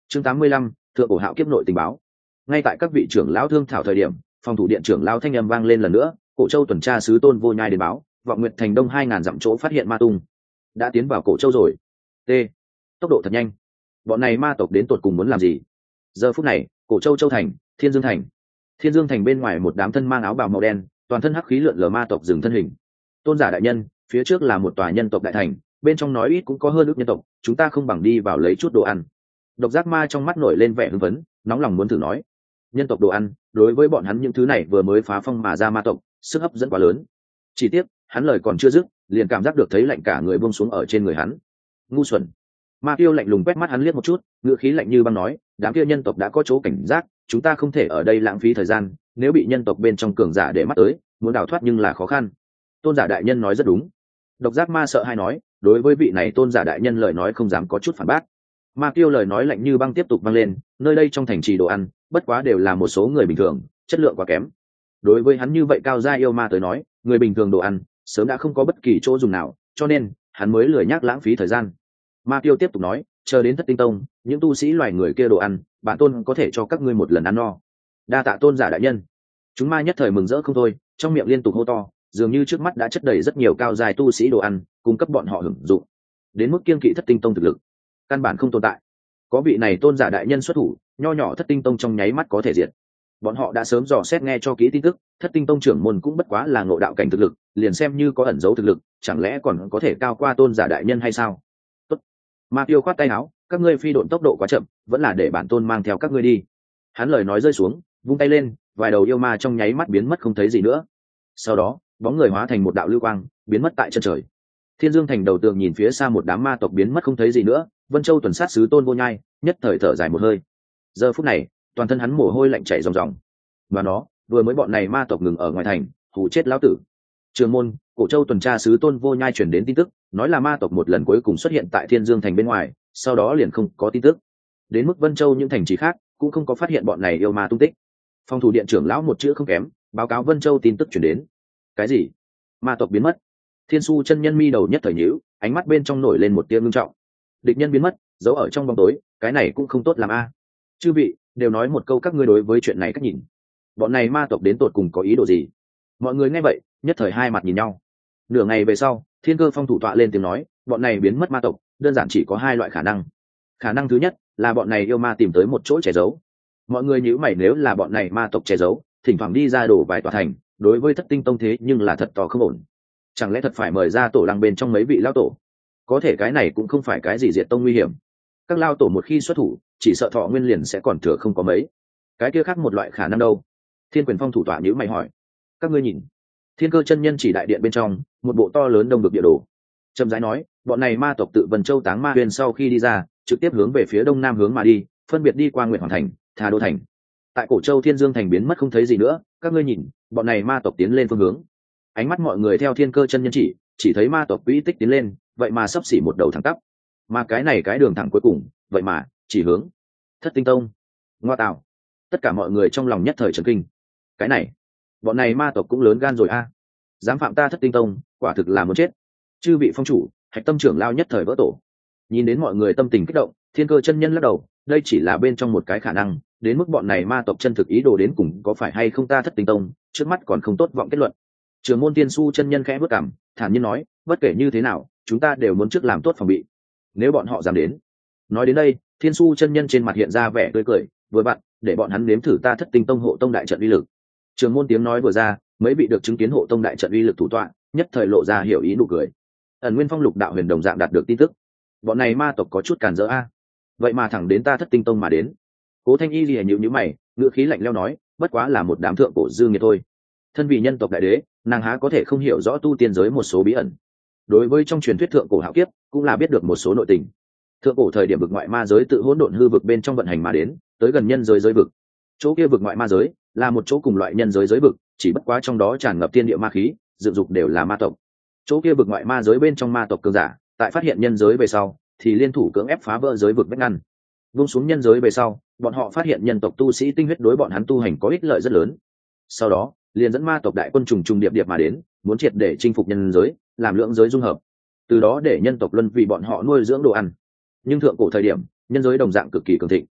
Chương 85, thượng cổ hạo kiếp nội tình báo. Ngay tại các vị trưởng lão thương thảo thời điểm, phòng thủ điện trưởng lão thanh âm vang lên lần nữa, Cổ Châu tuần tra sứ Tôn Vô Nhai đến báo, Vọng Nguyệt Thành Đông 2000 dặm chỗ phát hiện ma tung. Đã tiến vào Cổ Châu rồi. T. Tốc độ thật nhanh. Bọn này ma tộc đến tột cùng muốn làm gì? Giờ phút này, Cổ Châu Châu thành, Thiên Dương thành. Thiên Dương thành bên ngoài một đám thân mang áo bào màu đen, toàn thân hắc khí lượn lờ ma tộc dừng thân hình. Tôn giả đại nhân, phía trước là một tòa nhân tộc đại thành, bên trong nói ít cũng có hơn ước nhân tộc, chúng ta không bằng đi vào lấy chút đồ ăn. Độc Giác Ma trong mắt nổi lên vẻ hưng phấn, nóng lòng muốn thử nói. Nhân tộc đồ ăn, đối với bọn hắn những thứ này vừa mới phá phong mà ra ma tộc, sức hấp dẫn quá lớn. Chỉ tiếc, hắn lời còn chưa dứt, liền cảm giác được thấy lạnh cả người buông xuống ở trên người hắn. Ngu xuẩn. Ma Tiêu lạnh lùng quét mắt hắn liếc một chút, ngữ khí lạnh như băng nói, đám kia nhân tộc đã có chỗ cảnh giác, chúng ta không thể ở đây lãng phí thời gian, nếu bị nhân tộc bên trong cường giả để mắt tới, muốn đào thoát nhưng là khó khăn. Tôn giả đại nhân nói rất đúng. Độc Giác Ma sợ hãi nói, đối với vị này tôn giả đại nhân lời nói không dám có chút phản bác. Ma Tiêu lời nói lạnh như băng tiếp tục vang lên, nơi đây trong thành trì đồ ăn, bất quá đều là một số người bình thường, chất lượng quá kém. Đối với hắn như vậy cao gia yêu ma tới nói, người bình thường đồ ăn sớm đã không có bất kỳ chỗ dùng nào, cho nên hắn mới lười nhác lãng phí thời gian. Ma Tiêu tiếp tục nói, chờ đến Thất Tinh Tông, những tu sĩ loài người kia đồ ăn, bản tôn có thể cho các ngươi một lần ăn no. Đa tạ tôn giả đại nhân. Chúng ma nhất thời mừng rỡ không thôi, trong miệng liên tục hô to, dường như trước mắt đã chất đầy rất nhiều cao dài tu sĩ đồ ăn, cung cấp bọn họ hưởng dụng. Đến mức kiêng kỵ Thất Tinh Tông thực lực, căn bản không tồn tại. Có vị này tôn giả đại nhân xuất thủ, nho nhỏ Thất Tinh Tông trong nháy mắt có thể diệt. Bọn họ đã sớm dò xét nghe cho kỹ tin tức, Thất Tinh Tông trưởng môn cũng bất quá là ngộ đạo cảnh thực lực, liền xem như có ẩn dấu thực lực, chẳng lẽ còn có thể cao qua tôn giả đại nhân hay sao? Tốt. Ma Tiêu khoát tay áo, các ngươi phi độn tốc độ quá chậm, vẫn là để bản tôn mang theo các ngươi đi. Hắn lời nói rơi xuống, vung tay lên, vài đầu yêu ma trong nháy mắt biến mất không thấy gì nữa. Sau đó, bóng người hóa thành một đạo lưu quang, biến mất tại chân trời. Thiên Dương thành đầu tường nhìn phía xa một đám ma tộc biến mất không thấy gì nữa, Vân Châu tuần sát sứ Tôn Vô Nhai nhất thời thở dài một hơi. Giờ phút này, toàn thân hắn mồ hôi lạnh chảy ròng ròng. Và nó, vừa mới bọn này ma tộc ngừng ở ngoài thành, hù chết lão tử. Trường môn, Cổ Châu tuần tra sứ Tôn Vô Nhai truyền đến tin tức, nói là ma tộc một lần cuối cùng xuất hiện tại Thiên Dương thành bên ngoài, sau đó liền không có tin tức. Đến mức Vân Châu những thành trì khác cũng không có phát hiện bọn này yêu ma tung tích. Phòng thủ điện trưởng lão một chữ không kém, báo cáo Vân Châu tin tức truyền đến. Cái gì? Ma tộc biến mất? Thiên Su chân nhân mi đầu nhất thời nhíu, ánh mắt bên trong nổi lên một tia ngưng trọng. Địch nhân biến mất, giấu ở trong bóng tối, cái này cũng không tốt làm a. Chư vị đều nói một câu các ngươi đối với chuyện này cách nhìn. Bọn này ma tộc đến tột cùng có ý đồ gì? Mọi người nghe vậy, nhất thời hai mặt nhìn nhau. Nửa ngày về sau, Thiên Cơ Phong thủ tọa lên tiếng nói, bọn này biến mất ma tộc, đơn giản chỉ có hai loại khả năng. Khả năng thứ nhất là bọn này yêu ma tìm tới một chỗ che giấu. Mọi người nhíu mày, nếu là bọn này ma tộc che giấu, thỉnh thoảng đi ra đổ vài tòa thành, đối với Thất Tinh Tông thế nhưng là thật to không ổn. Chẳng lẽ thật phải mời ra tổ lăng bên trong mấy vị lao tổ? Có thể cái này cũng không phải cái gì diệt tông nguy hiểm. Các lao tổ một khi xuất thủ, chỉ sợ thọ nguyên liền sẽ còn thừa không có mấy. Cái kia khác một loại khả năng đâu? Thiên Quyền Phong thủ tọa nhíu mày hỏi. Các ngươi nhìn. Thiên Cơ chân nhân chỉ đại điện bên trong, một bộ to lớn đông vực địa đồ. Trầm rãi nói, bọn này ma tộc tự Vân Châu Táng Ma Huyền sau khi đi ra, trực tiếp hướng về phía đông nam hướng mà đi, phân biệt đi qua Nguyệt Hoàng thành, Thà Đô thành. Tại Cổ Châu Thiên Dương thành biến mất không thấy gì nữa, các ngươi nhìn, bọn này ma tộc tiến lên phương hướng. Ánh mắt mọi người theo Thiên Cơ chân nhân chỉ thấy ma tộc quỹ tích tiến lên, vậy mà sắp xỉ một đầu thẳng tắp. Mà cái này cái đường thẳng cuối cùng, vậy mà chỉ hướng Thất Tinh Tông. Ngoa tạo. Tất cả mọi người trong lòng nhất thời chấn kinh. Cái này, bọn này ma tộc cũng lớn gan rồi a. Dám phạm ta Thất Tinh Tông, quả thực là muốn chết. Chư vị phong chủ, Hạch Tâm trưởng lao nhất thời vỡ tổ. Nhìn đến mọi người tâm tình kích động, Thiên Cơ chân nhân lắc đầu, đây chỉ là bên trong một cái khả năng, đến mức bọn này ma tộc chân thực ý đồ đến cùng có phải hay không ta Thất Tinh Tông, trước mắt còn không tốt vọng kết luận. Trưởng môn Tiên Su chân nhân khẽ bước cằm, thản nhiên nói, bất kể như thế nào, chúng ta đều muốn trước làm tốt phòng bị. Nếu bọn họ dám đến. Nói đến đây, Thiên Su chân nhân trên mặt hiện ra vẻ tươi cười, vừa vặn, để bọn hắn nếm thử ta Thất Tinh Tông hộ tông đại trận uy lực. Trưởng môn tiếng nói vừa ra, mấy vị được chứng kiến hộ tông đại trận uy lực thủ tọa, nhất thời lộ ra hiểu ý nụ cười. Ẩn Nguyên Phong Lục đạo huyền đồng dạng đạt được tin tức. Bọn này ma tộc có chút cản rỡ a. Vậy mà thẳng đến ta Thất Tinh Tông mà đến. Cố Thanh Y lìa nhíu mày, ngữ khí lạnh lẽo nói, bất quá là một đám thượng cổ dư nghiệt thôi. Thân vì nhân tộc đại đế, nàng há có thể không hiểu rõ tu tiên giới một số bí ẩn. Đối với trong truyền thuyết thượng cổ hạo kiếp, cũng là biết được một số nội tình. Thượng cổ thời điểm vực ngoại ma giới tự hỗn độn hư vực bên trong vận hành mà đến, tới gần nhân giới giới vực. Chỗ kia vực ngoại ma giới là một chỗ cùng loại nhân giới giới vực, chỉ bất quá trong đó tràn ngập tiên địa ma khí, dựng dục đều là ma tộc. Chỗ kia vực ngoại ma giới bên trong ma tộc cường giả, tại phát hiện nhân giới về sau, thì liên thủ cưỡng ép phá vỡ giới vực vách ngăn. Vung xuống nhân giới về sau, bọn họ phát hiện nhân tộc tu sĩ tinh huyết đối bọn hắn tu hành có ích lợi rất lớn. Sau đó, liền dẫn ma tộc đại quân trùng trùng điệp điệp mà đến, muốn triệt để chinh phục nhân giới, làm lưỡng giới dung hợp. Từ đó để nhân tộc luân vì bọn họ nuôi dưỡng đồ ăn. Nhưng thượng cổ thời điểm, nhân giới đồng dạng cực kỳ cường thịnh,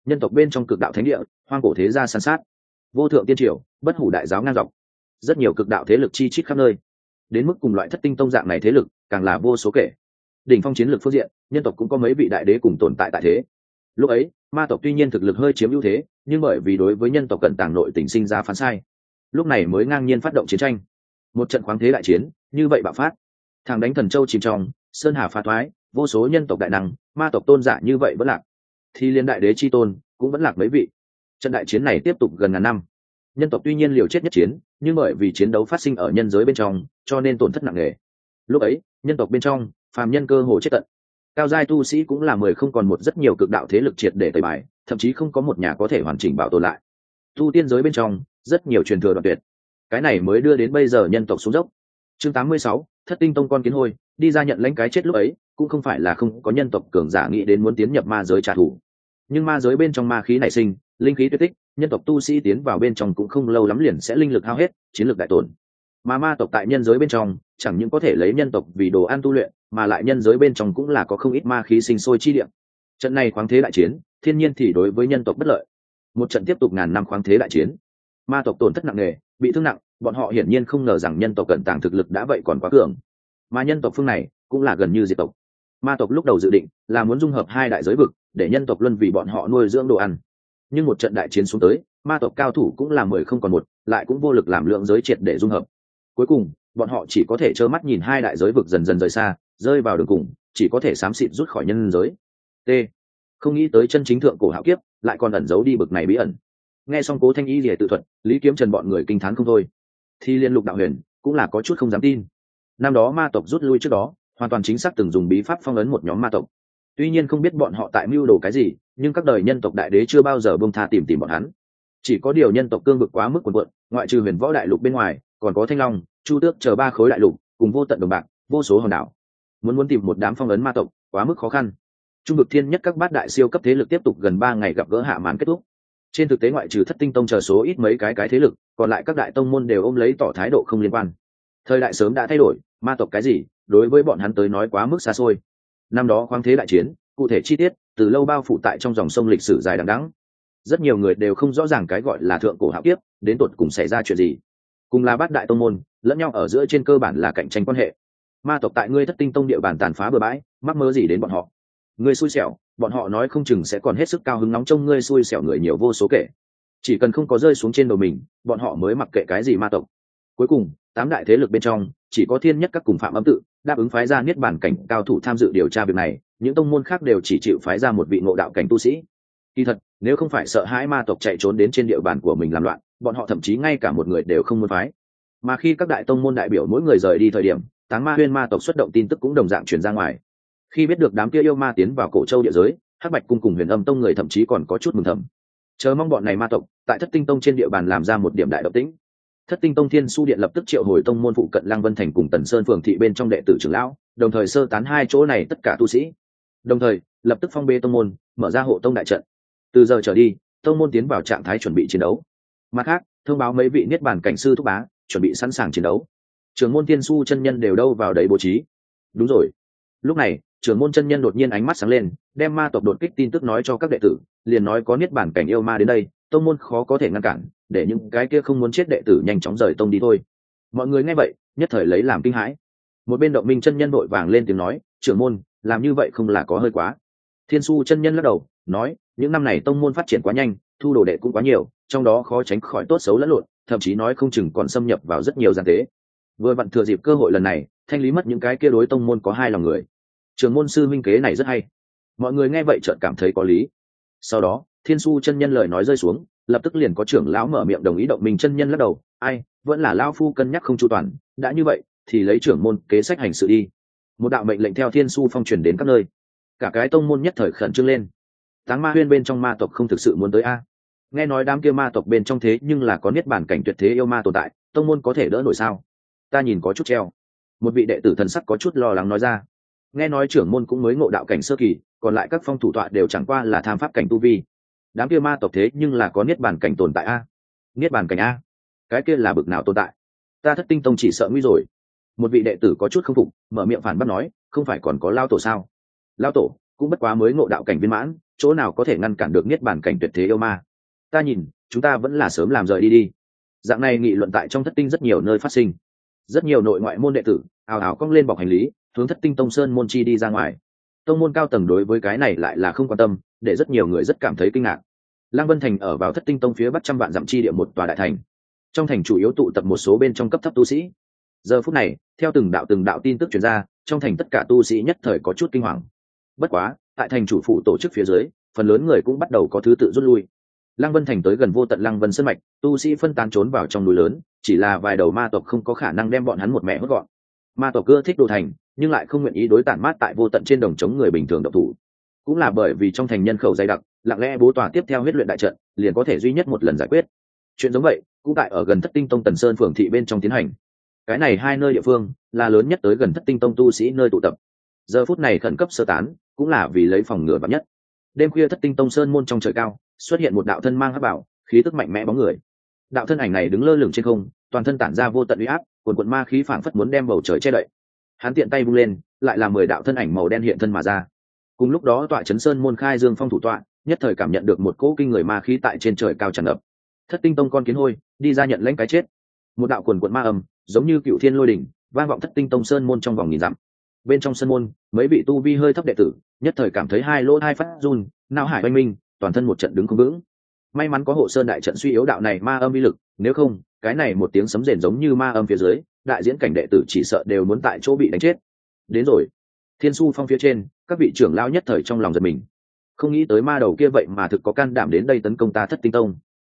nhân tộc bên trong cực đạo thánh địa, hoang cổ thế gia san sát, vô thượng tiên triều, bất hủ đại giáo ngang dọc, rất nhiều cực đạo thế lực chi chít khắp nơi. Đến mức cùng loại thất tinh tông dạng này thế lực càng là vô số kể. Đỉnh phong chiến lược phương diện, nhân tộc cũng có mấy vị đại đế cùng tồn tại tại thế. Lúc ấy ma tộc tuy nhiên thực lực hơi chiếm ưu thế, nhưng bởi vì đối với nhân tộc cận tàng nội tình sinh ra phán sai, lúc này mới ngang nhiên phát động chiến tranh. Một trận khoáng thế đại chiến như vậy bạo phát, thằng đánh thần châu chìm trong sơn hà phá thoái, vô số nhân tộc đại năng ma tộc tôn giả như vậy vẫn lạc, thì liên đại đế chi tôn cũng vẫn lạc mấy vị. Trận đại chiến này tiếp tục gần ngàn năm. Nhân tộc tuy nhiên liều chết nhất chiến, nhưng bởi vì chiến đấu phát sinh ở nhân giới bên trong cho nên tổn thất nặng nề. Lúc ấy nhân tộc bên trong phàm nhân cơ hồ chết tận, cao giai tu sĩ cũng là 10 không còn một, rất nhiều cực đạo thế lực triệt để tẩy bài, thậm chí không có một nhà có thể hoàn chỉnh bảo tồn lại. Tu tiên giới bên trong rất nhiều truyền thừa đoạn tuyệt, cái này mới đưa đến bây giờ nhân tộc xuống dốc. Chương 86, Thất Tinh Tông con kiến hôi đi ra nhận lãnh cái chết. Lúc ấy cũng không phải là không có nhân tộc cường giả nghĩ đến muốn tiến nhập ma giới trả thù, nhưng ma giới bên trong ma khí nảy sinh, linh khí tuyệt tích, nhân tộc tu sĩ tiến vào bên trong cũng không lâu lắm liền sẽ linh lực hao hết, chiến lược đại tổn. Mà ma tộc tại nhân giới bên trong chẳng những có thể lấy nhân tộc vì đồ ăn tu luyện, mà lại nhân giới bên trong cũng là có không ít ma khí sinh sôi chi địa. Trận này khoáng thế đại chiến thiên nhiên thì đối với nhân tộc bất lợi. Một trận tiếp tục ngàn năm khoáng thế đại chiến, ma tộc tổn thất nặng nề, bị thương nặng, bọn họ hiển nhiên không ngờ rằng nhân tộc cận tàng thực lực đã vậy còn quá cường, mà nhân tộc phương này cũng là gần như diệt tộc. Ma tộc lúc đầu dự định là muốn dung hợp hai đại giới vực để nhân tộc luân vì bọn họ nuôi dưỡng đồ ăn, nhưng một trận đại chiến xuống tới, ma tộc cao thủ cũng là 10 không còn một, lại cũng vô lực làm lượng giới triệt để dung hợp. Cuối cùng bọn họ chỉ có thể trơ mắt nhìn hai đại giới vực dần dần rời xa, rơi vào đường cùng, chỉ có thể xám xịt rút khỏi nhân giới. T. Không nghĩ tới chân chính thượng cổ hạo kiếp lại còn ẩn giấu đi bực này bí ẩn. Nghe xong Cố Thanh Y lìa tự thuật, Lý Kiếm Trần bọn người kinh thán không thôi. Thì liên Lục Đạo Huyền cũng là có chút không dám tin. Năm đó ma tộc rút lui trước đó, hoàn toàn chính xác từng dùng bí pháp phong ấn một nhóm ma tộc. Tuy nhiên không biết bọn họ tại mưu đồ cái gì, nhưng các đời nhân tộc đại đế chưa bao giờ buông tha tìm bọn hắn. Chỉ có điều nhân tộc cương vực quá mức cuồn cuộn, ngoại trừ Huyền Võ đại lục bên ngoài, còn có Thanh Long, Chu Tước chờ 3 khối đại lục, cùng vô tận đồng bạc, vô số hòn đảo. Muốn tìm một đám phong ấn ma tộc, quá mức khó khăn. Trung vực thiên nhất các bát đại siêu cấp thế lực tiếp tục gần 3 ngày gặp gỡ hạ màn kết thúc. Trên thực tế ngoại trừ Thất Tinh Tông chờ số ít mấy cái thế lực, còn lại các đại tông môn đều ôm lấy tỏ thái độ không liên quan. Thời đại sớm đã thay đổi, ma tộc cái gì, đối với bọn hắn tới nói quá mức xa xôi. Năm đó khoáng thế đại chiến, cụ thể chi tiết từ lâu bao phủ tại trong dòng sông lịch sử dài đằng đẵng. Rất nhiều người đều không rõ ràng cái gọi là thượng cổ hạo kiếp đến tột cùng xảy ra chuyện gì. Cùng là bát đại tông môn, lẫn nhau ở giữa trên cơ bản là cạnh tranh quan hệ. Ma tộc tại ngươi Thất Tinh Tông địa bàn tàn phá bừa bãi, mắc mơ gì đến bọn họ? Ngươi xui xẻo, bọn họ nói không chừng sẽ còn hết sức cao hứng nóng trông ngươi xui xẻo người nhiều vô số kể. Chỉ cần không có rơi xuống trên đầu mình, bọn họ mới mặc kệ cái gì ma tộc. Cuối cùng 8 đại thế lực bên trong chỉ có thiên nhất các cùng Phạm Âm Tự đáp ứng phái ra niết bàn cảnh cao thủ tham dự điều tra việc này, những tông môn khác đều chỉ chịu phái ra một vị ngộ đạo cảnh tu sĩ. Kỳ thật nếu không phải sợ hãi ma tộc chạy trốn đến trên địa bàn của mình làm loạn, bọn họ thậm chí ngay cả một người đều không muốn phái. Mà khi các đại tông môn đại biểu mỗi người rời đi thời điểm, Táng Ma Huyên ma tộc xuất động tin tức cũng đồng dạng truyền ra ngoài. Khi biết được đám kia yêu ma tiến vào Cổ Châu địa giới, Hắc Bạch cung cùng Huyền Âm tông người thậm chí còn có chút mừng thầm, chờ mong bọn này ma tộc tại Thất Tinh Tông trên địa bàn làm ra một điểm đại động tĩnh. Thất Tinh Tông Thiên Su Điện lập tức triệu hồi tông môn phụ cận Lăng Vân Thành cùng Tần Sơn phường thị bên trong đệ tử trưởng lão, đồng thời sơ tán hai chỗ này tất cả tu sĩ. Đồng thời, lập tức phong bê tông môn, mở ra hộ tông đại trận. Từ giờ trở đi, tông môn tiến vào trạng thái chuẩn bị chiến đấu. Mặt khác, thông báo mấy vị niết bàn cảnh sư thúc bá, chuẩn bị sẵn sàng chiến đấu. Trưởng môn Thiên Su chân nhân đều đâu vào đấy bố trí. Đúng rồi. Lúc này, trưởng môn chân nhân đột nhiên ánh mắt sáng lên, đem ma tộc đột kích tin tức nói cho các đệ tử, liền nói có niết bàn cảnh yêu ma đến đây, tông môn khó có thể ngăn cản, để những cái kia không muốn chết đệ tử nhanh chóng rời tông đi thôi. Mọi người nghe vậy nhất thời lấy làm kinh hãi. Một bên Động Minh chân nhân vội vàng lên tiếng nói, trưởng môn làm như vậy không là có hơi quá? Thiên Su chân nhân lắc đầu nói, những năm này tông môn phát triển quá nhanh, thu đồ đệ cũng quá nhiều, trong đó khó tránh khỏi tốt xấu lẫn lộn, thậm chí nói không chừng còn xâm nhập vào rất nhiều gian tế. Vừa vặn thừa dịp cơ hội lần này, thanh lý mất những cái kia đối tông môn có hai lòng người. Trưởng môn sư minh kế này rất hay. Mọi người nghe vậy chợt cảm thấy có lý. Sau đó Thiên Su chân nhân lời nói rơi xuống, lập tức liền có trưởng lão mở miệng đồng ý. Động Minh chân nhân lắc đầu, ai, vẫn là lão phu cân nhắc không chu toàn, đã như vậy thì lấy trưởng môn kế sách hành sự đi. Một đạo mệnh lệnh theo Thiên Su phong truyền đến các nơi, cả cái tông môn nhất thời khẩn trương lên. Táng Ma Huyên bên trong ma tộc không thực sự muốn tới a? Nghe nói đám kia ma tộc bên trong thế nhưng là có niết bàn cảnh tuyệt thế yêu ma tồn tại, tông môn có thể đỡ nổi sao? Ta nhìn có chút treo. Một vị đệ tử thần sắc có chút lo lắng nói ra. Nghe nói trưởng môn cũng mới ngộ đạo cảnh sơ kỳ, còn lại các phong thủ tọa đều chẳng qua là tham pháp cảnh tu vi. Đám kia ma tộc thế nhưng là có niết bàn cảnh tồn tại a? Niết bàn cảnh a? Cái kia là bực nào tồn tại? Ta Thất Tinh Tông chỉ sợ nguy rồi. Một vị đệ tử có chút không phục, mở miệng phản bác nói, không phải còn có lao tổ sao? Lao tổ cũng bất quá mới ngộ đạo cảnh viên mãn, chỗ nào có thể ngăn cản được niết bàn cảnh tuyệt thế yêu ma. Ta nhìn chúng ta vẫn là sớm làm rời đi đi. Dạng này nghị luận tại trong thất tinh rất nhiều nơi phát sinh, rất nhiều nội ngoại môn đệ tử ào ào cong lên bọc hành lý hướng thất tinh tông sơn môn chi đi ra ngoài. Tông môn cao tầng đối với cái này lại là không quan tâm, để rất nhiều người rất cảm thấy kinh ngạc. Lăng Vân Thành ở vào thất tinh tông phía bắc trăm vạn dặm chi địa một tòa đại thành, trong thành chủ yếu tụ tập một số bên trong cấp thấp tu sĩ. Giờ phút này theo từng đạo tin tức truyền ra, trong thành tất cả tu sĩ nhất thời có chút kinh hoàng. Bất quá tại thành chủ phụ tổ chức phía dưới, phần lớn người cũng bắt đầu có thứ tự rút lui. Lăng Vân Thành tới gần vô tận Lăng Vân sơn mạch, tu sĩ phân tán trốn vào trong núi lớn, chỉ là vài đầu ma tộc không có khả năng đem bọn hắn một mẹ hốt gọn. Ma tộc ưa thích đồ thành, nhưng lại không nguyện ý đối tản mát tại vô tận trên đồng chống người bình thường động thủ. Cũng là bởi vì trong thành nhân khẩu dày đặc, lặng lẽ bố tòa tiếp theo huyết luyện đại trận, liền có thể duy nhất một lần giải quyết. Chuyện giống vậy cũng tại ở gần thất tinh tông Tần Sơn phường thị bên trong tiến hành. Cái này hai nơi địa phương là lớn nhất tới gần thất tinh tông tu sĩ nơi tụ tập. Giờ phút này khẩn cấp sơ tán, cũng là vì lấy phòng ngừa vạn nhất. Đêm khuya thất tinh tông sơn môn trong trời cao xuất hiện một đạo thân mang hắc bảo, khí tức mạnh mẽ bóng người. Đạo thân ảnh này đứng lơ lửng trên không, toàn thân tản ra vô tận uy áp, cuồn cuộn ma khí phảng phất muốn đem bầu trời che đậy. Hắn tiện tay vung lên, lại là 10 đạo thân ảnh màu đen hiện thân mà ra. Cùng lúc đó tọa chấn sơn môn khai dương phong thủ tọa, nhất thời cảm nhận được một cỗ kinh người ma khí tại trên trời cao tràn ngập. Thất tinh tông con kiến hôi đi ra nhận lãnh cái chết. Một đạo cuồn cuộn ma âm giống như cựu thiên lôi đỉnh vang vọng thất tinh tông sơn môn trong vòng nghìn dặm. Bên trong sơn môn, mấy vị tu vi hơi thấp đệ tử nhất thời cảm thấy hai lỗ hai phát run, não hải oanh minh, toàn thân một trận đứng không vững. May mắn có hộ sơn đại trận suy yếu đạo này ma âm uy lực, nếu không cái này một tiếng sấm rền giống như ma âm phía dưới, đại diễn cảnh đệ tử chỉ sợ đều muốn tại chỗ bị đánh chết. Đến rồi. Thiên Su Phong phía trên, các vị trưởng lão nhất thời trong lòng giật mình, không nghĩ tới ma đầu kia vậy mà thực có can đảm đến đây tấn công ta thất tinh tông.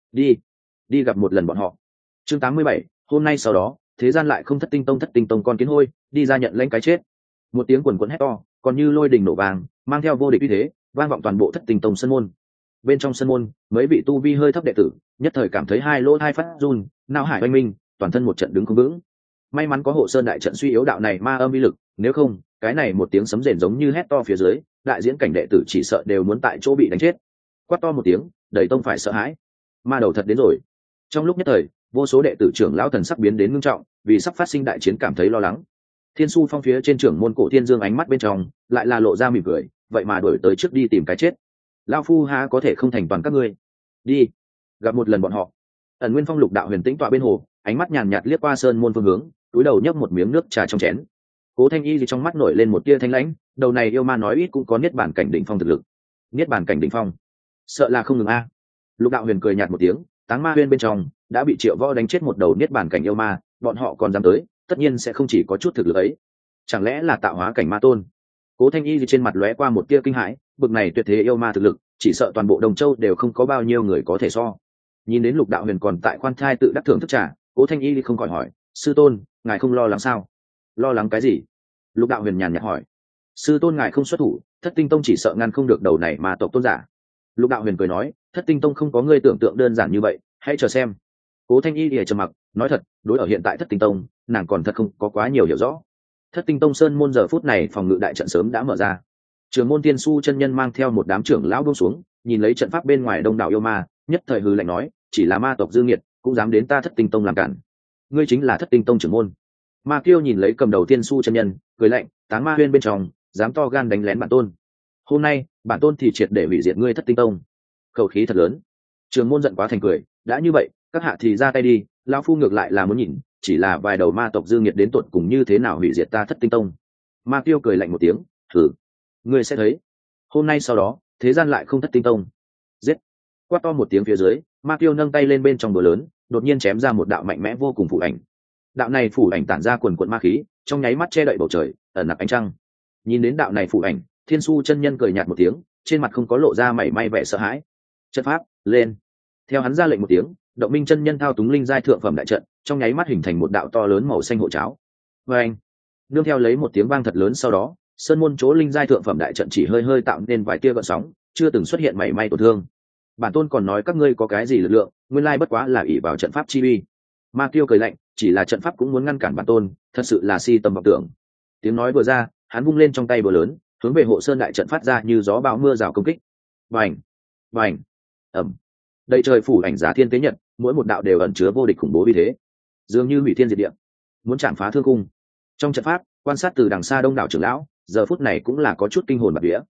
Đi gặp một lần bọn họ. Chương 87, hôm nay sau đó thế gian lại không thất tinh tông con kiến hôi đi ra nhận lãnh cái chết. Một tiếng quần quẫn hét to, còn như lôi đình nổ vàng, mang theo vô địch uy thế, vang vọng toàn bộ thất tinh tông sân môn. Bên trong sân môn, mấy vị tu vi hơi thấp đệ tử nhất thời cảm thấy hai lỗ hai phát run, não hải oanh minh, toàn thân một trận đứng không vững. May mắn có hộ sơn đại trận suy yếu đạo này ma âm uy lực, nếu không cái này một tiếng sấm rền giống như hét to phía dưới, đại diễn cảnh đệ tử chỉ sợ đều muốn tại chỗ bị đánh chết. Quát to một tiếng, đẩy tông phải sợ hãi. Ma đầu thật đến rồi. Trong lúc nhất thời, vô số đệ tử trưởng lão thần sắc biến đến ngưng trọng, vì sắp phát sinh đại chiến cảm thấy lo lắng. Thiên Su Phong phía trên trưởng môn Cổ Thiên Dương ánh mắt bên trong lại là lộ ra mỉm cười, vậy mà đuổi tới trước đi tìm cái chết. Lão phu há có thể không thành toàn các ngươi. Đi, gặp một lần bọn họ. Ẩn Nguyên Phong Lục Đạo Huyền tĩnh tọa bên hồ, ánh mắt nhàn nhạt liếc qua sơn môn phương hướng, cúi đầu nhấp một miếng nước trà trong chén. Cố Thanh Y thì trong mắt nổi lên một tia thanh lãnh, đầu này yêu ma nói ít cũng có niết bàn cảnh đỉnh phong thực lực. Niết bàn cảnh đỉnh phong, sợ là không ngừng a. Lục Đạo Huyền cười nhạt một tiếng, Táng Ma Huyên bên trong đã bị Triệu Võ đánh chết một đầu niết bàn cảnh yêu ma, bọn họ còn dám tới, tất nhiên sẽ không chỉ có chút thực lực ấy. Chẳng lẽ là tạo hóa cảnh ma tôn? Cố Thanh Y thì trên mặt lóe qua một tia kinh hãi, bực này tuyệt thế yêu ma thực lực, chỉ sợ toàn bộ Đồng Châu đều không có bao nhiêu người có thể so. Nhìn đến Lục Đạo Huyền còn tại khoan thai tự đắc thưởng thức trà, Cố Thanh Y thì không khỏi hỏi, sư tôn, ngài không lo lắng sao? Lo lắng cái gì? Lục Đạo Huyền nhàn nhạt hỏi. Sư tôn ngài không xuất thủ, thất tinh tông chỉ sợ ngăn không được đầu này mà tộc tôn giả. Lục Đạo Huyền cười nói, thất tinh tông không có ngươi tưởng tượng đơn giản như vậy, hãy chờ xem. Cố Thanh Y thì trầm mặc, nói thật, đối ở hiện tại thất tinh tông, nàng còn thật không có quá nhiều hiểu rõ. Thất tinh tông sơn môn giờ phút này phòng ngự đại trận sớm đã mở ra. Trưởng môn Tiên Su chân nhân mang theo một đám trưởng lão buông xuống, nhìn lấy trận pháp bên ngoài đông đảo yêu ma, nhất thời hừ lạnh nói, chỉ là ma tộc dư nghiệt, cũng dám đến ta thất tinh tông làm cản. Ngươi chính là thất tinh tông trưởng môn. Ma Kiêu nhìn lấy cầm đầu Tiên Su chân nhân, cười lạnh, Táng Ma Huyên bên trong, dám to gan đánh lén bản tôn. Hôm nay, bản tôn thì triệt để hủy diệt ngươi thất tinh tông. Khẩu khí thật lớn. Trường môn giận quá thành cười, đã như vậy, các hạ thì ra tay đi, lão phu ngược lại là muốn nhìn, chỉ là vài đầu ma tộc dư nghiệt đến tột cùng như thế nào hủy diệt ta thất tinh tông. Ma Kiêu cười lạnh một tiếng, thử, ngươi sẽ thấy. Hôm nay sau đó, thế gian lại không thất tinh tông. Giết. Quát to một tiếng phía dưới, Ma Kiêu nâng tay lên bên trong bờ lớn, đột nhiên chém ra một đạo mạnh mẽ vô cùng phủ ảnh. Đạo này phủ ảnh tản ra quần quần ma khí, trong nháy mắt che đậy bầu trời, ẩn nặc ánh trăng. Nhìn đến đạo này phủ ảnh, Thiên Su chân nhân cười nhạt một tiếng, trên mặt không có lộ ra mảy may vẻ sợ hãi. Trận pháp lên. Theo hắn ra lệnh một tiếng, Động Minh chân nhân thao túng linh giai thượng phẩm đại trận, trong nháy mắt hình thành một đạo to lớn màu xanh hộ cháo. Và anh, nương theo lấy một tiếng vang thật lớn sau đó, sơn môn chỗ linh giai thượng phẩm đại trận chỉ hơi hơi tạo nên vài tia gợn sóng, chưa từng xuất hiện mảy may tổn thương. Bản tôn còn nói các ngươi có cái gì lực lượng, nguyên lai bất quá là ỷ vào trận pháp chi uy. Ma Kiêu cười lạnh, chỉ là trận pháp cũng muốn ngăn cản bản tôn, thật sự là si tâm vọng tưởng. Tiếng nói vừa ra, hắn vung lên trong tay búa lớn, hướng về hộ sơn đại trận phát ra như gió bão mưa rào công kích. Vành, vành, ầm. Đầy trời phủ ảnh giá thiên tế nhật, mỗi một đạo đều ẩn chứa vô địch khủng bố vì thế, dường như hủy thiên diệt địa, muốn chạm phá thương cung. Trong trận pháp, quan sát từ đằng xa đông đảo trưởng lão, giờ phút này cũng là có chút kinh hồn bạt vía.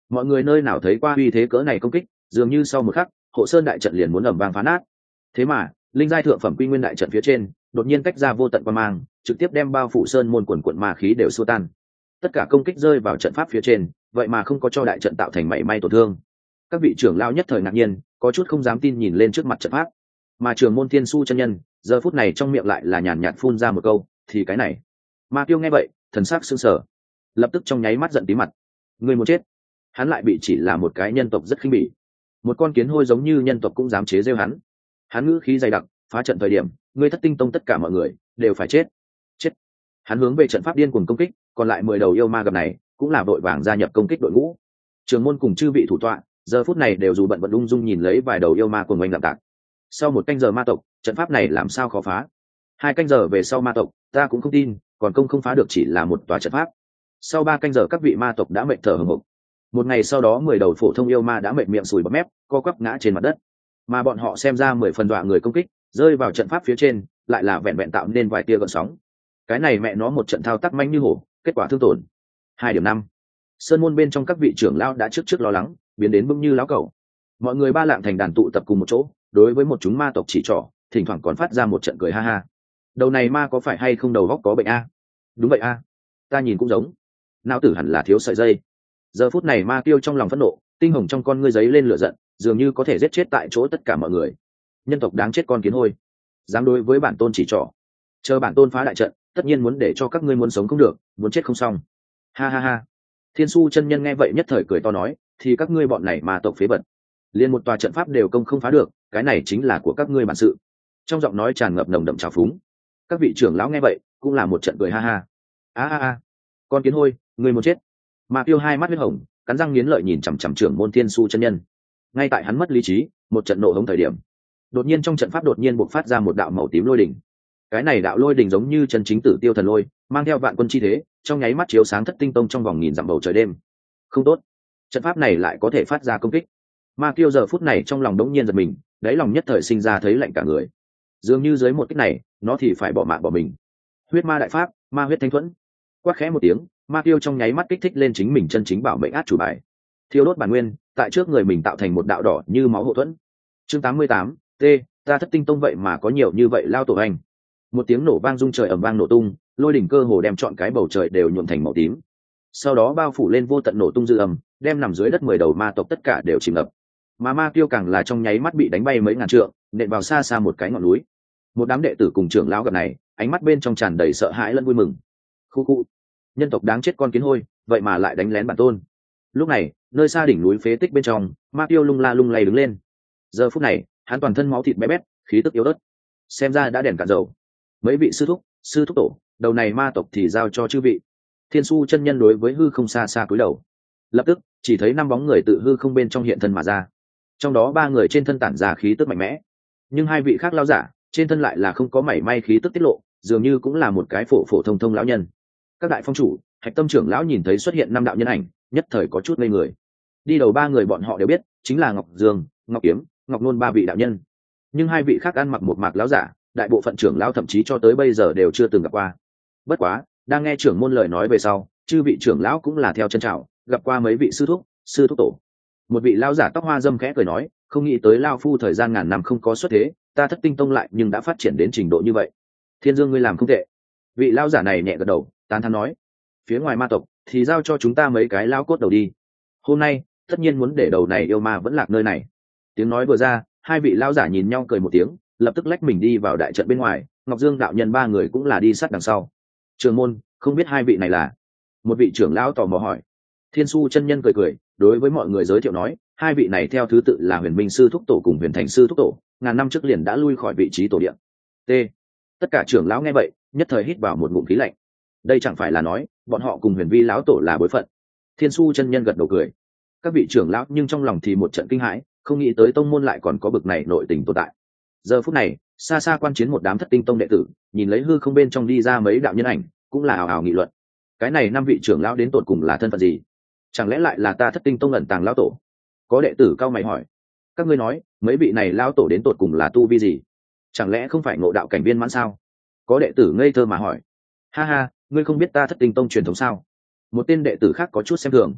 mọi người nơi nào thấy qua uy thế cỡ này công kích, dường như sau một khắc hộ sơn đại trận liền muốn ầm vang phá nát. Thế mà linh giai thượng phẩm quy nguyên đại trận phía trên đột nhiên cách ra vô tận quang mang, trực tiếp đem bao phủ sơn môn quần quận ma khí đều xua tan. Tất cả công kích rơi vào trận pháp phía trên, vậy mà không có cho đại trận tạo thành mảy may tổn thương. Các vị trưởng lao nhất thời ngạc nhiên, có chút không dám tin nhìn lên trước mặt trận pháp. Mà trưởng môn Thiên Su chân nhân giờ phút này trong miệng lại là nhàn nhạt phun ra một câu, thì cái này. Ma Kiêu nghe vậy thần sắc sững sờ, lập tức trong nháy mắt giận tí mặt. Người muốn chết. Hắn lại bị chỉ là một cái nhân tộc rất khinh bỉ, một con kiến hôi giống như nhân tộc cũng dám chế giễu hắn. Hắn ngữ khí dày đặc, phá trận thời điểm ngươi Thất Tinh Tông tất cả mọi người đều phải chết. Chết. Hắn hướng về trận pháp điên cuồng công kích, còn lại 10 đầu yêu ma gặp này cũng là vội vàng gia nhập công kích đội ngũ. Trường môn cùng chư vị thủ tọa giờ phút này đều dù bận bận ung dung nhìn lấy vài đầu yêu ma cuồng oanh lạm tạc. Sau 1 canh giờ ma tộc, trận pháp này làm sao khó phá? 2 canh giờ về sau ma tộc, ta cũng không tin còn không phá được chỉ là một tòa trận pháp. Sau 3 canh giờ các vị ma tộc đã mệt thở hổn hộc. Một ngày sau đó 10 đầu phổ thông yêu ma đã mệt miệng sùi bọt mép, co quắp ngã trên mặt đất. Mà bọn họ xem ra 10 phần dọa người công kích rơi vào trận pháp phía trên, lại là vẹn vẹn tạo nên vài tia gợn sóng. Cái này mẹ nó một trận thao tác manh như hổ, kết quả thương tổn 2.5. Sơn môn bên trong các vị trưởng lão đã trước lo lắng biến đến bưng như láo cẩu. Mọi người ba lạng thành đàn tụ tập cùng một chỗ, đối với một chúng ma tộc chỉ trỏ, thỉnh thoảng còn phát ra một trận cười ha ha. Đầu này ma có phải hay không đầu góc có bệnh a? Đúng vậy a, ta nhìn cũng giống. Não tử hẳn là thiếu sợi dây. Giờ phút này ma tiêu trong lòng phẫn nộ, tinh hồng trong con ngươi giấy lên lửa giận, dường như có thể giết chết tại chỗ tất cả mọi người. Nhân tộc đáng chết con kiến hôi, dám đối với bản tôn chỉ trỏ. Chờ bản tôn phá đại trận, tất nhiên muốn để cho các ngươi muốn sống không được, muốn chết không xong. Ha ha ha. Thiên Su chân nhân nghe vậy nhất thời cười to nói, thì các ngươi bọn này ma tộc phế vật, liền một tòa trận pháp đều không phá được, cái này chính là của các ngươi bản sự. Trong giọng nói tràn ngập nồng đậm trào phúng. Các vị trưởng lão nghe vậy cũng là một trận cười ha ha. A con kiến hôi, ngươi muốn chết. Ma Tiêu hai mắt huyết hồng, cắn răng nghiến lợi nhìn chằm chằm trưởng môn Thiên Su chân nhân. Ngay tại hắn mất lý trí, một trận nộ hống thời điểm, đột nhiên trong trận pháp đột nhiên bộc phát ra một đạo màu tím lôi đỉnh. Cái này đạo lôi đỉnh giống như chân chính tử tiêu thần lôi, mang theo vạn quân chi thế, trong nháy mắt chiếu sáng Thất Tinh Tông trong vòng nghìn dặm bầu trời đêm. Không tốt, trận pháp này lại có thể phát ra công kích. Ma Kiêu giờ phút này trong lòng đống nhiên giật mình, đáy lòng nhất thời sinh ra thấy lạnh cả người. Dường như dưới một kích này, nó thì phải bỏ mạng bỏ mình. Huyết ma đại pháp, ma huyết thanh thuẫn. Quát khẽ một tiếng, Ma Kiêu trong nháy mắt kích thích lên chính mình chân chính bảo mệnh át chủ bài. Thiêu đốt bản nguyên, tại trước người mình tạo thành một đạo đỏ như máu hộ thuẫn. Chương 88, T, ta Thất Tinh Tông vậy mà có nhiều như vậy lao tổ anh. Một tiếng nổ vang rung trời ầm vang nổ tung, lôi đỉnh cơ hồ đem trọn cái bầu trời đều nhuộm thành màu tím. Sau đó bao phủ lên vô tận nổ tung dư âm, đem nằm dưới đất 10 đầu ma tộc tất cả đều chìm ngập. Mà Ma Kiêu càng là trong nháy mắt bị đánh bay mấy ngàn trượng, nện vào xa xa một cái ngọn núi. Một đám đệ tử cùng trưởng lão gặp này, ánh mắt bên trong tràn đầy sợ hãi lẫn vui mừng. Khu khu, nhân tộc đáng chết con kiến hôi, vậy mà lại đánh lén bản tôn. Lúc này, nơi xa đỉnh núi phế tích bên trong, Ma Kiêu lung la lung lay đứng lên. Giờ phút này, hắn toàn thân máu thịt bé bét, khí tức yếu ớt. Xem ra đã đèn cạn dầu. Mấy vị sư thúc tổ, đầu này ma tộc thì giao cho chư vị. Thiên Su chân nhân đối với hư không xa xa cúi đầu. Lập tức, chỉ thấy 5 bóng người tự hư không bên trong hiện thân mà ra. Trong đó 3 người trên thân tản ra khí tức mạnh mẽ, nhưng 2 vị khác lão giả trên thân lại là không có mảy may khí tức tiết lộ, dường như cũng là một cái phổ thông lão nhân. Các đại phong chủ, Hạch Tâm trưởng lão nhìn thấy xuất hiện 5 đạo nhân ảnh, nhất thời có chút ngây người. Đi đầu 3 người bọn họ đều biết, chính là Ngọc Dương, Ngọc Kiếm, Ngọc Nôn 3 vị đạo nhân. Nhưng 2 vị khác ăn mặc một mạc lão giả, đại bộ phận trưởng lão thậm chí cho tới bây giờ đều chưa từng gặp qua. Bất quá, đang nghe trưởng môn lời nói về sau, chư vị trưởng lão cũng là theo chân chào, gặp qua mấy vị sư thúc tổ. Một vị lão giả tóc hoa râm khẽ cười nói, không nghĩ tới lão phu thời gian ngàn năm không có xuất thế, ta Thất Tinh Tông lại nhưng đã phát triển đến trình độ như vậy. Thiên Dương ngươi làm không tệ. Vị lão giả này nhẹ gật đầu, tán thán nói, phía ngoài ma tộc thì giao cho chúng ta mấy cái lão cốt đầu đi. Hôm nay, tất nhiên muốn để đầu này yêu ma vẫn lạc nơi này. Tiếng nói vừa ra, 2 vị lão giả nhìn nhau cười một tiếng, lập tức lách mình đi vào đại trận bên ngoài. Ngọc Dương đạo nhân 3 người cũng là đi sát đằng sau. Trường môn, không biết 2 vị này là? Một vị trưởng lão tò mò hỏi. Thiên Su chân nhân cười đối với mọi người giới thiệu nói, 2 vị này theo thứ tự là Huyền Minh sư thúc tổ cùng Huyền Thành sư thúc tổ, ngàn năm trước liền đã lui khỏi vị trí tổ điện. T. Tất cả trưởng lão nghe vậy, nhất thời hít vào một ngụm khí lạnh. Đây chẳng phải là nói, bọn họ cùng Huyền Vi lão tổ là bối phận. Thiên Su chân nhân gật đầu cười. Các vị trưởng lão nhưng trong lòng thì một trận kinh hãi, không nghĩ tới tông môn lại còn có bực này nội tình tồn tại. Giờ phút này, xa xa quan chiến một đám Thất Tinh Tông đệ tử, nhìn lấy hư không bên trong đi ra mấy đạo nhân ảnh, cũng là ào ào nghị luận. Cái này 5 vị trưởng lão đến tột cùng là thân phận gì? Chẳng lẽ lại là ta Thất Tinh Tông ẩn tàng lão tổ? Có đệ tử cao mày hỏi. Các ngươi nói, mấy vị này lão tổ đến tột cùng là tu vi gì? Chẳng lẽ không phải ngộ đạo cảnh viên mãn sao? Có đệ tử ngây thơ mà hỏi. Ha ha, ngươi không biết ta Thất Tinh Tông truyền thống sao? Một tên đệ tử khác có chút xem thường.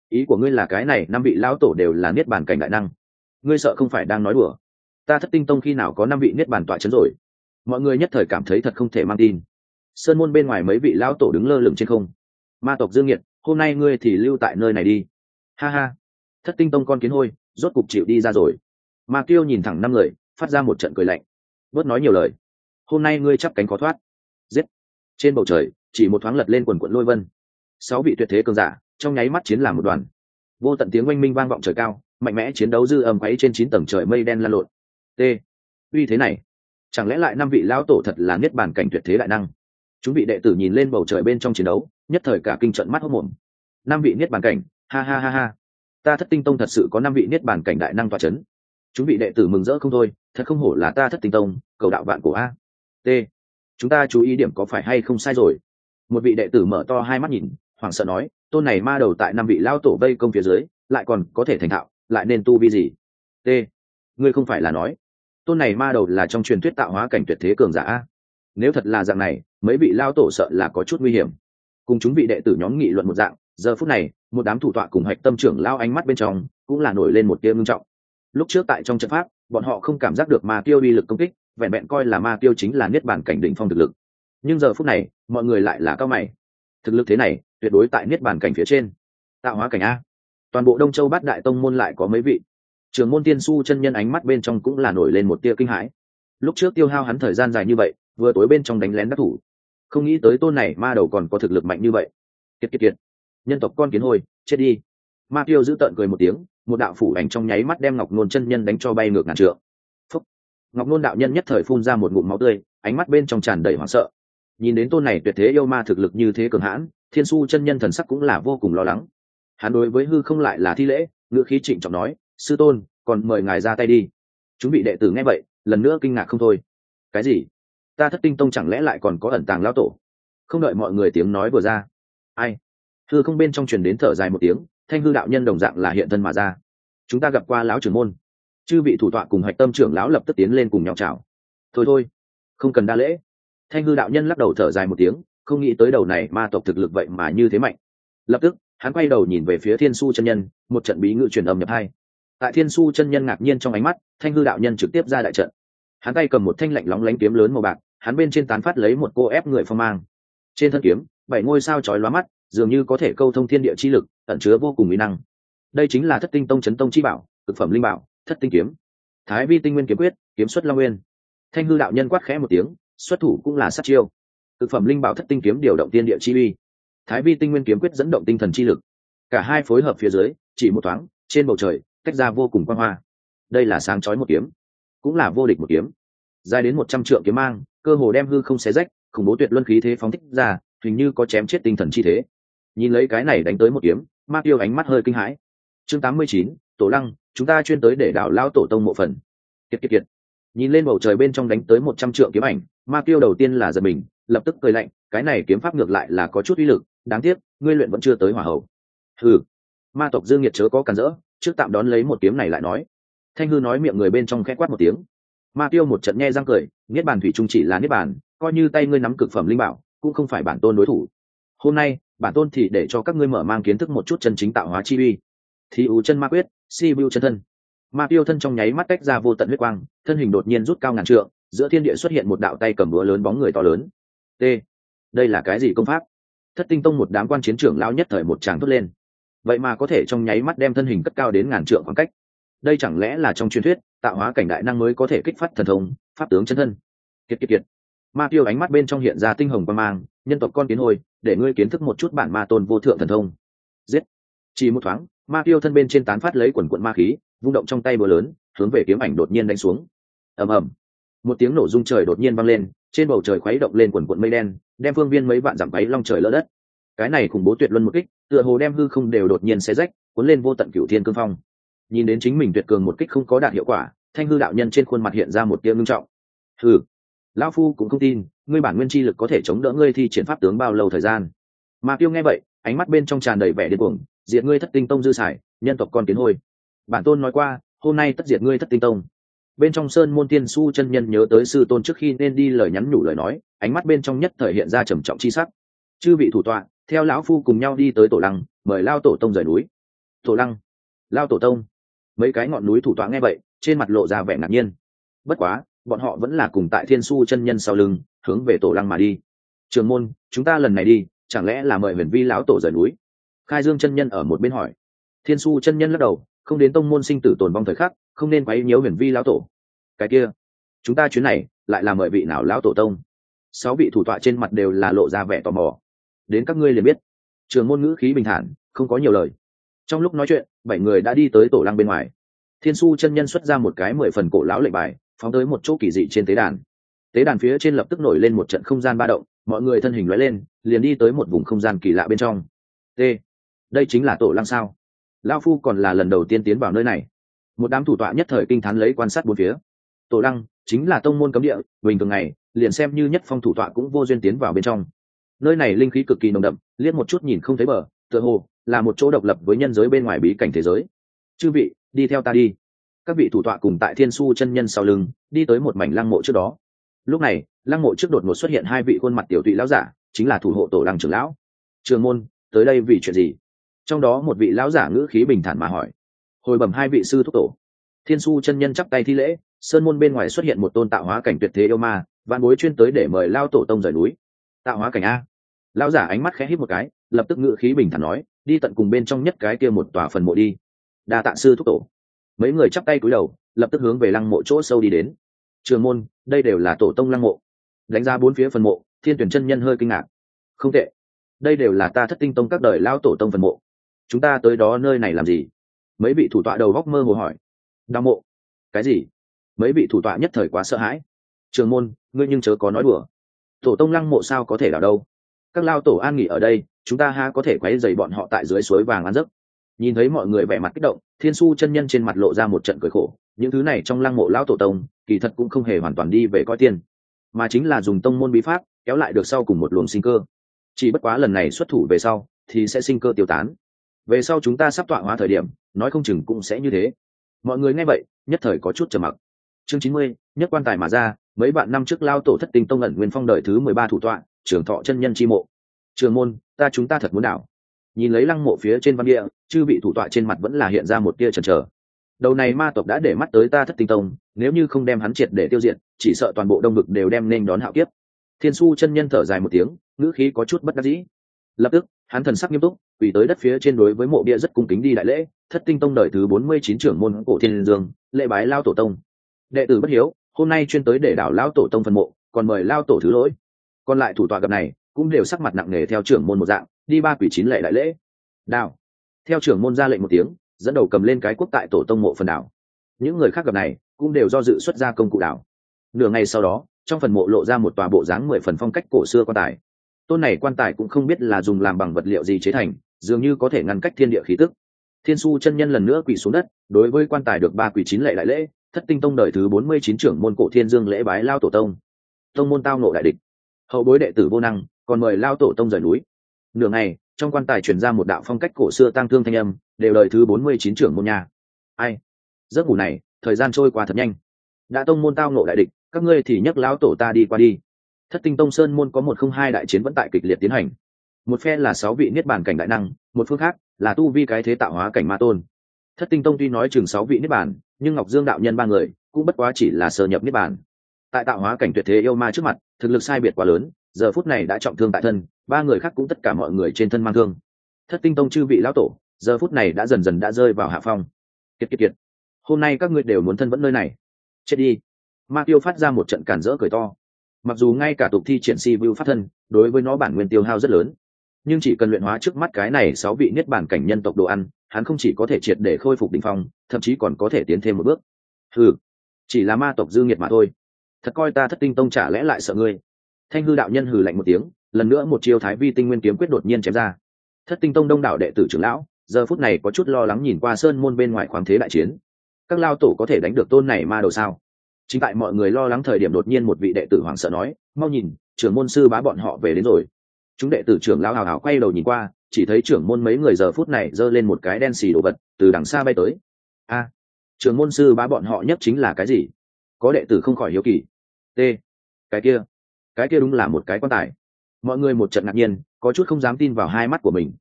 Ý của ngươi là cái này năm vị lão tổ đều là niết bàn cảnh đại năng, ngươi sợ không phải đang nói đùa? Ta Thất Tinh Tông khi nào có năm vị niết bàn tọa chấn rồi? Mọi người nhất thời cảm thấy thật không thể mang tin. Sơn môn bên ngoài mấy vị lão tổ đứng lơ lửng trên không. Ma tộc Dương Nghiệt, hôm nay ngươi thì lưu tại nơi này đi. Ha ha. Thất Tinh Tông con kiến hôi rốt cục chịu đi ra rồi. Ma Kiêu nhìn thẳng năm người, phát ra một trận cười lạnh. Bớt nói nhiều lời, hôm nay ngươi chắp cánh khó thoát. Giết. Trên bầu trời chỉ một thoáng lật lên quần quận lôi vân, 6 vị tuyệt thế cường giả trong nháy mắt chiến làm một đoàn, vô tận tiếng oanh minh vang vọng trời cao, mạnh mẽ chiến đấu dư âm quấy trên 9 tầng trời mây đen lan lộn. T. Uy thế này, chẳng lẽ lại năm vị lão tổ thật là niết bàn cảnh tuyệt thế đại năng? Chúng vị đệ tử nhìn lên bầu trời bên trong chiến đấu, nhất thời cả kinh trận mắt hốt mồm. Năm vị niết bàn cảnh, ha ha ha ha. Ta Thất Tinh Tông thật sự có năm vị niết bàn cảnh đại năng tọa chấn. Chúng vị đệ tử mừng rỡ không thôi, thật không hổ là ta Thất Tinh Tông, cầu đạo vạn cổ a. T. Chúng ta chú ý điểm có phải hay không sai rồi? Một vị đệ tử mở to hai mắt nhìn, hoảng sợ nói, tôn này ma đầu tại năm vị lao tổ vây công phía dưới, lại còn có thể thành thạo, lại nên tu vi gì? T. Ngươi không phải là nói, tôn này ma đầu là trong truyền thuyết tạo hóa cảnh tuyệt thế cường giả a? Nếu thật là dạng này, mấy vị lao tổ sợ là có chút nguy hiểm. Cùng chúng vị đệ tử nhóm nghị luận một dạng, giờ phút này, một đám thủ tọa cùng hạch tâm trưởng lao ánh mắt bên trong, cũng là nổi lên một tia ngưng trọng. Lúc trước tại trong trận pháp, bọn họ không cảm giác được ma tiêu uy lực công kích, vẹn vẹn coi là ma tiêu chính là niết bàn cảnh đỉnh phong thực lực. Nhưng giờ phút này, mọi người lại là cao mày. Thực lực thế này, tuyệt đối tại niết bàn cảnh phía trên. Tạo hóa cảnh a? Toàn bộ Đông Châu Bát Đại Tông môn lại có mấy vị. Trường môn Tiên Su chân nhân ánh mắt bên trong cũng là nổi lên một tia kinh hãi. Lúc trước tiêu hao hắn thời gian dài như vậy, vừa tối bên trong đánh lén đắc thủ, không nghĩ tới tôn này ma đầu còn có thực lực mạnh như vậy. Kiệt kiệt kiệt, nhân tộc con kiến hôi, chết đi. Ma tiêu giữ tợn cười một tiếng, một đạo phủ ảnh trong nháy mắt đem Ngọc Nôn chân nhân đánh cho bay ngược ngàn trượng. Phúc. Ngọc Nôn đạo nhân nhất thời phun ra một ngụm máu tươi, ánh mắt bên trong tràn đầy hoảng sợ. Nhìn đến tôn này tuyệt thế yêu ma thực lực như thế cường hãn, Thiên Su chân nhân thần sắc cũng là vô cùng lo lắng. Hắn đối với hư không lại là thi lễ, ngữ khí trịnh trọng nói, sư tôn, còn mời ngài ra tay đi. Chúng vị đệ tử nghe vậy, lần nữa kinh ngạc không thôi. Cái gì? Ta Thất Tinh Tông chẳng lẽ lại còn có ẩn tàng lão tổ? Không đợi mọi người tiếng nói vừa ra, ai? Hư không bên trong truyền đến thở dài một tiếng, Thanh hư đạo nhân đồng dạng là hiện thân mà ra. Chúng ta gặp qua lão trưởng môn. Chư vị thủ tọa cùng hạch tâm trưởng lão lập tức tiến lên cùng nhau chào. Thôi thôi, không cần đa lễ. Thanh hư đạo nhân lắc đầu thở dài một tiếng, không nghĩ tới đầu này ma tộc thực lực vậy mà như thế mạnh. Lập tức hắn quay đầu nhìn về phía Thiên Su chân nhân, một trận bí ngữ truyền âm nhập hai. Tại Thiên Su chân nhân ngạc nhiên trong ánh mắt, Thanh hư đạo nhân trực tiếp ra đại trận. Hắn tay cầm một thanh lạnh lóng lánh kiếm lớn màu bạc, hắn bên trên tán phát lấy một cô ép người phong mang. Trên thân kiếm, 7 ngôi sao chói lóa mắt, dường như có thể câu thông thiên địa chi lực, ẩn chứa vô cùng uy năng. Đây chính là Thất Tinh Tông chấn tông chi bảo, cực phẩm linh bảo, Thất Tinh kiếm. Thái Vi tinh nguyên kiếm quyết, kiếm xuất long nguyên. Thanh hư đạo nhân quát khẽ một tiếng, xuất thủ cũng là sát chiêu. Cực phẩm linh bảo Thất Tinh kiếm điều động tiên địa chi uy, Thái Vi tinh nguyên kiếm quyết dẫn động tinh thần chi lực. Cả hai phối hợp phía dưới, chỉ một thoáng, trên bầu trời tách ra vô cùng quang hoa. Đây là sáng chói một kiếm, cũng là vô địch một kiếm. Dài đến 100 trượng kiếm mang, cơ hồ đem hư không xé rách, khủng bố tuyệt luân khí thế phóng thích ra, hình như có chém chết tinh thần chi thế. Nhìn lấy cái này đánh tới một kiếm, Ma Tiêu ánh mắt hơi kinh hãi. Chương 89, Tổ Lăng, chúng ta chuyên tới để đảo lao tổ tông mộ phần. Kiệt kiệt kiệt. Nhìn lên bầu trời bên trong đánh tới 100 trượng kiếm ảnh, Ma Tiêu đầu tiên là giật mình, lập tức cười lạnh, cái này kiếm pháp ngược lại là có chút uy lực, đáng tiếc, ngươi luyện vẫn chưa tới hỏa hầu. Hừ. Ma tộc Dương Nghiệt chớ có cản rỡ, trước tạm đón lấy một kiếm này lại nói. Thanh hư nói miệng người bên trong khẽ quát một tiếng. Ma Tiêu một trận nghe răng cười, niết bàn thủy chung chỉ là niết bàn, coi như tay ngươi nắm cực phẩm linh bảo, cũng không phải bản tôn đối thủ. Hôm nay, bản tôn thì để cho các ngươi mở mang kiến thức một chút chân chính tạo hóa chi uy. Thi ú chân ma quyết, si bưu chân thân. Ma Tiêu thân trong nháy mắt tách ra vô tận huyết quang, thân hình đột nhiên rút cao ngàn trượng, giữa thiên địa xuất hiện một đạo tay cầm búa lớn bóng người to lớn. T. Đây là cái gì công pháp? Thất Tinh Tông một đám quan chiến trưởng lao nhất thời một tràng thốt lên. Vậy mà có thể trong nháy mắt đem thân hình cất cao đến ngàn trượng khoảng cách. Đây chẳng lẽ là trong truyền thuyết, tạo hóa cảnh đại năng mới có thể kích phát thần thông, pháp tướng chân thân? Kiệt kiệt kiệt. Ma Tiêu ánh mắt bên trong hiện ra tinh hồng quang mang, nhân tộc con kiến hồi, để ngươi kiến thức một chút bản ma tôn vô thượng thần thông. Giết. Chỉ một thoáng, Ma Tiêu thân bên trên tán phát lấy quần quần ma khí, vung động trong tay búa lớn, hướng về kiếm ảnh đột nhiên đánh xuống. Ầm ầm. Một tiếng nổ rung trời đột nhiên vang lên, trên bầu trời khuấy động lên quần quần mây đen, đem phương viên mấy vạn dặm váy long trời lỡ đất. Cái này khủng bố tuyệt luân một kích, tựa hồ đem hư không đều đột nhiên xé rách, cuốn lên vô tận cửu thiên cương phong. Nhìn đến chính mình tuyệt cường một kích không có đạt hiệu quả, Thanh hư đạo nhân trên khuôn mặt hiện ra một tia ngưng trọng. Hừ, lão phu cũng không tin, ngươi bản nguyên chi lực có thể chống đỡ ngươi thi triển pháp tướng bao lâu thời gian. Ma Tiêu nghe vậy, ánh mắt bên trong tràn đầy vẻ điên cuồng, diệt ngươi Thất Tinh Tông dư xài, nhân tộc con kiến hôi. Bản tôn nói qua, hôm nay tất diệt ngươi Thất Tinh Tông. Bên trong sơn môn Tiên Su chân nhân nhớ tới sư tôn trước khi nên đi lời nhắn nhủ lời nói, ánh mắt bên trong nhất thời hiện ra trầm trọng chi sắc. Chư vị thủ tọa, theo lão phu cùng nhau đi tới Tổ Lăng, mời lao tổ tông rời núi. Tổ lăng, lao tổ tông. Mấy cái ngọn núi thủ tọa nghe vậy trên mặt lộ ra vẻ ngạc nhiên. Bất quá bọn họ vẫn là cùng tại Thiên Su chân nhân sau lưng hướng về tổ lăng mà đi. Trường môn, chúng ta lần này đi chẳng lẽ là mời huyền vi lão tổ rời núi? Khai Dương chân nhân ở một bên hỏi. Thiên Su chân nhân lắc đầu, không đến tông môn sinh tử tồn vong thời khắc, không nên quấy nhiễu huyền vi lão tổ. Cái kia, chúng ta chuyến này lại là mời vị nào lão tổ tông? 6 vị thủ tọa trên mặt đều là lộ ra vẻ tò mò. Đến các ngươi liền biết. Trường môn ngữ khí bình thản, không có nhiều lời. Trong lúc nói chuyện 7 người đã đi tới tổ lăng bên ngoài. Thiên Su chân nhân xuất ra một cái 10 phần cổ lão lệnh bài, phóng tới một chỗ kỳ dị trên tế đàn. Tế đàn phía trên lập tức nổi lên một trận không gian ba động, mọi người thân hình lóe lên liền đi tới một vùng không gian kỳ lạ bên trong. Đây chính là tổ lăng sao? Lão phu còn là lần đầu tiên tiến vào nơi này. Một đám thủ tọa nhất thời kinh thán lấy quan sát bốn phía. Tổ lăng chính là tông môn cấm địa, bình thường ngày liền xem như nhất phong thủ tọa cũng vô duyên tiến vào bên trong. Nơi này linh khí cực kỳ nồng đậm, liếc một chút nhìn không thấy bờ, tựa hồ là một chỗ độc lập với nhân giới bên ngoài bí cảnh thế giới. Chư vị, đi theo ta đi. Các vị thủ tọa cùng tại Thiên Su chân nhân sau lưng đi tới một mảnh lăng mộ trước đó. Lúc này lăng mộ trước đột ngột xuất hiện 2 vị khuôn mặt tiểu tụy lão giả, chính là thủ hộ tổ lăng trưởng lão. Trường môn, tới đây vì chuyện gì? Trong đó một vị lão giả ngữ khí bình thản mà hỏi. Hồi bẩm 2 vị sư thúc tổ. Thiên Su chân nhân chắp tay thi lễ, sơn môn bên ngoài xuất hiện một tôn tạo hóa cảnh tuyệt thế yêu ma, vạn bối chuyên tới để mời lao tổ tông rời núi. Tạo hóa cảnh a? Lão giả ánh mắt khẽ híp một cái, lập tức ngữ khí bình thản nói, đi tận cùng bên trong nhất cái kia một tòa phần mộ đi. Đa tạ sư thúc tổ. Mấy người chắp tay cúi đầu, lập tức hướng về lăng mộ chỗ sâu đi đến. Trường môn, đây đều là tổ tông lăng mộ. Đánh ra 4 phía phần mộ, Thiên Tuyển chân nhân hơi kinh ngạc. Không tệ, đây đều là ta Thất Tinh tông các đời lao tổ tông phần mộ. Chúng ta tới đó nơi này làm gì? Mấy vị thủ tọa đầu góc mơ hồ hỏi. Đào mộ? Cái gì? Mấy vị thủ tọa nhất thời quá sợ hãi. Trường môn, ngươi nhưng chớ có nói đùa. Tổ tông lăng mộ sao có thể đào đâu? Các lao tổ an nghỉ ở đây, chúng ta ha có thể quấy rầy bọn họ tại dưới suối vàng ăn giấc. Nhìn thấy mọi người vẻ mặt kích động, Thiên Su chân nhân trên mặt lộ ra một trận cười khổ. Những thứ này trong lăng mộ lão tổ tông kỳ thật cũng không hề hoàn toàn đi về coi tiền, mà chính là dùng tông môn bí pháp kéo lại được sau cùng một luồng sinh cơ. Chỉ bất quá lần này xuất thủ về sau thì sẽ sinh cơ tiêu tán. Về sau chúng ta sắp tọa hóa thời điểm, nói không chừng cũng sẽ như thế. Mọi người nghe vậy nhất thời có chút trầm mặc. Chương 90, nhất quan tài mà ra. Mấy vạn năm trước lao tổ Thất Tinh tông ẩn nguyên phong đời thứ 13 thủ tọa, Trường Thọ chân nhân chi mộ. Trường môn, chúng ta thật muốn đảo. Nhìn lấy lăng mộ phía trên văn địa, chư vị thủ tọa trên mặt vẫn là hiện ra một tia chần chờ. Đầu này ma tộc đã để mắt tới ta Thất Tinh tông, nếu như không đem hắn triệt để tiêu diệt, chỉ sợ toàn bộ đông vực đều đem nên đón hạo kiếp. Thiên Su chân nhân thở dài một tiếng, ngữ khí có chút bất đắc dĩ. Lập tức hắn thần sắc nghiêm túc, quỳ tới đất phía trên đối với mộ bia rất cung kính đi đại lễ. Thất Tinh tông đời thứ 49 trưởng môn Cổ Thiên Dương, lễ bái lao tổ tông. Đệ tử bất hiếu, hôm nay chuyên tới để đảo lao tổ tông phần mộ, còn mời lao tổ thứ lỗi. Còn lại thủ tọa gặp này cũng đều sắc mặt nặng nề theo trưởng môn một dạng, đi 3 quỷ 9 lễ đại lễ. Đảo. Theo trưởng môn ra lệnh một tiếng, dẫn đầu cầm lên cái quốc tại tổ tông mộ phần đảo. Những người khác gặp này cũng đều do dự xuất ra công cụ đảo. Nửa ngày sau đó, trong phần mộ lộ ra một tòa bộ dáng 10 phần phong cách cổ xưa quan tài. Tôn này quan tài cũng không biết là dùng làm bằng vật liệu gì chế thành, dường như có thể ngăn cách thiên địa khí tức. Thiên Su chân nhân lần nữa quỳ xuống đất, đối với quan tài được 3 quỷ 9 lễ đại lễ. Thất Tinh tông đời thứ 49 trưởng môn Cổ Thiên Dương lễ bái lao tổ tông. Tông môn tao ngộ đại địch, hậu bối đệ tử vô năng, còn mời lao tổ tông rời núi. Nửa ngày, trong quan tài truyền ra một đạo phong cách cổ xưa tang thương thanh âm, đều đời thứ 49 trưởng môn nhà. Ai? Giấc ngủ này, thời gian trôi qua thật nhanh. Đã tông môn tao ngộ đại địch, các ngươi thì nhấc lão tổ ta đi qua đi. Thất Tinh tông sơn môn có 102 đại chiến vẫn tại kịch liệt tiến hành. Một phe là 6 vị niết bàn cảnh đại năng, một phương khác là tu vi cái thế tạo hóa cảnh ma tôn. Thất Tinh tông tuy nói chừng 6 vị niết bàn, nhưng Ngọc Dương đạo nhân 3 người cũng bất quá chỉ là sơ nhập niết bàn. Tại tạo hóa cảnh tuyệt thế yêu ma trước mặt, thực lực sai biệt quá lớn, giờ phút này đã trọng thương tại thân, 3 người khác cũng tất cả mọi người trên thân mang thương. Thất Tinh tông chư vị lão tổ, giờ phút này đã dần dần đã rơi vào hạ phong. Kiệt, hôm nay các ngươi đều muốn thân vẫn nơi này, chết đi. Ma Tiêu phát ra một trận cản rỡ cười to. Mặc dù ngay cả tục thi triển si view phát thân, đối với nó bản nguyên tiêu hao rất lớn, nhưng chỉ cần luyện hóa trước mắt cái này 6 vị niết bàn cảnh nhân tộc đồ ăn, hắn không chỉ có thể triệt để khôi phục đỉnh phong, thậm chí còn có thể tiến thêm một bước. Hừ, chỉ là ma tộc dư nghiệt mà thôi. Thật coi ta Thất Tinh tông chả lẽ lại sợ ngươi? Thanh hư đạo nhân hừ lạnh một tiếng, lần nữa một chiêu Thái Vi tinh nguyên kiếm quyết đột nhiên chém ra. Thất Tinh tông đông đảo đệ tử trưởng lão giờ phút này có chút lo lắng nhìn qua sơn môn bên ngoài khoáng thế đại chiến. Các lao tổ có thể đánh được tôn này ma đầu sao? Chính tại mọi người lo lắng thời điểm, đột nhiên một vị đệ tử hoảng sợ nói, mau nhìn, trưởng môn sư bá bọn họ về đến rồi. Chúng đệ tử trưởng lão hào hào quay đầu nhìn qua, chỉ thấy trưởng môn mấy người giờ phút này giơ lên một cái đen xì đồ vật từ đằng xa bay tới. A, trưởng môn sư bá bọn họ nhất chính là cái gì? Có đệ tử không khỏi hiếu kỳ. T, cái kia đúng là một cái quan tài. Mọi người một trận ngạc nhiên, có chút không dám tin vào hai mắt của mình.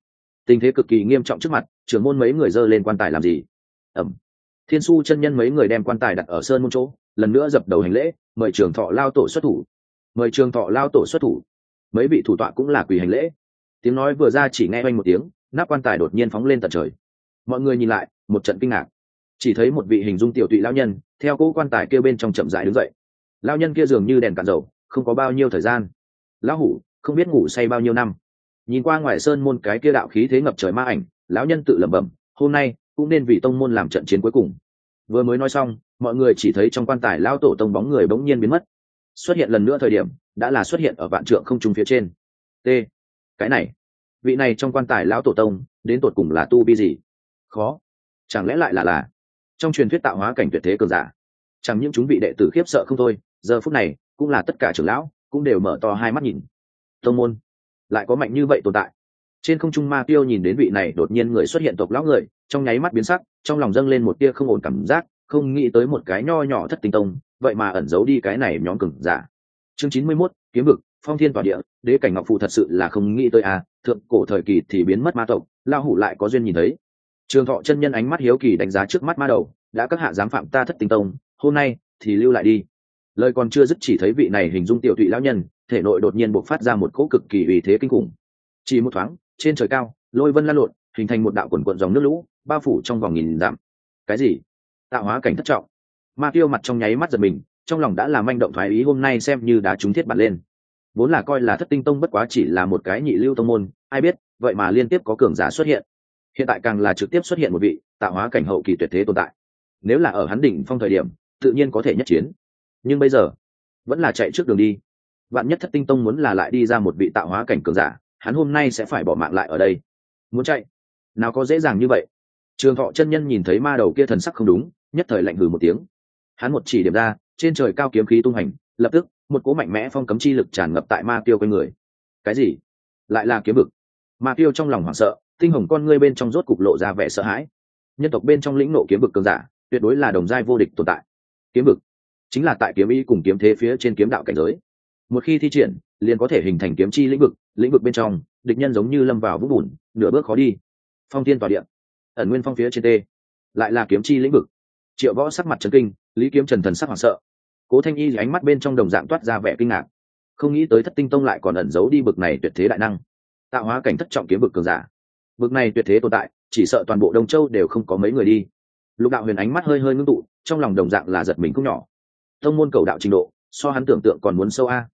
Tình thế cực kỳ nghiêm trọng trước mặt, trưởng môn mấy người giơ lên quan tài làm gì? Ẩm. Thiên Su chân nhân mấy người đem quan tài đặt ở sơn môn chỗ, lần nữa dập đầu hành lễ, mời Trường Thọ lao tổ xuất thủ. Mời Trường Thọ lao tổ xuất thủ. Mấy vị thủ tọa cũng là quỳ hành lễ. Tiếng nói vừa ra chỉ nghe oanh một tiếng, nắp quan tài đột nhiên phóng lên tận trời. Mọi người nhìn lại, một trận kinh ngạc. Chỉ thấy một vị hình dung tiểu tụy lão nhân, theo cỗ quan tài kia bên trong chậm rãi đứng dậy. Lão nhân kia dường như đèn cạn dầu, không có bao nhiêu thời gian. Lão hủ, không biết ngủ say bao nhiêu năm. Nhìn qua ngoài sơn môn cái kia đạo khí thế ngập trời ma ảnh, lão nhân tự lẩm bẩm, hôm nay cũng nên vì tông môn làm trận chiến cuối cùng. Vừa mới nói xong, mọi người chỉ thấy trong quan tài lão tổ tông bóng người bỗng nhiên biến mất. Xuất hiện lần nữa thời điểm, đã là xuất hiện ở vạn trượng không trung phía trên. T. Cái này, vị này trong quan tài lão tổ tông, đến tột cùng là tu vi gì? Khó, chẳng lẽ lại là trong truyền thuyết tạo hóa cảnh tuyệt thế cường giả? Chẳng những chúng vị đệ tử khiếp sợ không thôi, giờ phút này cũng là tất cả trưởng lão cũng đều mở to hai mắt nhìn. Tông môn lại có mạnh như vậy tồn tại? Trên không trung Ma Tiêu nhìn đến vị này đột nhiên người xuất hiện tộc lão người, trong nháy mắt biến sắc, trong lòng dâng lên một tia không ổn cảm giác, không nghĩ tới một cái nho nhỏ Thất Tinh Tông, vậy mà ẩn giấu đi cái này nhóm cường giả. Chương 91, kiếm vực, phong thiên tỏa địa, đế cảnh ngọc phù thật sự là không nghĩ tới à, thượng cổ thời kỳ thì biến mất ma tộc, lão hủ lại có duyên nhìn thấy. Trường Thọ chân nhân ánh mắt hiếu kỳ đánh giá trước mắt ma đầu, đã các hạ dám phạm ta Thất Tinh Tông, hôm nay thì lưu lại đi. Lời còn chưa dứt chỉ thấy vị này hình dung tiểu tụy lão nhân, thể nội đột nhiên bộc phát ra một cỗ cực kỳ uy thế kinh khủng. Chỉ một thoáng, trên trời cao, lôi vân lan lộn, hình thành một đạo quần quần dòng nước lũ, bao phủ trong vòng nghìn dặm. Cái gì? Tạo hóa cảnh thất trọng? Ma Tiêu mặt trong nháy mắt giật mình, trong lòng đã làm manh động thoái ý, hôm nay xem như đá trúng thiết bản lên. Vốn là coi là Thất Tinh Tông bất quá chỉ là một cái nhị lưu tông môn, ai biết, vậy mà liên tiếp có cường giả xuất hiện. Hiện tại càng là trực tiếp xuất hiện một vị tạo hóa cảnh hậu kỳ tuyệt thế tồn tại. Nếu là ở hắn đỉnh phong thời điểm, tự nhiên có thể nhất chiến. Nhưng bây giờ, vẫn là chạy trước đường đi. Vạn nhất Thất Tinh Tông muốn là lại đi ra một vị tạo hóa cảnh cường giả, hắn hôm nay sẽ phải bỏ mạng lại ở đây. Muốn chạy, nào có dễ dàng như vậy. Trường Thọ chân nhân nhìn thấy ma đầu kia thần sắc không đúng, nhất thời lạnh hừ một tiếng. Hắn một chỉ điểm ra, trên trời cao kiếm khí tung hành, lập tức một cỗ mạnh mẽ phong cấm chi lực tràn ngập tại Ma Tiêu quanh người. Cái gì? Lại là kiếm vực? Ma Tiêu trong lòng hoảng sợ, tinh hồng con ngươi bên trong rốt cục lộ ra vẻ sợ hãi. Nhân tộc bên trong lĩnh nộ kiếm vực cường giả, tuyệt đối là đồng giai vô địch tồn tại. Kiếm vực chính là tại kiếm ý cùng kiếm thế phía trên kiếm đạo cảnh giới. Một khi thi triển, liền có thể hình thành kiếm chi lĩnh vực bên trong, địch nhân giống như lâm vào vũng bùn, nửa bước khó đi. Phong thiên tỏa địa, ẩn nguyên phong phía trên tê, lại là kiếm chi lĩnh vực. Triệu Võ sắc mặt chấn kinh, Lý Kiếm Trần thần sắc hoảng sợ. Cố Thanh Y ánh mắt bên trong đồng dạng toát ra vẻ kinh ngạc, không nghĩ tới Thất Tinh Tông lại còn ẩn giấu đi bực này tuyệt thế đại năng, tạo hóa cảnh thất trọng kiếm vực cường giả. Bực này tuyệt thế tồn tại, chỉ sợ toàn bộ Đông Châu đều không có mấy người đi. Lục Đạo Huyền ánh mắt hơi hơi ngưng tụ, trong lòng đồng dạng là giật mình không nhỏ. Tông môn cầu đạo trình độ, so hắn tưởng tượng còn muốn sâu a.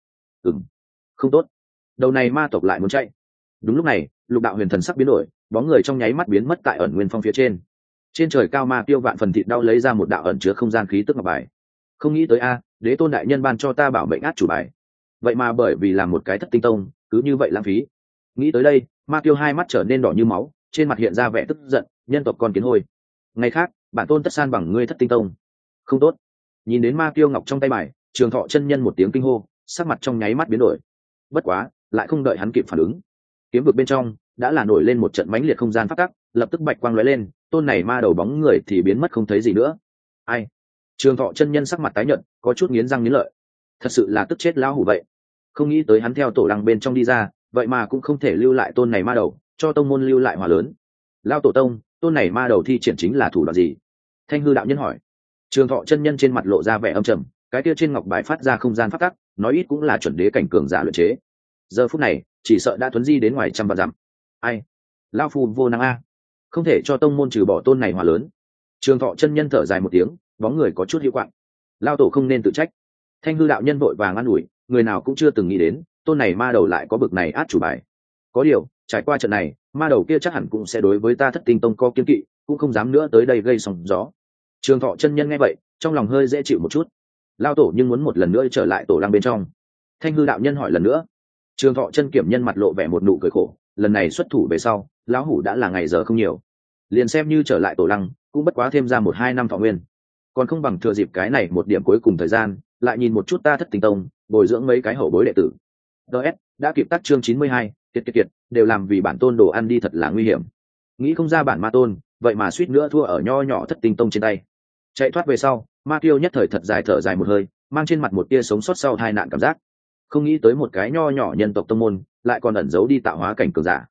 Không tốt, đầu này ma tộc lại muốn chạy. Đúng lúc này, Lục Đạo Huyền thần sắc biến đổi, bóng người trong nháy mắt biến mất tại ẩn nguyên phong phía trên. Trên trời cao Ma Tiêu vạn phần thịt đau lấy ra một đạo ẩn chứa không gian khí tức ngọc bài. Không nghĩ tới a, Đế Tôn đại nhân ban cho ta bảo mệnh át chủ bài, vậy mà bởi vì làm một cái Thất Tinh Tông, cứ như vậy lãng phí. Nghĩ tới đây, Ma Tiêu hai mắt trở nên đỏ như máu, trên mặt hiện ra vẻ tức giận, nhân tộc con kiến hôi. Ngày khác, bản tôn tất san bằng ngươi Thất Tinh Tông. Không tốt. Nhìn đến Ma Tiêu ngọc trong tay bài, Trường Thọ chân nhân một tiếng kinh hô, sắc mặt trong nháy mắt biến đổi. Bất quá, lại không đợi hắn kịp phản ứng, kiếm vực bên trong đã là nổi lên một trận mãnh liệt không gian phát tắc, lập tức bạch quang lóe lên, tôn này ma đầu bóng người thì biến mất không thấy gì nữa. Ai? Trường Thọ chân nhân sắc mặt tái nhợt, có chút nghiến răng nghiến lợi. Thật sự là tức chết lão hủ vậy. Không nghĩ tới hắn theo tổ đằng bên trong đi ra, vậy mà cũng không thể lưu lại tôn này ma đầu, cho tông môn lưu lại hòa lớn. Lão tổ tông, tôn này ma đầu thi triển chính là thủ đoạn gì? Thanh hư đạo nhân hỏi. Trường Thọ chân nhân trên mặt lộ ra vẻ âm trầm, cái kia trên ngọc bài phát ra không gian phát tắc, nói ít cũng là chuẩn đế cảnh cường giả luyện chế. Giờ phút này, chỉ sợ đã thuấn di đến ngoài trăm vạn dặm. Ai? Lão phu vô năng a, không thể cho tông môn trừ bỏ tôn này hòa lớn. Trường Thọ chân nhân thở dài một tiếng, bóng người có chút hữu quạng. Lão tổ không nên tự trách. Thanh hư đạo nhân vội vàng an ủi, người nào cũng chưa từng nghĩ đến, tôn này ma đầu lại có bực này át chủ bài. Có điều, trải qua trận này, ma đầu kia chắc hẳn cũng sẽ đối với ta Thất Tinh Tông có kiêng kỵ, cũng không dám nữa tới đây gây sóng gió. Trường Thọ chân nhân nghe vậy, trong lòng hơi dễ chịu một chút. Lão tổ nhưng muốn một lần nữa trở lại tổ lăng bên trong. Thanh hư đạo nhân hỏi lần nữa. Trường Thọ chân kiểm nhân mặt lộ vẻ một nụ cười khổ, lần này xuất thủ về sau, lão hủ đã là ngày giờ không nhiều, liền xem như trở lại tổ lăng, cũng bất quá thêm ra 1-2 năm thọ nguyên, còn không bằng thừa dịp cái này một điểm cuối cùng thời gian, lại nhìn một chút ta Thất Tinh Tông, bồi dưỡng mấy cái hậu bối đệ tử. DS đã kịp tác chương 92, kiệt đều làm vì bản tôn đồ ăn đi thật là nguy hiểm. Nghĩ không ra bản ma tôn, vậy mà suýt nữa thua ở nho nhỏ Thất Tinh Tông trên tay. Chạy thoát về sau, Ma Kiêu nhất thời thật dài thở dài một hơi, mang trên mặt một tia sống sót sau tai nạn cảm giác. Không nghĩ tới một cái nho nhỏ nhân tộc tông môn, lại còn ẩn giấu đi tạo hóa cảnh cường giả.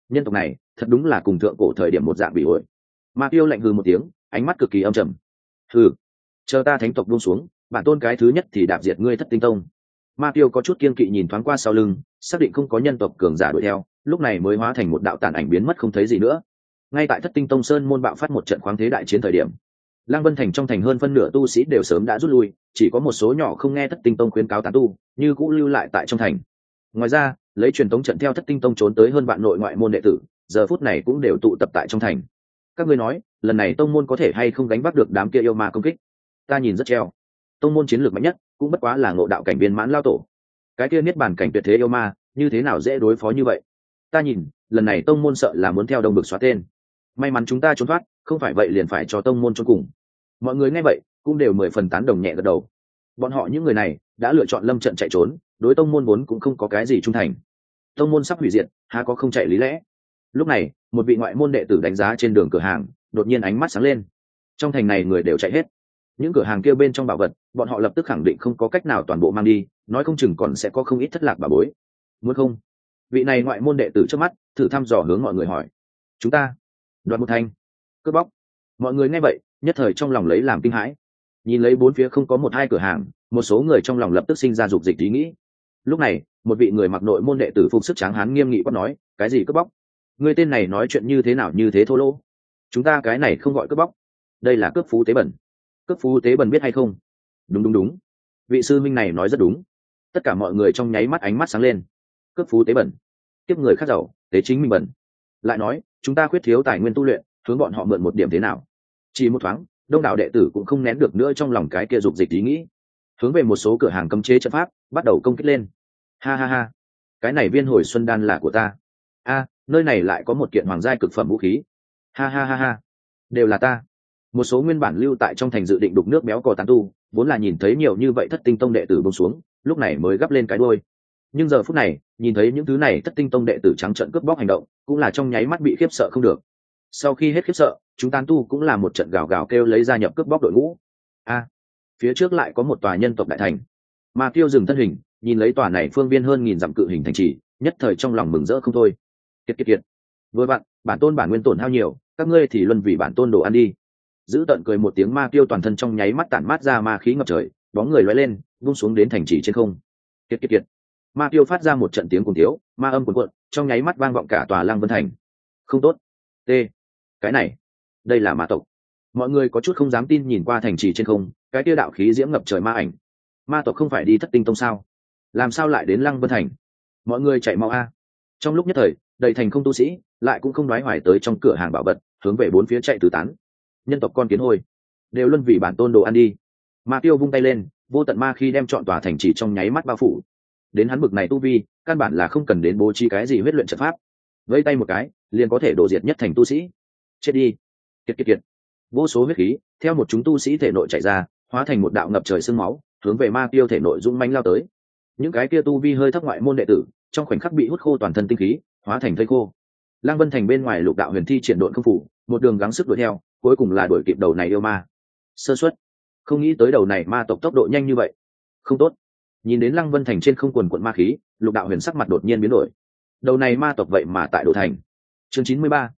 nhân tộc này thật đúng là cùng thượng cổ thời điểm một dạng bị ổi. Ma Tiêu lạnh hừ một tiếng, ánh mắt cực kỳ âm trầm. Hừ, chờ ta thánh tộc buông xuống, bản tôn cái thứ nhất thì đạp diệt ngươi Thất Tinh Tông. Ma Tiêu có chút kiên kỵ nhìn thoáng qua sau lưng, xác định không có nhân tộc cường giả đuổi theo, lúc này mới hóa thành một đạo tàn ảnh biến mất không thấy gì nữa. Ngay tại Thất Tinh Tông sơn môn bạo phát một trận khoáng thế đại chiến thời điểm, Lăng Vân Thành trong thành hơn phân nửa tu sĩ đều sớm đã rút lui, chỉ có một số nhỏ không nghe Thất Tinh Tông khuyến cáo tán tu, như cũ lưu lại tại trong thành. Ngoài ra, lấy truyền tống trận theo Thất Tinh Tông trốn tới hơn vạn nội ngoại môn đệ tử, giờ phút này cũng đều tụ tập tại trong thành. Các ngươi nói, lần này tông môn có thể hay không gánh vác được đám kia yêu ma công kích? Ta nhìn rất treo. Tông môn chiến lược mạnh nhất, cũng bất quá là ngộ đạo cảnh viên mãn lao tổ. Cái kia niết bàn cảnh tuyệt thế yêu ma, như thế nào dễ đối phó như vậy? Ta nhìn, lần này tông môn sợ là muốn theo đông bực xóa tên. May mắn chúng ta trốn thoát, không phải vậy liền phải cho tông môn chôn cùng. Mọi người nghe vậy, cũng đều 10 phần tán đồng nhẹ gật đầu. Bọn họ những người này đã lựa chọn lâm trận chạy trốn, đối tông môn vốn cũng không có cái gì trung thành. Tông môn sắp hủy diệt, há có không chạy lý lẽ? Lúc này, một vị ngoại môn đệ tử đánh giá trên đường cửa hàng, đột nhiên ánh mắt sáng lên. Trong thành này người đều chạy hết, những cửa hàng kia bên trong bảo vật, bọn họ lập tức khẳng định không có cách nào toàn bộ mang đi, nói không chừng còn sẽ có không ít thất lạc bà bối. Muốn không? Vị này ngoại môn đệ tử trước mắt thử thăm dò hướng mọi người hỏi. Chúng ta đoạt một thành, cướp bóc. Mọi người nghe vậy, nhất thời trong lòng lấy làm kinh hãi. Nhìn lấy bốn phía không có một hai cửa hàng, một số người trong lòng lập tức sinh ra dục dịch ý nghĩ. Lúc này, một vị người mặc nội môn đệ tử phục sức tráng hán nghiêm nghị quát nói, cái gì cướp bóc? Người tên này nói chuyện như thế nào như thế thô lỗ? Chúng ta cái này không gọi cướp bóc, đây là cướp phú tế bẩn. Cướp phú tế bẩn biết hay không? Đúng đúng đúng, vị sư minh này nói rất đúng. Tất cả mọi người trong nháy mắt ánh mắt sáng lên. Cướp phú tế bẩn, tiếp người khác giàu, tế chính mình bẩn. Lại nói, chúng ta khuyết thiếu tài nguyên tu luyện, hướng bọn họ mượn một điểm thế nào? Chỉ một thoáng, đông đảo đệ tử cũng không nén được nữa trong lòng cái kia dục dịch ý nghĩ, hướng về một số cửa hàng cấm chế trận pháp bắt đầu công kích lên. Ha ha ha, cái này viên hồi xuân đan là của ta. A, nơi này lại có một kiện hoàng giai cực phẩm vũ khí. Ha ha ha ha, đều là ta. Một số nguyên bản lưu tại trong thành dự định đục nước béo cò tán tu, vốn là nhìn thấy nhiều như vậy Thất Tinh Tông đệ tử buông xuống, lúc này mới gấp lên cái đuôi. Nhưng giờ phút này, nhìn thấy những thứ này Thất Tinh Tông đệ tử trắng trợn cướp bóc hành động, cũng là trong nháy mắt bị khiếp sợ không được. Sau khi hết khiếp sợ, chúng tán tu cũng là một trận gào gào kêu lấy gia nhập cướp bóc đội ngũ. A, phía trước lại có một tòa nhân tộc đại thành. Mà Tiêu dừng thân hình, nhìn lấy tòa này phương viên hơn nghìn dặm cự hình thành trì, nhất thời trong lòng mừng rỡ không thôi. Kiệt kiệt kiệt, với bạn, bản tôn bản nguyên tổn hao nhiều, các ngươi thì luân vì bản tôn đồ ăn đi. Giữ tận cười một tiếng, Ma Tiêu toàn thân trong nháy mắt tản mát ra ma khí ngập trời, bóng người lóe lên, vung xuống đến thành trì trên không. Kiệt kiệt kiệt, Ma Tiêu phát ra một trận tiếng cuồng tiếu, ma âm cuồn cuộn, trong nháy mắt vang vọng cả tòa Lăng Vân Thành. Không tốt, t, cái này, đây là ma tộc. Mọi người có chút không dám tin nhìn qua thành trì trên không, cái tiêu đạo khí diễm ngập trời ma ảnh. Ma tộc không phải đi Thất Tinh Tông sao? Làm sao lại đến Lăng Vân Thành? Mọi người chạy mau a! Trong lúc nhất thời, đầy thành không tu sĩ, lại cũng không đoái hoài tới trong cửa hàng bảo vật, hướng về bốn phía chạy tứ tán. Nhân tộc con kiến hôi, đều luân vì bản tôn đồ ăn đi. Ma Tiêu vung tay lên, vô tận ma khi đem trọn tòa thành trì trong nháy mắt bao phủ. Đến hắn bực này tu vi, căn bản là không cần đến bố trí cái gì huyết luyện trận pháp, vây tay một cái, liền có thể đổ diệt nhất thành tu sĩ. Chết đi! Kiệt kiệt kiệt! Vô số huyết khí theo một chúng tu sĩ thể nội chạy ra, hóa thành một đạo ngập trời sương máu, hướng về Ma Tiêu thể nội dũng mãnh lao tới. Những cái kia tu vi hơi thấp ngoại môn đệ tử, trong khoảnh khắc bị hút khô toàn thân tinh khí, hóa thành thây khô. Lăng Vân Thành bên ngoài Lục Đạo Huyền thi triển độn không phủ, một đường gắng sức đuổi theo, cuối cùng là đuổi kịp đầu này yêu ma. Sơ suất, không nghĩ tới đầu này ma tộc tốc độ nhanh như vậy. Không tốt. Nhìn đến Lăng Vân Thành trên không quần quần ma khí, Lục Đạo Huyền sắc mặt đột nhiên biến đổi. Đầu này ma tộc vậy mà tại Đô Thành. Chương 93,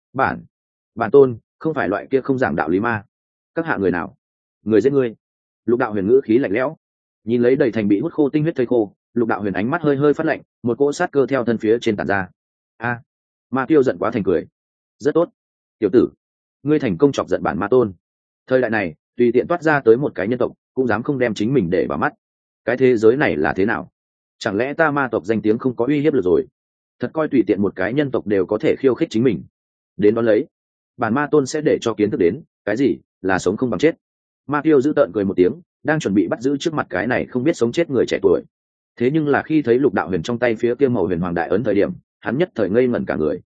bản tôn không phải loại kia không giảng đạo lý ma. Các hạ người nào? Người giết ngươi. Lục Đạo Huyền ngữ khí lạnh lẽo, nhìn lấy đầy thành bị hút khô tinh huyết thây khô, Lục Đạo Huyền ánh mắt hơi hơi phát lạnh, một cỗ sát cơ theo thân phía trên tản ra. A, Ma Tiêu giận quá thành cười. Rất tốt, tiểu tử, ngươi thành công chọc giận bản ma tôn. Thời đại này, tùy tiện toát ra tới một cái nhân tộc, cũng dám không đem chính mình để vào mắt. Cái thế giới này là thế nào? Chẳng lẽ ta ma tộc danh tiếng không có uy hiếp được rồi? Thật coi tùy tiện một cái nhân tộc đều có thể khiêu khích chính mình. Đến đón lấy, bản ma tôn sẽ để cho kiến thức đến, cái gì là sống không bằng chết. Ma Tiêu giữ tợn cười một tiếng, đang chuẩn bị bắt giữ trước mặt cái này không biết sống chết người trẻ tuổi. Thế nhưng là khi thấy Lục Đạo Huyền trong tay phía kia màu huyền hoàng đại ấn thời điểm, hắn nhất thời ngây ngẩn cả người.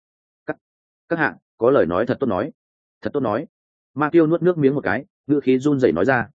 Các hạ, có lời nói thật tốt nói. Thật tốt nói. Ma Tiêu nuốt nước miếng một cái, ngữ khí run rẩy nói ra.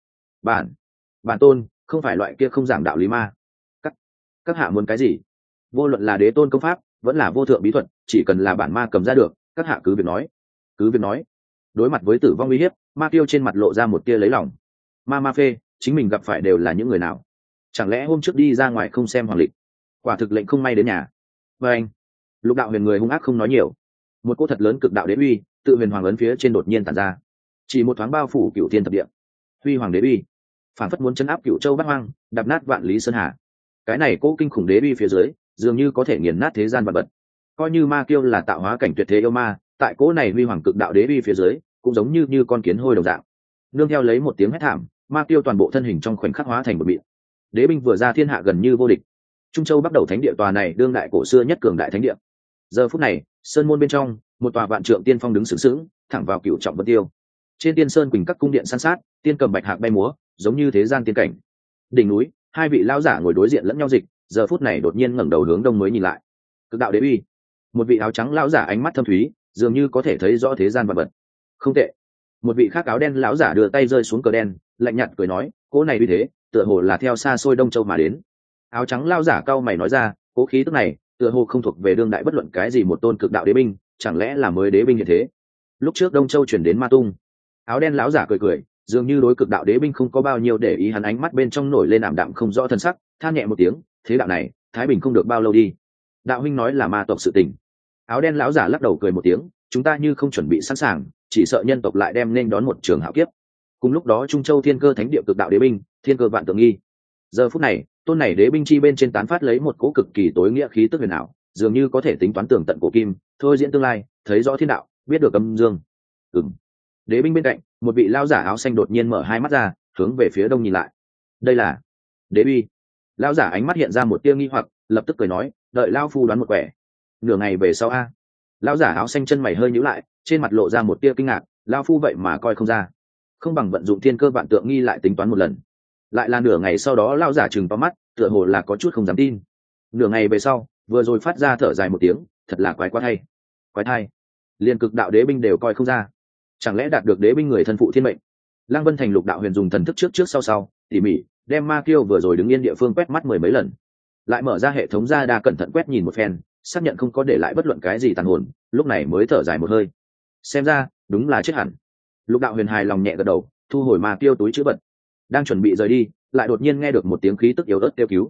Bản tôn không phải loại kia không giảng đạo lý ma. Các hạ muốn cái gì? Vô luận là đế tôn công pháp, vẫn là vô thượng bí thuật, chỉ cần là bản ma cầm ra được, các hạ cứ việc nói. Cứ việc nói. Đối mặt với tử vong uy hiếp, Ma Tiêu trên mặt lộ ra một tia lấy lòng. Ma phê, chính mình gặp phải đều là những người nào? Chẳng lẽ hôm trước đi ra ngoài không xem hoàng lịch? Quả thực lệnh không may đến nhà. Và anh, Lục Đạo Huyền người hung ác không nói nhiều. một cỗ thật lớn cực đạo đế uy tự huyền hoàng ấn phía trên đột nhiên tản ra, chỉ một thoáng bao phủ cựu thiên thập địa. Huy hoàng đế uy phản phất muốn chấn áp cựu châu bát hoang, đập nát vạn lý sơn hà. Cái này cỗ kinh khủng đế uy phía dưới dường như có thể nghiền nát thế gian vật vật. Coi như ma kiêu là tạo hóa cảnh tuyệt thế yêu ma, tại cỗ này huy hoàng cực đạo đế uy phía dưới cũng giống như con kiến hôi đồng dạng. Nương theo lấy một tiếng hét thảm, ma kiêu toàn bộ thân hình trong khoảnh khắc hóa thành một mịn. Đế binh vừa ra thiên hạ gần như vô địch. Trung châu bắt đầu thánh địa tòa này đương đại cổ xưa nhất cường đại thánh địa. Giờ phút này, sơn môn bên trong, một tòa vạn trượng tiên phong đứng sướng sướng, thẳng vào cựu trọng vân tiêu. Trên tiên sơn quỳnh các cung điện san sát, tiên cầm bạch hạc bay múa, giống như thế gian tiên cảnh. Đỉnh núi, hai vị lão giả ngồi đối diện lẫn nhau dịch, giờ phút này đột nhiên ngẩng đầu hướng đông mới nhìn lại. Cực đạo đế uy. Một vị áo trắng lão giả ánh mắt thâm thúy, dường như có thể thấy rõ thế gian vật vật. Không tệ. Một vị khác áo đen lão giả đưa tay rơi xuống cờ đen, lạnh nhạt cười nói, cỗ này uy thế, tựa hồ là theo xa xôi Đông Châu mà đến. Áo trắng lão giả cau mày nói ra, cố khí tức này, tựa hồ không thuộc về đương đại bất luận cái gì một tôn cực đạo đế binh, chẳng lẽ là mới đế binh như thế? Lúc trước Đông Châu chuyển đến Ma Tung. Áo đen lão giả cười cười, dường như đối cực đạo đế binh không có bao nhiêu để ý, hắn ánh mắt bên trong nổi lên ảm đạm không rõ thân sắc, than nhẹ một tiếng, thế đạo này, Thái Bình không được bao lâu đi. Đạo huynh nói là ma tộc sự tình. Áo đen lão giả lắc đầu cười một tiếng, chúng ta như không chuẩn bị sẵn sàng, chỉ sợ nhân tộc lại đem nên đón một trường hạo kiếp. Cùng lúc đó Trung Châu Thiên Cơ Thánh địa cực đạo đế binh, Thiên Cơ Vạn Tượng Nghi. Giờ phút này, tôn này đế binh chi bên trên tán phát lấy một cỗ cực kỳ tối nghĩa khí tức huyền ảo, dường như có thể tính toán tường tận cổ kim, thôi diễn tương lai, thấy rõ thiên đạo, biết được âm dương. Đế binh bên cạnh, một vị lão giả áo xanh đột nhiên mở hai mắt ra, hướng về phía đông nhìn lại. Đây là đế uy. Lão giả ánh mắt hiện ra một tia nghi hoặc, lập tức cười nói, đợi lão phu đoán một quẻ. Nửa ngày về sau a. Lão giả áo xanh chân mày hơi nhíu lại, trên mặt lộ ra một tia kinh ngạc, lão phu vậy mà coi không ra. Không bằng vận dụng Thiên Cơ Vạn Tượng Nghi lại tính toán một lần. Lại là nửa ngày sau đó lão giả trừng to mắt, tựa hồ là có chút không dám tin. Nửa ngày về sau, vừa rồi phát ra thở dài một tiếng, thật là quái quá hay. Quái thai. Liên cực đạo đế binh đều coi không ra, chẳng lẽ đạt được đế binh người thân phụ thiên mệnh? Lăng Vân Thành Lục đạo huyền dùng thần thức trước sau tỉ mỉ đem ma kiêu vừa rồi đứng yên địa phương quét mắt mười mấy lần, lại mở ra hệ thống ra đa cẩn thận quét nhìn một phen, xác nhận không có để lại bất luận cái gì tàn hồn, lúc này mới thở dài một hơi. Xem ra đúng là chết hẳn. Lục đạo huyền hài lòng nhẹ gật đầu, thu hồi ma kiêu túi chữ vật, đang chuẩn bị rời đi, lại đột nhiên nghe được một tiếng khí tức yếu ớt kêu cứu.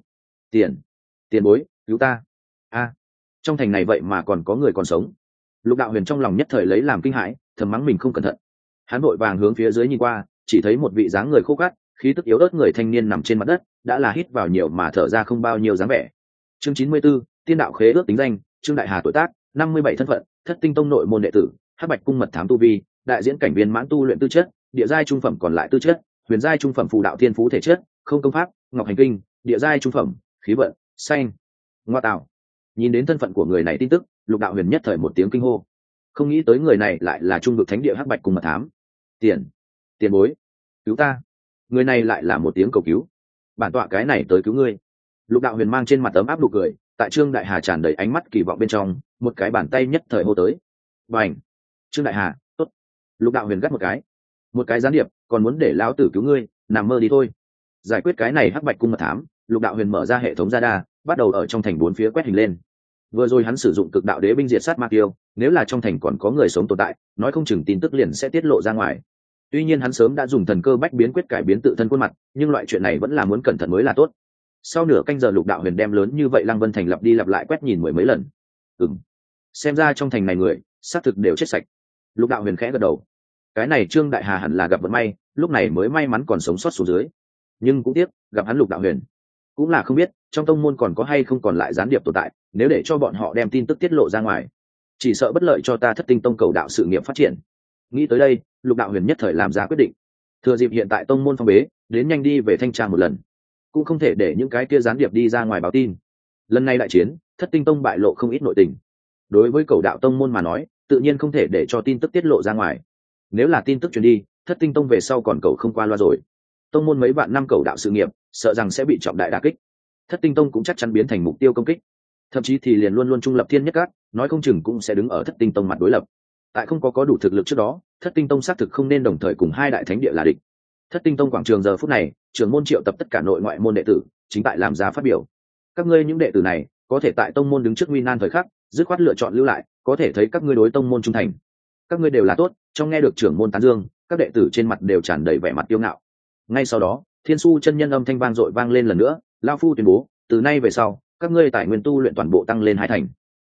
Tiền bối, cứu ta. A, trong thành này vậy mà còn có người còn sống. Lục đạo huyền trong lòng nhất thời lấy làm kinh hãi, thầm mắng mình không cẩn thận. Hắn vội vàng hướng phía dưới nhìn qua, chỉ thấy một vị dáng người khô gắt, khí tức yếu ớt người thanh niên nằm trên mặt đất, đã là hít vào nhiều mà thở ra không bao nhiêu dáng vẻ. Chương 94, Tiên đạo khế ước tính danh, Trương Đại Hà tuổi tác, 57 thân phận, Thất Tinh Tông nội môn đệ tử, Hắc Bạch cung mật thám tu vi, đại diễn cảnh viên mãn tu luyện tư chất, địa giai trung phẩm còn lại tư chất, huyền giai trung phẩm phù đạo thiên phú thể chất, không công pháp, ngọc hành kinh, địa giai trung phẩm, khí vận, xanh. Ngoa tạo. Nhìn đến thân phận của người này tin tức, Lục đạo huyền nhất thời một tiếng kinh hô. Không nghĩ tới người này lại là trung vực thánh địa Hắc Bạch cung mật thám. Tiền bối, cứu ta. Người này lại là một tiếng cầu cứu. Bản tọa cái này tới cứu ngươi. Lục đạo huyền mang trên mặt ấm áp nụ cười, tại Trương Đại Hà tràn đầy ánh mắt kỳ vọng bên trong, một cái bàn tay nhất thời hô tới. Bành. Trương Đại Hà, tốt. Lục đạo huyền gắt một cái gián điệp, còn muốn để lão tử cứu ngươi, nằm mơ đi thôi. Giải quyết cái này Hắc Bạch cung mật thám, Lục đạo huyền mở ra hệ thống radar, bắt đầu ở trong thành bốn phía quét hình lên. Vừa rồi hắn sử dụng cực đạo đế binh diệt sát ma kiêu, nếu là trong thành còn có người sống tồn tại, nói không chừng tin tức liền sẽ tiết lộ ra ngoài. Tuy nhiên hắn sớm đã dùng thần cơ bách biến quyết cải biến tự thân khuôn mặt, nhưng loại chuyện này vẫn là muốn cẩn thận mới là tốt. Sau nửa canh giờ Lục đạo huyền đem lớn như vậy Lăng Vân Thành lặp đi lặp lại quét nhìn mười mấy lần. Xem ra trong thành này người xác thực đều chết sạch. Lục đạo huyền khẽ gật đầu. Cái này Trương Đại Hà hẳn là gặp vận may, lúc này mới may mắn còn sống sót xuống dưới. Nhưng cũng tiếc, gặp hắn Lục đạo huyền, cũng là không biết trong tông môn còn có hay không còn lại gián điệp tồn tại, nếu để cho bọn họ đem tin tức tiết lộ ra ngoài, chỉ sợ bất lợi cho ta Thất Tinh Tông cầu đạo sự nghiệp phát triển. Nghĩ tới đây, Lục đạo huyền nhất thời làm ra quyết định, thừa dịp hiện tại tông môn phong bế, đến nhanh đi về thanh tra một lần, cũng không thể để những cái kia gián điệp đi ra ngoài báo tin. Lần này đại chiến, Thất Tinh Tông bại lộ không ít nội tình, đối với cầu đạo tông môn mà nói, tự nhiên không thể để cho tin tức tiết lộ ra ngoài. Nếu là tin tức truyền đi, Thất Tinh Tông về sau còn cầu không qua loa rồi. Tông môn mấy vạn năm cầu đạo sự nghiệp, sợ rằng sẽ bị trọng đại đả kích. Thất Tinh Tông cũng chắc chắn biến thành mục tiêu công kích, thậm chí thì liền luôn luôn trung lập thiên nhất các, nói không chừng cũng sẽ đứng ở Thất Tinh Tông mặt đối lập. Tại không có đủ thực lực trước đó, Thất Tinh Tông xác thực không nên đồng thời cùng hai đại thánh địa là địch. Thất Tinh Tông quảng trường giờ phút này, trưởng môn triệu tập tất cả nội ngoại môn đệ tử, chính tại làm ra phát biểu. Các ngươi những đệ tử này, có thể tại tông môn đứng trước nguy nan thời khắc, dứt khoát lựa chọn lưu lại, có thể thấy các ngươi đối tông môn trung thành. Các ngươi đều là tốt, trong nghe được trưởng môn tán dương, các đệ tử trên mặt đều tràn đầy vẻ mặt kiêu ngạo. Ngay sau đó, Thiên Su chân nhân âm thanh vang dội vang lên lần nữa, lão phu tuyên bố, từ nay về sau, các ngươi tài nguyên tu luyện toàn bộ tăng lên 2 thành.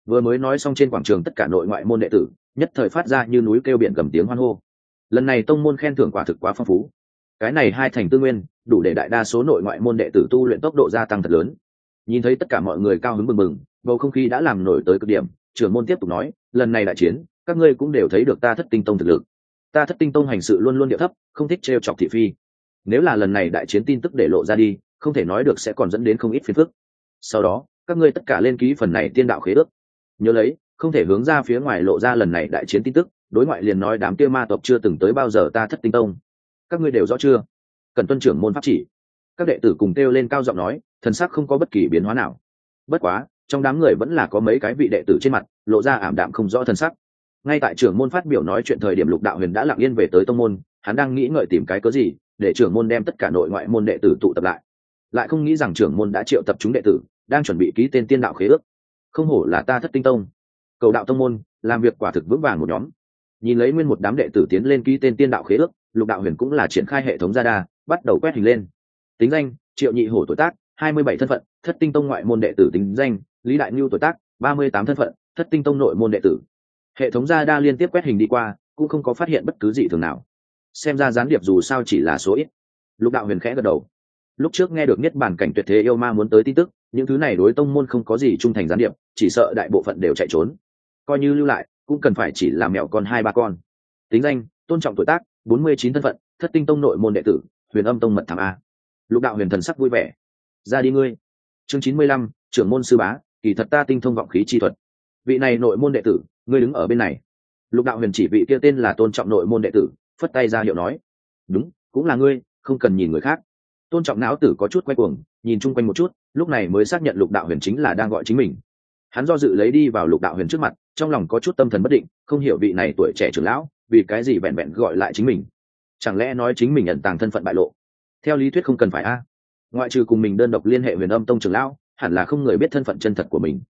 Vừa mới nói xong, trên quảng trường tất cả nội ngoại môn đệ tử nhất thời phát ra như núi kêu biển gầm tiếng hoan hô. Lần này tông môn khen thưởng quả thực quá phong phú, cái này hai thành tư nguyên đủ để đại đa số nội ngoại môn đệ tử tu luyện tốc độ gia tăng thật lớn. Nhìn thấy tất cả mọi người cao hứng bừng bừng, bầu không khí đã làm nổi tới cực điểm. Trưởng môn tiếp tục nói, lần này đại chiến các ngươi cũng đều thấy được ta Thất Tinh Tông thực lực. Ta Thất Tinh Tông hành sự luôn luôn điệu thấp, không thích trêu chọc thị phi. Nếu là lần này đại chiến tin tức để lộ ra đi, không thể nói được sẽ còn dẫn đến không ít phiền phức. Sau đó các ngươi tất cả lên ký phần này tiên đạo khế ước, nhớ lấy không thể hướng ra phía ngoài lộ ra lần này đại chiến tin tức. Đối ngoại liền nói đám kia ma tộc chưa từng tới bao giờ ta Thất Tinh Tông. Các ngươi đều rõ chưa? Cần tuân trưởng môn pháp chỉ. Các đệ tử cùng kêu lên cao giọng nói, thần sắc không có bất kỳ biến hóa nào. Bất quá trong đám người vẫn là có mấy cái vị đệ tử trên mặt lộ ra ảm đạm không rõ thần sắc. Ngay tại trưởng môn phát biểu nói chuyện thời điểm, Lục Đạo Huyền đã lặng yên về tới tông môn. Hắn đang nghĩ ngợi tìm cái cớ gì để trưởng môn đem tất cả nội ngoại môn đệ tử tụ tập lại không nghĩ rằng trưởng môn đã triệu tập chúng đệ tử đang chuẩn bị ký tên tiên đạo khế ước. Không hổ là ta Thất Tinh Tông, cầu đạo tông môn làm việc quả thực vững vàng một nhóm. Nhìn lấy nguyên một đám đệ tử tiến lên ký tên tiên đạo khế ước, Lục Đạo Huyền cũng là triển khai hệ thống radar, bắt đầu quét hình lên. Tính danh: Triệu Nhị Hổ, tuổi tác 27, thân phận Thất Tinh Tông ngoại môn đệ tử. Tính danh: Lý Đại Nhu, tuổi tác 38, thân phận Thất Tinh Tông nội môn đệ tử. Hệ thống radar liên tiếp quét hình đi qua, cũng không có phát hiện bất cứ gì thường nào. Xem ra gián điệp dù sao chỉ là số ít. Lục Đạo Huyền khẽ gật đầu. Lúc trước nghe được Niết Bàn cảnh tuyệt thế yêu ma muốn tới tin tức, những thứ này đối tông môn không có gì trung thành gián điệp, chỉ sợ đại bộ phận đều chạy trốn. Coi như lưu lại cũng cần phải chỉ là mèo con 2-3 con. Tính danh: Tôn Trọng, tuổi tác 49, thân phận Thất Tinh Tông nội môn đệ tử, Huyền Âm Tông mật thám A. Lục Đạo Huyền thần sắc vui vẻ. Ra đi ngươi. Chương 95, trưởng môn sư bá, kỳ thật ta tinh thông vọng khí chi thuật. Vị này nội môn đệ tử, ngươi đứng ở bên này. Lục Đạo Huyền chỉ vị kia tên là Tôn Trọng nội môn đệ tử, phất tay ra hiệu nói. Đúng, cũng là ngươi, không cần nhìn người khác. Tôn Trọng não tử có chút quay cuồng, nhìn chung quanh một chút, lúc này mới xác nhận Lục Đạo Huyền chính là đang gọi chính mình. Hắn do dự lấy đi vào Lục Đạo Huyền trước mặt, trong lòng có chút tâm thần bất định, không hiểu vị này tuổi trẻ trưởng lão vì cái gì vẹn vẹn gọi lại chính mình. Chẳng lẽ nói chính mình ẩn tàng thân phận bại lộ? Theo lý thuyết không cần phải a. Ngoại trừ cùng mình đơn độc liên hệ Huyền Âm Tông trưởng lão, hẳn là không người biết thân phận chân thật của mình.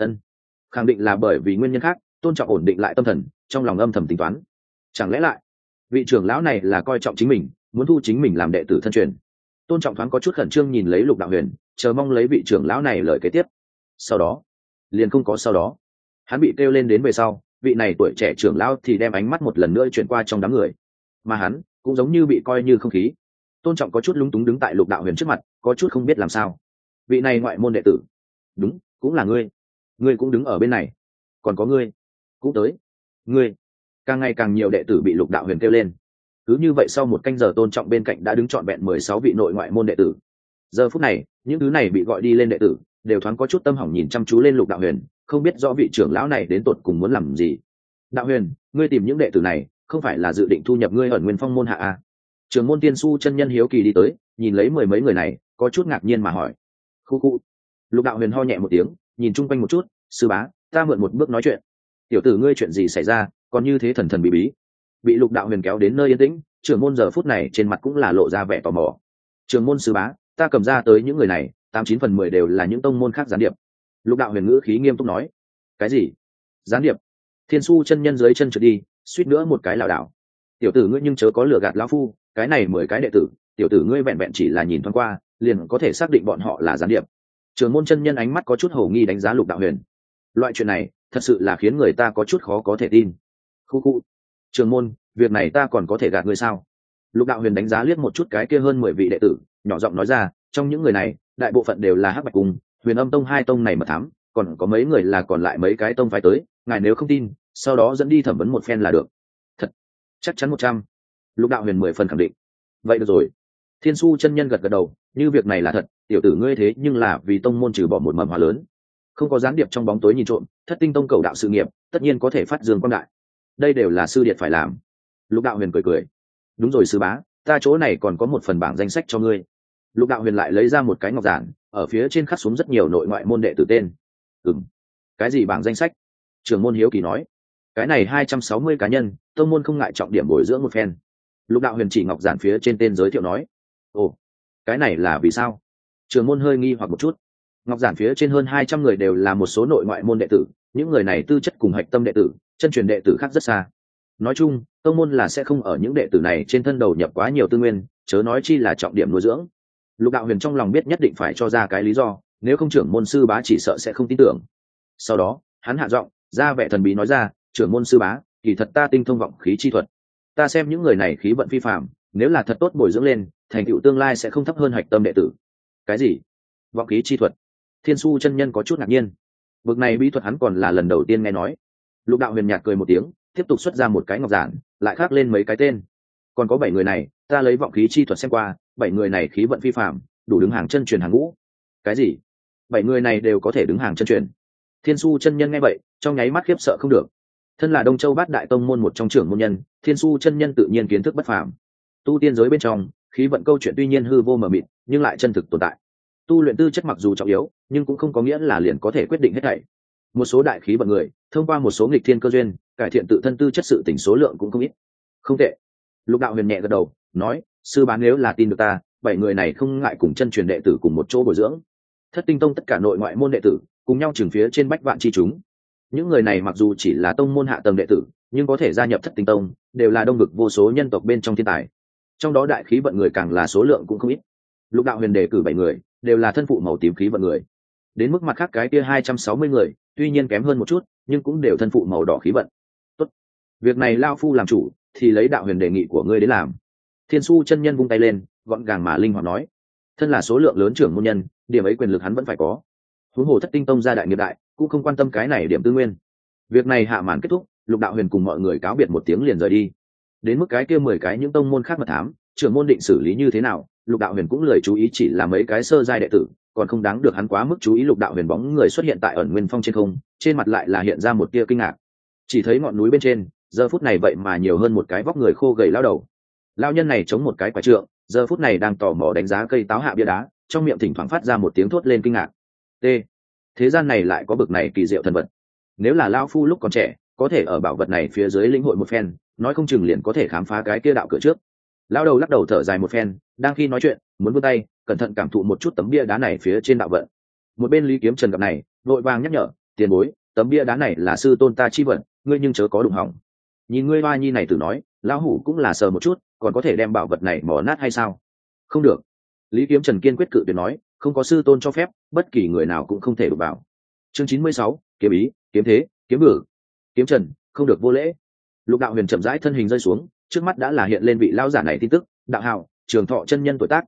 Khẳng định là bởi vì nguyên nhân khác. Tôn Trọng ổn định lại tâm thần, trong lòng âm thầm tính toán. Chẳng lẽ lại vị trưởng lão này là coi trọng chính mình, muốn thu chính mình làm đệ tử thân truyền? Tôn Trọng thoáng có chút khẩn trương nhìn lấy Lục Đạo Huyền, chờ mong lấy vị trưởng lão này lời kế tiếp. Sau đó liền không có sau đó. Hắn bị kêu lên đến về sau, vị này tuổi trẻ trưởng lão thì đem ánh mắt một lần nữa chuyển qua trong đám người, mà hắn cũng giống như bị coi như không khí. Tôn Trọng có chút lúng túng đứng tại Lục Đạo Huyền trước mặt, có chút không biết làm sao. Vị này ngoại môn đệ tử, đúng, cũng là ngươi cũng đứng ở bên này, còn có ngươi cũng tới. Ngươi. Càng ngày càng nhiều đệ tử bị Lục Đạo Huyền kêu lên. Cứ như vậy sau một canh giờ, Tôn Trọng bên cạnh đã đứng trọn vẹn 16 vị nội ngoại môn đệ tử. Giờ phút này những thứ này bị gọi đi lên đệ tử đều thoáng có chút tâm hỏng nhìn chăm chú lên Lục Đạo Huyền, không biết rõ vị trưởng lão này đến tột cùng muốn làm gì. Đạo Huyền, ngươi tìm những đệ tử này không phải là dự định thu nhập ngươi ẩn Nguyên Phong môn hạ à? Trưởng môn Tiên Su chân nhân hiếu kỳ đi tới, nhìn lấy mười mấy người này, có chút ngạc nhiên mà hỏi. Khu. Lục Đạo Huyền ho nhẹ một tiếng, nhìn chung quanh một chút. Sư bá, ta mượn một bước nói chuyện. Tiểu tử ngươi chuyện gì xảy ra, còn như thế thần thần bí bí? Bị Lục Đạo Huyền kéo đến nơi yên tĩnh, trưởng môn giờ phút này trên mặt cũng là lộ ra vẻ tò mò. Trưởng môn sư bá, ta cầm ra tới những người này 89 phần 10 đều là những tông môn khác gián điệp. Lục Đạo Huyền ngữ khí nghiêm túc nói. Cái gì? Gián điệp? Thiên Su chân nhân dưới chân trượt đi, suýt nữa một cái lảo đảo. Tiểu tử ngươi nhưng chớ có lừa gạt lão phu, cái này 10 cái đệ tử, tiểu tử ngươi vẹn vẹn chỉ là nhìn thoáng qua liền có thể xác định bọn họ là gián điệp. Trưởng môn chân nhân ánh mắt có chút hồ nghi đánh giá Lục Đạo Huyền. Loại chuyện này thật sự là khiến người ta có chút khó có thể tin. Khu. Trưởng môn, việc này ta còn có thể gạt ngươi sao? Lục Đạo Huyền đánh giá liếc một chút cái kia hơn 10 vị đệ tử, nhỏ giọng nói ra, trong những người này đại bộ phận đều là Hắc Bạch Cung, Huyền Âm Tông hai tông này mà thám, còn có mấy người là còn lại mấy cái tông phái tới, ngài nếu không tin sau đó dẫn đi thẩm vấn một phen là được. Thật? Chắc chắn 100. Lục Đạo Huyền 10 phần khẳng định. Vậy được rồi. Thiên Su chân nhân gật gật đầu, như việc này là thật, tiểu tử ngươi thế nhưng là vì tông môn trừ bỏ một mầm hoa lớn, không có gián điệp trong bóng tối nhìn trộm, Thất Tinh Tông cầu đạo sự nghiệp tất nhiên có thể phát dương quang đại. Đây đều là sư điệt phải làm. Lục Đạo Huyền cười cười. Đúng rồi sư bá, ta chỗ này còn có một phần bảng danh sách cho ngươi. Lục Đạo Huyền lại lấy ra một cái ngọc giản, ở phía trên khắc xuống rất nhiều nội ngoại môn đệ tử tên. Cái gì bảng danh sách? Trưởng môn hiếu kỳ nói. Cái này 260 cá nhân, tông môn không ngại trọng điểm bồi dưỡng một phen. Lục Đạo Huyền chỉ ngọc giản phía trên tên giới thiệu nói. Ồ, cái này là vì sao? Trưởng môn hơi nghi hoặc một chút. Ngọc giản phía trên hơn 200 người đều là một số nội ngoại môn đệ tử, những người này tư chất cùng hạch tâm đệ tử, chân truyền đệ tử khác rất xa. Nói chung, tông môn là sẽ không ở những đệ tử này trên thân đầu nhập quá nhiều tư nguyên, chớ nói chi là trọng điểm nuôi dưỡng. Lục Đạo Huyền trong lòng biết nhất định phải cho ra cái lý do, nếu không trưởng môn sư bá chỉ sợ sẽ không tin tưởng. Sau đó hắn hạ giọng ra vẻ thần bí nói ra, trưởng môn sư bá, kỳ thật ta tinh thông vọng khí chi thuật, ta xem những người này khí vận phi phạm, nếu là thật tốt bồi dưỡng lên, thành tựu tương lai sẽ không thấp hơn hạch tâm đệ tử. Cái gì? Vọng khí chi thuật? Thiên Su chân nhân có chút ngạc nhiên, bực này bí thuật hắn còn là lần đầu tiên nghe nói. Lục Đạo Huyền nhạt cười một tiếng, tiếp tục xuất ra một cái ngọc giản, lại khắc lên mấy cái tên. Còn có 7 người này, ta lấy vọng khí chi thuật xem qua, 7 người này khí vận phi phạm, đủ đứng hàng chân truyền hàng ngũ. Cái gì? 7 người này đều có thể đứng hàng chân truyền? Thiên Su chân nhân nghe vậy, trong nháy mắt khiếp sợ không được. Thân là Đông Châu Bát Đại Tông môn một trong trưởng môn nhân, Thiên Su chân nhân tự nhiên kiến thức bất phàm. Tu tiên giới bên trong, khí vận câu chuyện tuy nhiên hư vô mờ mịt, nhưng lại chân thực tồn tại. Tu luyện tư chất mặc dù trọng yếu, nhưng cũng không có nghĩa là liền có thể quyết định hết thảy. Một số đại khí vận người, thông qua một số nghịch thiên cơ duyên, cải thiện tự thân tư chất sự tỉnh số lượng cũng không ít. Không tệ. Lục Đạo Huyền nhẹ gật đầu, nói, sư bá nếu là tin được ta, 7 người này không ngại cùng chân truyền đệ tử cùng một chỗ bồi dưỡng. Thất Tinh Tông tất cả nội ngoại môn đệ tử, cùng nhau trừng phía trên bách vạn chi chúng. Những người này mặc dù chỉ là tông môn hạ tầng đệ tử, nhưng có thể gia nhập Thất Tinh Tông, đều là đông vực vô số nhân tộc bên trong thiên tài. Trong đó đại khí vận người càng là số lượng cũng không ít. Lục Đạo Huyền đề cử 7 người, đều là thân phụ màu tím khí vận người. Đến mức mặt khác cái kia 260 người, tuy nhiên kém hơn một chút, nhưng cũng đều thân phụ màu đỏ khí vận. Tốt, việc này lão phu làm chủ, thì lấy Đạo Huyền đề nghị của ngươi đến làm. Thiên Su chân nhân vung tay lên, gọn gàng mà linh hoạt nói, thân là số lượng lớn trưởng môn nhân, điểm ấy quyền lực hắn vẫn phải có. Huống hồ Thất Tinh Tông gia đại nghiệp đại, cũng không quan tâm cái này điểm tư nguyên. Việc này hạ màn kết thúc, Lục Đạo Huyền cùng mọi người cáo biệt một tiếng liền rời đi. Đến mức cái kia 10 cái những tông môn khác mật thám, trưởng môn định xử lý như thế nào, Lục Đạo Huyền cũng lười chú ý, chỉ là mấy cái sơ giai đệ tử, còn không đáng được hắn quá mức chú ý. Lục Đạo Huyền bóng người xuất hiện tại ẩn nguyên phong trên không, trên mặt lại là hiện ra một tia kinh ngạc. Chỉ thấy ngọn núi bên trên, giờ phút này vậy mà nhiều hơn một cái vóc người khô gầy lão đầu. Lão nhân này chống một cái quả trượng, giờ phút này đang tò mò đánh giá cây táo hạ bia đá, trong miệng thỉnh thoảng phát ra một tiếng thốt lên kinh ngạc. T. Thế gian này lại có bực này kỳ diệu thần vật. Nếu là lão phu lúc còn trẻ, có thể ở bảo vật này phía dưới lĩnh hội một phen, nói không chừng liền có thể khám phá cái kia đạo cửa trước. Lão đầu lắc đầu thở dài một phen, đang khi nói chuyện, muốn vươn tay, cẩn thận cảm thụ một chút tấm bia đá này phía trên đạo vận. Một bên Lý Kiếm Trần gặp này, vội vàng nhắc nhở, tiền bối, tấm bia đá này là sư tôn ta chi vận, ngươi nhưng chớ có đụng hỏng. Nhìn ngươi hoa nhi này tử nói, lão hủ cũng là sờ một chút, còn có thể đem bảo vật này mỏ nát hay sao? Không được. Lý Kiếm Trần kiên quyết cự tuyệt nói, không có sư tôn cho phép, bất kỳ người nào cũng không thể đụng vào. Chương 96, kiếm ý, kiếm thế, kiếm bử. Kiếm Trần, không được vô lễ. Lục Đạo Huyền chậm rãi thân hình rơi xuống, trước mắt đã là hiện lên vị lão giả này tin tức, đạo hào, Trường Thọ chân nhân tuổi tác,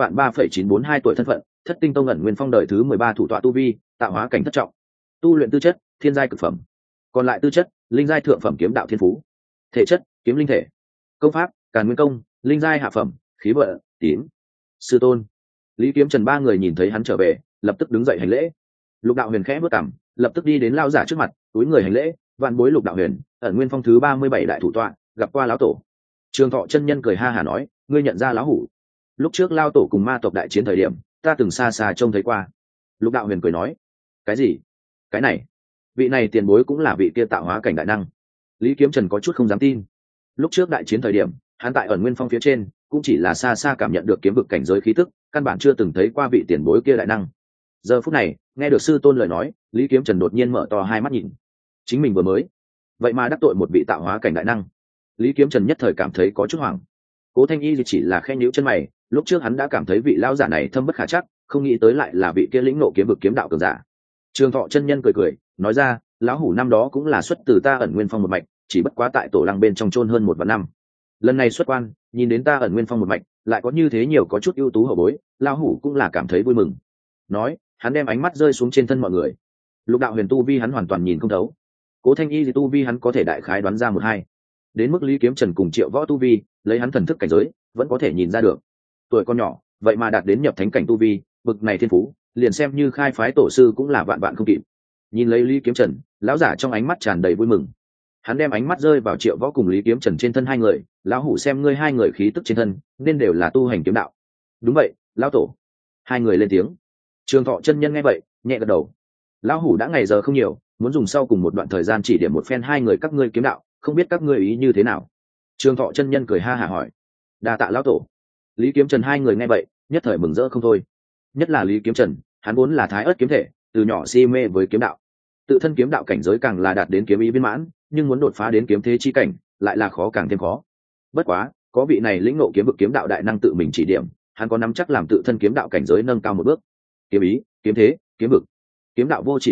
2.3.942 tuổi thân phận, Thất Tinh Tông ẩn nguyên phong đời thứ 13 thủ tọa tu vi, tạo hóa cảnh thất trọng. Tu luyện tư chất, thiên giai cực phẩm. Còn lại tư chất, linh giai thượng phẩm kiếm đạo thiên phú. Thể chất, kiếm linh thể. Công pháp, Càn Nguyên công, linh giai hạ phẩm, khí vận, tím. Sư tôn. Lý Kiếm Trần ba người nhìn thấy hắn trở về, lập tức đứng dậy hành lễ. Lục Đạo Huyền khẽ bước cằm, lập tức đi đến lão giả trước mặt, túi người hành lễ, vạn bối Lục Đạo Huyền, ẩn nguyên phong thứ 37 đại thủ tọa, gặp qua lão tổ. Trường Thọ chân nhân cười ha hả nói, ngươi nhận ra lão hủ? Lúc trước lao tổ cùng ma tộc đại chiến thời điểm, ta từng xa xa trông thấy qua. Lục Đạo Huyền cười nói, cái gì? Cái này? Vị này tiền bối cũng là vị kia tạo hóa cảnh đại năng. Lý Kiếm Trần có chút không dám tin. Lúc trước đại chiến thời điểm, hắn tại ẩn nguyên phong phía trên, cũng chỉ là xa xa cảm nhận được kiếm vực cảnh giới khí tức, căn bản chưa từng thấy qua vị tiền bối kia đại năng. Giờ phút này, nghe được sư tôn lời nói, Lý Kiếm Trần đột nhiên mở to hai mắt nhìn. Chính mình vừa mới, vậy mà đắc tội một vị tạo hóa cảnh đại năng. Lý Kiếm Trần nhất thời cảm thấy có chút hoảng. Cố Thanh Y chỉ là khe nhíu chân mày, lúc trước hắn đã cảm thấy vị lão giả này thâm bất khả trắc, không nghĩ tới lại là vị kia lĩnh ngộ kiếm vực kiếm đạo cường giả. Trường Thọ chân nhân cười cười, nói ra, lão hủ năm đó cũng là xuất từ ta ẩn nguyên phong một mạch, chỉ bất quá tại tổ lăng bên trong chôn hơn 1 vạn năm. Lần này xuất quan, nhìn đến ta ẩn nguyên phong một mạch, lại có như thế nhiều có chút ưu tú hậu bối, lão hủ cũng là cảm thấy vui mừng. Nói, hắn đem ánh mắt rơi xuống trên thân mọi người. Lục Đạo Huyền tu vi hắn hoàn toàn nhìn không thấu. Cố Thanh Y thì tu vi hắn có thể đại khái đoán ra 1-2. Đến mức Lý Kiếm Trần cùng Triệu Võ tu vi, lấy hắn thần thức cảnh giới, vẫn có thể nhìn ra được. Tuổi con nhỏ, vậy mà đạt đến nhập thánh cảnh tu vi, bực này thiên phú, liền xem như khai phái tổ sư cũng là vạn vạn không kịp. Nhìn lấy Lý Kiếm Trần, lão giả trong ánh mắt tràn đầy vui mừng. Hắn đem ánh mắt rơi vào Triệu Võ cùng Lý Kiếm Trần trên thân hai người, lão hủ xem ngươi hai người khí tức trên thân, nên đều là tu hành kiếm đạo. Đúng vậy, lão tổ. Hai người lên tiếng. Trường Thọ chân nhân nghe vậy, nhẹ gật đầu. Lão hủ đã ngày giờ không nhiều, muốn dùng sau cùng một đoạn thời gian chỉ điểm một phen hai người các ngươi kiếm đạo, không biết các ngươi ý như thế nào. Trường Thọ chân nhân cười ha hả hỏi. Đa tạ lão tổ. Lý Kiếm Trần hai người nghe vậy, nhất thời mừng rỡ không thôi. Nhất là Lý Kiếm Trần, hắn vốn là thái ớt kiếm thể, từ nhỏ si mê với kiếm đạo. Tự thân kiếm đạo cảnh giới càng là đạt đến kiếm ý viên mãn, nhưng muốn đột phá đến kiếm thế chi cảnh, lại là khó càng thêm khó. Bất quá, có vị này lĩnh ngộ kiếm vực kiếm đạo đại năng tự mình chỉ điểm, hắn có nắm chắc làm tự thân kiếm đạo cảnh giới nâng cao một bước. Kiếm ý, kiếm thế, kiếm vực, kiếm đạo vô chỉ cảnh,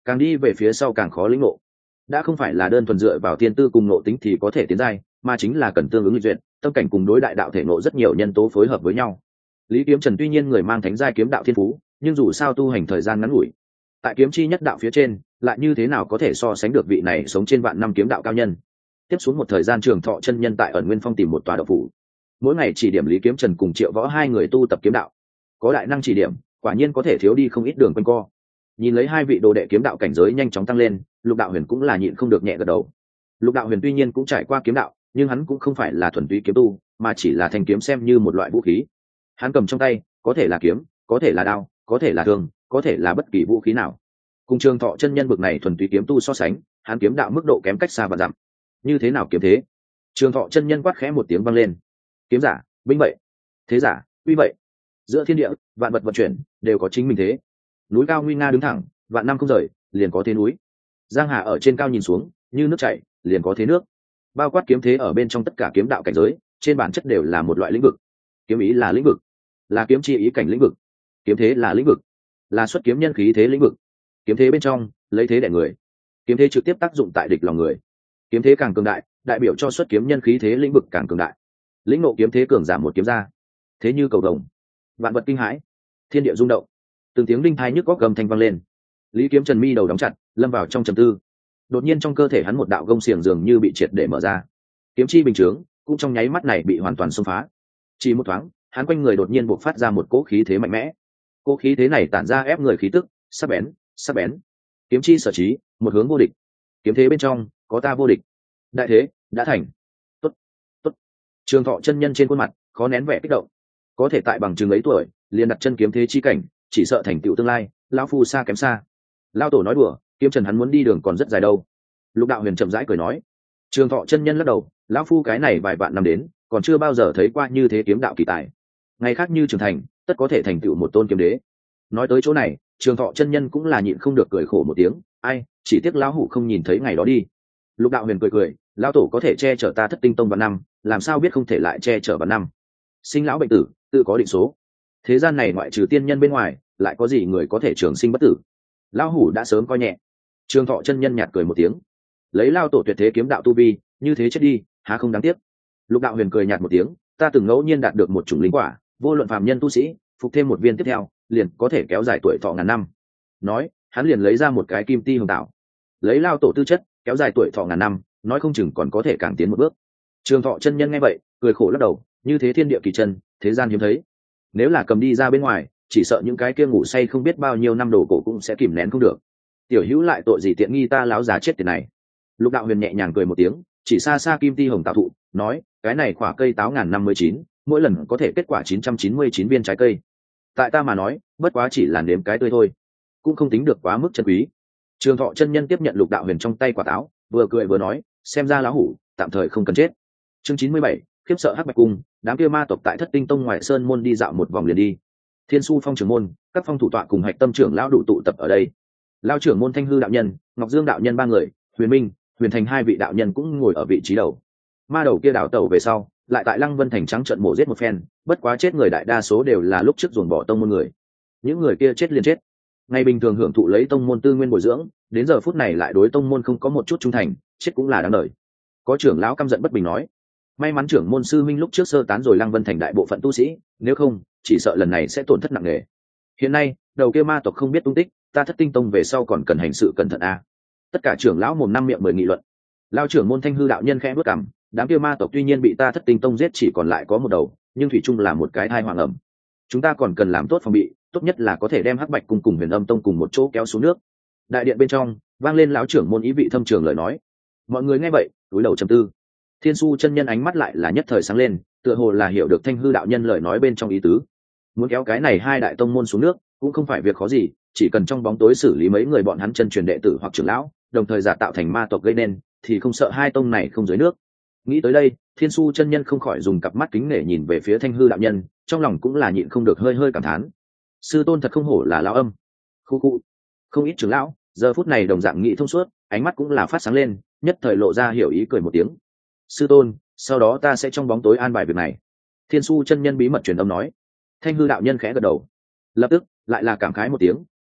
càng đi về phía sau càng khó lĩnh ngộ. Đã không phải là đơn thuần dựa vào tiên tư cùng ngộ tính thì có thể tiến giai, mà chính là cần tương ứng lịch duyệt, tâm cảnh cùng đối đại đạo thể ngộ rất nhiều nhân tố phối hợp với nhau. Lý Kiếm Trần tuy nhiên người mang thánh giai kiếm đạo thiên phú, nhưng dù sao tu hành thời gian ngắn ngủi, tại kiếm chi nhất đạo phía trên lại như thế nào có thể so sánh được vị này sống trên vạn năm kiếm đạo cao nhân. Tiếp xuống một thời gian Trường Thọ chân nhân tại ẩn Nguyên Phong tìm một tòa động phủ, mỗi ngày chỉ điểm Lý Kiếm Trần cùng Triệu Võ hai người tu tập kiếm đạo. Có đại năng chỉ điểm, quả nhiên có thể thiếu đi không ít đường quanh co. Nhìn lấy hai vị đồ đệ kiếm đạo cảnh giới nhanh chóng tăng lên, Lục Đạo Huyền cũng là nhịn không được nhẹ gật đầu. Lục Đạo Huyền tuy nhiên cũng trải qua kiếm đạo, nhưng hắn cũng không phải là thuần túy kiếm tu, mà chỉ là thanh kiếm xem như một loại vũ khí. Hắn cầm trong tay, có thể là kiếm, có thể là đao, có thể là thương, có thể là bất kỳ vũ khí nào. Cùng Trường Thọ chân nhân bực này thuần túy kiếm tu so sánh, hắn kiếm đạo mức độ kém cách xa và dặm. Như thế nào kiếm thế? Trường Thọ chân nhân quát khẽ một tiếng vang lên. Kiếm giả, binh vậy. Thế giả, uy vậy. Giữa thiên địa, vạn vật vận chuyển đều có chính mình thế. Núi cao nguy nga đứng thẳng, vạn năm không rời, liền có thế núi. Giang hà ở trên cao nhìn xuống, như nước chảy, liền có thế nước. Bao quát kiếm thế ở bên trong tất cả kiếm đạo cảnh giới, trên bản chất đều là một loại lĩnh vực. Kiếm ý là lĩnh vực, là kiếm chi ý cảnh lĩnh vực. Kiếm thế là lĩnh vực, là xuất kiếm nhân khí thế lĩnh vực. Kiếm thế bên trong lấy thế đè người, kiếm thế trực tiếp tác dụng tại địch lòng người. Kiếm thế càng cường đại, đại biểu cho xuất kiếm nhân khí thế lĩnh vực càng cường đại. Lĩnh ngộ kiếm thế cường giảm một kiếm ra, thế như cầu vồng, vạn vật kinh hãi, thiên địa rung động, từng tiếng đinh thai nhức góc gầm thanh vang lên. Lý Kiếm Trần mi đầu đóng chặt, lâm vào trong trầm tư. Đột nhiên trong cơ thể hắn một đạo gông xiềng dường như bị triệt để mở ra, kiếm chi bình chướng cũng trong nháy mắt này bị hoàn toàn xông phá. Chỉ một thoáng, hắn quanh người đột nhiên bộc phát ra một cỗ khí thế mạnh mẽ. Cỗ khí thế này tản ra ép người khí tức, sắc bén, sắc bén. Kiếm chi sở trí, một hướng vô địch. Kiếm thế bên trong có ta vô địch. Đại thế đã thành. Tốt, tốt. Trường Thọ chân nhân trên khuôn mặt khó nén vẻ kích động. Có thể tại bằng chừng ấy tuổi liền đặt chân kiếm thế chi cảnh, chỉ sợ thành tựu tương lai lão phu xa kém xa. Lão tổ nói đùa, Kiếm Trần hắn muốn đi đường còn rất dài đâu. Lục Đạo Huyền chậm rãi cười nói. Trường Thọ chân nhân lắc đầu, lão phu cái này vài vạn năm đến, còn chưa bao giờ thấy qua như thế kiếm đạo kỳ tài. Ngày khác như trưởng thành, tất có thể thành tựu một tôn kiếm đế. Nói tới chỗ này, Trường Thọ chân nhân cũng là nhịn không được cười khổ một tiếng, ai, chỉ tiếc lão hủ không nhìn thấy ngày đó đi. Lục Đạo Huyền cười cười, lão tổ có thể che chở ta Thất Tinh Tông vạn năm, làm sao biết không thể lại che chở vạn năm. Sinh lão bệnh tử, tự có định số. Thế gian này ngoại trừ tiên nhân bên ngoài, lại có gì người có thể trường sinh bất tử. Lão hủ đã sớm coi nhẹ. Trường Thọ chân nhân nhạt cười một tiếng, lấy lao tổ tuyệt thế kiếm đạo tu vi, như thế chết đi, há không đáng tiếc. Lục Đạo Huyền cười nhạt một tiếng, ta từng ngẫu nhiên đạt được một chủng linh quả, vô luận phàm nhân tu sĩ, phục thêm một viên tiếp theo, liền có thể kéo dài tuổi thọ ngàn năm. Nói, hắn liền lấy ra một cái kim ti hồng tạo, lấy lao tổ tư chất, kéo dài tuổi thọ ngàn năm, nói không chừng còn có thể càng tiến một bước. Trường Thọ chân nhân nghe vậy, cười khổ lắc đầu, như thế thiên địa kỳ chân, thế gian hiếm thấy. Nếu là cầm đi ra bên ngoài, chỉ sợ những cái kia ngủ say không biết bao nhiêu năm đồ cổ cũng sẽ kìm nén không được. Tiểu hữu lại tội gì tiện nghi ta láo già chết tiền này. Lục Đạo Huyền nhẹ nhàng cười một tiếng, chỉ xa xa kim ti hồng tạo thụ, nói, cái này quả cây táo ngàn năm 19, mỗi lần có thể kết quả 999 viên trái cây. Tại ta mà nói, bất quá chỉ là nếm cái tươi thôi, cũng không tính được quá mức chân quý. Trường Thọ chân nhân tiếp nhận Lục Đạo Huyền trong tay quả táo, vừa cười vừa nói, xem ra lão hủ tạm thời không cần chết. Chương 97, khiếp sợ Hắc Bạch cung, đám kia ma tộc tại Thất Tinh Tông ngoại sơn môn đi dạo một vòng liền đi. Thiên Su Phong trưởng môn, các phong thủ tọa cùng hạch tâm trưởng lão đủ tụ tập ở đây. Lão trưởng môn Thanh Hư đạo nhân, Ngọc Dương đạo nhân ba người, Huyền Minh, Huyền Thành hai vị đạo nhân cũng ngồi ở vị trí đầu. Ma đầu kia đảo tẩu về sau, lại tại Lăng Vân thành trắng trận mổ giết một phen, bất quá chết người đại đa số đều là lúc trước dồn bỏ tông môn người. Những người kia chết liền chết. Ngày bình thường hưởng thụ lấy tông môn tư nguyên bồi dưỡng, đến giờ phút này lại đối tông môn không có một chút trung thành, chết cũng là đáng đời. Có trưởng lão căm giận bất bình nói, may mắn trưởng môn sư minh lúc trước sơ tán rồi Lăng Vân thành đại bộ phận tu sĩ, nếu không, chỉ sợ lần này sẽ tổn thất nặng nề. Hiện nay, đầu kia ma tộc không biết tung tích, ta Thất Tinh Tông về sau còn cần hành sự cẩn thận a. Tất cả trưởng lão mồm năm miệng mười nghị luận. Lão trưởng môn Thanh Hư đạo nhân khẽ bước cằm, đám kia ma tộc tuy nhiên bị ta Thất Tinh Tông giết chỉ còn lại có một đầu, nhưng thủy chung là một cái thai hoàng ẩm. Chúng ta còn cần làm tốt phòng bị, tốt nhất là có thể đem Hắc Bạch cung cùng Huyền Âm Tông cùng một chỗ kéo xuống nước. Đại điện bên trong vang lên lão trưởng môn ý vị thâm trường lời nói. Mọi người nghe vậy, cúi đầu trầm tư. Thiên Su chân nhân ánh mắt lại là nhất thời sáng lên, tựa hồ là hiểu được Thanh Hư đạo nhân lời nói bên trong ý tứ. Muốn kéo cái này hai đại tông môn xuống nước, cũng không phải việc khó gì, chỉ cần trong bóng tối xử lý mấy người bọn hắn chân truyền đệ tử hoặc trưởng lão, đồng thời giả tạo thành ma tộc gây nên, thì không sợ hai tông này không dưới nước. Nghĩ tới đây, Thiên Su chân nhân không khỏi dùng cặp mắt kính nể nhìn về phía Thanh Hư đạo nhân, trong lòng cũng là nhịn không được hơi hơi cảm thán. Sư tôn thật không hổ là lão âm. Khu khu. Không ít trưởng lão, giờ phút này đồng dạng nghĩ thông suốt, ánh mắt cũng là phát sáng lên, nhất thời lộ ra hiểu ý cười một tiếng. Sư tôn, sau đó ta sẽ trong bóng tối an bài việc này. Thiên Su chân nhân bí mật truyền âm nói. Thanh Hư đạo nhân khẽ gật đầu, lập tức lại là cảm khái một tiếng,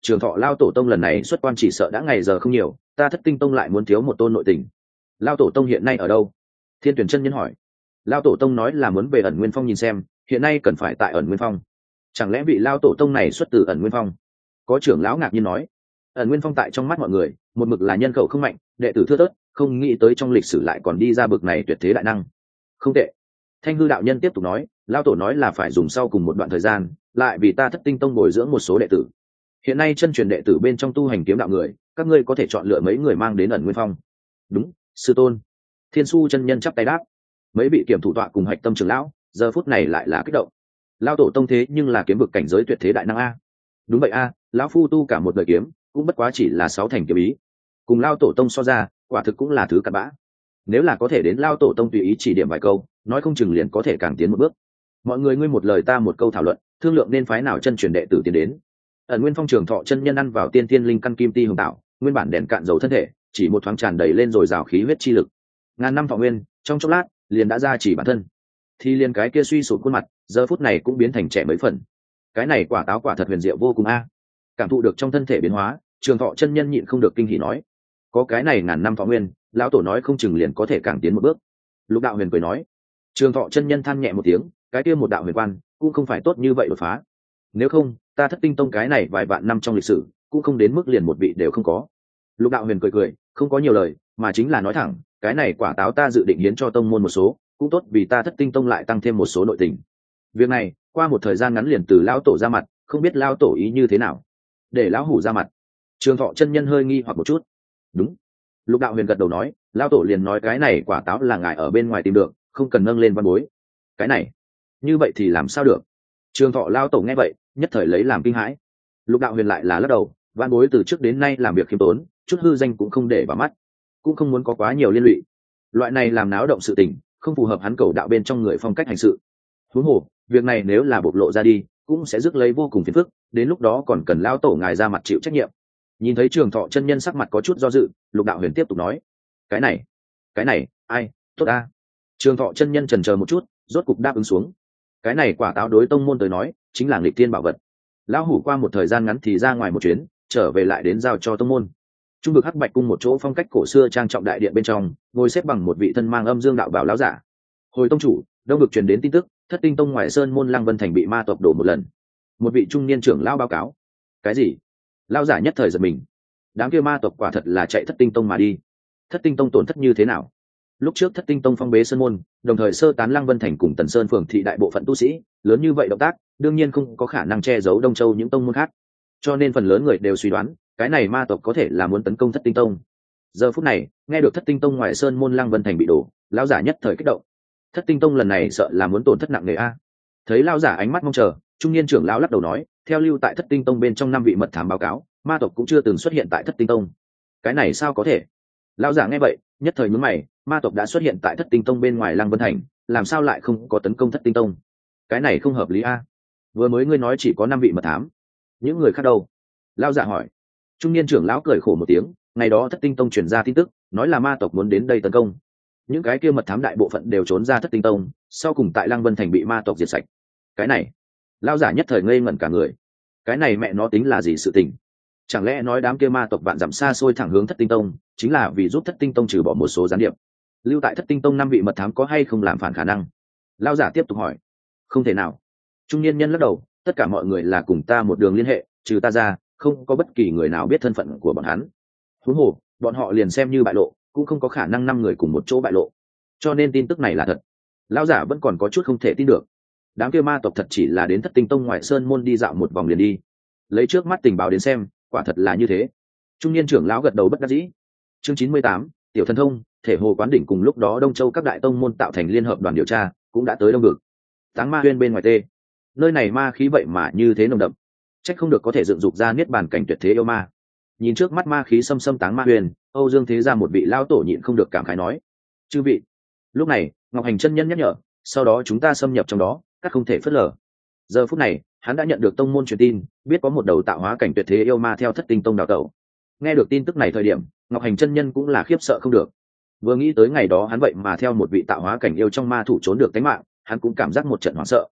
Trường Thọ lao tổ tông lần này xuất quan chỉ sợ đã ngày giờ không nhiều, ta Thất Tinh tông lại muốn thiếu một tôn nội tình. Lao tổ tông hiện nay ở đâu? Thiên Tuyển chân nhân hỏi. Lao tổ tông nói là muốn về Ẩn Nguyên Phong nhìn xem, hiện nay cần phải tại Ẩn Nguyên Phong. Chẳng lẽ vị lao tổ tông này xuất từ Ẩn Nguyên Phong? Có trưởng lão ngạc nhiên nói. Ẩn Nguyên Phong tại trong mắt mọi người một mực là nhân khẩu không mạnh, đệ tử thưa thớt, không nghĩ tới trong lịch sử lại còn đi ra bực này tuyệt thế đại năng. Không tệ. Thanh Hư đạo nhân tiếp tục nói, lao tổ nói là phải dùng sau cùng một đoạn thời gian, lại vì ta Thất Tinh tông bồi dưỡng một số đệ tử. Hiện nay chân truyền đệ tử bên trong tu hành kiếm đạo người, các ngươi có thể chọn lựa mấy người mang đến Ẩn Nguyên Phong. Đúng, sư tôn. Thiên Su chân nhân chắp tay đáp. Mấy vị kiểm thủ tọa cùng hạch tâm trưởng lão giờ phút này lại là kích động. Lao tổ tông thế nhưng là kiếm vực cảnh giới tuyệt thế đại năng a. Đúng vậy a, lão phu tu cả một đời kiếm cũng bất quá chỉ là 6 thành kiếm ý, cùng lao tổ tông so ra quả thực cũng là thứ cặn bã. Nếu là có thể đến lao tổ tông tùy ý chỉ điểm vài câu, nói không chừng liền có thể càng tiến một bước. Mọi người ngươi một lời ta một câu thảo luận, thương lượng nên phái nào chân truyền đệ tử tiến đến. Ẩn Nguyên Phong Trường Thọ chân nhân ăn vào tiên tiên linh căn kim ti hồng tạo, nguyên bản đèn cạn dầu thân thể chỉ một thoáng tràn đầy lên rồi rào khí huyết chi lực, ngàn năm thọ nguyên trong chốc lát liền đã ra chỉ bản thân, thì liền cái kia suy sụp khuôn mặt giờ phút này cũng biến thành trẻ mấy phần. Cái này quả táo quả thật huyền diệu vô cùng a. Cảm thụ được trong thân thể biến hóa, Trường Thọ chân nhân nhịn không được kinh hỉ nói, có cái này ngàn năm thọ nguyên, lão tổ nói không chừng liền có thể càng tiến một bước. Lục đạo huyền cười nói. Trường Thọ chân nhân than nhẹ một tiếng, cái kia một đạo huyền quan cũng không phải tốt như vậy đột phá. Nếu không, ta Thất Tinh tông cái này vài vạn năm trong lịch sử cũng không đến mức liền một vị đều không có. Lục đạo huyền cười cười, không có nhiều lời, mà chính là nói thẳng, cái này quả táo ta dự định hiến cho tông môn một số, cũng tốt vì ta Thất Tinh tông lại tăng thêm một số nội tình. Việc này qua một thời gian ngắn liền từ lão tổ ra mặt, không biết lão tổ ý như thế nào. Để lão hủ ra mặt. Trường Thọ chân nhân hơi nghi hoặc một chút. Đúng. Lục đạo huyền gật đầu nói, lão tổ liền nói cái này quả táo là ngài ở bên ngoài tìm được, không cần nâng lên văn bối. Cái này, như vậy thì làm sao được? Trường Thọ lão tổ nghe vậy nhất thời lấy làm kinh hãi. Lục đạo huyền lại là lắc đầu, văn bối từ trước đến nay làm việc khiêm tốn, chút hư danh cũng không để vào mắt, cũng không muốn có quá nhiều liên lụy. Loại này làm náo động sự tình không phù hợp hắn cầu đạo bên trong người phong cách hành sự. Huống hồ việc này nếu là bộc lộ ra đi cũng sẽ rước lấy vô cùng phiền phức, đến lúc đó còn cần lao tổ ngài ra mặt chịu trách nhiệm. Nhìn thấy Trường Thọ chân nhân sắc mặt có chút do dự, Lục đạo huyền tiếp tục nói, cái này ai tốt a. Trường Thọ chân nhân chần chờ một chút, rốt cục đáp ứng xuống. Cái này quả táo đối tông môn tới nói chính là nghịch thiên bảo vật, lão hủ qua một thời gian ngắn thì ra ngoài một chuyến, trở về lại đến giao cho tông môn. Trung vực Hắc Bạch cung một chỗ phong cách cổ xưa trang trọng đại điện bên trong, ngồi xếp bằng một vị thân mang âm dương đạo bảo lão giả. Hồi tông chủ, đông vực truyền đến tin tức, Thất Tinh tông ngoài sơn môn Lăng Vân thành bị ma tộc đổ một lần. Một vị trung niên trưởng lão báo cáo. Cái gì? Lão giả nhất thời giật mình. Đám kia ma tộc quả thật là chạy Thất Tinh tông mà đi. Thất Tinh tông tổn thất như thế nào? Lúc trước Thất Tinh tông phong bế sơn môn, đồng thời sơ tán Lăng Vân thành cùng Tần Sơn phường thị đại bộ phận tu sĩ, lớn như vậy động tác đương nhiên không có khả năng che giấu Đông Châu những tông môn khác, cho nên phần lớn người đều suy đoán cái này ma tộc có thể là muốn tấn công Thất Tinh tông. Giờ phút này nghe được Thất Tinh tông ngoài sơn môn Lăng Vân thành bị đổ, lão giả nhất thời kích động. Thất Tinh tông lần này sợ là muốn tổn thất nặng nề a. Thấy lão giả ánh mắt mong chờ, trung niên trưởng lão lắc đầu nói, theo lưu tại Thất Tinh tông bên trong 5 vị mật thám báo cáo, ma tộc cũng chưa từng xuất hiện tại Thất Tinh tông. Cái này sao có thể? Lão giả nghe vậy nhất thời nhướng mày, ma tộc đã xuất hiện tại Thất Tinh tông bên ngoài Lăng Vân thành, làm sao lại không có tấn công Thất Tinh tông? Cái này không hợp lý a. Vừa mới ngươi nói chỉ có 5 vị mật thám, những người khác đâu? Lão giả hỏi. Trung niên trưởng lão cười khổ một tiếng, ngày đó Thất Tinh tông truyền ra tin tức, nói là ma tộc muốn đến đây tấn công. Những cái kia mật thám đại bộ phận đều trốn ra Thất Tinh tông, sau cùng tại Lăng Vân thành bị ma tộc diệt sạch. Cái này, lão giả nhất thời ngây ngẩn cả người. Cái này mẹ nó tính là gì sự tình? Chẳng lẽ nói đám kia ma tộc vạn dặm xa xôi thẳng hướng Thất Tinh tông, chính là vì giúp Thất Tinh tông trừ bỏ một số gián điệp? Lưu tại Thất Tinh tông 5 vị mật thám có hay không làm phản khả năng? Lão giả tiếp tục hỏi. Không thể nào. Trung niên nhân lắc đầu, tất cả mọi người là cùng ta một đường liên hệ, trừ ta ra không có bất kỳ người nào biết thân phận của bọn hắn. Huống hồ bọn họ liền xem như bại lộ cũng không có khả năng 5 người cùng một chỗ bại lộ, cho nên tin tức này là thật. Lão giả vẫn còn có chút không thể tin được. Đám kia ma tộc thật chỉ là đến Thất Tinh tông ngoại sơn môn đi dạo một vòng liền đi? Lấy trước mắt tình báo đến xem, quả thật là như thế. Trung niên trưởng lão gật đầu bất đắc dĩ. Chương 98, tiểu thần thông, thể hồ quán đỉnh cùng lúc đó Đông Châu các đại tông môn tạo thành liên hợp đoàn điều tra cũng đã tới Đông Vực. Táng Ma Huyên bên ngoài tê, nơi này ma khí vậy mà như thế nồng đậm, trách không được có thể dựng dục ra niết bàn cảnh tuyệt thế yêu ma. Nhìn trước mắt ma khí xâm xâm Táng Ma Huyên, Âu Dương Thế Gia một vị lão tổ nhịn không được cảm khái nói: chư vị, lúc này Ngọc Hành chân nhân nhắc nhở, sau đó chúng ta xâm nhập trong đó, các không thể phớt lờ. Giờ phút này hắn đã nhận được tông môn truyền tin, biết có một đầu tạo hóa cảnh tuyệt thế yêu ma theo Thất Tinh tông đào tẩu. Nghe được tin tức này thời điểm, Ngọc Hành chân nhân cũng là khiếp sợ không được. Vừa nghĩ tới ngày đó hắn vậy mà theo một vị tạo hóa cảnh yêu trong ma thủ trốn được tính mạng, hắn cũng cảm giác một trận hoảng sợ.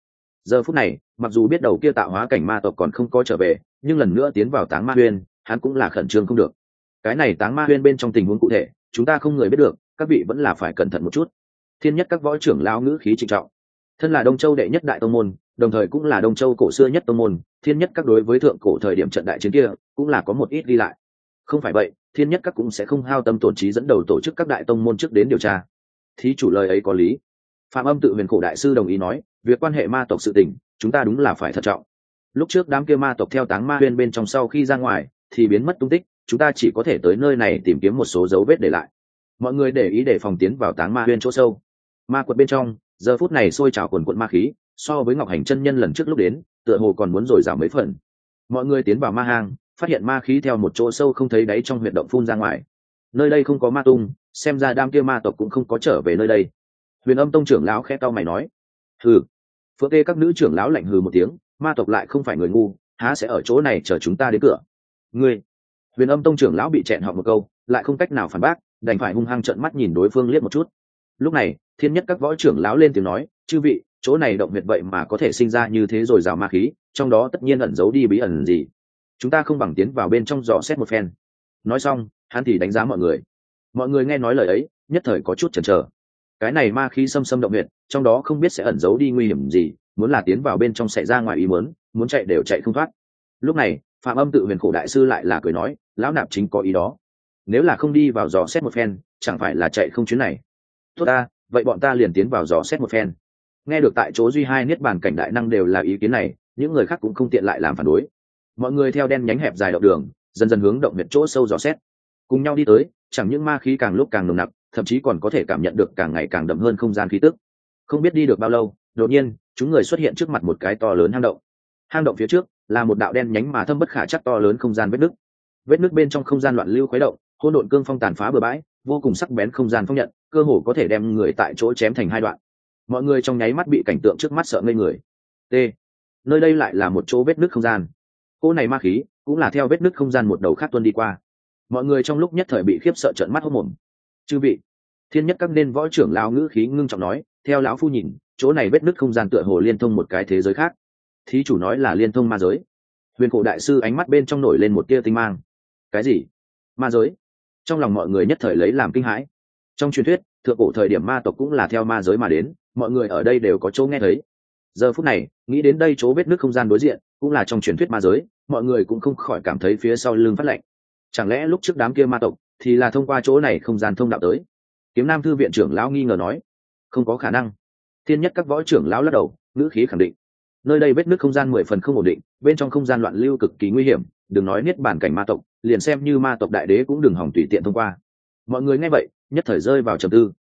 Giờ phút này mặc dù biết đầu kia tạo hóa cảnh ma tộc còn không có trở về, nhưng lần nữa tiến vào Táng Ma Huyên hắn cũng là khẩn trương không được. Cái này Táng Ma Huyên bên trong tình huống cụ thể chúng ta không người biết được, các vị vẫn là phải cẩn thận một chút. Thiên Nhất các võ trưởng lão ngữ khí trịnh trọng. Thân là Đông Châu đệ nhất đại tông môn, đồng thời cũng là Đông Châu cổ xưa nhất tông môn, Thiên Nhất các đối với thượng cổ thời điểm trận đại chiến kia cũng là có một ít ghi lại. Không phải vậy Thiên Nhất các cũng sẽ không hao tâm tổn trí dẫn đầu tổ chức các đại tông môn trước đến điều tra. Thí chủ lời ấy có lý. Phạm Âm Tự Huyền Cổ đại sư đồng ý nói, việc quan hệ ma tộc sự tình chúng ta đúng là phải thận trọng. Lúc trước đám kia ma tộc theo Táng Ma Huyên bên trong sau khi ra ngoài thì biến mất tung tích, chúng ta chỉ có thể tới nơi này tìm kiếm một số dấu vết để lại. Mọi người để ý để phòng tiến vào Táng Ma Huyên chỗ sâu. Ma quật bên trong giờ phút này sôi trào quần quận ma khí, so với Ngọc Hành chân nhân lần trước lúc đến tựa hồ còn muốn dồi dào mấy phần. Mọi người tiến vào ma hang, phát hiện ma khí theo một chỗ sâu không thấy đáy trong huyệt động phun ra ngoài. Nơi đây không có ma tung, xem ra đám kia ma tộc cũng không có trở về nơi đây. Huyền Âm tông trưởng lão khẽ cau mày nói. Hừ. Phượng Tê các nữ trưởng lão lạnh hừ một tiếng, ma tộc lại không phải người ngu, há sẽ ở chỗ này chờ chúng ta đến cửa. Ngươi. Huyền Âm tông trưởng lão bị chẹn họng một câu, lại không cách nào phản bác, đành phải hung hăng trợn mắt nhìn đối phương liếc một chút. Lúc này Thiên Nhất các võ trưởng lão lên tiếng nói, chư vị, chỗ này động huyệt vậy mà có thể sinh ra như thế rồi rào ma khí, trong đó tất nhiên ẩn giấu đi bí ẩn gì, chúng ta không bằng tiến vào bên trong dò xét một phen. Nói xong hắn thì đánh giá mọi người nghe nói lời ấy nhất thời có chút chần chờ. Cái này ma khí xâm xâm động huyệt, trong đó không biết sẽ ẩn giấu đi nguy hiểm gì, muốn là tiến vào bên trong xảy ra ngoài ý muốn chạy đều chạy không thoát. Lúc này Phạm Âm Tự Huyền Cổ đại sư lại là cười nói, lão nạp chính có ý đó, nếu là không đi vào dò xét một phen chẳng phải là chạy không chuyến này. Tốt ta, vậy bọn ta liền tiến vào dò xét một phen. Nghe được tại chỗ duy hai niết bàn cảnh đại năng đều là ý kiến này, những người khác cũng không tiện lại làm phản đối. Mọi người theo đen nhánh hẹp dài động đường dần dần hướng động huyệt chỗ sâu dò xét, cùng nhau đi tới, chẳng những ma khí càng lúc càng nồng nặc, thậm chí còn có thể cảm nhận được càng ngày càng đậm hơn không gian khí tức. Không biết đi được bao lâu, đột nhiên chúng người xuất hiện trước mặt một cái to lớn hang động phía trước là một đạo đen nhánh mà thâm bất khả chắc to lớn không gian vết nứt bên trong không gian loạn lưu khuấy động, hỗn độn cương phong tàn phá bừa bãi, vô cùng sắc bén không gian phong nhận cơ hồ có thể đem người tại chỗ chém thành hai đoạn. Mọi người trong nháy mắt bị cảnh tượng trước mắt sợ ngây người. T. Nơi đây lại là một chỗ vết nứt không gian. Cô này ma khí cũng là theo vết nứt không gian một đầu khác tuôn đi qua. Mọi người trong lúc nhất thời bị khiếp sợ trợn mắt hốt mồm. Chư vị, Thiên Nhất các nên võ trưởng lão ngữ khí ngưng trọng nói, theo lão phu nhìn, chỗ này vết nứt không gian tựa hồ liên thông một cái thế giới khác. Thí chủ nói là liên thông ma giới. Huyền Cổ đại sư ánh mắt bên trong nổi lên một tia tinh mang. Cái gì? Ma giới? Trong lòng mọi người nhất thời lấy làm kinh hãi. Trong truyền thuyết thượng cổ thời điểm ma tộc cũng là theo ma giới mà đến, mọi người ở đây đều có chỗ nghe thấy. Giờ phút này nghĩ đến đây chỗ vết nứt không gian đối diện cũng là trong truyền thuyết ma giới, mọi người cũng không khỏi cảm thấy phía sau lưng phát lạnh. Chẳng lẽ lúc trước đám kia ma tộc thì là thông qua chỗ này không gian thông đạo tới? Kiếm Nam thư viện trưởng lão nghi ngờ nói. Không có khả năng. Thiên Nhất các võ trưởng lão lắc đầu, ngữ khí khẳng định. Nơi đây vết nứt không gian 10 phần không ổn định, bên trong không gian loạn lưu cực kỳ nguy hiểm, đừng nói niết bàn cảnh ma tộc, liền xem như ma tộc đại đế cũng đừng hòng tùy tiện thông qua. Mọi người nghe vậy nhất thời rơi vào trầm tư.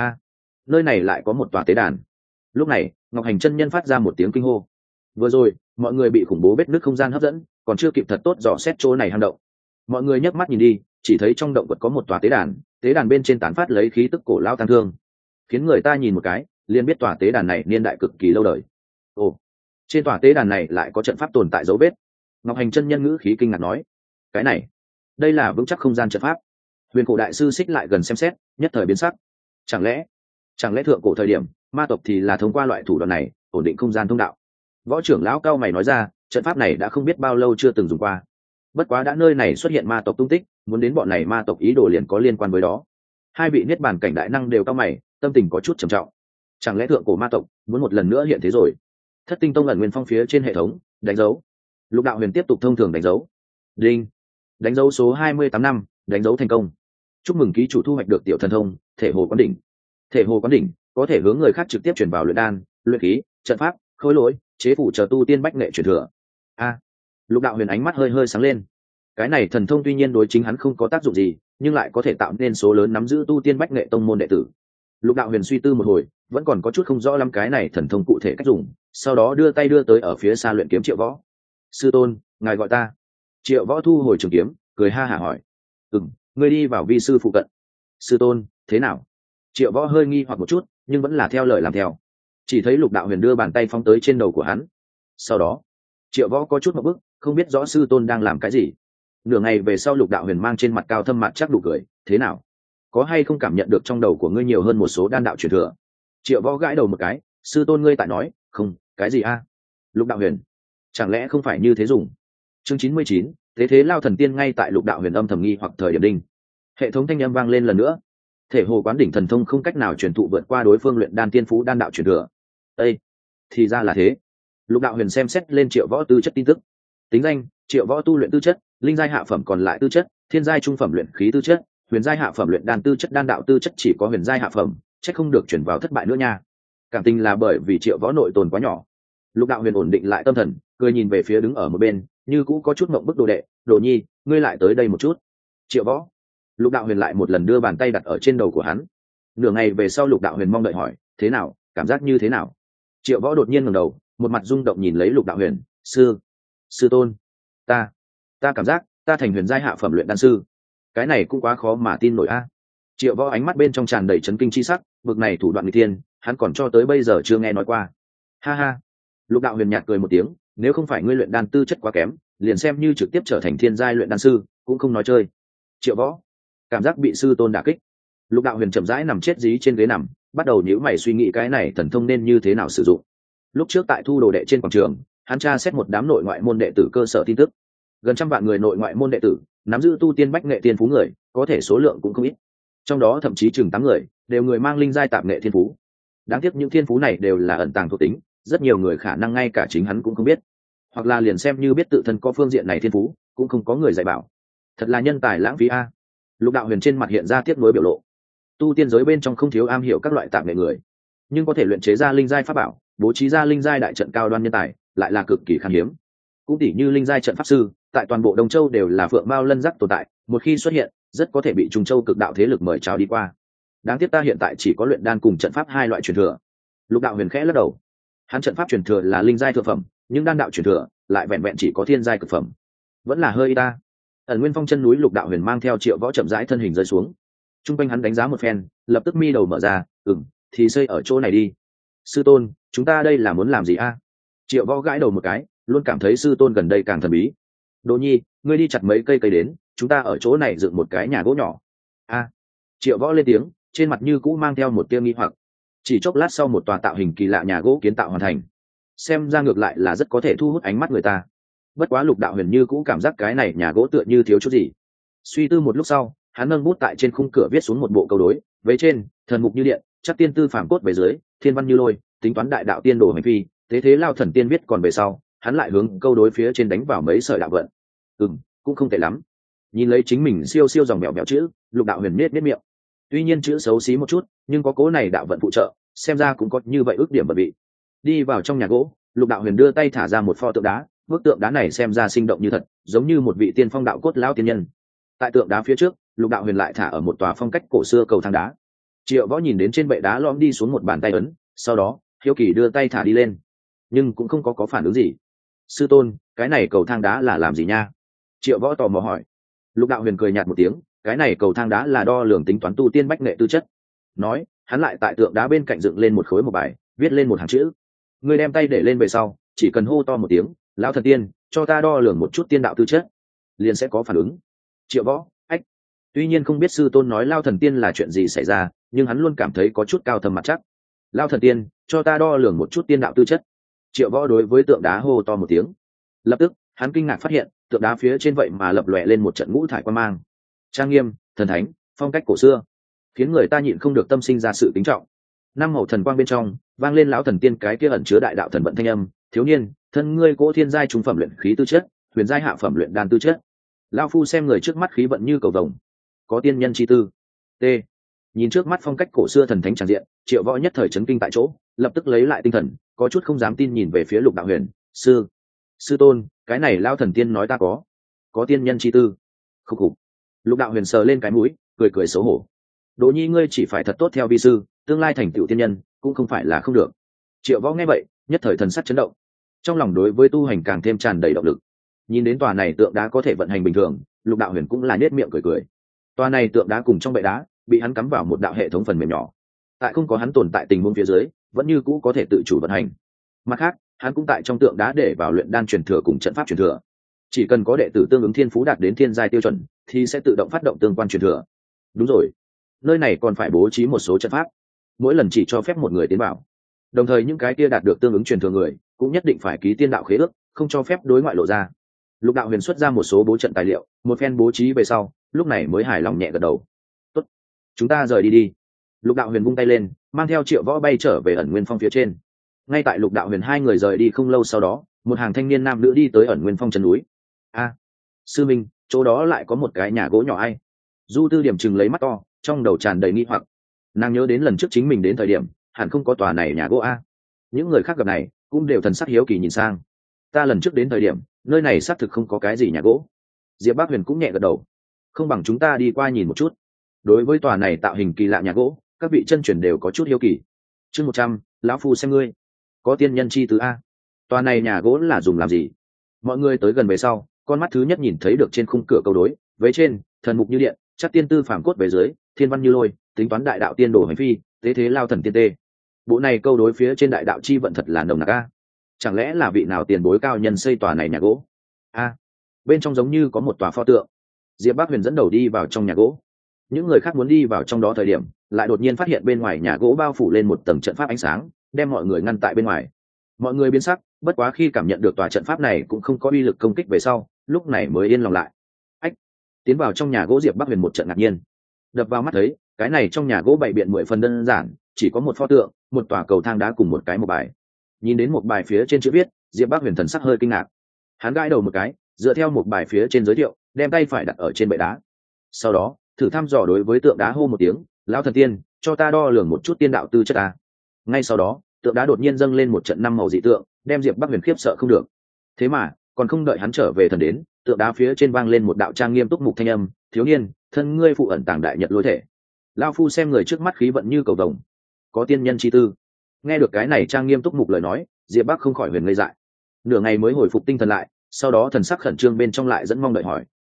Nơi này lại có một tòa tế đàn. Lúc này Ngọc Hành chân nhân phát ra một tiếng kinh hô. Vừa rồi mọi người bị khủng bố vết nứt không gian hấp dẫn, còn chưa kịp thật tốt dò xét chỗ này hang động. Mọi người nhấc mắt nhìn đi, chỉ thấy trong động vật có một tòa tế đàn bên trên tán phát lấy khí tức cổ lao tăng thương, khiến người ta nhìn một cái liền biết tòa tế đàn này niên đại cực kỳ lâu đời. Ồ, trên tòa tế đàn này lại có trận pháp tồn tại dấu vết. Ngọc Hành chân nhân ngữ khí kinh ngạc nói, cái này, đây là vững chắc không gian trận pháp. Huyền Cổ đại sư xích lại gần xem xét, nhất thời biến sắc. Chẳng lẽ thượng cổ thời điểm ma tộc thì là thông qua loại thủ đoạn này ổn định không gian thông đạo? Võ trưởng lão cao mày nói ra, trận pháp này đã không biết bao lâu chưa từng dùng qua. Bất quá đã nơi này xuất hiện ma tộc tung tích, muốn đến bọn này ma tộc ý đồ liền có liên quan với đó. Hai vị niết bàn cảnh đại năng đều cao mày, tâm tình có chút trầm trọng. Chẳng lẽ thượng cổ ma tộc muốn một lần nữa hiện thế rồi? Thất Tinh Tông ẩn nguyên phong phía trên hệ thống đánh dấu. Lục Đạo Huyền tiếp tục thông thường đánh dấu. Đinh, đánh dấu số 28 năm, đánh dấu thành công. Chúc mừng ký chủ thu hoạch được tiểu thần thông thể hồ quán đỉnh. Thể hồ quán đỉnh có thể hướng người khác trực tiếp chuyển vào luyện đan, luyện khí, trận pháp, khối lỗi, chế phủ chờ tu tiên bách nghệ truyền thừa. Lục Đạo Huyền ánh mắt hơi hơi sáng lên. Cái này thần thông tuy nhiên đối chính hắn không có tác dụng gì, nhưng lại có thể tạo nên số lớn nắm giữ tu tiên bách nghệ tông môn đệ tử. Lục Đạo Huyền suy tư một hồi, vẫn còn có chút không rõ lắm cái này thần thông cụ thể cách dùng, sau đó đưa tay đưa tới ở phía xa luyện kiếm Triệu Võ. Sư tôn, ngài gọi ta. Triệu Võ thu hồi trường kiếm, cười ha hả hỏi. Ngươi đi vào vi sư phụ cận. Sư tôn, thế nào? Triệu Võ hơi nghi hoặc một chút, nhưng vẫn là theo lời làm theo. Chỉ thấy Lục Đạo Huyền đưa bàn tay phóng tới trên đầu của hắn. Sau đó Triệu Võ có chút một bức, không biết rõ sư tôn đang làm cái gì. Nửa ngày về sau Lục Đạo Huyền mang trên mặt cao thâm mặt chắc đủ cười, thế nào, có hay không cảm nhận được trong đầu của ngươi nhiều hơn một số đan đạo truyền thừa? Triệu Võ gãi đầu một cái, sư tôn ngươi tại nói không cái gì Lục đạo huyền, chẳng lẽ không phải như thế dùng? Chương 99, thế lao thần tiên ngay tại Lục đạo huyền âm thầm nghi hoặc thời điểm đinh. Hệ thống thanh âm vang lên lần nữa. Thể hồ quán đỉnh thần thông không cách nào truyền thụ vượt qua đối phương luyện đan tiên phú đan đạo truyền thừa. Ê, thì ra là thế. Lục đạo huyền xem xét lên Triệu Võ tư chất tin tức. Tính danh: Triệu Võ tu luyện tư chất, linh giai hạ phẩm còn lại tư chất, thiên giai trung phẩm luyện khí tư chất, huyền giai hạ phẩm luyện đan tư chất, đan đạo tư chất chỉ có huyền giai hạ phẩm, chắc không được chuyển vào thất bại nữa nha. Cảm tình là bởi vì Triệu Võ nội tồn quá nhỏ. Lục đạo huyền ổn định lại tâm thần, cười nhìn về phía đứng ở một bên, như cũ có chút ngậm bức đồ đệ, Đồ Nhi, ngươi lại tới đây một chút. Triệu Võ. Lục đạo huyền lại một lần đưa bàn tay đặt ở trên đầu của hắn. Nửa ngày về sau Lục đạo huyền mong đợi hỏi, thế nào, cảm giác như thế nào? Triệu Võ đột nhiên ngẩng đầu, một mặt rung động nhìn lấy Lục đạo huyền, sư tôn, ta cảm giác ta thành huyền giai hạ phẩm luyện đan sư. Cái này cũng quá khó mà tin nổi a. Triệu Võ ánh mắt bên trong tràn đầy chấn kinh chi sắc, bực này thủ đoạn nghịch thiên, hắn còn cho tới bây giờ chưa nghe nói qua. Ha ha. Lục đạo huyền nhạt cười một tiếng, nếu không phải ngươi luyện đan tư chất quá kém, liền xem như trực tiếp trở thành thiên giai luyện đan sư cũng không nói chơi. Triệu Võ cảm giác bị sư tôn đả kích. Lục đạo huyền chậm rãi nằm chết dí trên ghế nằm, bắt đầu nhíu mày suy nghĩ cái này thần thông nên như thế nào sử dụng. Lúc trước tại thu đồ đệ trên quảng trường, hắn tra xét một đám nội ngoại môn đệ tử cơ sở tin tức. Gần 100 vạn người nội ngoại môn đệ tử, nắm giữ tu tiên bách nghệ tiên phú người, có thể số lượng cũng không ít. Trong đó thậm chí chừng 8 người đều người mang linh giai tạp nghệ thiên phú. Đáng tiếc những thiên phú này đều là ẩn tàng thuộc tính, rất nhiều người khả năng ngay cả chính hắn cũng không biết, hoặc là liền xem như biết tự thân có phương diện này thiên phú, cũng không có người dạy bảo. Thật là nhân tài lãng phí a. Lục đạo huyền trên mặt hiện ra tiếc nuối biểu lộ. Tu tiên giới bên trong không thiếu am hiểu các loại tạp nghệ người, nhưng có thể luyện chế ra linh giai pháp bảo, bố trí ra linh giai đại trận cao đoan nhân tài lại là cực kỳ khan hiếm. Cũng tỷ như linh giai trận pháp sư, tại toàn bộ Đông Châu đều là phượng mao lân giác tồn tại, một khi xuất hiện, rất có thể bị Trung Châu cực đạo thế lực mời chào đi qua. Đáng tiếc ta hiện tại chỉ có luyện đan cùng trận pháp hai loại truyền thừa. Lục đạo huyền khẽ lắc đầu. Hắn trận pháp truyền thừa là linh giai thượng phẩm, nhưng đan đạo truyền thừa lại vẹn vẹn chỉ có thiên giai cực phẩm, vẫn là hơi y ta. Ẩn nguyên phong chân núi, Lục đạo huyền mang theo Triệu Võ chậm rãi thân hình rơi xuống. Trung quanh hắn đánh giá một phen, lập tức mi đầu mở ra, thì xây ở chỗ này đi. Sư tôn, chúng ta đây là muốn làm gì a? Triệu Võ gãi đầu một cái, luôn cảm thấy sư tôn gần đây càng thần bí. Đỗ Nhi, ngươi đi chặt mấy cây đến, chúng ta ở chỗ này dựng một cái nhà gỗ nhỏ. Triệu Võ lên tiếng, trên mặt như cũ mang theo một tia nghi hoặc. Chỉ chốc lát sau, một tòa tạo hình kỳ lạ nhà gỗ kiến tạo hoàn thành, xem ra ngược lại là rất có thể thu hút ánh mắt người ta. Bất quá Lục đạo huyền như cũ cảm giác cái này nhà gỗ tựa như thiếu chút gì. Suy tư một lúc sau, hắn nâng bút tại trên khung cửa viết xuống một bộ câu đối, vế trên: thần mục như điện, chắc tiên tư phàm cốt, về dưới: thiên văn như lôi, tính toán đại đạo tiên đồ hành phi, thế lao thần tiên viết. Còn về sau, hắn lại hướng câu đối phía trên đánh vào mấy sợi đạo vận. Cũng không tệ lắm. Nhìn lấy chính mình siêu dòng mèo chữ, Lục đạo huyền nết miệng. Tuy nhiên chữ xấu xí một chút, nhưng có cố này đạo vận phụ trợ, xem ra cũng có như vậy ước điểm bật vị. Đi vào trong nhà gỗ, Lục đạo huyền đưa tay thả ra một pho tượng đá. Bức tượng đá này xem ra sinh động như thật, giống như một vị tiên phong đạo cốt lão tiên nhân. Tại tượng đá phía trước, Lục đạo huyền lại thả ở một tòa phong cách cổ xưa cầu thang đá. Triệu Võ nhìn đến trên bệ đá lõm đi xuống một bàn tay ấn, sau đó hiếu kỳ đưa tay thả đi lên, nhưng cũng không có phản ứng gì. Sư tôn, cái này cầu thang đá là làm gì nha? Triệu Võ tò mò hỏi. Lục đạo huyền cười nhạt một tiếng, cái này cầu thang đá là đo lường tính toán tu tiên bách nghệ tư chất. Nói, hắn lại tại tượng đá bên cạnh dựng lên một khối một bài, viết lên một hàng chữ. Ngươi đem tay để lên về sau, chỉ cần hô to một tiếng, lão thần tiên, cho ta đo lường một chút tiên đạo tư chất, liền sẽ có phản ứng. Triệu Võ, ách. Tuy nhiên không biết sư tôn nói lao thần tiên là chuyện gì xảy ra, nhưng hắn luôn cảm thấy có chút cao thâm mặt chắc. Lao thần tiên, cho ta đo lường một chút tiên đạo tư chất. Triệu Võ đối với tượng đá hô to một tiếng. Lập tức, hắn kinh ngạc phát hiện, tượng đá phía trên vậy mà lập lòe lên một trận ngũ thải quan mang. Trang nghiêm, thần thánh, phong cách cổ xưa, khiến người ta nhịn không được tâm sinh ra sự kính trọng. Năm màu thần quang bên trong vang lên lão thần tiên cái kia ẩn chứa đại đạo thần vận thanh âm: thiếu niên, thân ngươi cỗ thiên giai trung phẩm luyện khí tư chất, huyền giai hạ phẩm luyện đan tư chất. Lão phu xem người trước mắt khí vận như cầu vồng, có tiên nhân chi tư. T. Nhìn trước mắt phong cách cổ xưa thần thánh tràn diện, Triệu Võ nhất thời chấn kinh tại chỗ, lập tức lấy lại tinh thần, có chút không dám tin nhìn về phía Lục đạo huyền. Sư tôn, cái này lão thần tiên nói ta có tiên nhân chi tư. Khục khục. Lục đạo huyền sờ lên cái mũi, cười xấu hổ. Đỗ Nhi, ngươi chỉ phải thật tốt theo vi sư, tương lai thành tựu tiên nhân cũng không phải là không được. Triệu Võ nghe vậy, nhất thời thần sắc chấn động, trong lòng đối với tu hành càng thêm tràn đầy động lực. Nhìn đến tòa này tượng đá có thể vận hành bình thường, Lục đạo huyền cũng là nhếch miệng cười. Tòa này tượng đá cùng trong bệ đá bị hắn cắm vào một đạo hệ thống phần mềm nhỏ, tại không có hắn tồn tại tình huống phía dưới, vẫn như cũ có thể tự chủ vận hành. Mặt khác, hắn cũng tại trong tượng đá để vào luyện đan truyền thừa cùng trận pháp truyền thừa. Chỉ cần có đệ tử tương ứng thiên phú đạt đến thiên giai tiêu chuẩn, thì sẽ tự động phát động tương quan truyền thừa. Đúng rồi, nơi này còn phải bố trí một số trận pháp, mỗi lần chỉ cho phép một người tiến vào. Đồng thời những cái kia đạt được tương ứng truyền thừa người cũng nhất định phải ký tiên đạo khế ước, không cho phép đối ngoại lộ ra. Lục đạo huyền xuất ra một số bố trận tài liệu, một phen bố trí về sau, lúc này mới hài lòng nhẹ gật đầu. Tốt, chúng ta rời đi đi. Lục đạo huyền vung tay lên, mang theo Triệu Võ bay trở về ẩn nguyên phong phía trên. Ngay tại Lục đạo huyền hai người rời đi không lâu sau đó, một hàng thanh niên nam nữ đi tới ẩn nguyên phong chân núi. A, sư minh, chỗ đó lại có một cái nhà gỗ nhỏ ai? Du Tư Điểm chừng lấy mắt to, trong đầu tràn đầy nghi hoặc. Nàng nhớ đến lần trước chính mình đến thời điểm, hẳn không có tòa này nhà gỗ a. Những người khác gặp này cũng đều thần sắc hiếu kỳ nhìn sang. Ta lần trước đến thời điểm, nơi này xác thực không có cái gì nhà gỗ. Diệp Bác Huyền cũng nhẹ gật đầu. Không bằng chúng ta đi qua nhìn một chút. Đối với tòa này tạo hình kỳ lạ nhà gỗ, các vị chân truyền đều có chút hiếu kỳ. Chương 100, lão phu xem ngươi có tiên nhân chi tứ a. Tòa này nhà gỗ là dùng làm gì? Mọi người tới gần về sau, con mắt thứ nhất nhìn thấy được trên khung cửa câu đối, vế trên, thần mục như điện, chắc tiên tư phàm cốt về dưới, thiên văn như lôi, tính toán đại đạo tiên đồ hành phi, tế thế lao thần tiên tê. Bộ này câu đối phía trên đại đạo chi vận thật là nồng nặc a. Chẳng lẽ là vị nào tiền bối cao nhân xây tòa này nhà gỗ? A, bên trong giống như có một tòa pho tượng. Diệp Bác Huyền dẫn đầu đi vào trong nhà gỗ. Những người khác muốn đi vào trong đó thời điểm, lại đột nhiên phát hiện bên ngoài nhà gỗ bao phủ lên một tầng trận pháp ánh sáng, đem mọi người ngăn tại bên ngoài. Mọi người biến sắc, bất quá khi cảm nhận được tòa trận pháp này cũng không có uy lực công kích về sau, lúc này mới yên lòng lại. Ách, tiến vào trong nhà gỗ, Diệp Bác Huyền một trận ngạc nhiên. Đập vào mắt thấy, cái này trong nhà gỗ bày biện 10 phần đơn giản, chỉ có một pho tượng, một tòa cầu thang đá cùng một cái một bài. Nhìn đến một bài phía trên chữ viết, Diệp Bác Huyền thần sắc hơi kinh ngạc. Hắn gãi đầu một cái, dựa theo một bài phía trên giới thiệu, đem tay phải đặt ở trên bệ đá. Sau đó, thử thăm dò đối với tượng đá hô một tiếng, lão thần tiên, cho ta đo lường một chút tiên đạo tư chất ta. Ngay sau đó, tượng đá đột nhiên dâng lên một trận năm màu dị tượng, đem Diệp Bác Huyền khiếp sợ không được. Thế mà, còn không đợi hắn trở về thần đến, tượng đá phía trên vang lên một đạo trang nghiêm túc mục thanh âm, thiếu niên, thân ngươi phụ ẩn tàng đại nhật lôi thể. Lão phu xem người trước mắt khí vận như cầu vồng, có tiên nhân chi tư. Nghe được cái này trang nghiêm túc mục lời nói, Diệp Bắc không khỏi huyền ngây dại. Nửa ngày mới hồi phục tinh thần lại, sau đó thần sắc khẩn trương bên trong lại dẫn mong đợi hỏi,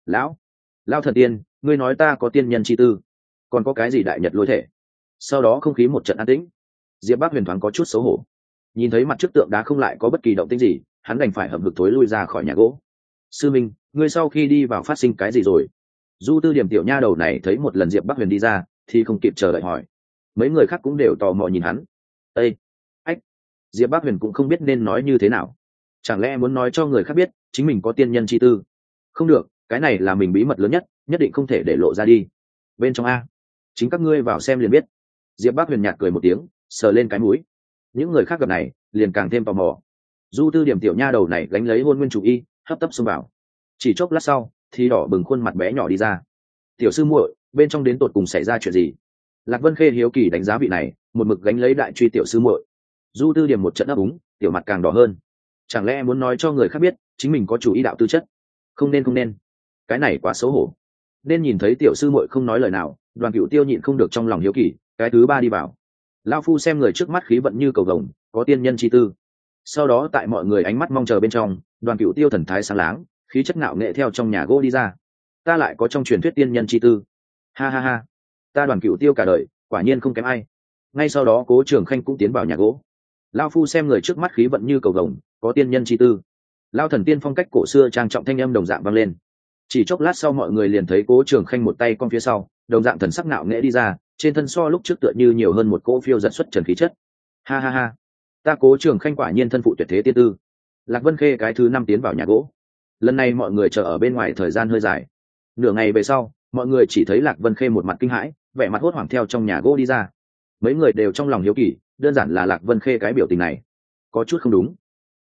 lão thần tiên, ngươi nói ta có tiên nhân chi tư, còn có cái gì đại nhật lôi thể? Sau đó không khí một trận an tĩnh. Diệp Bắc huyền thoáng có chút xấu hổ. Nhìn thấy mặt trước tượng đá không lại có bất kỳ động tĩnh gì, hắn đành phải hậm hực thối lui ra khỏi nhà gỗ. Sư minh, ngươi sau khi đi vào phát sinh cái gì rồi? Du Tư Điểm tiểu nha đầu này thấy một lần Diệp Bắc huyền đi ra, thì không kịp chờ đợi hỏi. Mấy người khác cũng đều tò mò nhìn hắn. Ê, ách, Diệp Bắc huyền cũng không biết nên nói như thế nào. Chẳng lẽ muốn nói cho người khác biết chính mình có tiên nhân chi tư? Không được, cái này là mình bí mật lớn nhất, nhất định không thể để lộ ra đi. Bên trong a, chính các ngươi vào xem liền biết. Diệp Bắc huyền nhạt cười một tiếng, sờ lên cái mũi. Những người khác gặp này liền càng thêm tò mò. Du Tư Điểm tiểu nha đầu này gánh lấy hôn nguyên chủ y, hấp tấp xông vào. Chỉ chốc lát sau thì đỏ bừng khuôn mặt bé nhỏ đi ra. Tiểu sư muội, bên trong đến tột cùng xảy ra chuyện gì? Lạc Vân Khê hiếu kỳ đánh giá vị này, một mực gánh lấy đại truy tiểu sư muội. Du Tư Điểm một trận ấp úng, tiểu mặt càng đỏ hơn. Chẳng lẽ muốn nói cho người khác biết chính mình có chủ ý đạo tư chất? Không nên, cái này quá xấu hổ. Nên nhìn thấy tiểu sư muội không nói lời nào, Đoàn Cửu Tiêu nhịn không được trong lòng hiếu kỳ, cái thứ ba đi vào. Lão phu xem người trước mắt khí vận như cầu vồng, có tiên nhân chi tư. Sau đó tại mọi người ánh mắt mong chờ bên trong, Đoàn Cửu Tiêu thần thái sáng láng, khí chất ngạo nghệ theo trong nhà gỗ đi ra. Ta lại có trong truyền thuyết tiên nhân chi tư. Ha ha ha, ta Đoàn Cửu Tiêu cả đời quả nhiên không kém ai. Ngay sau đó Cố Trường Khanh cũng tiến vào nhà gỗ. Lão phu xem người trước mắt khí vận như cầu vồng, có tiên nhân chi tư. Lão thần tiên phong cách cổ xưa trang trọng thanh âm đồng dạng vang lên. Chỉ chốc lát sau mọi người liền thấy Cố Trường Khanh một tay cong phía sau, đồng dạng thần sắc ngạo nghễ đi ra, trên thân so lúc trước tựa như nhiều hơn một cỗ phiêu giật xuất trần khí chất. Ha ha ha, ta Cố Trường Khanh quả nhiên thân phụ tuyệt thế tiên tư. Lạc Vân Khê cái thứ 5 tiến vào nhà gỗ. Lần này mọi người chờ ở bên ngoài thời gian hơi dài. Nửa ngày về sau, mọi người chỉ thấy Lạc Vân Khê một mặt kinh hãi, vẻ mặt hốt hoảng theo trong nhà gỗ đi ra. Mấy người đều trong lòng hiếu kỳ, đơn giản là Lạc Vân Khê cái biểu tình này có chút không đúng.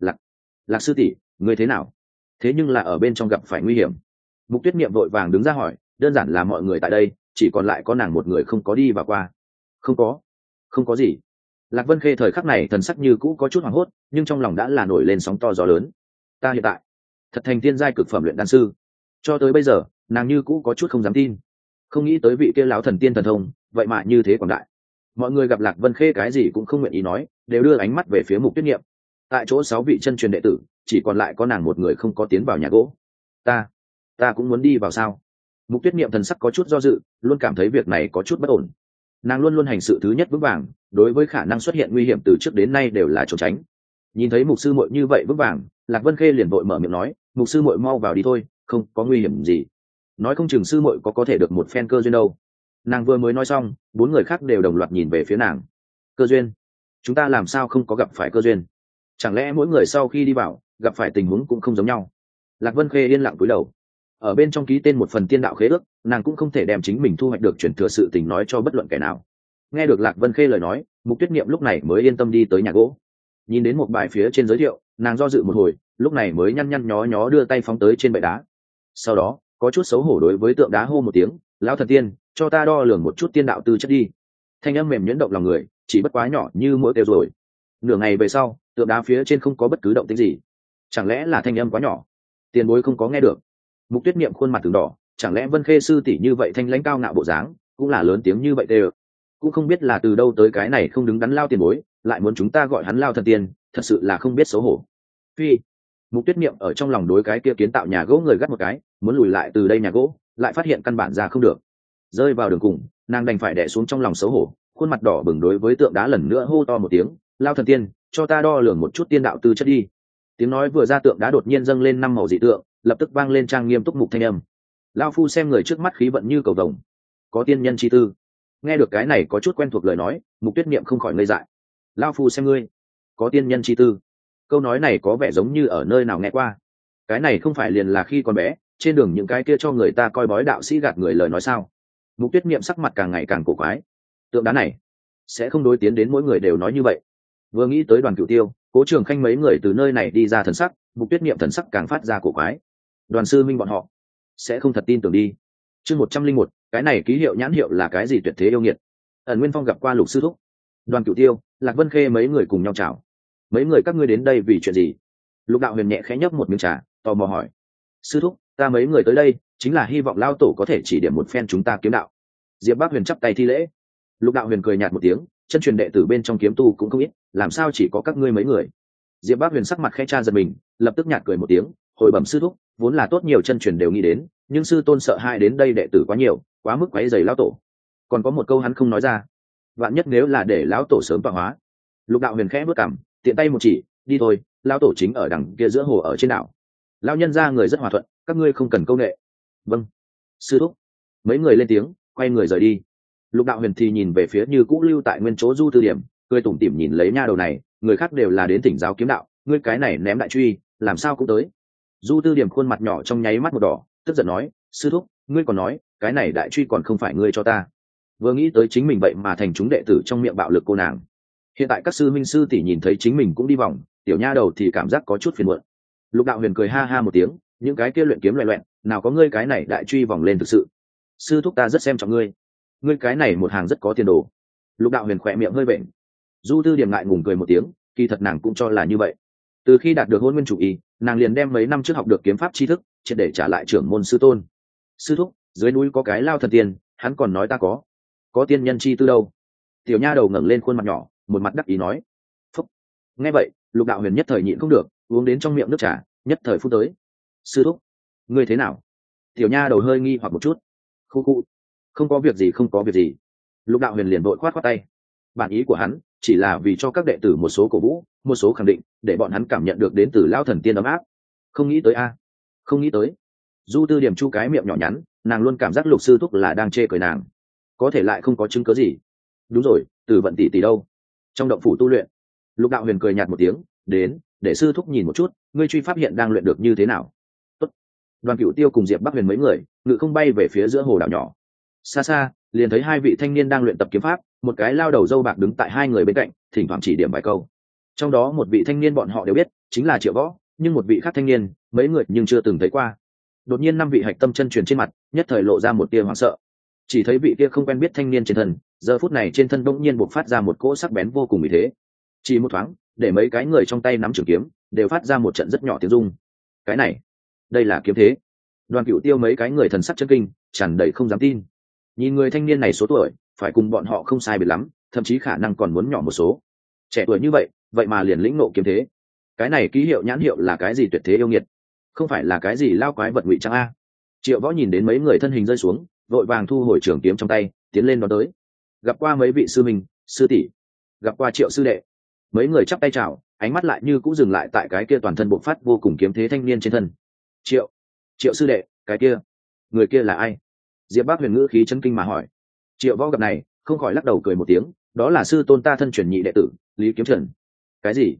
Lạc sư tỷ, ngươi thế nào? Thế nhưng là ở bên trong gặp phải nguy hiểm. Mục Tuyết Niệm vội vàng đứng ra hỏi, đơn giản là mọi người tại đây chỉ còn lại có nàng một người không có đi vào qua. Không có gì. Lạc Vân Khê thời khắc này thần sắc như cũ có chút hoảng hốt, nhưng trong lòng đã là nổi lên sóng to gió lớn. Ta hiện tại thật thành thiên giai cực phẩm luyện đan sư. Cho tới bây giờ nàng như cũ có chút không dám tin, không nghĩ tới vị kia lão thần tiên thần thông vậy mà như thế quảng đại. Mọi người gặp Lạc Vân Khê cái gì cũng không nguyện ý nói, đều đưa ánh mắt về phía Mục Tuyết Niệm. Tại chỗ 6 vị chân truyền đệ tử chỉ còn lại có nàng một người không có tiến vào nhà gỗ. Ta cũng muốn đi vào sao? Mục Tuyết Niệm thần sắc có chút do dự, luôn cảm thấy việc này có chút bất ổn. Nàng luôn luôn hành sự thứ nhất vững vàng, đối với khả năng xuất hiện nguy hiểm từ trước đến nay đều là trốn tránh. Nhìn thấy Mục sư muội như vậy vững vàng, Lạc Vân Khê liền vội mở miệng nói, Mục sư muội mau vào đi thôi, không có nguy hiểm gì. Nói không chừng sư muội có thể được một phen cơ duyên đâu. Nàng vừa mới nói xong, 4 người khác đều đồng loạt nhìn về phía nàng. Cơ duyên? Chúng ta làm sao không có gặp phải cơ duyên? chẳng lẽ mỗi người sau khi đi vào gặp phải tình huống cũng không giống nhau? Lạc Vân Khê yên lặng cúi đầu, ở bên trong ký tên một phần tiên đạo khế ước, nàng cũng không thể đem chính mình thu hoạch được chuyển thừa sự tình nói cho bất luận kẻ nào. Nghe được Lạc Vân Khê lời nói, Mục Tuyết Niệm lúc này mới yên tâm đi tới nhà gỗ. Nhìn đến một bài phía trên giới thiệu, nàng do dự một hồi, lúc này mới nhăn nhăn nhó nhó đưa tay phóng tới trên bệ đá. Sau đó có chút xấu hổ đối với tượng đá hô một tiếng, lão thần tiên, cho ta đo lường một chút tiên đạo tư chất đi. Thanh âm mềm nhuyễn động lòng người, chỉ bất quá nhỏ như mũi kêu rồi. Nửa ngày về sau, tượng đá phía trên không có bất cứ động tĩnh gì. Chẳng lẽ là thanh âm quá nhỏ, tiền bối không có nghe được? Mục Tuyết Niệm khuôn mặt từng đỏ, chẳng lẽ Vân Khê sư tỷ như vậy thanh lãnh cao ngạo bộ dáng, cũng là lớn tiếng như vậy tê? Cũng không biết là từ đâu tới cái này không đứng đắn lao tiền bối, lại muốn chúng ta gọi hắn lao thần tiên, thật sự là không biết xấu hổ. Phi. Mục Tuyết Niệm ở trong lòng đối cái kia kiến tạo nhà gỗ người gắt một cái, muốn lùi lại từ đây nhà gỗ, lại phát hiện căn bản ra không được. Rơi vào đường cùng, nàng đành phải đè xuống trong lòng xấu hổ, khuôn mặt đỏ bừng đối với tượng đá lần nữa hô to một tiếng, lao thần tiên, cho ta đo lường một chút tiên đạo tư chất đi. Tiếng nói vừa ra, tượng đá đột nhiên dâng lên năm màu dị tượng, lập tức vang lên trang nghiêm túc mục thanh âm. Lao phu xem người trước mắt khí vận như cầu vồng, có tiên nhân chi tư. Nghe được cái này có chút quen thuộc lời nói, Mục Tuyết Niệm không khỏi ngây dại. Lao phu xem ngươi có tiên nhân chi tư, câu nói này có vẻ giống như ở nơi nào nghe qua. Cái này không phải liền là khi còn bé trên đường những cái kia cho người ta coi bói đạo sĩ gạt người lời nói sao? Mục Tuyết Niệm sắc mặt càng ngày càng cổ quái. Tượng đá này sẽ không đối tiến đến mỗi người đều nói như vậy. Vừa nghĩ tới Đoàn Cửu Tiêu, Cố Trường Khanh mấy người từ nơi này đi ra, thần sắc Mục Tuyết Niệm thần sắc càng phát ra cổ quái. Đoàn sư minh bọn họ sẽ không thật tin tưởng đi. Chương 101, cái này ký hiệu nhãn hiệu là cái gì tuyệt thế yêu nghiệt. Ẩn Nguyên Phong gặp qua Lục sư thúc. Đoàn Cửu Tiêu, Lạc Vân Khê mấy người cùng nhau chào. Mấy người các ngươi đến đây vì chuyện gì? Lục Đạo Huyền nhẹ khẽ nhấp một miếng trà, tò mò hỏi. Sư thúc, ta mấy người tới đây chính là hy vọng lao tổ có thể chỉ điểm một phen chúng ta kiếm đạo. Diệp Bác Huyền chắp tay thi lễ. Lục Đạo Huyền cười nhạt một tiếng, chân truyền đệ tử bên trong kiếm tu cũng không ít, làm sao chỉ có các ngươi mấy người? Diệp Bác Huyền sắc mặt khẽ tra giật mình, lập tức nhạt cười một tiếng, hồi bẩm sư thúc, vốn là tốt nhiều chân truyền đều nghĩ đến, nhưng sư tôn sợ hai đến đây đệ tử quá nhiều, quá mức quấy rầy lão tổ. Còn có một câu hắn không nói ra, vạn nhất nếu là để lão tổ sớm tọa hóa. Lục Đạo Huyền khẽ bước cằm, tiện tay một chỉ, đi thôi, lão tổ chính ở đằng kia giữa hồ ở trên đảo. Lão nhân gia người rất hòa thuận, các ngươi không cần câu nệ. Vâng, sư thúc. Mấy người lên tiếng, quay người rời đi. Lục Đạo Huyền thì nhìn về phía như cũ lưu tại nguyên chỗ Du Tư Điểm, cười tủm tỉm nhìn lấy nha đầu này, người khác đều là đến thỉnh giáo kiếm đạo, ngươi cái này ném đại truy, làm sao cũng tới. Du Tư Điểm khuôn mặt nhỏ trong nháy mắt một đỏ, tức giận nói, sư thúc, ngươi còn nói, cái này đại truy còn không phải ngươi cho ta. Vừa nghĩ tới chính mình vậy mà thành chúng đệ tử trong miệng bạo lực cô nàng. Hiện tại các sư minh sư tỷ nhìn thấy chính mình cũng đi vòng, tiểu nha đầu thì cảm giác có chút phiền muộn. Lục Đạo Huyền cười ha ha một tiếng, những cái kia luyện kiếm loẹt loẹt, nào có ngươi cái này đại truy vòng lên thực sự. Sư thúc ta rất xem trọng ngươi, ngươi cái này một hàng rất có tiền đồ. Lục Đạo Huyền khỏe miệng hơi vện. Du Tư Điểm ngại ngùng cười một tiếng, kỳ thật nàng cũng cho là như vậy. Từ khi đạt được Hôn Nguyên chủ y, nàng liền đem mấy năm trước học được kiếm pháp tri thức triệt để trả lại trưởng môn sư tôn. Sư thúc, dưới núi có cái lao thần tiên, hắn còn nói ta có tiên nhân chi tư đâu. Tiểu nha đầu ngẩng lên khuôn mặt nhỏ, một mặt đắc ý nói. Phúc. Nghe vậy, Lục Đạo Huyền nhất thời nhịn không được, uống đến trong miệng nước trà, nhất thời phút tới. Sư thúc, ngươi thế nào? Tiểu nha đầu hơi nghi hoặc một chút. Khu khu, không có việc gì, không có việc gì. Lục Đạo Huyền liền vội khoát khoát tay. Bản ý của hắn chỉ là vì cho các đệ tử một số cổ vũ, một số khẳng định, để bọn hắn cảm nhận được đến từ lao thần tiên ấm áp. Không nghĩ tới a, không nghĩ tới. Du Tư Điểm chu cái miệng nhỏ nhắn, nàng luôn cảm giác Lục sư thúc là đang chê cười nàng, có thể lại không có chứng cớ gì. Đúng rồi, Tử Vận tỷ tỷ đâu? Trong động phủ tu luyện. Lục Đạo Huyền cười nhạt một tiếng, đến, để sư thúc nhìn một chút, ngươi truy pháp hiện đang luyện được như thế nào. Tốt. Đoàn Cửu Tiêu cùng Diệp Bắc Huyền mấy người ngự không bay về phía giữa hồ đảo nhỏ. Xa xa liền thấy hai vị thanh niên đang luyện tập kiếm pháp, một cái lao đầu râu bạc đứng tại hai người bên cạnh, thỉnh thoảng chỉ điểm vài câu. Trong đó một vị thanh niên bọn họ đều biết, chính là Triệu Võ, nhưng một vị khác thanh niên, mấy người nhưng chưa từng thấy qua. Đột nhiên năm vị hạch tâm chân truyền trên mặt, nhất thời lộ ra một tia hoảng sợ. Chỉ thấy vị kia không quen biết thanh niên trên thân, giờ phút này trên thân bỗng nhiên bộc phát ra một cỗ sắc bén vô cùng uy thế. Chỉ một thoáng, để mấy cái người trong tay nắm trường kiếm đều phát ra một trận rất nhỏ tiếng rung. Cái này, đây là kiếm thế. Đoàn Cửu Tiêu mấy cái người thần sắc chấn kinh, tràn đầy không dám tin. Nhìn người thanh niên này số tuổi phải cùng bọn họ không sai biệt lắm, thậm chí khả năng còn muốn nhỏ một số. Trẻ tuổi như vậy mà liền lĩnh ngộ kiếm thế. Cái này ký hiệu nhãn hiệu là cái gì tuyệt thế yêu nghiệt? Không phải là cái gì lao quái vật ngụy trang a? Triệu Võ nhìn đến mấy người thân hình rơi xuống, vội vàng thu hồi trường kiếm trong tay, tiến lên đón tới. Gặp qua mấy vị sư minh, sư tỷ, gặp qua Triệu sư đệ. Mấy người chắp tay chào, ánh mắt lại như cũng dừng lại tại cái kia toàn thân bộc phát vô cùng kiếm thế thanh niên trên thân. Triệu sư đệ, cái kia, người kia là ai? Diệp Bác Huyền ngữ khí chấn kinh mà hỏi. Triệu Võ gặp này, không khỏi lắc đầu cười một tiếng, đó là sư tôn ta thân truyền nhị đệ tử, Lý Kiếm Trần. Cái gì?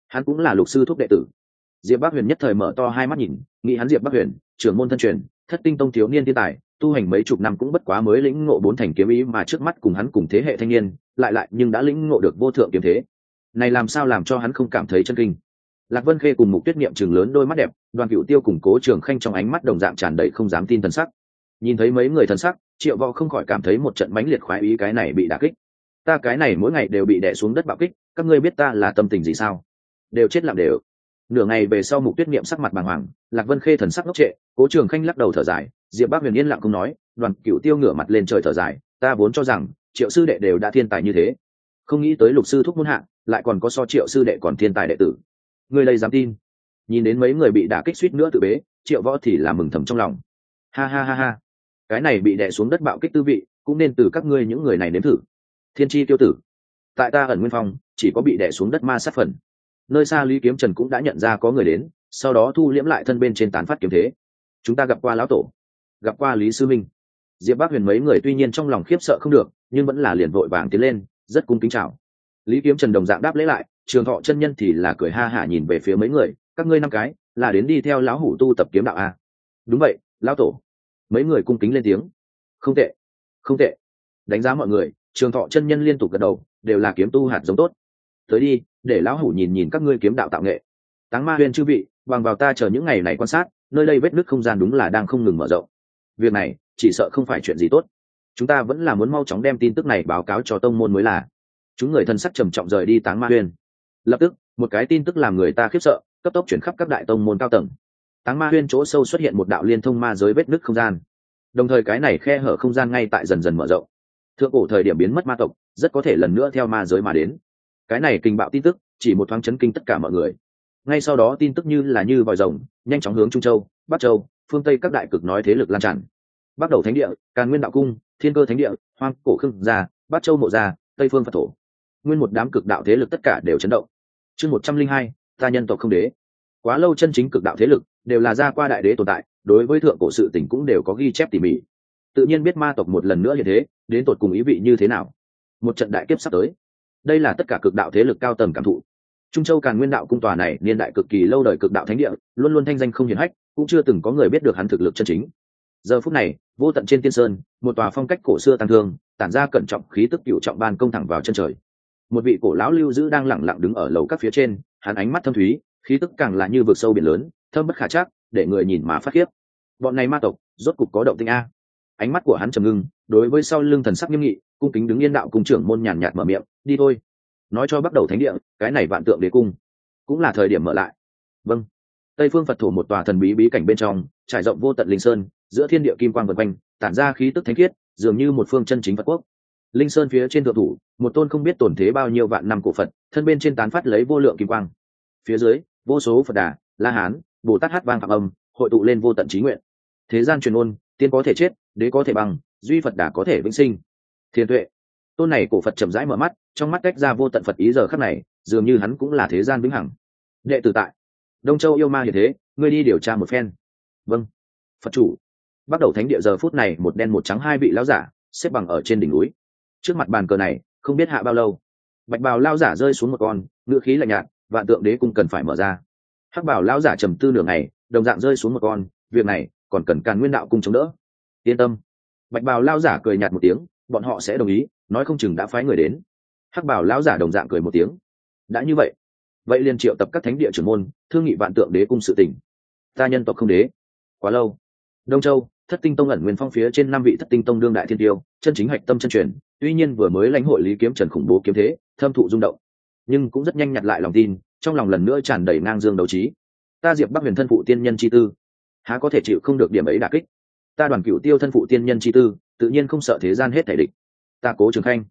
hắn cũng là lục sư thúc đệ tử. Diệp Bắc Huyền nhất thời mở to hai mắt nhìn, nghĩ hắn Diệp Bắc Huyền, trưởng môn thân truyền, thất tinh tông thiếu niên thiên tài, tu hành mấy chục năm cũng bất quá mới lĩnh ngộ bốn thành kiếm ý, mà trước mắt cùng hắn cùng thế hệ thanh niên, lại nhưng đã lĩnh ngộ được vô thượng kiếm thế. Này làm sao làm cho hắn không cảm thấy chân kinh. Lạc Vân Khê cùng Mục Tuyết Niệm trừng lớn đôi mắt đẹp, Đoàn Cửu Tiêu cùng Cố Trường Khanh trong ánh mắt đồng dạng tràn đầy không dám tin thần sắc. Nhìn thấy mấy người thần sắc, Triệu Võ không khỏi cảm thấy một trận mãnh liệt khoái ý, cái này bị đả kích. Ta cái này mỗi ngày đều bị đè xuống đất bạo kích, các ngươi biết ta là tâm tình gì sao? Đều chết lặng đều. Nửa ngày về sau, Mục Tuyết Niệm sắc mặt bàng hoàng, Lạc Vân Khê thần sắc ngốc trệ, Cố Trường Khanh lắc đầu thở dài, Diệp Bắc Huyền yên lặng không nói, Đoàn Cửu Tiêu ngửa mặt lên trời thở dài, ta vốn cho rằng Triệu sư đệ đều đã thiên tài như thế, không nghĩ tới Lục sư thúc muôn hạ, lại còn có so Triệu sư đệ còn thiên tài đệ tử. Ngươi đây dám tin? Nhìn đến mấy người bị đả kích suýt nữa tự bế, Triệu Võ thì là mừng thầm trong lòng. Ha ha ha ha, cái này bị đè xuống đất bạo kích tư vị, cũng nên từ các ngươi những người này nếm thử. Thiên chi tiêu tử, tại ta ẩn nguyên phong, chỉ có bị đè xuống đất ma sát phần. Nơi xa Lý Kiếm Trần cũng đã nhận ra có người đến, sau đó thu liễm lại thân bên trên tán phát kiếm thế. Chúng ta gặp qua lão tổ, gặp qua Lý sư minh. Diệp Bắc Huyền mấy người tuy nhiên trong lòng khiếp sợ không được, nhưng vẫn là liền vội vàng tiến lên, rất cung kính chào. Lý Kiếm Trần đồng dạng đáp lễ lại, Trường Thọ chân nhân thì là cười ha hả nhìn về phía mấy người, các ngươi năm cái là đến đi theo lão hủ tu tập kiếm đạo à? Đúng vậy, lão tổ. Mấy người cung kính lên tiếng. Không tệ, không tệ. Đánh giá mọi người, Trường Thọ chân nhân liên tục gật đầu, đều là kiếm tu hạt giống tốt. Tới đi, để lão hủ nhìn nhìn các ngươi kiếm đạo tạo nghệ. Táng Ma Huyền chư vị, bằng vào ta chờ những ngày này quan sát, nơi đây vết nứt không gian đúng là đang không ngừng mở rộng. Việc này chỉ sợ không phải chuyện gì tốt. Chúng ta vẫn là muốn mau chóng đem tin tức này báo cáo cho tông môn mới là. Chúng người thân sắc trầm trọng rời đi Táng Ma Huyền. Lập tức, một cái tin tức làm người ta khiếp sợ, cấp tốc chuyển khắp các đại tông môn cao tầng. Táng Ma Huyền chỗ sâu xuất hiện một đạo liên thông ma giới vết nứt không gian. Đồng thời cái này khe hở không gian ngay tại dần dần mở rộng. Thượng cổ thời điểm biến mất ma tộc, rất có thể lần nữa theo ma giới mà đến. Cái này kinh bạo tin tức, chỉ một thoáng chấn kinh tất cả mọi người. Ngay sau đó tin tức như vòi rồng, nhanh chóng hướng Trung Châu, Bắc Châu, phương Tây các đại cực nói thế lực lan tràn. Bắc Đầu Thánh Địa, Càn Nguyên Đạo Cung, Thiên Cơ Thánh Địa, Hoang Cổ Khương Gia, Bắc Châu Mộ Gia, Tây Phương Phật Thổ. Nguyên một đám cực đạo thế lực tất cả đều chấn động. Chương 102, ta nhân tộc không đế. Quá lâu chân chính cực đạo thế lực đều là ra qua đại đế tồn tại, đối với thượng cổ sự tình cũng đều có ghi chép tỉ mỉ. Tự nhiên biết ma tộc một lần nữa như thế, đến tột cùng ý vị như thế nào. Một trận đại kiếp sắp tới. Đây là tất cả cực đạo thế lực cao tầng cảm thụ. Trung Châu Càn Nguyên Đạo Cung tòa này niên đại cực kỳ lâu đời cực đạo thánh địa, luôn luôn thanh danh không hiển hách, cũng chưa từng có người biết được hắn thực lực chân chính. Giờ phút này, vô tận trên tiên sơn, một tòa phong cách cổ xưa tăng thương, tản ra cẩn trọng khí tức cửu trọng ban công thẳng vào chân trời. Một vị cổ lão lưu giữ đang lẳng lặng đứng ở lầu các phía trên, hắn ánh mắt thâm thúy, khí tức càng là như vực sâu biển lớn, thâm bất khả trắc, để người nhìn mà phát khiếp. Bọn này ma tộc, rốt cục có động tĩnh a. Ánh mắt của hắn trầm ngưng, đối với sau lưng thần sắc nghiêm nghị, cung kính đứng yên đạo cung trưởng môn nhàn nhạt mở miệng, đi thôi. Nói cho bắt đầu thánh địa, cái này vạn tượng đế cung, cũng là thời điểm mở lại. Vâng. Tây phương Phật thổ một tòa thần bí bí cảnh bên trong, trải rộng vô tận linh sơn, giữa thiên địa kim quang vần quanh, tản ra khí tức thánh khiết, dường như một phương chân chính Phật quốc. Linh sơn phía trên thượng thủ, một tôn không biết tổn thế bao nhiêu vạn năm cổ Phật, thân bên trên tán phát lấy vô lượng kim quang. Phía dưới, vô số Phật Đà, La Hán, Bồ Tát hát vang phạm âm, hội tụ lên vô tận chí nguyện. Thế gian truyền ôn, tiên có thể chết, đế có thể bằng, duy Phật Đà có thể vĩnh sinh. Thiên tuệ. Tôn này cổ Phật chậm rãi mở mắt, trong mắt tách ra vô tận Phật ý giờ khắc này, dường như hắn cũng là thế gian vĩnh hằng. Đệ tử tại Đông Châu yêu ma hiện thế, ngươi đi điều tra một phen. Vâng. Phật chủ. Bắt đầu thánh địa giờ phút này một đen một trắng hai vị lão giả xếp bằng ở trên đỉnh núi. Trước mặt bàn cờ này, không biết hạ bao lâu, bạch bào lão giả rơi xuống một con, ngựa khí lạnh nhạt, vạn tượng đế cung cần phải mở ra. Hắc bào lão giả trầm tư nửa ngày, đồng dạng rơi xuống một con, việc này còn cần Càn Nguyên Đạo cung chống đỡ. Yên tâm. Bạch bào lão giả cười nhạt một tiếng, bọn họ sẽ đồng ý, nói không chừng đã phái người đến. Hắc bào lão giả đồng dạng cười một tiếng. Đã như vậy, vậy liền triệu tập các thánh địa trưởng môn, thương nghị vạn tượng đế cung sự tình. Ta nhân tộc không đế. Quá lâu. Đông Châu, Thất Tinh Tông ẩn nguyên phong phía trên 5 vị Thất Tinh Tông đương đại thiên tiêu, chân chính hạch tâm chân truyền, tuy nhiên vừa mới lãnh hội Lý Kiếm Trần khủng bố kiếm thế, thâm thụ rung động, nhưng cũng rất nhanh nhặt lại lòng tin, trong lòng lần nữa tràn đầy ngang dương đấu trí. Ta Diệp Bắc Huyền thân phụ tiên nhân chi tư, há có thể chịu không được điểm ấy đả kích. Ta Đoàn Cửu Tiêu thân phụ tiên nhân chi tư, tự nhiên không sợ thế gian hết thảy địch. Ta Cố Trường Khanh,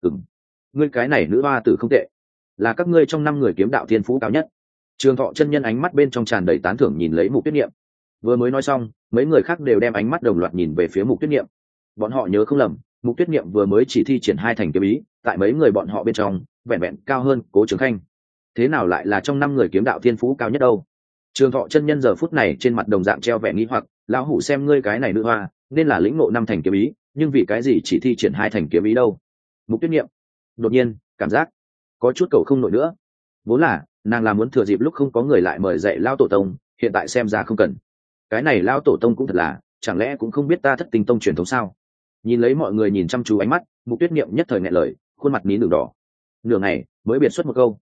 ngươi cái này nữ hoa tử không tệ, là các ngươi trong 5 người kiếm đạo thiên phú cao nhất. Trường Thọ chân nhân ánh mắt bên trong tràn đầy tán thưởng nhìn lấy Mục Tuyết Niệm. Vừa mới nói xong, mấy người khác đều đem ánh mắt đồng loạt nhìn về phía Mục Tuyết Niệm. Bọn họ nhớ không lầm, Mục Tuyết Niệm vừa mới chỉ thi triển 2 thành kiếm ý, tại mấy người bọn họ bên trong, vẹn vẹn cao hơn Cố Trường Khanh. Thế nào lại là trong 5 người kiếm đạo thiên phú cao nhất đâu? Trường Thọ chân nhân giờ phút này trên mặt đồng dạng treo vẻ nghi hoặc, lão hủ xem ngươi cái này nữ hoa, nên là lĩnh ngộ 5 thành kiếm ý, nhưng vì cái gì chỉ thi triển 2 thành kiếm ý đâu? Mục Tuyết Niệm đột nhiên cảm giác có chút cầu không nổi nữa. Vốn là nàng là muốn thừa dịp lúc không có người lại mời dạy lao tổ tông, hiện tại xem ra không cần. Cái này lao tổ tông cũng thật là, chẳng lẽ cũng không biết ta Thất Tinh tông truyền thống sao? Nhìn lấy mọi người nhìn chăm chú ánh mắt, Mục Tuyết Niệm nhất thời nghẹn lời, khuôn mặt nín đường đỏ. Nửa ngày mới biệt xuất một câu,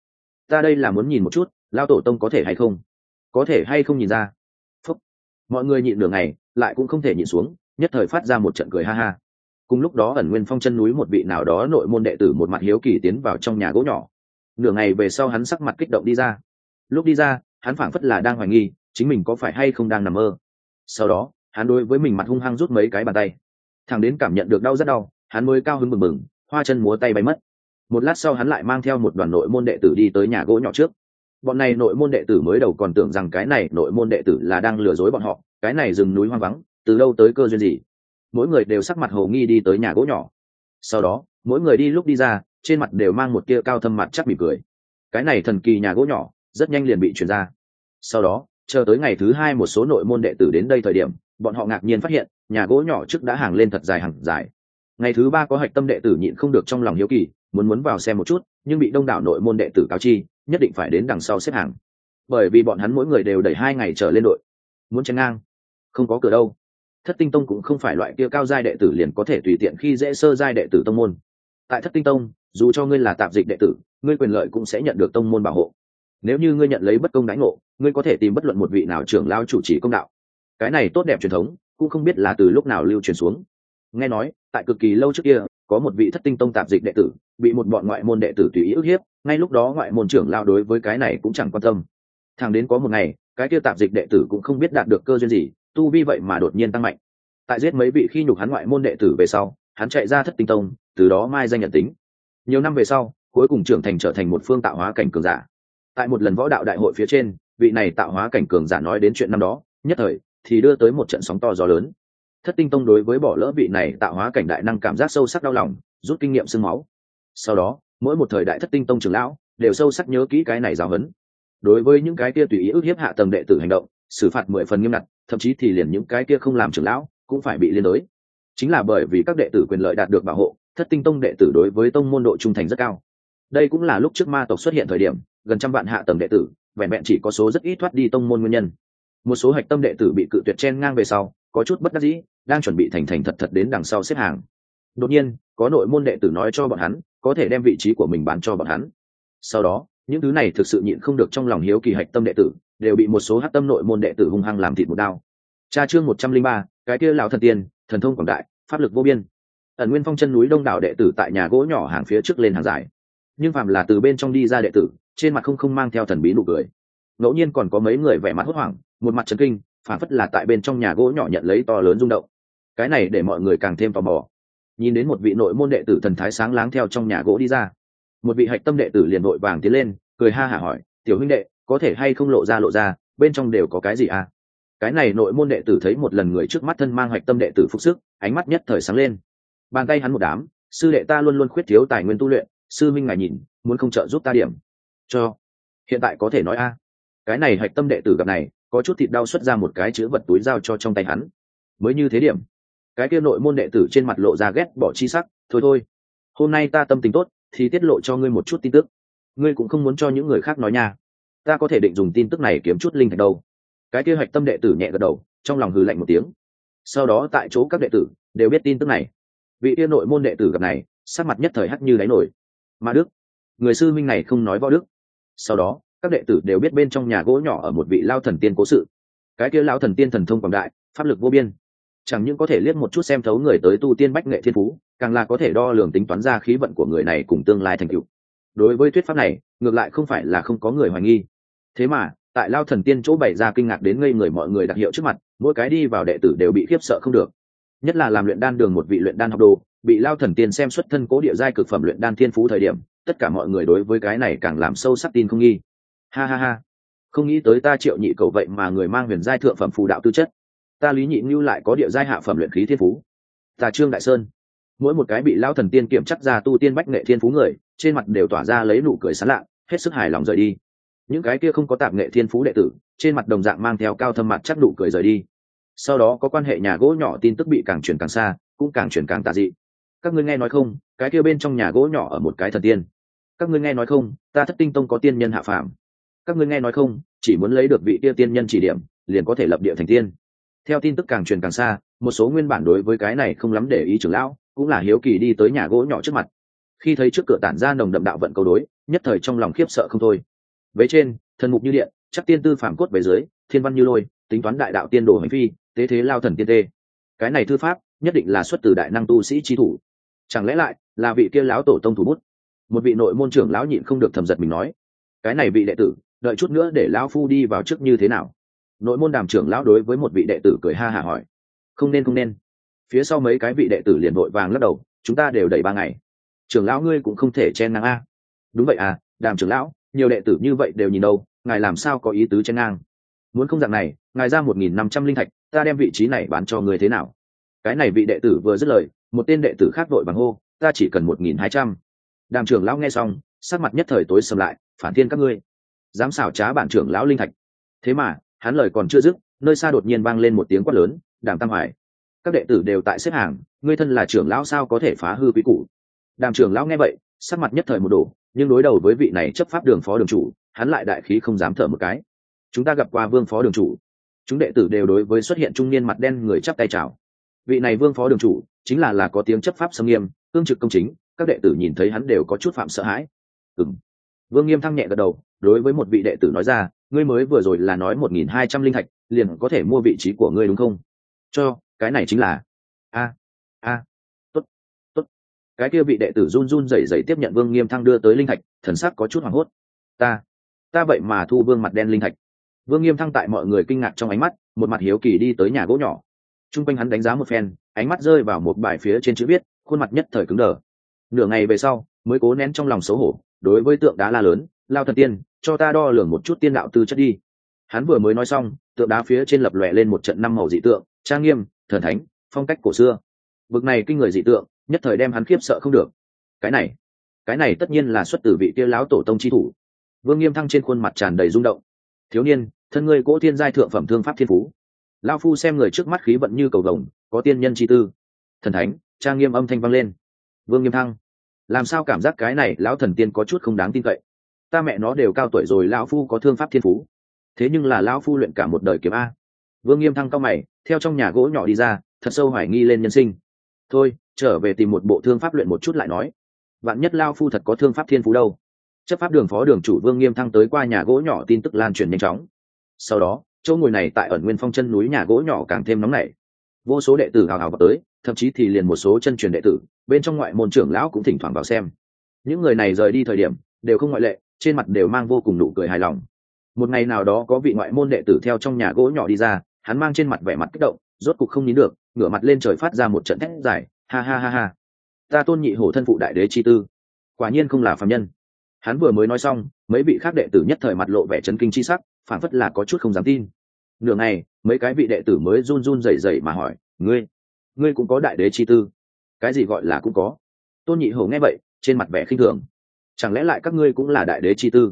ta đây là muốn nhìn một chút lao tổ tông có thể hay không, có thể hay không nhìn ra. Phúc. Mọi người nhịn nửa ngày lại cũng không thể nhịn xuống, nhất thời phát ra một trận cười ha ha. Cùng lúc đó ẩn nguyên phong chân núi một vị nào đó nội môn đệ tử một mặt hiếu kỳ tiến vào trong nhà gỗ nhỏ. Nửa ngày về sau hắn sắc mặt kích động đi ra. Lúc đi ra hắn phảng phất là đang hoài nghi chính mình có phải hay không đang nằm mơ. Sau đó hắn đối với mình mặt hung hăng rút mấy cái bàn tay, thằng đến cảm nhận được đau rất đau, hắn mới cao hứng bừng bừng, hoa chân múa tay bay mất. Một lát sau hắn lại mang theo một đoàn nội môn đệ tử đi tới nhà gỗ nhỏ trước. Bọn này nội môn đệ tử mới đầu còn tưởng rằng cái này nội môn đệ tử là đang lừa dối bọn họ, cái này rừng núi hoang vắng từ đâu tới cơ duyên gì. Mỗi người đều sắc mặt hồ nghi đi tới nhà gỗ nhỏ. Sau đó mỗi người đi lúc đi ra trên mặt đều mang một tia cao thâm mặt chắc mỉm cười. Cái này thần kỳ nhà gỗ nhỏ rất nhanh liền bị truyền ra. Sau đó chờ tới ngày thứ hai một số nội môn đệ tử đến đây thời điểm, bọn họ ngạc nhiên phát hiện nhà gỗ nhỏ trước đã hàng lên thật dài hàng dài. Ngày thứ ba có hạch tâm đệ tử nhịn không được trong lòng hiếu kỳ, muốn vào xem một chút, nhưng bị đông đảo nội môn đệ tử cáo chi nhất định phải đến đằng sau xếp hàng, bởi vì bọn hắn mỗi người đều đẩy 2 ngày trở lên đội. Muốn chen ngang không có cửa đâu. Thất Tinh tông cũng không phải loại kia cao giai đệ tử liền có thể tùy tiện khi dễ sơ giai đệ tử tông môn. Tại Thất Tinh tông, dù cho ngươi là tạp dịch đệ tử, ngươi quyền lợi cũng sẽ nhận được tông môn bảo hộ. Nếu như ngươi nhận lấy bất công đãi ngộ, ngươi có thể tìm bất luận một vị nào trưởng lao chủ trì công đạo. Cái này tốt đẹp truyền thống cũng không biết là từ lúc nào lưu truyền xuống. Nghe nói tại cực kỳ lâu trước kia có một vị Thất Tinh tông tạp dịch đệ tử bị một bọn ngoại môn đệ tử tùy ý ức hiếp, ngay lúc đó ngoại môn trưởng lao đối với cái này cũng chẳng quan tâm. Thẳng đến có một ngày, cái kia tạp dịch đệ tử cũng không biết đạt được cơ duyên gì, tu vi vậy mà đột nhiên tăng mạnh. Tại giết mấy vị khi nhục hắn ngoại môn đệ tử về sau, hắn chạy ra Thất Tinh tông, từ đó mai danh nhận tính. Nhiều năm về sau, cuối cùng trưởng thành trở thành một phương tạo hóa cảnh cường giả. Tại một lần võ đạo đại hội phía trên, vị này tạo hóa cảnh cường giả nói đến chuyện năm đó, nhất thời thì đưa tới một trận sóng to gió lớn. Thất Tinh tông đối với bỏ lỡ vị này tạo hóa cảnh đại năng cảm giác sâu sắc đau lòng, rút kinh nghiệm xương máu. Sau đó mỗi một thời đại Thất Tinh tông trưởng lão đều sâu sắc nhớ kỹ cái này giáo huấn. Đối với những cái kia tùy ý ức hiếp hạ tầng đệ tử hành động, xử phạt 10 phần nghiêm ngặt, thậm chí thì liền những cái kia không làm trưởng lão cũng phải bị liên đới. Chính là bởi vì các đệ tử quyền lợi đạt được bảo hộ, Thất Tinh tông đệ tử đối với tông môn độ trung thành rất cao. Đây cũng là lúc trước ma tộc xuất hiện thời điểm, gần trăm vạn hạ tầng đệ tử, vẹn vẹn chỉ có số rất ít thoát đi tông môn nguyên nhân. Một số hạch tâm đệ tử bị cự tuyệt chen ngang về sau, có chút bất đắc dĩ, đang chuẩn bị thành thật đến đằng sau xếp hàng. Đột nhiên, có nội môn đệ tử nói cho bọn hắn, có thể đem vị trí của mình bán cho bọn hắn. Sau đó, những thứ này thực sự nhịn không được trong lòng hiếu kỳ hạch tâm đệ tử, đều bị một số hắc tâm nội môn đệ tử hung hăng làm thịt một đao. Cha chương 103, cái kia lão thần tiên, thần thông quảng đại, pháp lực vô biên. Ẩn Nguyên Phong chân núi đông đảo đệ tử tại nhà gỗ nhỏ hàng phía trước lên hàng dài. Nhưng phàm là từ bên trong đi ra đệ tử, trên mặt không mang theo thần bí nụ cười. Ngẫu nhiên còn có mấy người vẻ mặt hốt hoảng, một mặt chấn kinh, phản phất là tại bên trong nhà gỗ nhỏ nhận lấy to lớn rung động. Cái này để mọi người càng thêm tò mò. Nhìn đến một vị nội môn đệ tử thần thái sáng láng theo trong nhà gỗ đi ra, một vị hạch tâm đệ tử liền vội vàng tiến lên, cười ha hả hỏi, tiểu huynh đệ, có thể hay không lộ ra, bên trong đều có cái gì à? Cái này nội môn đệ tử thấy một lần người trước mắt thân mang hạch tâm đệ tử phục sức, ánh mắt nhất thời sáng lên. Bàn tay hắn một đám, sư đệ ta luôn luôn khuyết thiếu tài nguyên tu luyện, sư minh ngài nhìn, muốn không trợ giúp ta điểm cho. Hiện tại có thể nói a. Cái này hạch tâm đệ tử gặp này, có chút thịt đau xuất ra một cái chữ vật túi giao cho trong tay hắn. Mới như thế điểm, cái kia nội môn đệ tử trên mặt lộ ra ghét bỏ chi sắc, thôi, hôm nay ta tâm tình tốt, thì tiết lộ cho ngươi một chút tin tức. Ngươi cũng không muốn cho những người khác nói nha. Ta có thể định dùng tin tức này kiếm chút linh thạch đâu. Cái kia hạch tâm đệ tử nhẹ gật đầu, trong lòng hừ lạnh một tiếng. Sau đó tại chỗ các đệ tử đều biết tin tức này. Vị kia nội môn đệ tử gặp này, sắc mặt nhất thời hắt như đáy nổi. Ma đức, người sư minh này không nói võ đức. Sau đó các đệ tử đều biết bên trong nhà gỗ nhỏ ở một vị lao thần tiên cố sự. Cái kia lao thần tiên thần thông quảng đại, pháp lực vô biên, chẳng những có thể liếc một chút xem thấu người tới tu tiên bách nghệ thiên phú, càng là có thể đo lường tính toán ra khí vận của người này cùng tương lai thành tựu. Đối với thuyết pháp này, ngược lại không phải là không có người hoài nghi. Thế mà tại lao thần tiên chỗ bày ra kinh ngạc đến ngây người mọi người đặc hiệu trước mặt, mỗi cái đi vào đệ tử đều bị khiếp sợ không được. Nhất là làm luyện đan đường một vị luyện đan học đồ, bị lao thần tiên xem xuất thân cố địa giai cực phẩm luyện đan thiên phú thời điểm, tất cả mọi người đối với cái này càng làm sâu sắc tin không nghi. Ha, không nghĩ tới ta Triệu Nhị Cầu vậy mà người mang huyền giai thượng phẩm phù đạo tư chất, ta Lý Nhị Nưu lại có địa giai hạ phẩm luyện khí thiên phú, ta Trương Đại Sơn. Mỗi một cái bị lao thần tiên kiểm chắc ra tu tiên bách nghệ thiên phú người, trên mặt đều tỏa ra lấy nụ cười sán lạ, hết sức hài lòng rời đi. Những cái kia không có tạp nghệ thiên phú đệ tử, trên mặt đồng dạng mang theo cao thâm mặt chắc nụ cười rời đi. Sau đó có quan hệ nhà gỗ nhỏ tin tức bị càng truyền càng xa, cũng càng truyền càng tà dị. Các ngươi nghe nói không, cái kia bên trong nhà gỗ nhỏ ở một cái thần tiên. Các ngươi nghe nói không, ta Thất Tinh Tông có tiên nhân hạ phàm. Các ngươi nghe nói không, chỉ muốn lấy được vị kia tiên nhân chỉ điểm, liền có thể lập địa thành tiên. Theo tin tức càng truyền càng xa, một số nguyên bản đối với cái này không lắm để ý trưởng lão cũng là hiếu kỳ đi tới nhà gỗ nhỏ trước mặt. Khi thấy trước cửa tản ra nồng đậm đạo vận câu đối, nhất thời trong lòng khiếp sợ không thôi. Vế trên, thần mục như điện, chắc tiên tư phàm cốt về dưới, thiên văn như lôi, tính toán đại đạo tiên đồ hành phi, tế thế lao thần tiên tê. Cái này thư pháp nhất định là xuất từ đại năng tu sĩ chi thủ. Chẳng lẽ lại là vị kia lão tổ tông thủ bút? Một vị nội môn trưởng lão nhịn không được thầm giật mình nói, cái này vị đệ tử, đợi chút nữa để lão phu đi vào trước như thế nào? Nội môn Đàm trưởng lão đối với một vị đệ tử cười ha hả hỏi, không nên. Phía sau mấy cái vị đệ tử liền vội vàng lắc đầu, chúng ta đều đẩy 3 ngày. Trưởng lão ngươi cũng không thể chen ngang a. Đúng vậy à, Đàm trưởng lão, nhiều đệ tử như vậy đều nhìn đâu, ngài làm sao có ý tứ chen ngang? Muốn không dạng này, ngài ra 1.500 linh thạch, ta đem vị trí này bán cho người thế nào? Cái này vị đệ tử vừa dứt lời, một tên đệ tử khác vội vàng hô, ta chỉ cần 1.200. Đàm trưởng lão nghe xong, sắc mặt nhất thời tối sầm lại, phản thiên các ngươi dám xảo trá bản trưởng lão linh thạch. Thế mà hắn lời còn chưa dứt, nơi xa đột nhiên vang lên một tiếng quát lớn, Đàm Tam Hoài, các đệ tử đều tại xếp hàng, ngươi thân là trưởng lão sao có thể phá hư quý củ? Đàm trưởng lão nghe vậy, sắc mặt nhất thời một đổ, nhưng đối đầu với vị này chấp pháp đường phó đường chủ, hắn lại đại khí không dám thở một cái. Chúng ta gặp qua Vương phó đường chủ. Chúng đệ tử đều đối với xuất hiện trung niên mặt đen người chắp tay chào. Vị này Vương phó đường chủ chính là có tiếng chấp pháp xâm nghiêm, cương trực công chính, các đệ tử nhìn thấy hắn đều có chút phạm sợ hãi. Vương Nghiêm Thăng nhẹ gật đầu, đối với một vị đệ tử nói ra, ngươi mới vừa rồi là nói 1.200 linh thạch liền có thể mua vị trí của ngươi đúng không? Cho, cái này chính là tốt. Cái kia vị đệ tử run run rẩy rẩy tiếp nhận Vương Nghiêm Thăng đưa tới linh thạch, thần sắc có chút hoảng hốt. Ta vậy mà thu Vương mặt đen linh thạch. Vương Nghiêm Thăng tại mọi người kinh ngạc trong ánh mắt, một mặt hiếu kỳ đi tới nhà gỗ nhỏ. Trung quanh hắn đánh giá một phen, ánh mắt rơi vào một bài phía trên chữ viết, khuôn mặt nhất thời cứng đờ. Nửa ngày về sau, mới cố nén trong lòng xấu hổ, đối với tượng đá la lớn, lao thần tiên, cho ta đo lường một chút tiên đạo tư chất đi. Hắn vừa mới nói xong, tượng đá phía trên lập lòe lên một trận 5 màu dị tượng, trang nghiêm, thần thánh, phong cách cổ xưa. Bực này kinh người dị tượng, nhất thời đem hắn khiếp sợ không được. Cái này tất nhiên là xuất từ vị kia lão tổ tông chi thủ. Vương Nghiêm Thăng trên khuôn mặt tràn đầy rung động. Thiếu niên, thân ngươi cỗ thiên giai thượng phẩm thương pháp thiên phú. Lão phu xem người trước mắt khí vận như cầu vồng, có tiên nhân chi tư. Thần thánh, trang nghiêm âm thanh vang lên. Vương Nghiêm Thăng, làm sao cảm giác cái này lão thần tiên có chút không đáng tin cậy? Ta mẹ nó đều cao tuổi rồi, lão phu có thương pháp thiên phú, thế nhưng là lão phu luyện cả một đời kiếm a. Vương Nghiêm Thăng cao mày, theo trong nhà gỗ nhỏ đi ra, thật sâu hoài nghi lên nhân sinh. Thôi, trở về tìm một bộ thương pháp luyện một chút lại nói. Vạn nhất lão phu thật có thương pháp thiên phú đâu. Chấp pháp đường phó đường chủ Vương Nghiêm Thăng tới qua nhà gỗ nhỏ, tin tức lan truyền nhanh chóng. Sau đó, chỗ ngồi này tại ẩn nguyên phong chân núi nhà gỗ nhỏ càng thêm nóng nảy. Vô số đệ tử hào hào vào tới, thậm chí thì liền một số chân truyền đệ tử bên trong ngoại môn trưởng lão cũng thỉnh thoảng vào xem. Những người này rời đi thời điểm đều không ngoại lệ, trên mặt đều mang vô cùng nụ cười hài lòng. Một ngày nào đó có vị ngoại môn đệ tử theo trong nhà gỗ nhỏ đi ra, hắn mang trên mặt vẻ mặt kích động, rốt cục không nín được, ngửa mặt lên trời phát ra một trận thét dài, ha ha ha ha, ta Tôn Nhị Hổ thân phụ đại đế chi tư, quả nhiên không là phàm nhân. Hắn vừa mới nói xong, mấy vị khác đệ tử nhất thời mặt lộ vẻ chấn kinh chi sắc, phản phất là có chút không dám tin. Nửa ngày, mấy cái vị đệ tử mới run run rẩy rẩy mà hỏi, ngươi cũng có đại đế chi tư? Cái gì gọi là cũng có? Tôn Nhị Hổ nghe vậy, trên mặt vẻ khinh thường, chẳng lẽ lại các ngươi cũng là đại đế chi tư?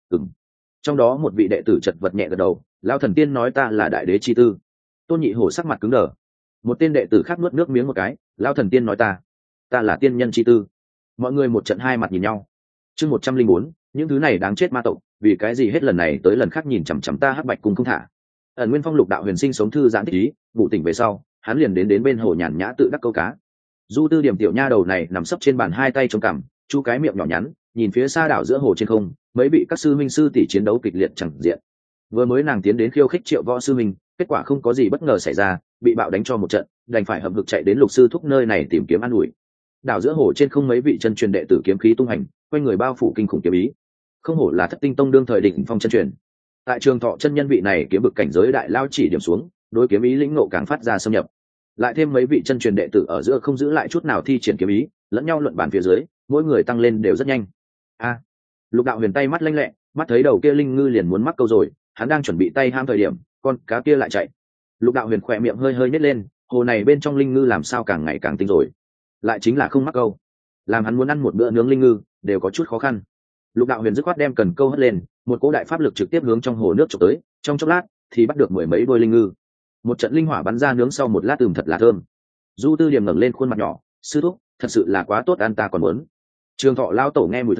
Trong đó một vị đệ tử chật vật nhẹ gật đầu, lão thần tiên nói ta là đại đế chi tư. Tôn Nhị Hổ sắc mặt cứng đờ. Một tên đệ tử khác nuốt nước miếng một cái, lão thần tiên nói ta là tiên nhân chi tư. Mọi người một trận hai mặt nhìn nhau. Chương 104, những thứ này đáng chết ma tộc, vì cái gì hết lần này tới lần khác nhìn chằm chằm ta Hắc Bạch cùng không thả. Ẩn Nguyên Phong Lục Đạo Huyền sinh sống thư giãn thích ý, vụ tỉnh về sau, hắn liền đến bên hồ nhàn nhã tự đắc câu cá. Du Tư Điểm tiểu nha đầu này nằm sấp trên bàn, hai tay chống cằm, chu cái miệng nhỏ nhắn, nhìn phía xa đảo giữa hồ trên không, mấy bị các sư minh sư tỷ chiến đấu kịch liệt chẳng diện. Vừa mới nàng tiến đến khiêu khích Triệu Võ sư minh, kết quả không có gì bất ngờ xảy ra, bị bạo đánh cho một trận, đành phải hậm hực chạy đến Lục sư thúc nơi này tìm kiếm an ủi. Đảo giữa hồ trên không mấy vị chân truyền đệ tử kiếm khí tung hành, quanh người bao phủ kinh khủng kiếm ý. Không hổ là Thất Tinh Tông đương thời đỉnh phong chân truyền. Tại Trường Thọ chân nhân vị này kiếm vực cảnh giới đại lao chỉ điểm xuống, đối kiếm ý lĩnh ngộ càng phát ra xâm nhập. Lại thêm mấy vị chân truyền đệ tử ở giữa không giữ lại chút nào thi triển kiếm ý, lẫn nhau luận bàn phía dưới, mỗi người tăng lên đều rất nhanh. Lục Đạo Huyền tay mắt lanh lẹ, mắt thấy đầu kia linh ngư liền muốn mắc câu rồi, hắn đang chuẩn bị tay ham thời điểm, con cá kia lại chạy. Lục Đạo Huyền khỏe miệng hơi hơi nhếch lên, hồ này bên trong linh ngư làm sao càng ngày càng tinh rồi, lại chính là không mắc câu, làm hắn muốn ăn một bữa nướng linh ngư đều có chút khó khăn. Lục Đạo Huyền dứt khoát đem cần câu hất lên, một cỗ đại pháp lực trực tiếp hướng trong hồ nước chụp tới, trong chốc lát thì bắt được 10 mấy đôi linh ngư. Một trận linh hỏa bắn ra, nướng sau một lát thật là thơm. Du Tư Điểm ngẩng lên khuôn mặt nhỏ, sư thúc, thật sự là quá tốt, ăn ta còn muốn. Trường Thọ lão tổ nghe mùi thơm,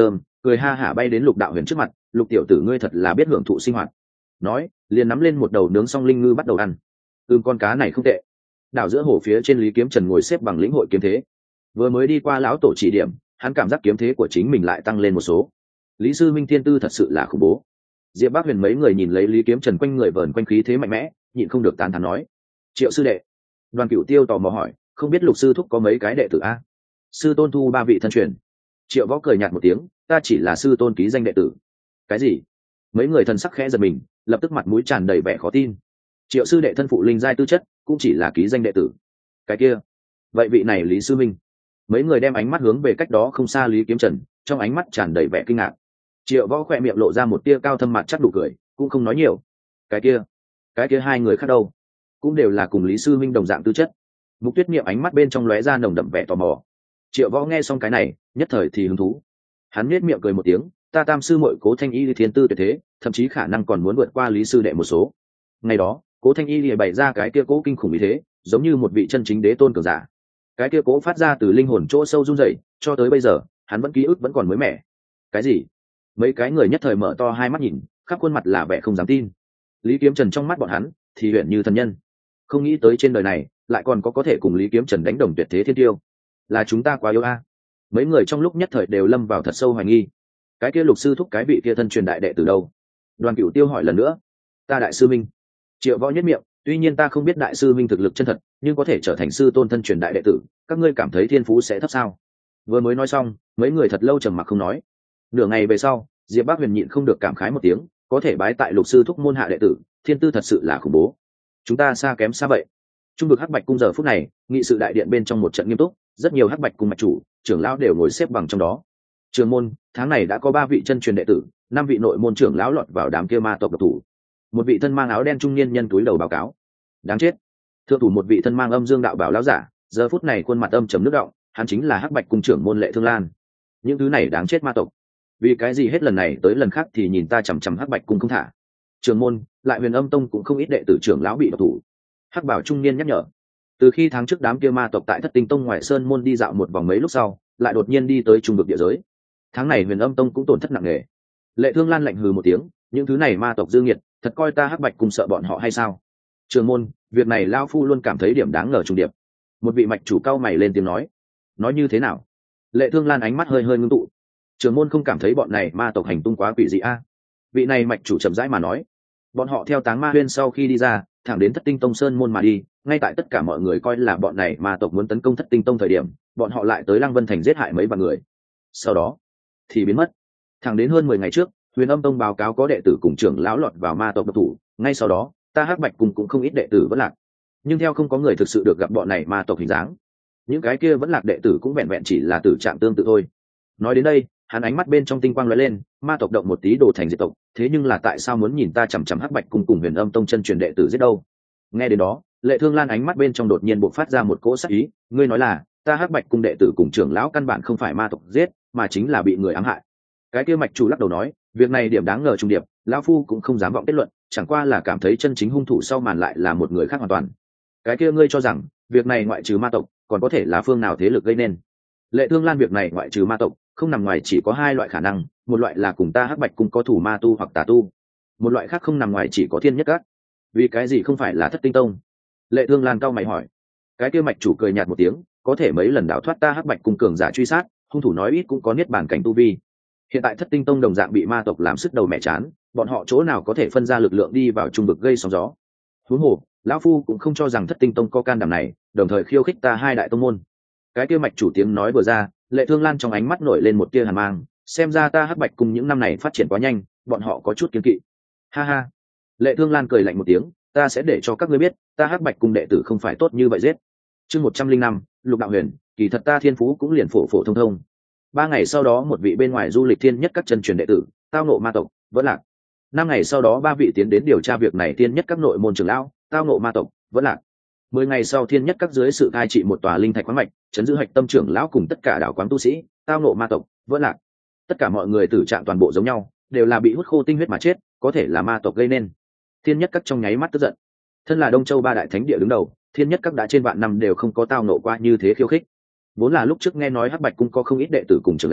cười ha hả bay đến Lục Đạo Huyền trước mặt. Lục tiểu tử ngươi thật là biết hưởng thụ sinh hoạt. Nói liền nắm lên một đầu nướng xong linh ngư bắt đầu ăn. Con cá này không tệ. Đảo giữa hồ phía trên Lý Kiếm Trần ngồi xếp bằng lĩnh hội kiếm thế. Vừa mới đi qua lão tổ chỉ điểm, hắn cảm giác kiếm thế của chính mình lại tăng lên một số. Lý sư minh thiên tư thật sự là khủng bố. Diệp Bác Huyền mấy người nhìn lấy Lý Kiếm Trần quanh người vờn quanh khí thế mạnh mẽ, nhịn không được tán thán nói: Triệu sư đệ. Đoàn Cửu Tiêu tò mò hỏi: không biết Lục sư thúc có mấy cái đệ tử a? Sư tôn thu 3 vị thân truyền. Triệu Võ cười nhạt một tiếng: ta chỉ là sư tôn ký danh đệ tử. Cái gì? Mấy người thần sắc khẽ giật mình, lập tức mặt mũi tràn đầy vẻ khó tin. Triệu sư đệ thân phụ linh giai tư chất, cũng chỉ là ký danh đệ tử. Cái kia, vậy vị này Lý sư minh? Mấy người đem ánh mắt hướng về cách đó không xa Lý Kiếm Trần, trong ánh mắt tràn đầy vẻ kinh ngạc. Triệu Võ khỏe miệng lộ ra một tia cao thâm mặt chắc đủ cười, cũng không nói nhiều. Cái kia hai người khác đâu? Cũng đều là cùng Lý sư minh đồng dạng tư chất. Mục Tuyết Niệm ánh mắt bên trong lóe ra nồng đậm vẻ tò mò. Triệu Võ nghe xong cái này, nhất thời thì hứng thú. Hắn nhếch miệng cười một tiếng: ta tam sư muội Cố Thanh Y thiên tư tuyệt thế, thậm chí khả năng còn muốn vượt qua Lý sư đệ một số. Ngày đó, Cố Thanh Y lìa bày ra cái kia cố kinh khủng ý thế, giống như một vị chân chính đế tôn cường giả. Cái kia cố phát ra từ linh hồn chỗ sâu run rẩy, cho tới bây giờ, hắn vẫn ký ức vẫn còn mới mẻ. Cái gì? Mấy cái người nhất thời mở to hai mắt nhìn, khắp khuôn mặt là vẻ không dám tin. Lý Kiếm Trần trong mắt bọn hắn thì huyền như thần nhân. Không nghĩ tới trên đời này lại còn có thể cùng Lý Kiếm Trần đánh đồng tuyệt thế thiên tiêu. Là chúng ta quá yếu a. Mấy người trong lúc nhất thời đều lâm vào thật sâu hoài nghi. Cái kia Lục sư thúc cái vị kia thân truyền đại đệ từ đâu? Đoàn Cửu Tiêu hỏi lần nữa. Ta đại sư minh. Triệu Võ nhất miệng, tuy nhiên ta không biết đại sư minh thực lực chân thật, nhưng có thể trở thành sư tôn thân truyền đại đệ tử, các ngươi cảm thấy thiên phú sẽ thấp sao? Vừa mới nói xong, mấy người thật lâu trầm mặc không nói. Nửa ngày về sau, Diệp Bác Huyền nhịn không được cảm khái một tiếng, có thể bái tại Lục sư thúc môn hạ đệ tử, thiên tư thật sự là khủng bố. Chúng ta xa kém xa vậy. Trung vực Hắc Bạch cung giờ phút này, nghị sự đại điện bên trong một trận nghiêm túc, rất nhiều Hắc Bạch cung mạch chủ, trưởng lão đều ngồi xếp bằng trong đó. Trường môn, tháng này đã có 3 vị chân truyền đệ tử, 5 vị nội môn trưởng lão lọt vào đám kia ma tộc độc thủ. Một vị thân mang áo đen trung niên nhân túi đầu báo cáo. Đáng chết. Thượng thủ một vị thân mang âm dương đạo bảo lão giả, giờ phút này khuôn mặt âm trầm nước động, hắn chính là Hắc Bạch cung trưởng môn Lệ Thương Lan. Những thứ này đáng chết ma tộc. Vì cái gì hết lần này tới lần khác thì nhìn ta chằm chằm Hắc Bạch cung không thả. Trường môn, lại Huyền Âm tông cũng không ít đệ tử trưởng lão bị độc thủ. Hắc bảo trung niên nhắc nhở. Từ khi tháng trước đám kia ma tộc tại Thất Tinh tông ngoài sơn môn đi dạo một vòng mấy lúc sau, lại đột nhiên đi tới trung vực địa giới. Tháng này Huyền Âm tông cũng tổn thất nặng nề. Lệ Thương Lan lạnh hừ một tiếng, những thứ này ma tộc dư nghiệt, thật coi ta Hắc Bạch cùng sợ bọn họ hay sao? Trường môn, việc này lão phu luôn cảm thấy điểm đáng ngờ trùng điệp. Một vị mạch chủ cao mày lên tiếng nói như thế nào? Lệ Thương Lan ánh mắt hơi hơi ngưng tụ. Trường môn không cảm thấy bọn này ma tộc hành tung quá quỷ dị a? Vị này mạch chủ chậm rãi mà nói, bọn họ theo Táng Ma Huyên sau khi đi ra, thẳng đến Thất Tinh tông sơn môn mà đi, ngay tại tất cả mọi người coi là bọn này ma tộc muốn tấn công Thất Tinh tông thời điểm, bọn họ lại tới Lăng Vân thành giết hại mấy vạn người. Sau đó thì biến mất. Thẳng đến hơn 10 ngày trước, Huyền Âm tông báo cáo có đệ tử cùng trưởng lão lọt vào ma tộc độc thủ, ngay sau đó, ta Hắc Bạch cùng cũng không ít đệ tử vẫn lạc. Nhưng theo không có người thực sự được gặp bọn này ma tộc hình dáng. Những cái kia vẫn lạc đệ tử cũng vẹn vẹn chỉ là tử trạng tương tự thôi. Nói đến đây, hắn ánh mắt bên trong tinh quang lóe lên, ma tộc động một tí đổ thành diệt tộc, thế nhưng là tại sao muốn nhìn ta chằm chằm Hắc Bạch cùng cùng Huyền Âm tông chân truyền đệ tử giết đâu? Nghe đến đó, Lệ Thương Lan ánh mắt bên trong đột nhiên bộc phát ra một cỗ sắc ý, ngươi nói là, ta Hắc Bạch cung đệ tử cùng trưởng lão căn bản không phải ma tộc giết, mà chính là bị người ám hại. Cái kia mạch chủ lắc đầu nói, việc này điểm đáng ngờ trùng điệp, lão phu cũng không dám vọng kết luận, chẳng qua là cảm thấy chân chính hung thủ sau màn lại là một người khác hoàn toàn. Cái kia ngươi cho rằng, việc này ngoại trừ ma tộc, còn có thể là phương nào thế lực gây nên? Lệ Thương Lan, việc này ngoại trừ ma tộc, không nằm ngoài chỉ có 2 loại khả năng, một loại là cùng ta Hắc Bạch cung có thủ ma tu hoặc tà tu, một loại khác không nằm ngoài chỉ có Thiên Nhất Các. Vì cái gì không phải là Thất Tinh tông? Lệ Thương Lan cau mày hỏi. Cái kia mạch chủ cười nhạt một tiếng, có thể mấy lần đào thoát ta Hắc Bạch cung cường giả truy sát, hung thủ nói ít cũng có niết bàn cảnh tu vi. Hiện tại Thất Tinh tông đồng dạng bị ma tộc làm sức đầu mẹ chán, bọn họ chỗ nào có thể phân ra lực lượng đi vào trung vực gây sóng gió? Huống hồ, lão phu cũng không cho rằng Thất Tinh tông có can đảm này, đồng thời khiêu khích ta 2 đại tông môn. Cái kia mạch chủ tiếng nói vừa ra, Lệ Thương Lan trong ánh mắt nổi lên một tia hàn mang, xem ra ta Hắc Bạch cùng những năm này phát triển quá nhanh, bọn họ có chút kiêng kỵ. Ha ha. Lệ Thương Lan cười lạnh một tiếng, ta sẽ để cho các ngươi biết, ta Hắc Bạch cùng đệ tử không phải tốt như vậy giết. Chương 105, Lục Đạo Huyền, kỳ thật ta thiên phú cũng liền phổ phổ thông thông. 3 ngày sau đó một vị bên ngoài du lịch Thiên Nhất Các chân truyền đệ tử, tao ngộ ma tộc, vẫn lạc. 5 ngày sau đó 3 vị tiến đến điều tra việc này Thiên Nhất Các nội môn trưởng lão, tao ngộ ma tộc, vẫn lạc. 10 ngày sau Thiên Nhất Các dưới sự cai trị một tòa linh thạch khoáng mạch, trấn giữ hạch tâm trưởng lão cùng tất cả đạo quán tu sĩ, tao ngộ ma tộc, vẫn lạc. Tất cả mọi người tử trạng toàn bộ giống nhau, đều là bị hút khô tinh huyết mà chết, có thể là ma tộc gây nên. Thiên Nhất Các trong nháy mắt tức giận. Thân là Đông Châu 3 đại thánh địa đứng đầu, Thiên Nhất Các đã trên vạn năm đều không có tao ngộ qua như thế khiêu khích. Vốn là lúc trước nghe nói Hắc Bạch cung có không ít đệ tử cùng trưởng lão,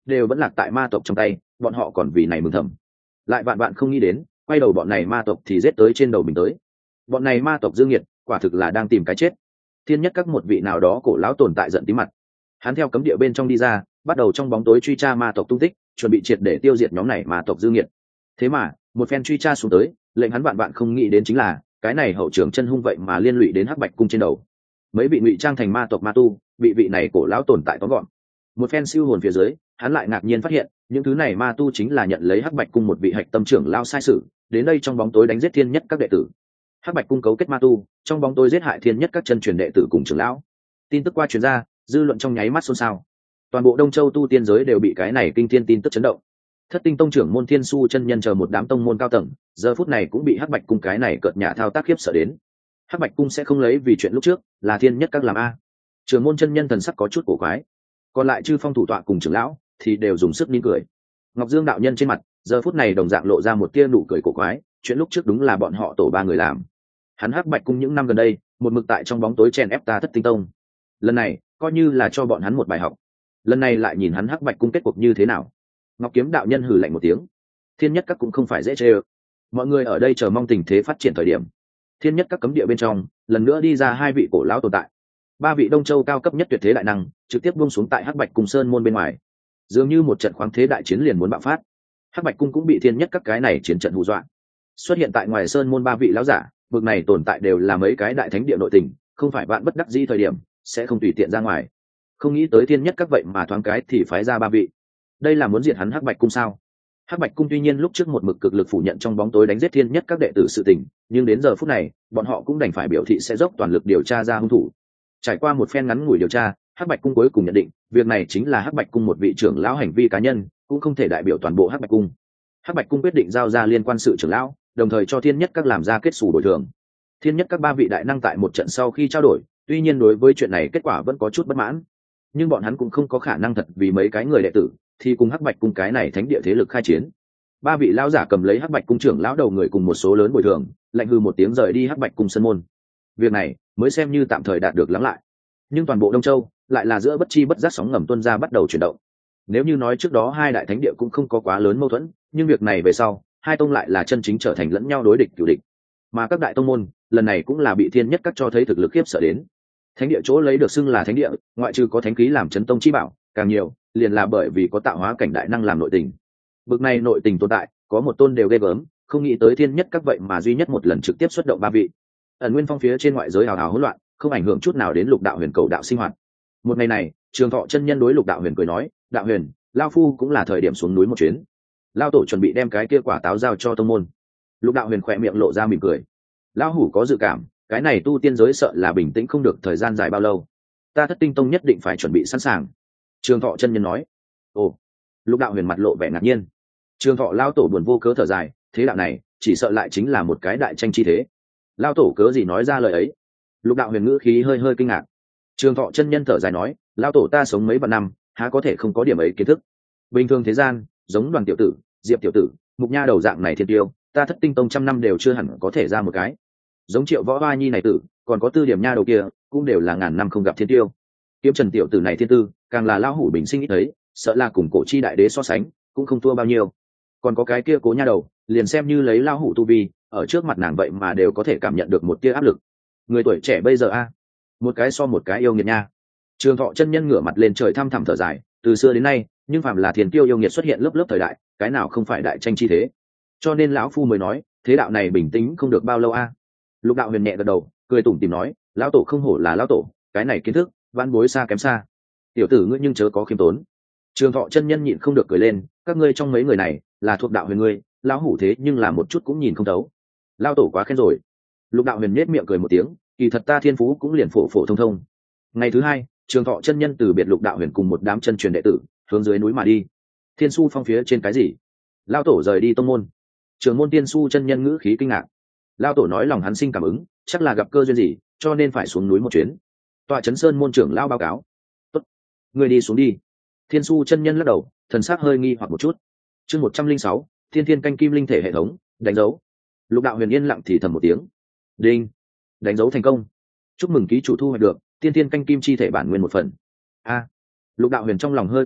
đều vẫn lạc tại ma tộc trong tay, bọn họ còn vì này mừng thầm. Lại vạn bạn không nghĩ đến, quay đầu bọn này ma tộc thì giết tới trên đầu mình tới. Bọn này ma tộc dương nhiệt, quả thực là đang tìm cái chết. Thiên nhất các một vị nào đó cổ lão tồn tại giận tí mặt. Hắn theo cấm địa bên trong đi ra, bắt đầu trong bóng tối truy tra ma tộc tung tích, chuẩn bị triệt để tiêu diệt nhóm này ma tộc dương nhiệt. Thế mà, một phen truy tra xuống tới, lệnh hắn vạn bạn không nghĩ đến chính là, cái này hậu trưởng chân hung vậy mà liên lụy đến Hắc Bạch cung trên đầu. Mấy vị ngụy trang thành ma tộc ma tu, bị vị này cổ lão tồn tại tóm gọn. Một phen siêu hồn phía dưới, hắn lại ngạc nhiên phát hiện, những thứ này ma tu chính là nhận lấy Hắc Bạch cung một vị hạch tâm trưởng lao sai sự, đến đây trong bóng tối đánh giết thiên nhất các đệ tử. Hắc Bạch cung cấu kết ma tu, trong bóng tối giết hại thiên nhất các chân truyền đệ tử cùng trưởng lão. Tin tức qua truyền ra, dư luận trong nháy mắt xôn xao. Toàn bộ Đông Châu tu tiên giới đều bị cái này kinh thiên tin tức chấn động. Thất Tinh tông trưởng môn Thiên Su chân nhân chờ một đám tông môn cao tầng, giờ phút này cũng bị Hắc Bạch cung cái này cợt nhả thao tác khiếp sợ đến. Hắc Bạch cung sẽ không lấy vì chuyện lúc trước là thiên nhất các làm a. Trưởng môn chân nhân thần sắc có chút cổ quái, còn lại chư phong thủ tọa cùng trưởng lão thì đều dùng sức nín cười. Ngọc Dương đạo nhân trên mặt giờ phút này đồng dạng lộ ra một tia nụ cười cổ quái, chuyện lúc trước đúng là bọn họ tổ ba người làm. Hắn Hắc Bạch cung những năm gần đây một mực tại trong bóng tối chèn ép ta Thất Tinh tông, lần này coi như là cho bọn hắn một bài học. Lần này lại nhìn hắn Hắc Bạch cung kết cuộc như thế nào. Ngọc Kiếm đạo nhân hừ lạnh một tiếng, thiên nhất các cũng không phải dễ chơi ơ. Mọi người ở đây chờ mong tình thế phát triển thời điểm, thiên nhất các cấm địa bên trong lần nữa đi ra hai vị cổ lão tồn tại, ba vị Đông Châu cao cấp nhất tuyệt thế đại năng trực tiếp buông xuống tại Hắc Bạch cung sơn môn bên ngoài, dường như một trận khoáng thế đại chiến liền muốn bạo phát. Hắc Bạch cung cũng bị thiên nhất các cái này chiến trận hù dọa. Xuất hiện tại ngoài sơn môn ba vị lão giả, vực này tồn tại đều là mấy cái đại thánh địa nội tình, không phải bạn bất đắc dĩ thời điểm sẽ không tùy tiện ra ngoài. Không nghĩ tới thiên nhất các vậy mà thoáng cái thì phái ra ba vị, đây là muốn diệt hắn Hắc Bạch cung sao? Hắc Bạch cung tuy nhiên lúc trước một mực cực lực phủ nhận trong bóng tối đánh giết thiên nhất các đệ tử sự tình, nhưng đến giờ phút này bọn họ cũng đành phải biểu thị sẽ dốc toàn lực điều tra ra hung thủ. Trải qua một phen ngắn ngủi điều tra, Hắc Bạch cung cuối cùng nhận định việc này chính là Hắc Bạch cung một vị trưởng lão hành vi cá nhân, cũng không thể đại biểu toàn bộ Hắc Bạch cung. Hắc Bạch cung quyết định giao ra liên quan sự trưởng lão, đồng thời cho thiên nhất các làm ra kết xù bồi thường. Thiên nhất các ba vị đại năng tại một trận sau khi trao đổi, tuy nhiên đối với chuyện này kết quả vẫn có chút bất mãn, nhưng bọn hắn cũng không có khả năng thật vì mấy cái người đệ tử thì cùng Hắc Bạch cung cái này thánh địa thế lực khai chiến. Ba vị lão giả cầm lấy Hắc Bạch cung trưởng lão đầu người cùng một số lớn bồi thường, lạnh hư một tiếng rời đi Hắc Bạch cung sân môn. Việc này mới xem như tạm thời đạt được lắng lại, nhưng toàn bộ Đông Châu lại là giữa bất chi bất giác sóng ngầm tuôn ra bắt đầu chuyển động. Nếu như nói trước đó hai đại thánh địa cũng không có quá lớn mâu thuẫn, nhưng việc này về sau hai tông lại là chân chính trở thành lẫn nhau đối địch cửu địch, mà các đại tông môn lần này cũng là bị thiên nhất các cho thấy thực lực khiếp sợ đến. Thánh địa chỗ lấy được xưng là thánh địa, ngoại trừ có thánh khí làm chấn tông chi bảo, càng nhiều liền là bởi vì có tạo hóa cảnh đại năng làm nội tình. Bực này nội tình tồn tại, có một tôn đều ghê gớm, không nghĩ tới thiên nhất các vậy mà duy nhất một lần trực tiếp xuất động ba vị. Ẩn Nguyên Phong phía trên ngoại giới hào hào hỗn loạn, không ảnh hưởng chút nào đến Lục Đạo Huyền cầu đạo sinh hoạt. Một ngày này, Trường Thọ chân nhân đối Lục Đạo Huyền cười nói, "Đạo Huyền, lão phu cũng là thời điểm xuống núi một chuyến." Lão tổ chuẩn bị đem cái kia quả táo giao cho tông môn. Lục Đạo Huyền khẽ miệng lộ ra mỉm cười. Lão hủ có dự cảm, cái này tu tiên giới sợ là bình tĩnh không được thời gian dài bao lâu. Ta Thất Tinh tông nhất định phải chuẩn bị sẵn sàng. Trường Thọ chân nhân nói. Ồ. Lục Đạo Huyền mặt lộ vẻ ngạc nhiên. Trường Thọ lão tổ buồn vô cớ thở dài, thế đạo này chỉ sợ lại chính là một cái đại tranh chi thế. Lão tổ cớ gì nói ra lời ấy? Lục Đạo Huyền ngữ khí hơi hơi kinh ngạc. Trường Thọ chân nhân thở dài nói, lão tổ ta sống mấy vạn năm, há có thể không có điểm ấy kiến thức. Bình thường thế gian, giống Đoàn tiểu tử, Diệp tiểu tử, Mục Nha đầu dạng này thiên tiêu, ta Thất Tinh tông trăm năm đều chưa hẳn có thể ra một cái. Giống Triệu Võ Hoa Nhi này tử, còn có Tư Điểm Nha đầu kia, cũng đều là ngàn năm không gặp thiên tiêu. Kiếm Trần tiểu tử này thiên tư, càng là lão hủ bình sinh ít thấy, sợ là cùng Cổ Chi đại đế so sánh, cũng không thua bao nhiêu. Còn có cái kia Cố Nha đầu, liền xem như lấy lão hủ tu vi, ở trước mặt nàng vậy mà đều có thể cảm nhận được một tia áp lực. Người tuổi trẻ bây giờ a, một cái so một cái yêu nghiệt nha. Trường Thọ chân nhân ngửa mặt lên trời thăm thẳm thở dài, từ xưa đến nay, nhưng phàm là thiên tiêu yêu nghiệt xuất hiện lớp lớp thời đại, cái nào không phải đại tranh chi thế. Cho nên lão phu mới nói, thế đạo này bình tĩnh không được bao lâu a. Lục Đạo Huyền nhẹ gật đầu, cười tủm tỉm nói, lão tổ không hổ là lão tổ, cái này kiến thức văn bối xa kém xa. Tiểu tử ngươi nhưng chớ có khiêm tốn. Trường Thọ chân nhân nhịn không được cười lên, các ngươi trong mấy người này là thuộc đạo huyền ngươi, lão hủ thế nhưng là một chút cũng nhìn không thấu. Lão tổ quá khen rồi. Lục Đạo Huyền nhếch miệng cười một tiếng, kỳ thật ta thiên phú cũng liền phổ phổ thông thông. Ngày thứ hai, Trường Thọ chân nhân từ biệt Lục Đạo Huyền cùng một đám chân truyền đệ tử hướng dưới núi mà đi. Thiên Su Phong phía trên cái gì? Lão tổ rời đi tông môn. Trường môn Tiên Su chân nhân ngữ khí kinh ngạc. Lão tổ nói lòng hắn sinh cảm ứng, chắc là gặp cơ duyên gì, cho nên phải xuống núi một chuyến. Tọa Chấn Sơn môn trưởng lão báo cáo. Tốt, người đi xuống đi. Thiên Su chân nhân lắc đầu, thần sắc hơi nghi hoặc một chút. Chương 106, Thiên Thiên canh kim linh thể hệ thống, đánh dấu. Lục Đạo Huyền yên lặng thì thầm một tiếng. Đinh, đánh dấu thành công. Chúc mừng ký chủ thu hoạch được Thiên Thiên canh kim chi thể bản nguyên một phần. A. Lục Đạo Huyền trong lòng hơi kinh hãi,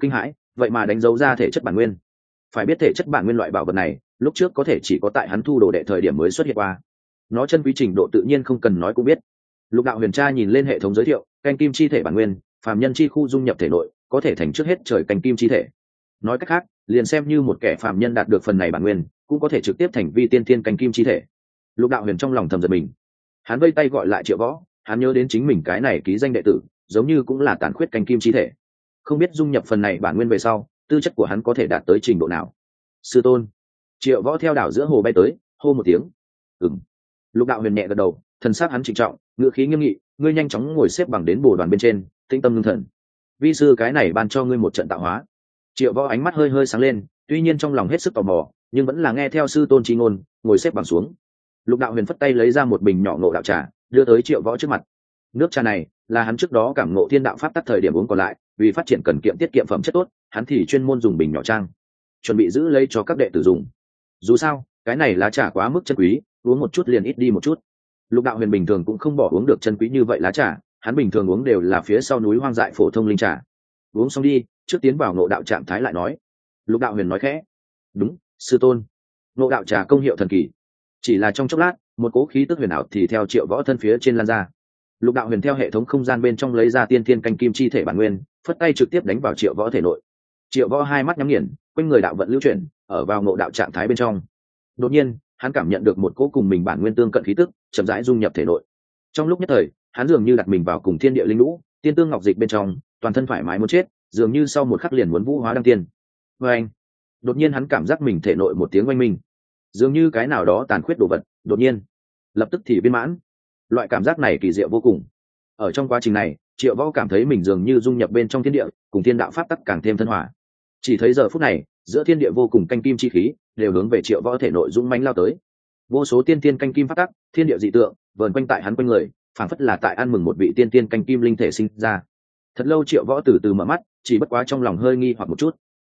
vậy mà đánh dấu ra thể chất bản nguyên. Phải biết thể chất bản nguyên loại bảo vật này lúc trước có thể chỉ có tại hắn thu đồ đệ thời điểm mới xuất hiện qua, nó chân quý trình độ tự nhiên không cần nói cũng biết. Lục đạo huyền tra nhìn lên hệ thống giới thiệu, canh kim chi thể bản nguyên, phàm nhân chi khu dung nhập thể nội có thể thành trước hết trời canh kim chi thể. Nói cách khác, liền xem như một kẻ phàm nhân đạt được phần này bản nguyên cũng có thể trực tiếp thành vi tiên thiên canh kim chi thể. Lục đạo huyền trong lòng thầm giật mình, hắn vây tay gọi lại Triệu Võ, hắn nhớ đến chính mình cái này ký danh đệ tử giống như cũng là tàn khuyết canh kim chi thể, không biết dung nhập phần này bản nguyên về sau tư chất của hắn có thể đạt tới trình độ nào. Sư tôn. Triệu Võ theo đảo giữa hồ bay tới, hô một tiếng. Lục đạo huyền nhẹ gật đầu, thần sắc hắn trịnh trọng, ngữ khí nghiêm nghị, ngươi nhanh chóng ngồi xếp bằng đến bồ đoàn bên trên, tĩnh tâm ngưng thần. Vi sư cái này ban cho ngươi một trận tạo hóa. Triệu Võ ánh mắt hơi hơi sáng lên, tuy nhiên trong lòng hết sức tò mò, nhưng vẫn là nghe theo sư tôn chi ngôn, ngồi xếp bằng xuống. Lục đạo huyền phất tay lấy ra một bình nhỏ ngộ đạo trà, đưa tới Triệu Võ trước mặt. Nước trà này là hắn trước đó cảm ngộ thiên đạo pháp tắc thời điểm uống còn lại, vì phát triển cần kiệm tiết kiệm phẩm chất tốt, hắn thì chuyên môn dùng bình nhỏ trang, chuẩn bị giữ lấy cho các đệ tử dùng. Dù sao, cái này lá trà quá mức chân quý, uống một chút liền ít đi một chút. Lục đạo huyền bình thường cũng không bỏ uống được chân quý như vậy lá trà, hắn bình thường uống đều là phía sau núi hoang dại phổ thông linh trà. Uống xong đi, trước tiến vào ngộ đạo trạng thái lại nói. Lục đạo huyền nói khẽ. Đúng, sư tôn. Ngộ đạo trà công hiệu thần kỳ. Chỉ là trong chốc lát, một cỗ khí tức huyền ảo thì theo Triệu Võ thân phía trên lan ra. Lục đạo huyền theo hệ thống không gian bên trong lấy ra tiên thiên canh kim chi thể bản nguyên, phất tay trực tiếp đánh vào Triệu Võ thể nội. Triệu Võ hai mắt nhắm nghiền, quanh người đạo vận lưu chuyển, ở vào ngộ đạo trạng thái bên trong. Đột nhiên, hắn cảm nhận được một cỗ cùng mình bản nguyên tương cận khí tức chậm rãi dung nhập thể nội. Trong lúc nhất thời, hắn dường như đặt mình vào cùng thiên địa linh lũ, tiên tương ngọc dịch bên trong, toàn thân thoải mái muốn chết, dường như sau một khắc liền muốn vũ hóa đăng tiên. Oeng! Đột nhiên hắn cảm giác mình thể nội một tiếng oanh minh, dường như cái nào đó tàn khuyết đồ vật, đột nhiên lập tức thì viên mãn. Loại cảm giác này kỳ diệu vô cùng. Ở trong quá trình này, Triệu Võ cảm thấy mình dường như dung nhập bên trong thiên địa, cùng thiên đạo pháp tắc càng thêm thân hòa. Chỉ thấy giờ phút này, giữa thiên địa vô cùng canh kim chi khí đều hướng về Triệu Võ thể nội dũng mãnh lao tới. Vô số tiên tiên canh kim pháp tắc, thiên địa dị tượng vờn quanh tại hắn quanh người, phảng phất là tại ăn mừng một vị tiên tiên canh kim linh thể sinh ra. Thật lâu Triệu Võ từ từ mở mắt, chỉ bất quá trong lòng hơi nghi hoặc một chút.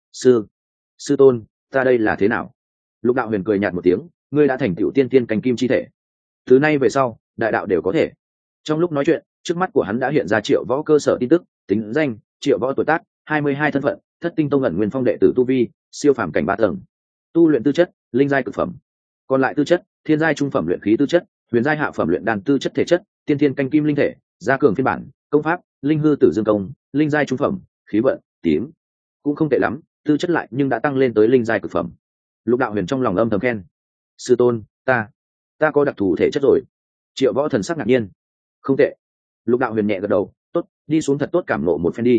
Sư tôn, ta đây là thế nào? Lục đạo huyền cười nhạt một tiếng, ngươi đã thành tựu tiên tiên canh kim chi thể, từ nay về sau đại đạo đều có thể. Trong lúc nói chuyện, trước mắt của hắn đã hiện ra Triệu Võ cơ sở tin tức, tính danh Triệu Võ, tuổi tác 22, thân phận Thất Tinh Tông ẩn nguyên phong đệ tử, tu vi siêu phàm cảnh 3 tầng, tu luyện tư chất linh giai cực phẩm, còn lại tư chất thiên giai trung phẩm luyện khí tư chất, huyền giai hạ phẩm luyện đan tư chất, thể chất tiên thiên canh kim linh thể, gia cường phiên bản, công pháp linh hư tử dương công, linh giai trung phẩm, khí vận tím, cũng không tệ lắm, tư chất lại nhưng đã tăng lên tới linh giai cực phẩm. Lục đạo huyền trong lòng âm thầm khen, sư tôn, ta có đặc thù thể chất rồi. Triệu Võ thần sắc ngạc nhiên. Không tệ. Lục đạo huyền nhẹ gật đầu, tốt, đi xuống thật tốt cảm nộ một phen đi.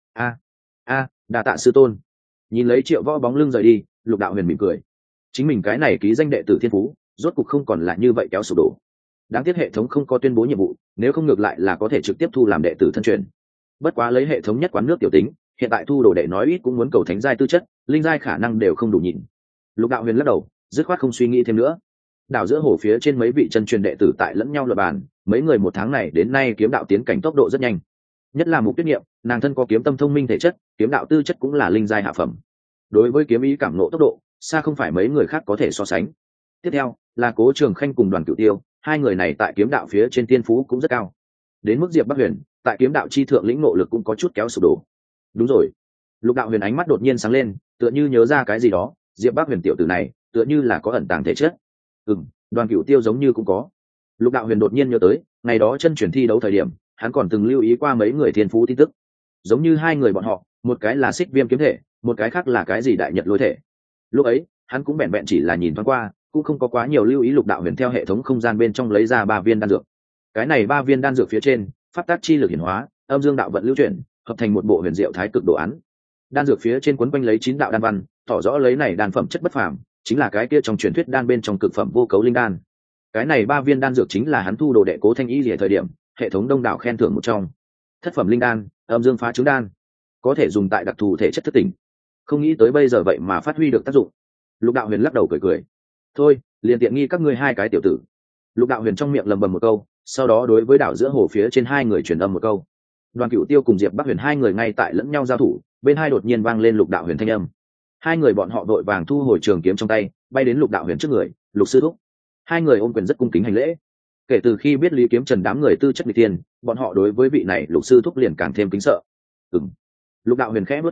Đa tạ sư tôn. Nhìn lấy Triệu Võ bóng lưng rời đi, Lục đạo huyền mỉm cười. Chính mình cái này ký danh đệ tử thiên phú rốt cục không còn là như vậy kéo sụp đổ. Đáng tiếc hệ thống không có tuyên bố nhiệm vụ, nếu không ngược lại là có thể trực tiếp thu làm đệ tử thân truyền. Bất quá lấy hệ thống nhất quán nước tiểu tính, hiện tại thu đồ đệ nói ít cũng muốn cầu thánh giai tư chất, linh giai khả năng đều không đủ nhìn. Lục đạo huyền lắc đầu, dứt khoát không suy nghĩ thêm nữa. Đảo giữa hồ phía trên mấy vị chân truyền đệ tử tại lẫn nhau luận bàn, mấy người một tháng này đến nay kiếm đạo tiến cảnh tốc độ rất nhanh. Nhất là Mục Tuyết Nghiệm, nàng thân có kiếm tâm thông minh thể chất, kiếm đạo tư chất cũng là linh giai hạ phẩm. Đối với kiếm ý cảm ngộ tốc độ, xa không phải mấy người khác có thể so sánh. Tiếp theo là Cố Trường Khanh cùng Đoàn Cửu Tiêu, hai người này tại kiếm đạo phía trên tiên phú cũng rất cao. Đến mức Diệp Bắc Huyền, tại kiếm đạo chi thượng lĩnh ngộ lực cũng có chút kéo sụp đổ. Đúng rồi. Lục đạo huyền ánh mắt đột nhiên sáng lên, tựa như nhớ ra cái gì đó, Diệp Bắc Huyền tiểu tử này, tựa như là có ẩn tàng thể chất. Đoàn Cửu Tiêu giống như cũng có. Lục đạo huyền đột nhiên nhớ tới, ngày đó chân truyền thi đấu thời điểm, hắn còn từng lưu ý qua mấy người thiên phú tin tức. Giống như hai người bọn họ, một cái là Xích Viêm kiếm thể, một cái khác là cái gì Đại Nhật lôi thể. Lúc ấy, hắn cũng vẹn vẹn chỉ là nhìn thoáng qua, cũng không có quá nhiều lưu ý. Lục đạo huyền theo hệ thống không gian bên trong lấy ra 3 viên đan dược. Cái này 3 viên đan dược phía trên, pháp tác chi lực hiển hóa, âm dương đạo vận lưu chuyển, hợp thành một bộ huyền diệu thái cực đồ án. Đan dược phía trên quấn quanh lấy 9 đạo đan văn, tỏ rõ lấy này đan phẩm chất bất phàm, chính là cái kia trong truyền thuyết đan bên trong cực phẩm vô cấu linh đan. Cái này 3 viên đan dược chính là hắn thu đồ đệ Cố Thanh Y Lìa thời điểm hệ thống đông đảo khen thưởng một trong. Thất phẩm linh đan, âm dương phá trứng đan, có thể dùng tại đặc thù thể chất thất tỉnh. Không nghĩ tới bây giờ vậy mà phát huy được tác dụng. Lục đạo huyền lắc đầu cười cười, thôi, liền tiện nghi các ngươi hai cái tiểu tử. Lục đạo huyền trong miệng lầm bầm một câu, sau đó đối với đảo giữa hồ phía trên hai người truyền âm một câu. Đoàn Cửu Tiêu cùng Diệp Bắc Huyền hai người ngay tại lẫn nhau giao thủ, bên hai đột nhiên vang lên Lục đạo huyền thanh âm. Hai người bọn họ vội vàng thu hồi trường kiếm trong tay, bay đến Lục đạo huyền trước người. Lục sư thúc. Hai người ôm quyền rất cung kính hành lễ. Kể từ khi biết Lý Kiếm Trần đám người tư chất nghịch tiên, bọn họ đối với vị này Lục sư thúc liền càng thêm kính sợ. Lục đạo huyền khẽ bước cằm,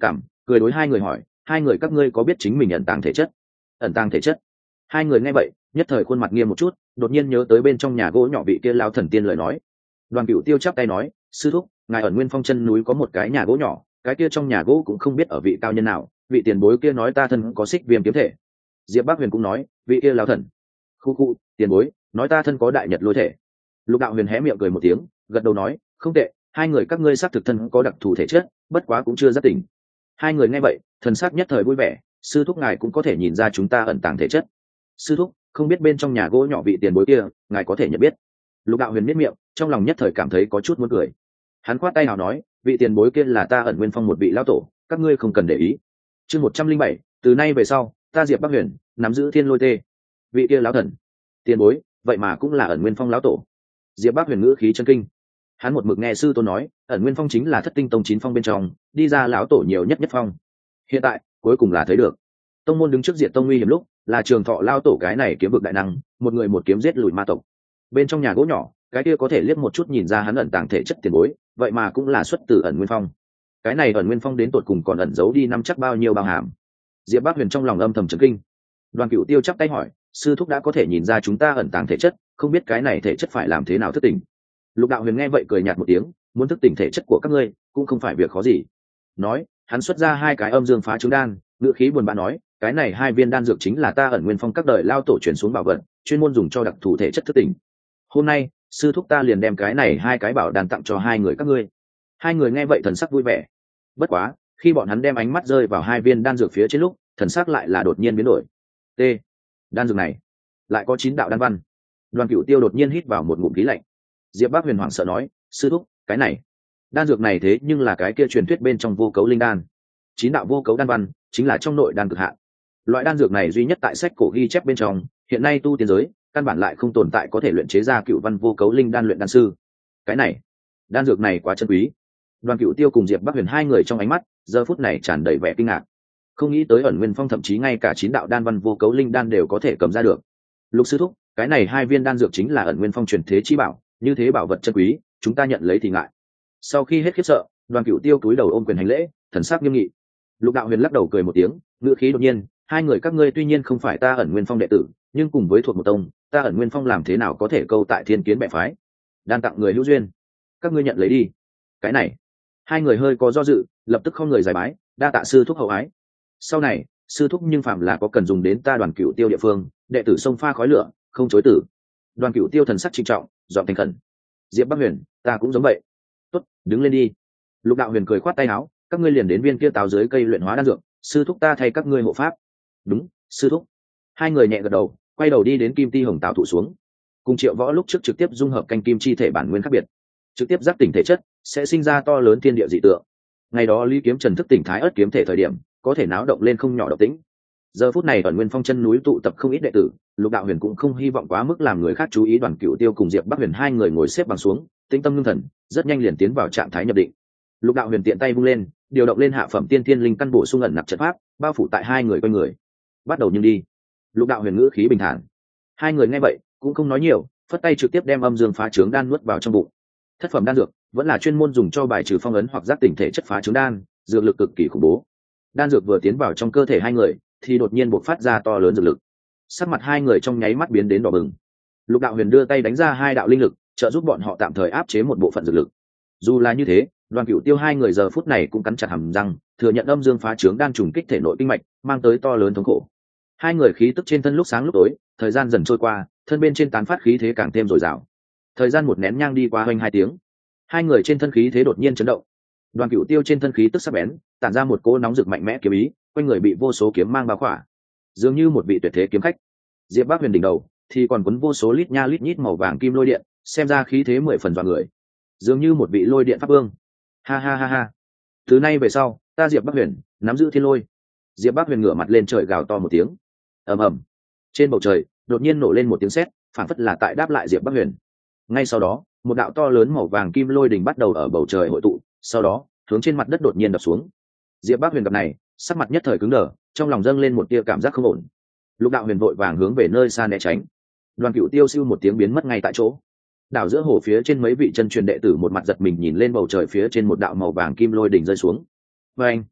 cười đối hai người hỏi, hai người các ngươi có biết chính mình ẩn tàng thể chất? Ẩn tàng thể chất? Hai người nghe vậy nhất thời khuôn mặt nghiêm một chút, đột nhiên nhớ tới bên trong nhà gỗ nhỏ vị kia lao thần tiên lời nói. Đoàn Cửu Tiêu chắp tay nói, sư thúc, ngài ở Nguyên Phong chân núi có một cái nhà gỗ nhỏ, cái kia trong nhà gỗ cũng không biết ở vị cao nhân nào, vị tiền bối kia nói ta thân có xích viêm kiếm thể. Diệp Bắc Huyền cũng nói, vị kia lao thần. Khu tiền bối nói ta thân có đại nhật lôi thể. Lục Đạo Huyền hé miệng cười một tiếng, gật đầu nói, không tệ, hai người các ngươi xác thực thân có đặc thù thể chất, bất quá cũng chưa giác tỉnh. Hai người nghe vậy thần sắc nhất thời vui vẻ, sư thúc ngài cũng có thể nhìn ra chúng ta ẩn tàng thể chất. Sư thúc, không biết bên trong nhà gỗ nhỏ vị tiền bối kia ngài có thể nhận biết? Lục Đạo Huyền miết miệng, trong lòng nhất thời cảm thấy có chút muốn cười. Hắn khoát tay nào nói, vị tiền bối kia là ta ẩn Nguyên Phong một vị lão tổ, các ngươi không cần để ý. Chương 107, từ nay về sau ta Diệp Bắc Huyền nắm giữ thiên lôi tê. Vị kia lão thần tiền bối vậy mà cũng là ẩn Nguyên Phong lão tổ. Diệp Bắc Huyền ngữ khí chân kinh. Hắn một mực nghe sư tôn nói ẩn Nguyên Phong chính là thất tinh tông 9 phong bên trong đi ra lão tổ nhiều nhất nhất phong. Hiện tại cuối cùng là thấy được. Tông môn đứng trước diện tông nguy hiểm lúc, là Trường Thọ lao tổ cái này kiếm vực đại năng, một người một kiếm giết lùi ma tộc. Bên trong nhà gỗ nhỏ, cái kia có thể liếc một chút nhìn ra hắn ẩn tàng thể chất tiền bối, vậy mà cũng là xuất từ ẩn Nguyên Phong. Cái này ẩn Nguyên Phong đến tột cùng còn ẩn giấu đi năm chắc bao nhiêu bao hàm. Diệp Bắc Huyền trong lòng âm thầm chấn kinh. Đoàn Cửu Tiêu chắp tay hỏi, sư thúc đã có thể nhìn ra chúng ta ẩn tàng thể chất, không biết cái này thể chất phải làm thế nào thức tỉnh? Lục Đạo Huyền nghe vậy cười nhạt một tiếng, muốn thức tỉnh thể chất của các ngươi cũng không phải việc khó gì. Nói, hắn xuất ra hai cái âm dương phá trứng đan, ngữ khí buồn bã nói, cái này hai viên đan dược chính là ta ẩn Nguyên Phong các đời lao tổ truyền xuống bảo vật, chuyên môn dùng cho đặc thù thể chất thức tỉnh. Hôm nay sư thúc ta liền đem cái này hai cái bảo đan tặng cho hai người các ngươi. Hai người nghe vậy thần sắc vui vẻ. Bất quá khi bọn hắn đem ánh mắt rơi vào hai viên đan dược phía trên lúc, thần sắc lại là đột nhiên biến đổi. T, đan dược này lại có 9 đạo đan văn. Đoàn Cửu Tiêu đột nhiên hít vào một ngụm khí lạnh. Diệp Bắc Huyền hoảng sợ nói, sư thúc, cái này đan dược này thế nhưng là cái kia truyền thuyết bên trong vô cấu linh đan. 9 đạo vô cấu đan văn chính là trong nội đan cực hạn. Loại đan dược này duy nhất tại sách cổ ghi chép bên trong, hiện nay tu tiên giới căn bản lại không tồn tại có thể luyện chế ra cựu văn vô cấu linh đan luyện đan sư. Cái này đan dược này quá chân quý. Đoàn Cửu Tiêu cùng Diệp Bắc Huyền hai người trong ánh mắt giờ phút này tràn đầy vẻ kinh ngạc. Không nghĩ tới ẩn Nguyên Phong thậm chí ngay cả 9 đạo đan văn vô cấu linh đan đều có thể cầm ra được. Lục sư thúc, cái này hai viên đan dược chính là ẩn Nguyên Phong truyền thế chi bảo, như thế bảo vật chân quý, chúng ta nhận lấy thì ngại. Sau khi hết khiếp sợ, Đoàn Cửu Tiêu cúi đầu ôm quyền hành lễ, thần sắc nghiêm nghị. Lục Đạo Huyền lắc đầu cười một tiếng, ngữ khí đột nhiên, hai người các ngươi tuy nhiên không phải ta ẩn Nguyên Phong đệ tử, nhưng cùng với thuộc một tông, ta ẩn Nguyên Phong làm thế nào có thể câu tại Thiên Kiến bệ phái? Đan tặng người hữu duyên, các ngươi nhận lấy đi. Cái này, hai người hơi có do dự, lập tức không người giải bái, đa tạ sư thúc hậu ái. Sau này, sư thúc nhưng phạm là có cần dùng đến ta Đoàn Cửu Tiêu địa phương, đệ tử xông pha khói lửa, không chối từ. Đoàn Cửu Tiêu thần sắc trịnh trọng, giọng thành khẩn. Diệp Bắc Huyền, ta cũng giống vậy. Tốt, đứng lên đi. Lục Đạo Huyền cười khoát tay áo, các ngươi liền đến viên kia táo dưới cây luyện hóa đan dược, sư thúc ta thay các ngươi hộ pháp. Đúng, sư thúc. Hai người nhẹ gật đầu, quay đầu đi đến kim ti hồng táo thụ xuống. Cùng Triệu Võ lúc trước trực tiếp dung hợp canh kim chi thể bản nguyên khác biệt, trực tiếp giác tỉnh thể chất sẽ sinh ra to lớn thiên địa dị tượng. Ngày đó Lý Kiếm Trần thức tỉnh Thái Ức kiếm thể thời điểm, có thể náo động lên không nhỏ động tĩnh. Giờ phút này ở Nguyên Phong chân núi tụ tập không ít đệ tử, Lục Đạo Huyền cũng không hy vọng quá mức làm người khác chú ý. Đoàn Cửu Tiêu cùng Diệp Bắc Huyền hai người ngồi xếp bằng xuống, tĩnh tâm ngưng thần, rất nhanh liền tiến vào trạng thái nhập định. Lục Đạo Huyền tiện tay vung lên, điều động lên hạ phẩm tiên thiên linh căn bổ sung ẩn nặc trận pháp, bao phủ tại hai người quanh người. Bắt đầu nhưng đi. Lục Đạo Huyền ngữ khí bình thản. Hai người nghe vậy cũng không nói nhiều, phất tay trực tiếp đem âm dương phá trướng đan nuốt vào trong bụng. Thất phẩm đan dược vẫn là chuyên môn dùng cho bài trừ phong ấn hoặc giác tỉnh thể chất phá trướng đan, dược lực cực kỳ khủng bố. Đan dược vừa tiến vào trong cơ thể hai người thì đột nhiên bộc phát ra to lớn dược lực. Sắc mặt hai người trong nháy mắt biến đến đỏ bừng. Lục Đạo Huyền đưa tay đánh ra hai đạo linh lực, trợ giúp bọn họ tạm thời áp chế một bộ phận dược lực. Dù là như thế, Đoàn Cửu Tiêu hai người giờ phút này cũng cắn chặt hàm răng, thừa nhận âm dương phá trướng đan trùng kích thể nội kinh mạch, mang tới to lớn thống khổ. Hai người khí tức trên thân lúc sáng lúc tối, thời gian dần trôi qua, thân bên trên tán phát khí thế càng thêm dồi dào. Thời gian một nén nhang đi qua hoành 2 tiếng, hai người trên thân khí thế đột nhiên chấn động. Đoàn Cửu Tiêu trên thân khí tức sắc bén, tản ra một cỗ nóng rực mạnh mẽ kiếm ý, quanh người bị vô số kiếm mang bao khỏa, dường như một vị tuyệt thế kiếm khách. Diệp Bắc Huyền đỉnh đầu thì còn quấn vô số lít nha lít nhít màu vàng kim lôi điện, xem ra khí thế 10 phần dọa người, dường như một vị lôi điện pháp vương. Ha ha ha ha, từ nay về sau ta Diệp Bắc Huyền nắm giữ thiên lôi. Diệp Bắc Huyền ngửa mặt lên trời gào to một tiếng. Ầm ầm, trên bầu trời đột nhiên nổ lên một tiếng sét, phảng phất là tại đáp lại Diệp Bắc Huyền. Ngay sau đó, một đạo to lớn màu vàng kim lôi đỉnh bắt đầu ở bầu trời hội tụ, sau đó hướng trên mặt đất đột nhiên đập xuống. Diệp Bắc Huyền gặp này, sắc mặt nhất thời cứng đờ, trong lòng dâng lên một tia cảm giác không ổn. Lục Đạo Huyền vội vàng hướng về nơi xa né tránh. Đoàn Cửu Tiêu siêu một tiếng biến mất ngay tại chỗ. Đảo giữa hồ phía trên mấy vị chân truyền đệ tử một mặt giật mình nhìn lên bầu trời phía trên một đạo màu vàng kim lôi đỉnh rơi xuống. Và anh,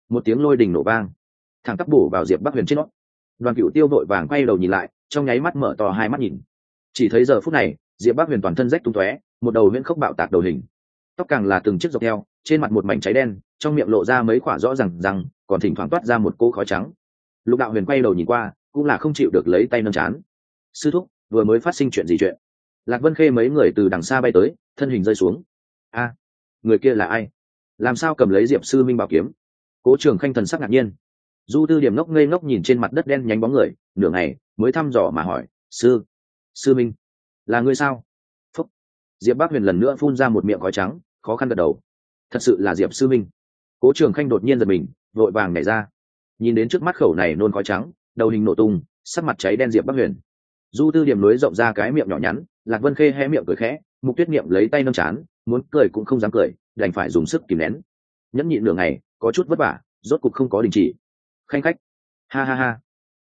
một tiếng lôi đình nổ vang, thẳng tắp bổ vào Diệp Bắc Huyền trên nót. Đoàn Cửu Tiêu vội vàng quay đầu nhìn lại, trong nháy mắt mở to hai mắt nhìn. Chỉ thấy giờ phút này, Diệp Bắc Huyền toàn thân rách tung tóe, một đầu huyễn khốc bạo tạc đầu hình, tóc càng là từng chiếc dọc theo, trên mặt một mảnh cháy đen, trong miệng lộ ra mấy quả rõ ràng răng, còn thỉnh thoảng toát ra một cỗ khói trắng. Lục Đạo Huyền quay đầu nhìn qua, cũng là không chịu được lấy tay nâng chán. Sư thúc, vừa mới phát sinh chuyện gì chuyện? Lạc Vân Khê mấy người từ đằng xa bay tới, thân hình rơi xuống. A, người kia là ai? Làm sao cầm lấy Diệp sư minh bảo kiếm? Cố Trường Khanh thần sắc ngạc nhiên. Du Tư Điểm ngốc ngây ngốc nhìn trên mặt đất đen nhánh bóng người, nửa ngày mới thăm dò mà hỏi: sư minh, là ngươi sao? Phúc. Diệp Bắc Huyền lần nữa phun ra một miệng khói trắng, khó khăn gật đầu. Thật sự là Diệp sư minh. Cố Trường Khanh đột nhiên giật mình, vội vàng nhảy ra, nhìn đến trước mắt khẩu này nôn khói trắng, đầu hình nổ tung, sắc mặt cháy đen Diệp Bắc Huyền. Du Tư Điểm nối rộng ra cái miệng nhỏ nhắn, Lạc Vân Khê hé miệng cười khẽ, Mục Tuyết Niệm lấy tay nâng chán, muốn cười cũng không dám cười, đành phải dùng sức kìm nén. Nhẫn nhịn nửa ngày, có chút vất vả, rốt cục không có đình chỉ. Khanh khách, ha ha ha,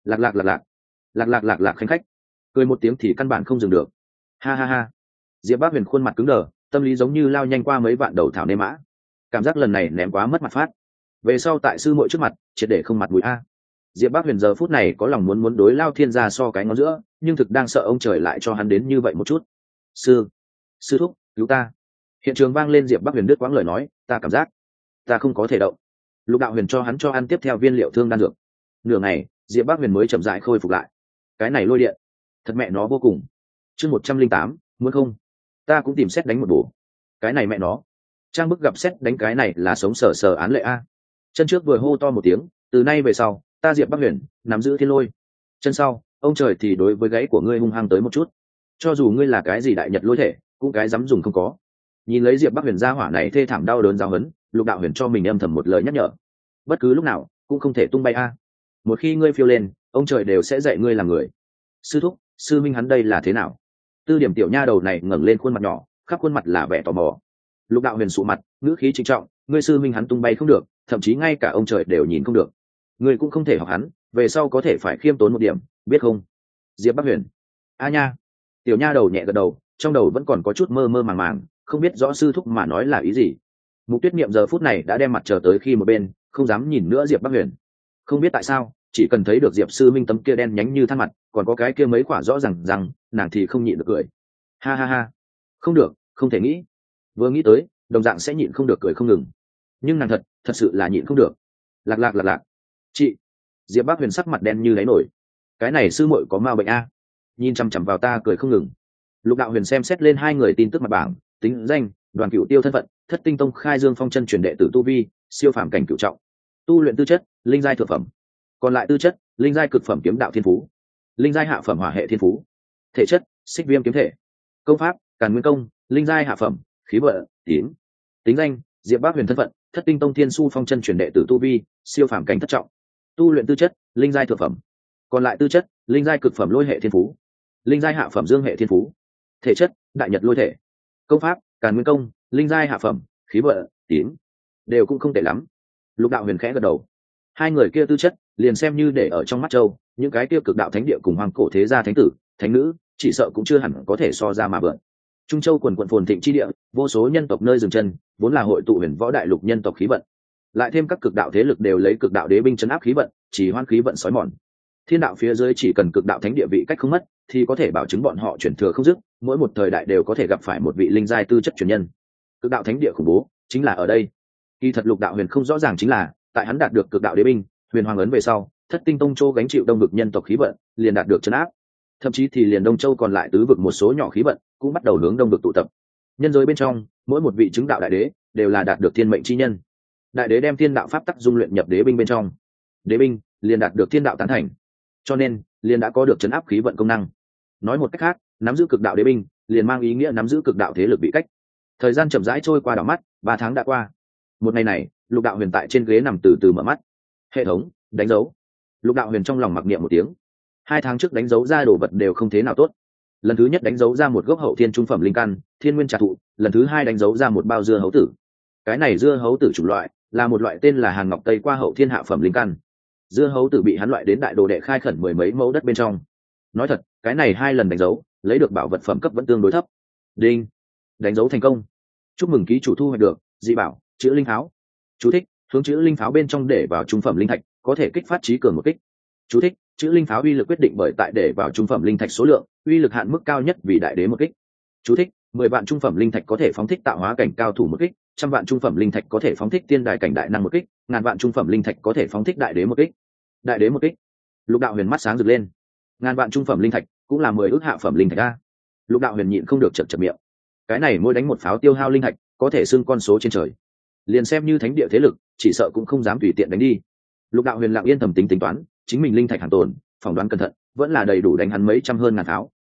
lạc khanh khách, cười một tiếng thì căn bản không dừng được. Ha ha ha. Diệp Bắc Huyền khuôn mặt cứng đờ, tâm lý giống như lao nhanh qua mấy vạn đầu thảo nê mã, cảm giác lần này ném quá mất mặt phát, về sau tại sư muội trước mặt triệt để không mặt mũi a. Diệp Bắc Huyền giờ phút này có lòng muốn đối Lao Thiên gia so cái ngón giữa, nhưng thực đang sợ ông trời lại cho hắn đến như vậy một chút. Sư thúc, cứu ta. Hiện trường vang lên Diệp Bắc Huyền đứt quãng lời nói, ta cảm giác ta không có thể động. Lục Đạo Huyền cho hắn cho ăn tiếp theo viên liệu thương đan dược. Nửa ngày, Diệp Bắc Huyền mới chậm rãi khôi phục lại. Cái này lôi điện, thật mẹ nó vô cùng. Chương 108, muốn không? Ta cũng tìm xét đánh một bổ. Cái này mẹ nó. Trang bức gặp xét đánh cái này là sống sờ sờ án lệ a. Chân trước vừa hô to một tiếng, từ nay về sau, ta Diệp Bắc Huyền nắm giữ thiên lôi. Chân sau, ông trời thì đối với gáy của ngươi hung hăng tới một chút. Cho dù ngươi là cái gì đại nhật lôi thể, cũng cái dám dùng không có. Nhìn lấy Diệp Bắc Huyền ra hỏa này thê thảm đau đớn giáo hấn, Lục Đạo Huyền cho mình âm thầm một lời nhắc nhở. Bất cứ lúc nào cũng không thể tung bay a. Một khi ngươi phiêu lên, ông trời đều sẽ dạy ngươi làm người. Sư thúc, sư minh hắn đây là thế nào? Tư Điểm tiểu nha đầu này ngẩng lên khuôn mặt nhỏ, khắp khuôn mặt là vẻ tò mò. Lục Đạo Huyền sụ mặt, ngữ khí trịnh trọng, ngươi sư minh hắn tung bay không được, thậm chí ngay cả ông trời đều nhìn không được. Ngươi cũng không thể học hắn, về sau có thể phải khiêm tốn một điểm, biết không? Diệp Bắc Huyền. A nha. Tiểu nha đầu nhẹ gật đầu, trong đầu vẫn còn có chút mơ mơ màng màng, không biết rõ sư thúc mà nói là ý gì. Mục Tuyết Niệm giờ phút này đã đem mặt chờ tới khi một bên, không dám nhìn nữa Diệp Bắc Huyền. Không biết tại sao, chỉ cần thấy được Diệp sư minh tấm kia đen nhánh như than mặt, còn có cái kia mấy quả rõ ràng rằng, nàng thì không nhịn được cười. Ha ha ha. Không được, không thể nghĩ. Vừa nghĩ tới, đồng dạng sẽ nhịn không được cười không ngừng. Nhưng nàng thật sự là nhịn không được. Lạc. Chị. Diệp Bắc Huyền sắc mặt đen như đáy nổi. Cái này sư muội có ma bệnh a. Nhìn chằm chằm vào ta cười không ngừng. Lục Đạo Huyền xem xét lên hai người tin tức mặt bảng, tính danh, Đoàn Cửu Tiêu thân phận, Thất Tinh Tông khai dương phong chân truyền đệ tử tu vi, siêu phàm cảnh cửu trọng. Tu luyện tư chất, linh giai thượng phẩm. Còn lại tư chất, linh giai cực phẩm kiếm đạo thiên phú, linh giai hạ phẩm hỏa hệ thiên phú. Thể chất, xích viêm kiếm thể. Công pháp, Càn Nguyên công, linh giai hạ phẩm, khí vận, tím. Tính danh, Diệp Bắc Huyền thân phận, Thất Tinh Tông Thiên Su Phong chân truyền đệ tử tu vi, siêu phàm cảnh thất trọng. Tu luyện tư chất, linh giai thượng phẩm. Còn lại tư chất, linh giai cực phẩm lôi hệ thiên phú, linh giai hạ phẩm dương hệ thiên phú. Thể chất, đại nhật lôi thể. Công pháp, Càn Nguyên công, linh giai hạ phẩm, khí vận, tím. Đều cũng không tệ lắm. Lục Đạo Huyền khẽ gật đầu. Hai người kia tư chất, liền xem như để ở trong mắt châu, những cái kia cực đạo thánh địa cùng hoàng cổ thế gia thánh tử, thánh nữ, chỉ sợ cũng chưa hẳn có thể so ra mà vượt. Trung Châu quần quận phồn thịnh chi địa, vô số nhân tộc nơi dừng chân, vốn là hội tụ huyền võ đại lục nhân tộc khí vận. Lại thêm các cực đạo thế lực đều lấy cực đạo đế binh trấn áp khí vận, chỉ hoan khí vận sói mòn. Thiên đạo phía dưới chỉ cần cực đạo thánh địa vị cách không mất, thì có thể bảo chứng bọn họ chuyển thừa không dứt, mỗi một thời đại đều có thể gặp phải một vị linh giai tư chất truyền nhân. Cực đạo thánh địa khủng bố chính là ở đây. Kỳ thật Lục Đạo Huyền không rõ ràng chính là, tại hắn đạt được cực đạo đế binh, huyền hoàng ấn về sau, Thất Tinh Tông Châu gánh chịu đông vực nhân tộc khí vận, liền đạt được trấn áp. Thậm chí thì liền Đông Châu còn lại tứ vực một số nhỏ khí vận, cũng bắt đầu hướng đông vực tụ tập. Nhân giới bên trong, mỗi một vị chứng đạo đại đế đều là đạt được thiên mệnh chi nhân. Đại đế đem thiên đạo pháp tắc dung luyện nhập đế binh bên trong. Đế binh liền đạt được thiên đạo tán thành, cho nên liền đã có được trấn áp khí vận công năng. Nói một cách khác, nắm giữ cực đạo đế binh liền mang ý nghĩa nắm giữ cực đạo thế lực bị cách. Thời gian chậm rãi trôi qua đảo mắt, 3 tháng đã qua. Một ngày này, Lục Đạo Huyền tại trên ghế nằm từ từ mở mắt. Hệ thống đánh dấu. Lục Đạo Huyền trong lòng mặc niệm một tiếng. 2 tháng trước đánh dấu ra đồ vật đều không thế nào tốt. Lần thứ nhất đánh dấu ra một gốc hậu thiên trung phẩm linh căn thiên nguyên trà thụ, lần thứ hai đánh dấu ra một bao dưa hấu tử. Cái này dưa hấu tử chủng loại là một loại tên là Hàn Ngọc Tây qua hậu thiên hạ phẩm linh căn. Dưa hấu tử bị hắn loại đến đại đồ đệ khai khẩn 10 mấy mẫu đất bên trong. Nói thật, cái này 2 lần đánh dấu, lấy được bảo vật phẩm cấp vẫn tương đối thấp. Đinh, đánh dấu thành công. Chúc mừng ký chủ thu hoạch được dị bảo chữ linh tháo. Chú thích: hướng chữ linh pháo bên trong để vào trung phẩm linh thạch có thể kích phát trí cường một kích. Chú thích: chữ linh pháo uy lực quyết định bởi tại để vào trung phẩm linh thạch số lượng, uy lực hạn mức cao nhất vì đại đế một kích. Chú thích: 10 vạn trung phẩm linh thạch có thể phóng thích tạo hóa cảnh cao thủ một kích, trăm vạn trung phẩm linh thạch có thể phóng thích tiên đài cảnh đại năng một kích, ngàn vạn trung phẩm linh thạch có thể phóng thích đại đế một kích. Đại đế một kích. Lục Đạo Huyền mắt sáng rực lên. Ngàn vạn trung phẩm linh thạch cũng là 10 ước hạ phẩm linh thạch a. Lục Đạo Huyền nhịn không được chậc miệng. Cái này mỗi đánh một pháo tiêu hao linh thạch, có thể xưng con số trên trời. Liền xem như thánh địa thế lực, chỉ sợ cũng không dám tùy tiện đánh đi. Lục Đạo Huyền lặng yên thầm tính toán, chính mình linh thạch hàng tồn, phỏng đoán cẩn thận, vẫn là đầy đủ đánh hắn mấy trăm hơn ngàn pháo.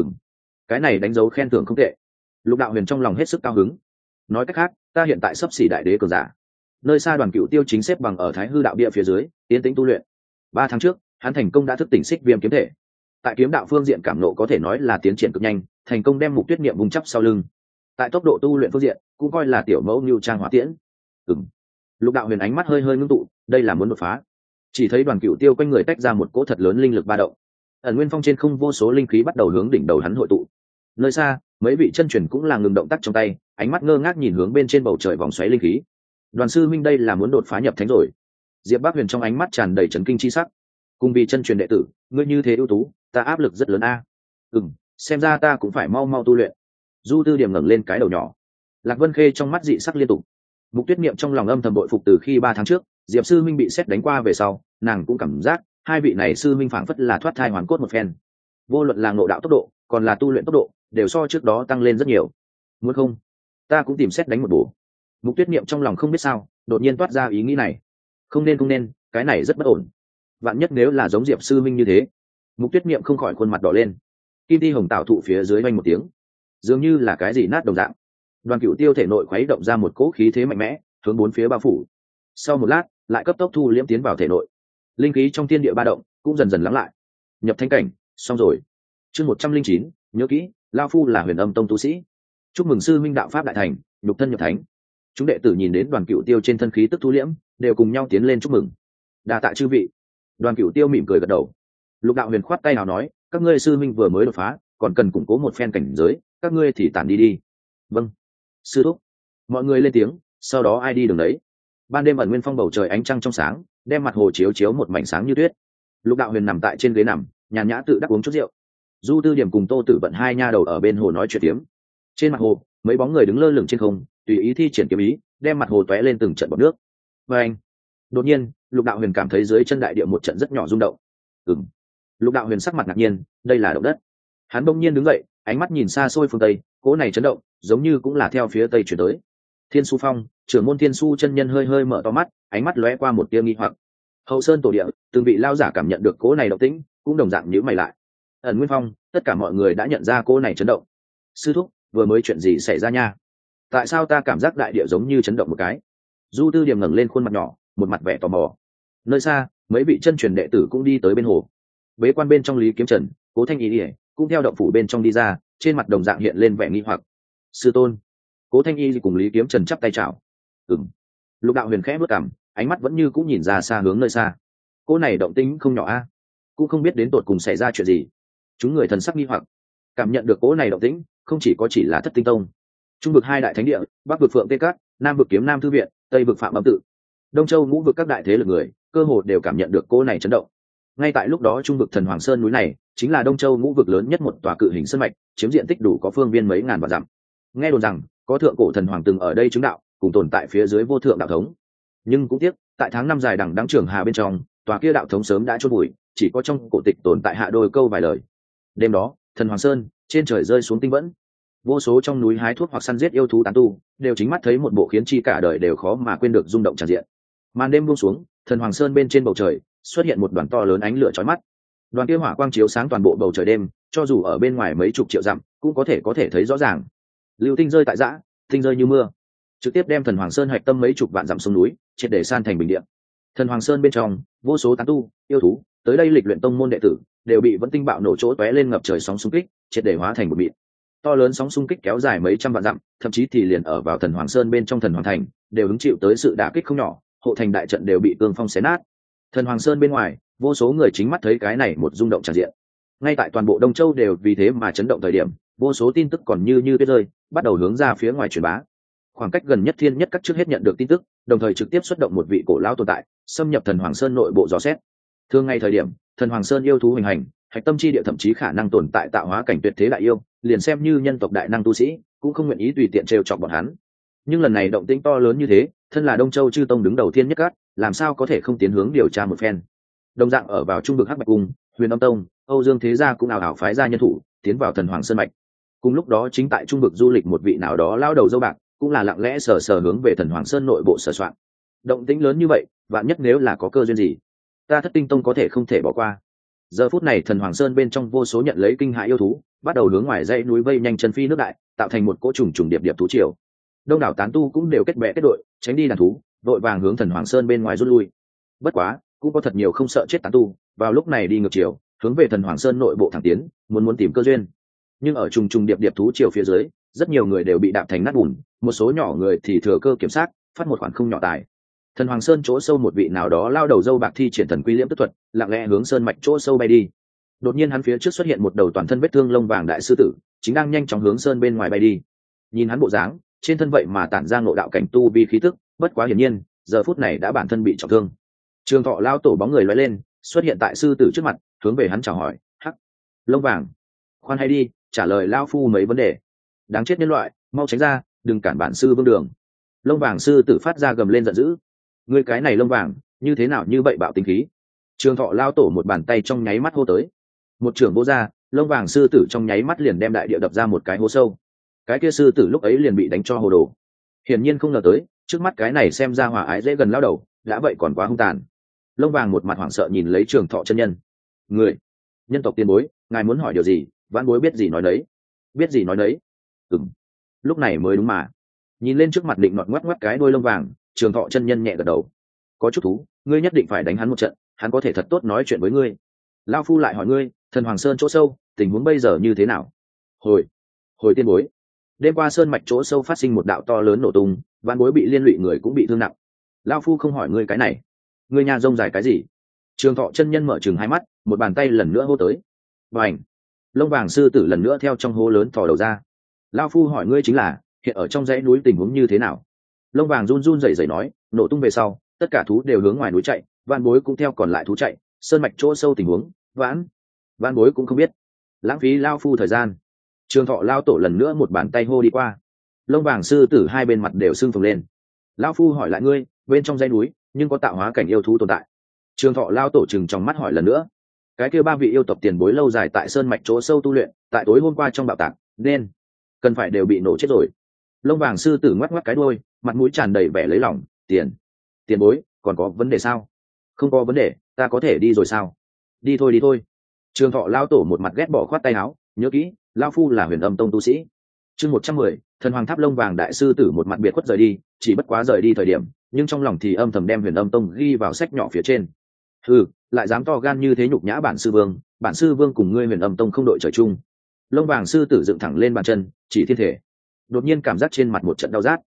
Cái này đánh dấu khen thưởng không tệ. Lục Đạo Huyền trong lòng hết sức cao hứng. Nói cách khác, ta hiện tại sắp xỉ đại đế cường giả. Nơi xa Đoàn Cựu Tiêu chính xếp bằng ở Thái Hư đạo địa phía dưới, tiến tĩnh tu luyện. 3 tháng trước, hắn thành công đã thức tỉnh Xích Viêm kiếm thể. Tại kiếm đạo phương diện cảm nộ có thể nói là tiến triển cực nhanh, thành công đem Mục Tuyết Niệm vùng chắp sau lưng. Tại tốc độ tu luyện phương diện, cũng coi là tiểu mẫu Nưu Trang Hỏa Tiễn. Lục Đạo Huyền ánh mắt hơi hơi ngưng tụ, đây là muốn đột phá. Chỉ thấy Đoàn Cựu Tiêu quanh người tách ra một cỗ thật lớn linh lực ba động. Ẩn Nguyên Phong trên không vô số linh khí bắt đầu hướng đỉnh đầu hắn hội tụ. Nơi xa, mấy vị chân truyền cũng là ngừng động tác trong tay, ánh mắt ngơ ngác nhìn hướng bên trên bầu trời vòng xoáy linh khí. Đoàn sư minh đây là muốn đột phá nhập thánh rồi. Diệp Bác Huyền trong ánh mắt tràn đầy chấn kinh chi sắc. Cùng vì chân truyền đệ tử, ngươi như thế ưu tú, ta áp lực rất lớn a. Xem ra ta cũng phải mau mau tu luyện. Du Tư Điểm ngẩng lên cái đầu nhỏ. Lạc Vân Khê trong mắt dị sắc liên tục. Mục Tuyết Niệm trong lòng âm thầm bội phục từ khi 3 tháng trước, Diệp sư minh bị sét đánh qua về sau, nàng cũng cảm giác hai vị này sư minh phảng phất là thoát thai hoàn cốt một phen. Vô luận là ngộ đạo tốc độ, còn là tu luyện tốc độ, đều so trước đó tăng lên rất nhiều. Muốn không, ta cũng tìm sét đánh một bổ. Mục Tuyết Niệm trong lòng không biết sao, đột nhiên toát ra ý nghĩ này. Không nên, cái này rất bất ổn. Vạn nhất nếu là giống Diệp sư minh như thế. Mục Tuyết Niệm không khỏi khuôn mặt đỏ lên. Kim Ti Hồng Tạo thụ phía dưới vang một tiếng, dường như là cái gì nát đồng dạng. Đoàn Cựu Tiêu thể nội khuấy động ra một cỗ khí thế mạnh mẽ, hướng bốn phía bao phủ. Sau một lát, lại cấp tốc thu liễm tiến vào thể nội. Linh khí trong thiên địa ba động cũng dần dần lắng lại. Nhập thánh cảnh, xong rồi. Chương 109, nhớ kỹ, lão phu là Huyền Âm Tông tu sĩ. Chúc mừng sư minh đạo pháp đại thành, nhục thân nhập thánh. Chúng đệ tử nhìn đến Đoàn Cựu Tiêu trên thân khí tức thu liễm, đều cùng nhau tiến lên chúc mừng. Đa tạ chư vị. Đoàn Cựu Tiêu mỉm cười gật đầu. Lục Đạo Huyền khoát tay nào nói, các ngươi sư minh vừa mới đột phá, còn cần củng cố một phen cảnh giới, các ngươi thì tản đi đi. Vâng, sư thúc. Mọi người lên tiếng, sau đó ai đi đường đấy. Ban đêm Ẩn Nguyên Phong bầu trời ánh trăng trong sáng, đem mặt hồ chiếu chiếu một mảnh sáng như tuyết. Lục Đạo Huyền nằm tại trên ghế nằm, nhàn nhã tự đắc uống chút rượu. Du Tư Điểm cùng Tô Tử Vận hai nha đầu ở bên hồ nói chuyện tiếm. Trên mặt hồ, mấy bóng người đứng lơ lửng trên không, tùy ý thi triển kiếm ý, đem mặt hồ tóe lên từng trận bọt nước. Và anh, đột nhiên, Lục Đạo Huyền cảm thấy dưới chân đại địa một trận rất nhỏ rung động. Lục Đạo Huyền sắc mặt ngạc nhiên, đây là động đất. Hắn bỗng nhiên đứng dậy, ánh mắt nhìn xa xôi phương tây, cỗ này chấn động, giống như cũng là theo phía tây chuyển tới. Thiên Su Phong, trưởng môn Thiên Su chân nhân hơi hơi mở to mắt, ánh mắt lóe qua một tia nghi hoặc. Hậu Sơn tổ địa, từng vị lao giả cảm nhận được cỗ này động tĩnh, cũng đồng dạng nhíu mày lại. Ẩn Nguyên Phong, tất cả mọi người đã nhận ra cỗ này chấn động. Sư thúc, vừa mới chuyện gì xảy ra nha? Tại sao ta cảm giác đại địa giống như chấn động một cái? Du Tư Điểm ngẩng lên khuôn mặt nhỏ, một mặt vẻ tò mò. Nơi xa, mấy vị chân truyền đệ tử cũng đi tới bên hồ. Bế quan bên trong Lý Kiếm Trần, Cố Thanh Y cũng theo động phủ bên trong đi ra, trên mặt đồng dạng hiện lên vẻ nghi hoặc. Sư tôn. Cố Thanh Y cùng Lý Kiếm Trần chắp tay chào. Lục Đạo Huyền khẽ bước cằm, ánh mắt vẫn như cũng nhìn ra xa hướng nơi xa. Cô này động tĩnh không nhỏ a, cũng không biết đến tột cùng xảy ra chuyện gì. Chúng người thần sắc nghi hoặc, cảm nhận được cố này động tĩnh, không chỉ là Thất Tinh Tông, trung vực hai đại thánh địa, bắc vực Phượng Tê Cát, nam vực Kiếm Nam Thư viện, tây vực Phạm Âm Tự, đông châu ngũ vực các đại thế lực người, cơ hồ đều cảm nhận được cố này chấn động. Ngay tại lúc đó trung vực Thần Hoàng Sơn núi này chính là đông châu ngũ vực lớn nhất một tòa cự hình sơn mạch, chiếm diện tích đủ có phương viên mấy ngàn vạn dặm. Nghe đồn rằng có thượng cổ thần hoàng từng ở đây chứng đạo, cùng tồn tại phía dưới vô thượng đạo thống. Nhưng cũng tiếc, tại tháng năm dài đằng đẵng trường hà bên trong, tòa kia đạo thống sớm đã chôn bụi, chỉ có trong cổ tịch tồn tại hạ đôi câu vài lời. Đêm đó, Thần Hoàng Sơn, trên trời rơi xuống tinh vẫn. Vô số trong núi hái thuốc hoặc săn giết yêu thú tán tu, đều chính mắt thấy một bộ khiến chi cả đời đều khó mà quên được rung động tràn diện. Màn đêm buông xuống, Thần Hoàng Sơn bên trên bầu trời xuất hiện một đoàn to lớn ánh lửa chói mắt. Đoàn kia hỏa quang chiếu sáng toàn bộ bầu trời đêm, cho dù ở bên ngoài mấy chục triệu dặm, cũng có thể thấy rõ ràng. Lưu tinh rơi tại dã, tinh rơi như mưa, trực tiếp đem Thần Hoàng Sơn hạch tâm mấy chục vạn dặm sông núi, triệt để san thành bình địa. Thần Hoàng Sơn bên trong, vô số tán tu, yêu thú, tới đây lịch luyện tông môn đệ tử, đều bị vẫn tinh bạo nổ chỗ tóe lên ngập trời sóng xung kích, triệt để hóa thành một mịn. To lớn sóng xung kích kéo dài mấy trăm vạn dặm, thậm chí thì liền ở vào Thần Hoàng Sơn bên trong Thần Hoàng Thành, đều hứng chịu tới sự đả kích không nhỏ, hộ thành đại trận đều bị cương phong xé nát. Thần Hoàng Sơn bên ngoài, vô số người chính mắt thấy cái này một rung động tràn diện. Ngay tại toàn bộ Đông Châu đều vì thế mà chấn động thời điểm, vô số tin tức còn như tuyết rơi, bắt đầu hướng ra phía ngoài truyền bá. khoảng cách gần nhất thiên nhất các trước hết nhận được tin tức, đồng thời trực tiếp xuất động một vị cổ lão tồn tại xâm nhập thần hoàng sơn nội bộ dò xét. Thường ngày thời điểm thần hoàng sơn yêu thú hoành hành, hạch tâm chi địa thậm chí khả năng tồn tại tạo hóa cảnh tuyệt thế đại yêu, liền xem như nhân tộc đại năng tu sĩ cũng không nguyện ý tùy tiện trêu chọc bọn hắn. Nhưng lần này động tĩnh to lớn như thế, thân là Đông Châu chư tông đứng đầu thiên nhất các, làm sao có thể không tiến hướng điều tra một phen. Đồng dạng ở vào trung vực Hắc Bạch cung, Huyền Âm tông, Âu Dương thế gia cũng ảo ảo phái ra nhân thủ tiến vào thần hoàng sơn mạch. Cùng lúc đó chính tại trung vực du lịch một vị nào đó lao đầu dâu bạc cũng là lặng lẽ sờ sờ hướng về thần hoàng sơn nội bộ sờ soạn. Động tĩnh lớn như vậy, vạn nhất nếu là có cơ duyên gì, ta Thất Tinh tông có thể không thể bỏ qua. Giờ phút này thần hoàng sơn bên trong vô số nhận lấy kinh hãi yêu thú bắt đầu hướng ngoài dãy núi vây nhanh chân phi nước đại, tạo thành một cỗ trùng trùng điệp điệp thú triều. Đông đảo tán tu cũng đều kết bè kết đội tránh đi đàn thú, đội vàng hướng thần hoàng sơn bên ngoài rút lui. Bất quá cũng có thật nhiều không sợ chết tán tu vào lúc này đi ngược chiều hướng về thần hoàng sơn nội bộ thẳng tiến, muốn tìm cơ duyên. Nhưng ở trùng trùng điệp điệp thú triều phía dưới, rất nhiều người đều bị đạp thành nát bùn, một số nhỏ người thì thừa cơ kiểm soát phát một khoản không nhỏ tài. Thần hoàng sơn chỗ sâu một vị nào đó lao đầu dâu bạc thi triển thần quy liễm tức thuật, lặng lẽ hướng sơn mạch chỗ sâu bay đi. Đột nhiên hắn phía trước xuất hiện một đầu toàn thân vết thương lông vàng đại sư tử, chính đang nhanh chóng hướng sơn bên ngoài bay đi. Nhìn hắn bộ dáng, trên thân vậy mà tản ra ngộ đạo cảnh tu vi khí tức, bất quá hiển nhiên giờ phút này đã bản thân bị trọng thương. Trường Thọ lao tổ bóng người lóe lên, xuất hiện tại sư tử trước mặt, hướng về hắn chào hỏi. Hắc, lông vàng, khoan hay đi, trả lời lao phu mấy vấn đề. Đáng chết nhân loại, mau tránh ra, đừng cản bản sư vương đường. Lông vàng sư tử phát ra gầm lên giận dữ. Ngươi cái này lông vàng, như thế nào như bậy bạo tính khí? Trường Thọ lao tổ một bàn tay trong nháy mắt hô tới, một trưởng vô ra, lông vàng sư tử trong nháy mắt liền đem đại địa đập ra một cái hố sâu. Cái kia sư tử lúc ấy liền bị đánh cho hồ đồ, hiển nhiên không ngờ tới trước mắt cái này xem ra hòa ái dễ gần lao đầu đã vậy còn quá hung tàn. Lông vàng một mặt hoảng sợ nhìn lấy Trường Thọ chân nhân. Người nhân tộc tiền bối, ngài muốn hỏi điều gì, vãn bối biết gì nói đấy. Biết gì nói đấy. Lúc này mới đúng mà. Nhìn lên trước mặt định nọt ngoắc ngoắc cái đôi lông vàng, Trường Thọ chân nhân nhẹ gật đầu. Có chút thú, ngươi nhất định phải đánh hắn một trận, hắn có thể thật tốt nói chuyện với ngươi. Lao phu lại hỏi ngươi, thần hoàng sơn chỗ sâu tình huống bây giờ như thế nào? Hồi tiên bối, đêm qua sơn mạch chỗ sâu phát sinh một đạo to lớn nổ tung, vãn bối bị liên lụy, người cũng bị thương nặng. Lao phu không hỏi ngươi cái này, ngươi nhà rông dài cái gì? Trường Thọ chân nhân mở chừng hai mắt, một bàn tay lần nữa hô tới. Bành! Lông vàng sư tử lần nữa theo trong hố lớn thò đầu ra. Lao phu hỏi ngươi chính là, hiện ở trong dãy núi tình huống như thế nào? Lông vàng run run rẩy rẩy nói, nổ tung về sau, tất cả thú đều hướng ngoài núi chạy, vãn bối cũng theo còn lại thú chạy, sơn mạch chỗ sâu tình huống, vãn bối cũng không biết, lãng phí lao phu thời gian. Trường Thọ lao tổ lần nữa một bàn tay hô đi qua. Lông vàng sư tử hai bên mặt đều sưng phồng lên. Lao phu hỏi lại ngươi, bên trong dãy núi nhưng có tạo hóa cảnh yêu thú tồn tại? Trường Thọ lao tổ chừng trong mắt hỏi lần nữa. Cái kia ba vị yêu tộc tiền bối lâu dài tại sơn mạch chỗ sâu tu luyện, tại tối hôm qua trong bạo tạc nên cần phải đều bị nổ chết rồi. Lông vàng sư tử ngoắc ngoắc cái đuôi, mặt mũi tràn đầy vẻ lấy lòng. Tiền bối còn có vấn đề sao? Không có vấn đề, ta có thể đi rồi sao? Đi thôi. Trường Thọ lao tổ một mặt ghét bỏ khoát tay áo, nhớ kỹ, lao phu là Huyền Âm tông tu sĩ. Chương 110, thần hoàng tháp lông vàng đại sư tử một mặt biệt khuất rời đi, chỉ bất quá rời đi thời điểm, nhưng trong lòng thì âm thầm đem Huyền Âm tông ghi vào sách nhỏ phía trên. Lại dám to gan như thế nhục nhã bản sư vương cùng ngươi Huyền Âm tông không đội trời chung. Lông vàng sư tử dựng thẳng lên bàn chân, chỉ thiên thể. Đột nhiên cảm giác trên mặt một trận đau rát.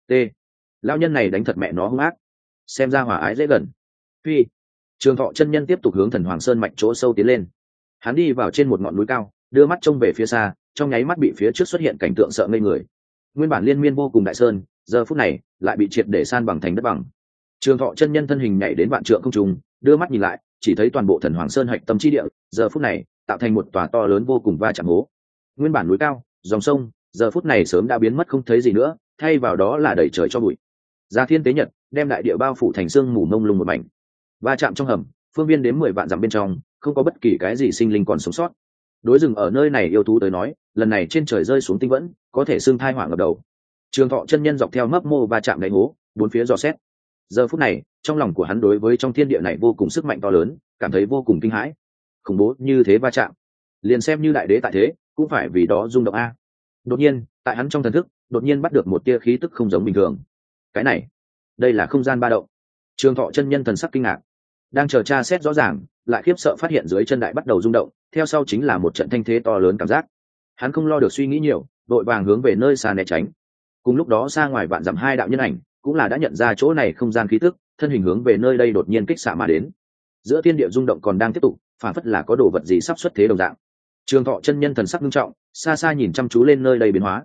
Lão nhân này đánh thật mẹ nó hung ác, xem ra hòa ái dễ gần. Phi! Trường Thọ chân nhân tiếp tục hướng thần hoàng sơn mạch chỗ sâu tiến lên. Hắn đi vào trên một ngọn núi cao, đưa mắt trông về phía xa, trong nháy mắt bị phía trước xuất hiện cảnh tượng sợ ngây người. Nguyên bản liên miên vô cùng đại sơn, giờ phút này lại bị triệt để san bằng thành đất bằng. Trường Thọ chân nhân thân hình nhảy đến vạn trượng không trung, đưa mắt nhìn lại, chỉ thấy toàn bộ thần hoàng sơn hạch tâm chi địa, giờ phút này tạo thành một tòa to lớn vô cùng va chạm hố. Nguyên bản núi cao, dòng sông, giờ phút này sớm đã biến mất không thấy gì nữa, thay vào đó là đầy trời cho bụi. Gia thiên tế nhật đem đại địa bao phủ thành sương mù mông lung một mảnh. Va chạm trong hầm, phương viên đến 10 vạn dặm bên trong, không có bất kỳ cái gì sinh linh còn sống sót. Đối rừng ở nơi này yêu thú tới nói, lần này trên trời rơi xuống tinh vẫn có thể xương thai hỏa ngập đầu. Trường Thọ chân nhân dọc theo mấp mô va chạm đáy hố, bốn phía dò xét. Giờ phút này, trong lòng của hắn đối với trong thiên địa này vô cùng sức mạnh to lớn, cảm thấy vô cùng kinh hãi. Khủng bố như thế va chạm, liền xem như đại đế tại thế, cũng phải vì đó rung động a. Đột nhiên, tại hắn trong thần thức, đột nhiên bắt được một tia khí tức không giống bình thường. Cái này, đây là không gian ba động. Trường Thọ chân nhân thần sắc kinh ngạc, đang chờ tra xét rõ ràng, lại khiếp sợ phát hiện dưới chân đại bắt đầu rung động, theo sau chính là một trận thanh thế to lớn cảm giác. Hắn không lo được suy nghĩ nhiều, đội vàng hướng về nơi xa né tránh. Cùng lúc đó xa ngoài vạn dặm hai đạo nhân ảnh cũng là đã nhận ra chỗ này không gian khí tức, thân hình hướng về nơi đây đột nhiên kích xạ mà đến. Giữa thiên địa rung động còn đang tiếp tục, phản phất là có đồ vật gì sắp xuất thế đồng dạng. Trường Thọ chân nhân thần sắc nghiêm trọng, xa xa nhìn chăm chú lên nơi đây biến hóa.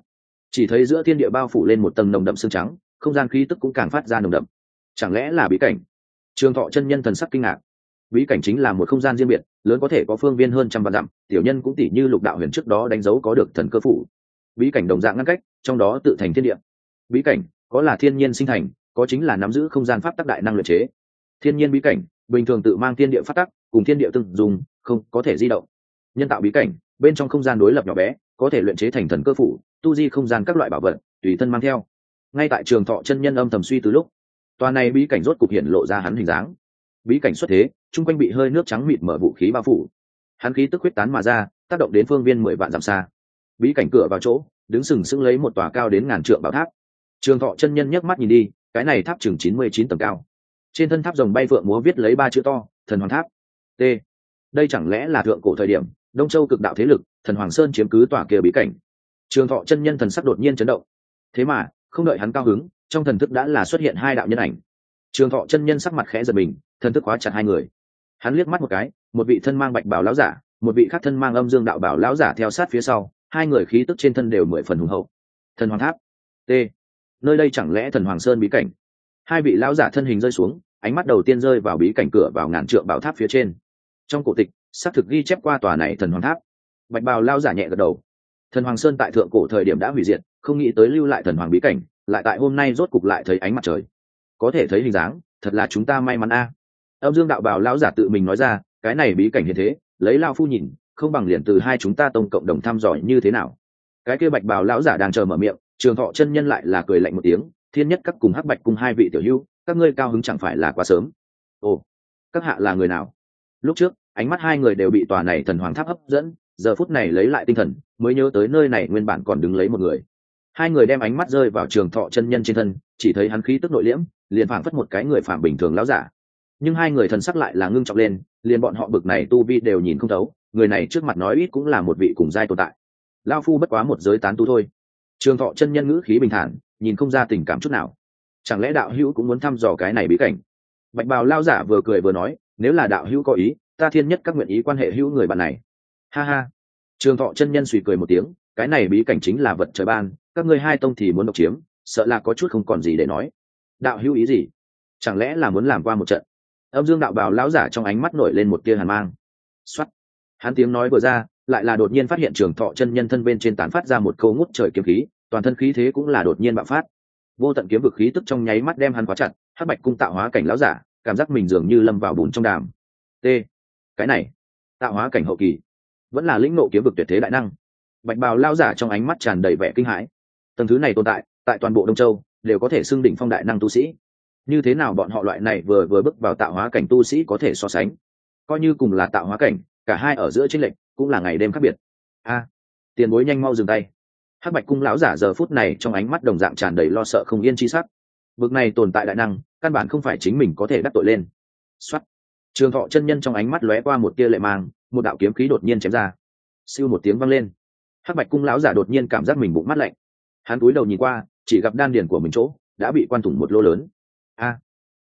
chỉ thấy giữa thiên địa bao phủ lên một tầng nồng đậm xương trắng, không gian khí tức cũng càng phát ra nồng đậm. Chẳng lẽ là bí cảnh? Trường Thọ chân nhân thần sắc kinh ngạc. Bí cảnh chính là một không gian riêng biệt, lớn có thể có phương viên hơn trăm vạn dặm, tiểu nhân cũng tỷ như Lục đạo huyền trước đó đánh dấu có được thần cơ phủ. Bí cảnh đồng dạng ngăn cách, trong đó tự thành thiên địa. Bí cảnh có là thiên nhiên sinh thành, có chính là nắm giữ không gian pháp tắc đại năng luyện chế. Thiên nhiên bí cảnh bình thường tự mang thiên địa pháp tắc, cùng thiên địa tương dùng, không có thể di động. Nhân tạo bí cảnh bên trong không gian đối lập nhỏ bé, có thể luyện chế thành thần cơ phủ, tu di không gian các loại bảo vật tùy thân mang theo. Ngay tại Trường Thọ chân nhân âm thầm suy từ lúc, tòa này bí cảnh rốt cục hiện lộ ra hắn hình dáng. Bí cảnh xuất thế, chung quanh bị hơi nước trắng mịt mở vũ khí bao phủ, hắn khí tức huyết tán mà ra, tác động đến phương viên 10 vạn dặm xa. Bí cảnh cửa vào chỗ, đứng sừng sững lấy một tòa cao đến ngàn trượng bảo tháp. Trường Thọ chân nhân nhấc mắt nhìn đi, cái này tháp chừng 99 tầng cao. Trên thân tháp rồng bay phượng múa viết lấy 3 chữ to, Thần Hoàng Tháp. T. Đây chẳng lẽ là thượng cổ thời điểm, Đông Châu cực đạo thế lực, Thần Hoàng Sơn chiếm cứ tòa kia bí cảnh. Trường Thọ chân nhân thần sắc đột nhiên chấn động. Thế mà, không đợi hắn cao hứng, trong thần thức đã là xuất hiện 2 đạo nhân ảnh. Trường Thọ chân nhân sắc mặt khẽ giật mình, thần thức khóa chặt 2 người. Hắn liếc mắt một cái, một vị thân mang bạch bào lão giả, một vị khác thân mang âm dương đạo bảo lão giả theo sát phía sau, 2 người khí tức trên thân đều 10 phần hùng hậu. Thần Hoàng Tháp. T. Nơi đây chẳng lẽ Thần Hoàng Sơn bí cảnh? 2 vị lão giả thân hình rơi xuống, ánh mắt đầu tiên rơi vào bí cảnh cửa vào ngàn trượng bảo tháp phía trên. Trong cổ tịch xác thực ghi chép qua tòa này Thần Hoàng Tháp. Bạch bào lão giả nhẹ gật đầu. Thần Hoàng Sơn tại thượng cổ thời điểm đã hủy diệt, không nghĩ tới lưu lại Thần Hoàng bí cảnh, lại tại hôm nay rốt cục lại thấy ánh mặt trời. Có thể thấy hình dáng, thật là chúng ta may mắn a. Âm dương đạo bảo lão giả tự mình nói ra, cái này bí cảnh hiện thế, lấy lão phu nhìn, không bằng liền từ 2 chúng ta tông cộng đồng thăm dò như thế nào. Cái kia bạch bào lão giả đang chờ mở miệng, Trường Thọ chân nhân lại là cười lạnh một tiếng, Thiên Nhất các cùng Hắc Bạch cùng 2 vị tiểu hữu, các ngươi cao hứng chẳng phải là quá sớm. Ồ, các hạ là người nào? Lúc trước, ánh mắt 2 người đều bị tòa này Thần Hoàng Tháp hấp dẫn, giờ phút này lấy lại tinh thần, mới nhớ tới nơi này nguyên bản còn đứng lấy một người. 2 người đem ánh mắt rơi vào Trường Thọ chân nhân trên thân, chỉ thấy hắn khí tức nội liễm, liền phảng phất một cái người phàm bình thường lão giả. Nhưng 2 người thần sắc lại là ngưng trọng lên, liền bọn họ bực này tu vi đều nhìn không thấu, người này trước mặt nói ít cũng là một vị cùng giai tồn tại. Lão phu bất quá một giới tán tu thôi. Trường Thọ chân nhân ngữ khí bình thản, nhìn không ra tình cảm chút nào. Chẳng lẽ đạo hữu cũng muốn thăm dò cái này bí cảnh? Bạch bào lão giả vừa cười vừa nói, nếu là đạo hữu có ý, ta Thiên Nhất các nguyện ý quan hệ hữu người bạn này. Ha ha. Trường Thọ chân nhân suy cười một tiếng, cái này bí cảnh chính là vật trời ban, các ngươi 2 tông thì muốn độc chiếm, sợ là có chút không còn gì để nói. Đạo hữu ý gì? Chẳng lẽ là muốn làm qua một trận? Âm dương đạo bào lão giả trong ánh mắt nổi lên một tia hàn mang. Xoát. Hắn tiếng nói vừa ra, lại là đột nhiên phát hiện Trường Thọ chân nhân thân bên trên tán phát ra một câu ngút trời kiếm khí, toàn thân khí thế cũng là đột nhiên bạo phát. Vô tận kiếm vực khí tức trong nháy mắt đem hắn khóa chặt, Hắc Bạch cung tạo hóa cảnh lão giả, cảm giác mình dường như lâm vào bùn trong đàm. T. Cái này, tạo hóa cảnh hậu kỳ, vẫn là lĩnh ngộ kiếm vực tuyệt thế đại năng. Bạch bào lão giả trong ánh mắt tràn đầy vẻ kinh hãi. Tầng thứ này tồn tại, tại toàn bộ Đông Châu đều có thể xưng đỉnh phong đại năng tu sĩ. Như thế nào bọn họ loại này vừa bước vào tạo hóa cảnh tu sĩ có thể so sánh? Coi như cùng là tạo hóa cảnh, cả hai ở giữa chênh lệch cũng là ngày đêm khác biệt. A, tiền bối nhanh mau dừng tay. Hắc Bạch cung lão giả giờ phút này trong ánh mắt đồng dạng tràn đầy lo sợ không yên chi sắc. Bực này tồn tại đại năng, căn bản không phải chính mình có thể đắc tội lên. Soát. Trường Thọ chân nhân trong ánh mắt lóe qua một tia lệ mang, một đạo kiếm khí đột nhiên chém ra. Siêu một tiếng vang lên. Hắc Bạch cung lão giả đột nhiên cảm giác mình bụng mát lạnh. Hắn cúi đầu nhìn qua, chỉ gặp đan điền của mình chỗ đã bị quan thủng một lỗ lớn. A,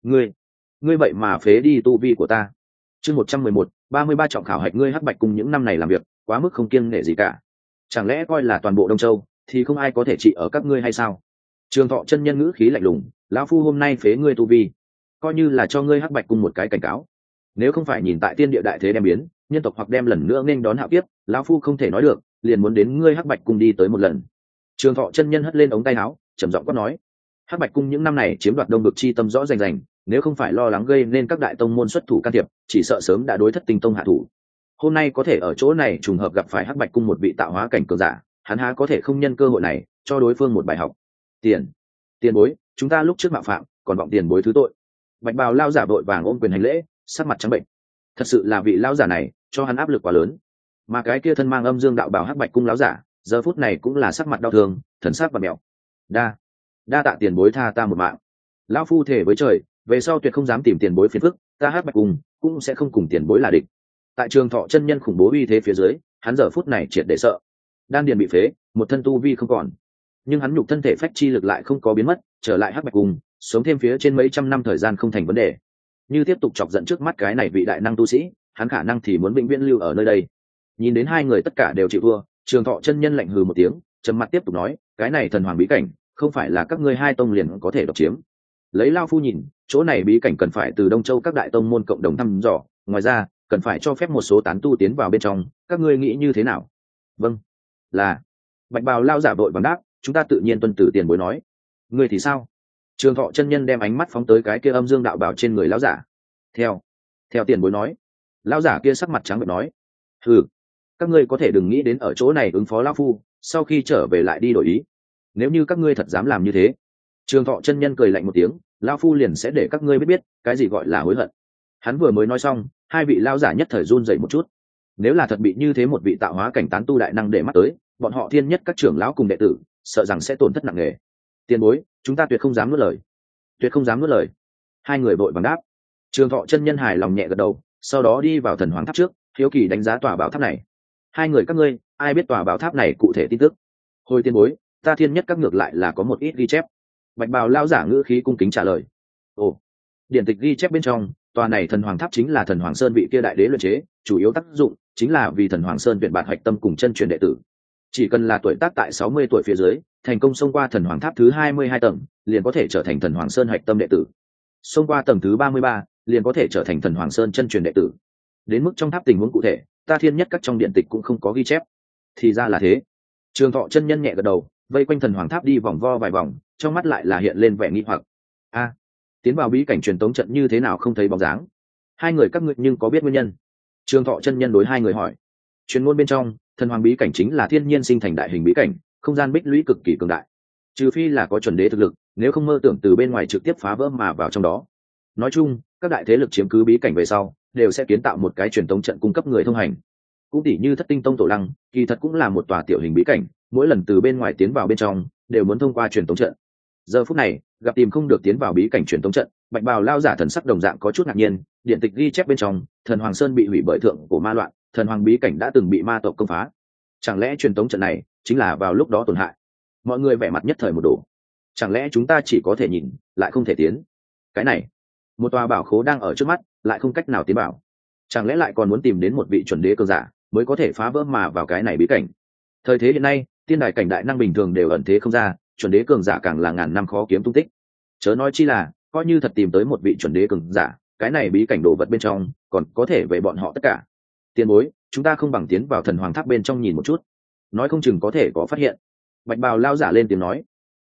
ngươi vậy mà phế đi tu vi của ta. Chương 111, 33 trọng khảo hạch ngươi Hắc Bạch cung những năm này làm việc, quá mức không kiêng nể gì cả. Chẳng lẽ coi là toàn bộ Đông Châu thì không ai có thể trị ở các ngươi hay sao? Trường Thọ chân nhân ngữ khí lạnh lùng, lão phu hôm nay phế ngươi tu vi, coi như là cho ngươi Hắc Bạch cung một cái cảnh cáo. Nếu không phải nhìn tại tiên địa đại thế đem biến, nhân tộc hoặc đem lần nữa nên đón hạo kiếp, lão phu không thể nói được, liền muốn đến ngươi Hắc Bạch cung đi tới một lần. Trường Thọ chân nhân hất lên ống tay áo, trầm giọng quát nói: Hắc Bạch cung những năm này chiếm đoạt đông vực chi tâm rõ rành rành, nếu không phải lo lắng gây nên các đại tông môn xuất thủ can thiệp, chỉ sợ sớm đã đối Thất Tinh tông hạ thủ. Hôm nay có thể ở chỗ này trùng hợp gặp phải Hắc Bạch cung một vị tạo hóa cảnh cường giả, hắn há có thể không nhân cơ hội này cho đối phương một bài học. Tiền bối, chúng ta lúc trước mạo phạm, còn vọng tiền bối thứ tội. Bạch bào lao giả vội vàng ôm quyền hành lễ, sắc mặt trắng bệnh. Thật sự là vị lao giả này cho hắn áp lực quá lớn. Mà cái kia thân mang âm dương đạo bào Hắc Bạch cung lão giả, giờ phút này cũng là sắc mặt đau thương, thần sắc bặm mèo. Đa tạ tiền bối tha ta một mạng. Lão phu thề với trời, về sau tuyệt không dám tìm tiền bối phiền phức, ta Hắc Bạch cung cũng sẽ không cùng tiền bối là địch. Tại Trường Thọ chân nhân khủng bố uy thế phía dưới, hắn giờ phút này triệt để sợ. Đan điền bị phế, một thân tu vi không còn, nhưng hắn nhục thân thể phách chi lực lại không có biến mất, trở lại Hắc Bạch cung, sống thêm phía trên mấy trăm năm thời gian không thành vấn đề. Như tiếp tục chọc giận trước mắt cái này vị đại năng tu sĩ, hắn khả năng thì muốn vĩnh viễn lưu ở nơi đây. Nhìn đến 2 người tất cả đều chịu thua, Trường Thọ chân nhân lạnh hừ một tiếng, trầm mặt tiếp tục nói, cái này thần hoàng bí cảnh không phải là các ngươi hai tông liền có thể độc chiếm. Lấy lao phu nhìn, chỗ này bí cảnh cần phải từ Đông Châu các đại tông môn cộng đồng thăm dò, ngoài ra cần phải cho phép một số tán tu tiến vào bên trong, các ngươi nghĩ như thế nào? Vâng, là. Bạch bào lao giả vội vàng đáp, chúng ta tự nhiên tuân tử tiền bối nói. Ngươi thì sao? Trường Thọ chân nhân đem ánh mắt phóng tới cái kia âm dương đạo bảo trên người lão giả. Theo tiền bối nói. Lão giả kia sắc mặt trắng bệch nói, các ngươi có thể đừng nghĩ đến ở chỗ này ứng phó lão phu, sau khi trở về lại đi đổi ý. Nếu như các ngươi thật dám làm như thế, Trường Thọ chân nhân cười lạnh một tiếng, lão phu liền sẽ để các ngươi biết cái gì gọi là hối hận. Hắn vừa mới nói xong, hai vị lão giả nhất thời run rẩy một chút. Nếu là thật bị như thế một vị tạo hóa cảnh tán tu đại năng để mắt tới, bọn họ thiên nhất các trưởng lão cùng đệ tử sợ rằng sẽ tổn thất nặng nề. Tiền bối, chúng ta tuyệt không dám nuốt lời. Tuyệt không dám nuốt lời. Hai người vội vàng đáp. Trường Thọ chân nhân hài lòng nhẹ gật đầu, sau đó đi vào thần hoàng tháp trước, hiếu kỳ đánh giá tòa bảo tháp này. Hai người các ngươi, ai biết tòa bảo tháp này cụ thể tin tức? Hồi tiền bối, ta thiên nhất các ngược lại là có một ít ghi chép. Bạch bào lao giả ngữ khí cung kính trả lời. Ồ, điển tịch ghi chép bên trong, tòa này thần hoàng tháp chính là thần hoàng sơn vị kia đại đế luyện chế, chủ yếu tác dụng chính là vì thần hoàng sơn tuyển bạn hạch tâm cùng chân truyền đệ tử. Chỉ cần là tuổi tác tại 60 tuổi phía dưới, thành công xông qua thần hoàng tháp thứ 22 tầng, liền có thể trở thành thần hoàng sơn hạch tâm đệ tử. Xông qua tầng thứ 33, liền có thể trở thành thần hoàng sơn chân truyền đệ tử. Đến mức trong tháp tình huống cụ thể, ta thiên nhất các trong điện tịch cũng không có ghi chép. Thì ra là thế. Trường Thọ chân nhân nhẹ gật đầu, vây quanh thần hoàng tháp đi vòng vo vài vòng, trong mắt lại là hiện lên vẻ nghi hoặc. Tiến vào bí cảnh truyền tống trận như thế nào không thấy bóng dáng? Hai người các ngươi nhưng có biết nguyên nhân? Trường Thọ chân nhân đối hai người hỏi. Truyền ngôn bên trong, thần hoàng bí cảnh chính là thiên nhiên sinh thành đại hình bí cảnh, không gian bích lũy cực kỳ cường đại. Trừ phi là có chuẩn đế thực lực, nếu không mơ tưởng từ bên ngoài trực tiếp phá vỡ mà vào trong đó. Nói chung, các đại thế lực chiếm cứ bí cảnh về sau, đều sẽ kiến tạo một cái truyền tống trận cung cấp người thông hành. Cũng tỉ như Thất Tinh Tông Tổ Lăng, kỳ thật cũng là một tòa tiểu hình bí cảnh, mỗi lần từ bên ngoài tiến vào bên trong, đều muốn thông qua truyền tống trận. Giờ phút này, gặp tìm không được tiến vào bí cảnh truyền tống trận, Bạch bào lao giả thần sắc đồng dạng có chút ngạc nhiên, điện tịch ghi chép bên trong, thần hoàng sơn bị hủy bởi thượng của ma loạn, thần hoàng bí cảnh đã từng bị ma tộc công phá. Chẳng lẽ truyền tống trận này chính là vào lúc đó tổn hại? Mọi người vẻ mặt nhất thời một đổ. Chẳng lẽ chúng ta chỉ có thể nhìn, lại không thể tiến? Cái này, một tòa bảo khố đang ở trước mắt, lại không cách nào tiến vào. Chẳng lẽ lại còn muốn tìm đến một vị chuẩn đế cường giả mới có thể phá vỡ mà vào cái này bí cảnh? Thời thế hiện nay, tiên đài cảnh đại năng bình thường đều ẩn thế không ra, chuẩn đế cường giả càng là ngàn năm khó kiếm tung tích. Chớ nói chi là, coi như thật tìm tới một vị chuẩn đế cường giả, cái này bí cảnh đồ vật bên trong còn có thể về bọn họ tất cả. Tiền bối, chúng ta không bằng tiến vào thần hoàng tháp bên trong nhìn một chút, nói không chừng có thể có phát hiện. Bạch bào lao giả lên tiếng nói.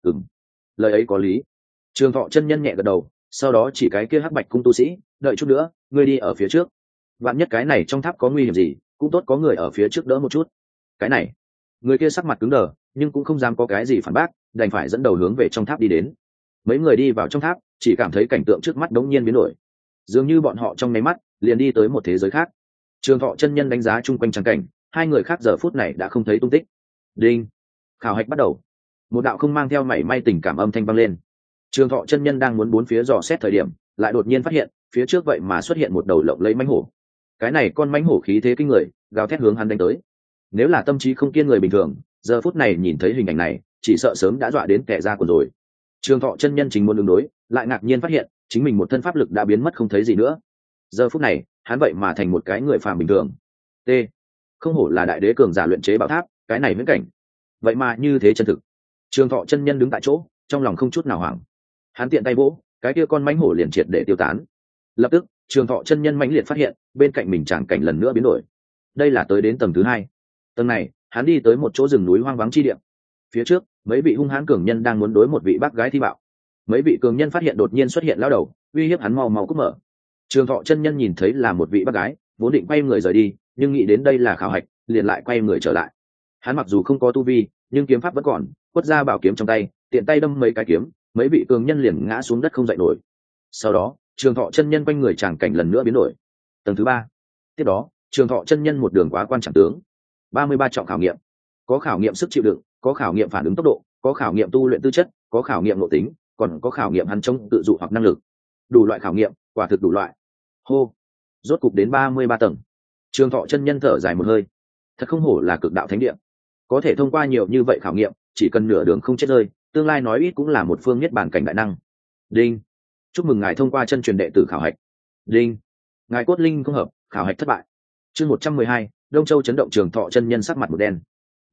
Lời ấy có lý. Trường Thọ chân nhân nhẹ gật đầu, sau đó chỉ cái kia hắc bạch cung tu sĩ, đợi chút nữa, ngươi đi ở phía trước. Vạn nhất cái này trong tháp có nguy hiểm gì, cũng tốt có người ở phía trước đỡ một chút. Cái này, người kia sắc mặt cứng đờ, nhưng cũng không dám có cái gì phản bác, đành phải dẫn đầu hướng về trong tháp đi đến. Mấy người đi vào trong tháp, chỉ cảm thấy cảnh tượng trước mắt đống nhiên biến đổi, dường như bọn họ trong nháy mắt liền đi tới một thế giới khác. Trường Thọ chân nhân đánh giá chung quanh trắng cảnh, hai người khác giờ phút này đã không thấy tung tích. Đinh, khảo hạch bắt đầu. Một đạo không mang theo mảy may tình cảm âm thanh vang lên. Trường Thọ chân nhân đang muốn bốn phía dò xét thời điểm, lại đột nhiên phát hiện phía trước vậy mà xuất hiện một đầu lộng lấy mãnh hổ. Cái này con mãnh hổ khí thế kinh người, gào thét hướng hắn đánh tới. Nếu là tâm trí không kiên người bình thường, giờ phút này nhìn thấy hình ảnh này, chỉ sợ sớm đã dọa đến kẻ ra quần rồi. Trường Thọ chân nhân chính muốn ứng đối, lại ngạc nhiên phát hiện chính mình một thân pháp lực đã biến mất không thấy gì nữa. Giờ phút này, hắn vậy mà thành một cái người phàm bình thường. T. Không hổ là đại đế cường giả luyện chế bảo tháp, cái này viễn cảnh, vậy mà như thế chân thực. Trường Thọ chân nhân đứng tại chỗ, trong lòng không chút nào hoảng. Hắn tiện tay vỗ, cái kia con mãnh hổ liền triệt để tiêu tán. Lập tức, Trường Thọ chân nhân mãnh liệt phát hiện, bên cạnh mình tràng cảnh lần nữa biến đổi. Đây là tới đến tầng thứ 2. Tầng này, hắn đi tới một chỗ rừng núi hoang vắng chi địa. Phía trước, mấy vị hung hãn cường nhân đang muốn đối một vị bác gái thi bạo. Mấy vị cường nhân phát hiện đột nhiên xuất hiện lao đầu, uy hiếp hắn mau mau cút mở. Trường Thọ chân nhân nhìn thấy là một vị bác gái, vốn định quay người rời đi, nhưng nghĩ đến đây là khảo hạch, liền lại quay người trở lại. Hắn mặc dù không có tu vi, nhưng kiếm pháp vẫn còn, quất ra bảo kiếm trong tay, tiện tay đâm mấy cái kiếm, mấy vị cường nhân liền ngã xuống đất không dậy nổi. Sau đó, Trường Thọ chân nhân quanh người tràng cảnh lần nữa biến đổi. Tầng thứ 3. Tiếp đó, Trường Thọ chân nhân một đường quá quan trọng tướng. 33 trọng khảo nghiệm. Có khảo nghiệm sức chịu đựng, có khảo nghiệm phản ứng tốc độ, có khảo nghiệm tu luyện tư chất, có khảo nghiệm nội tính, còn có khảo nghiệm hắn chống tự dụ hoặc năng lực. Đủ loại khảo nghiệm, quả thực đủ loại. Hô, rốt cục đến 33 tầng. Trường Thọ chân nhân thở dài một hơi. Thật không hổ là cực đạo thánh địa, có thể thông qua nhiều như vậy khảo nghiệm, chỉ cần nửa đường không chết rơi, tương lai nói ít cũng là một phương niết bàn cảnh đại năng. Đinh, chúc mừng ngài thông qua chân truyền đệ tử khảo hạch. Đinh, ngài cốt linh không hợp, khảo hạch thất bại. Chương 112, Đông Châu chấn động. Trường Thọ chân nhân sắc mặt một đen.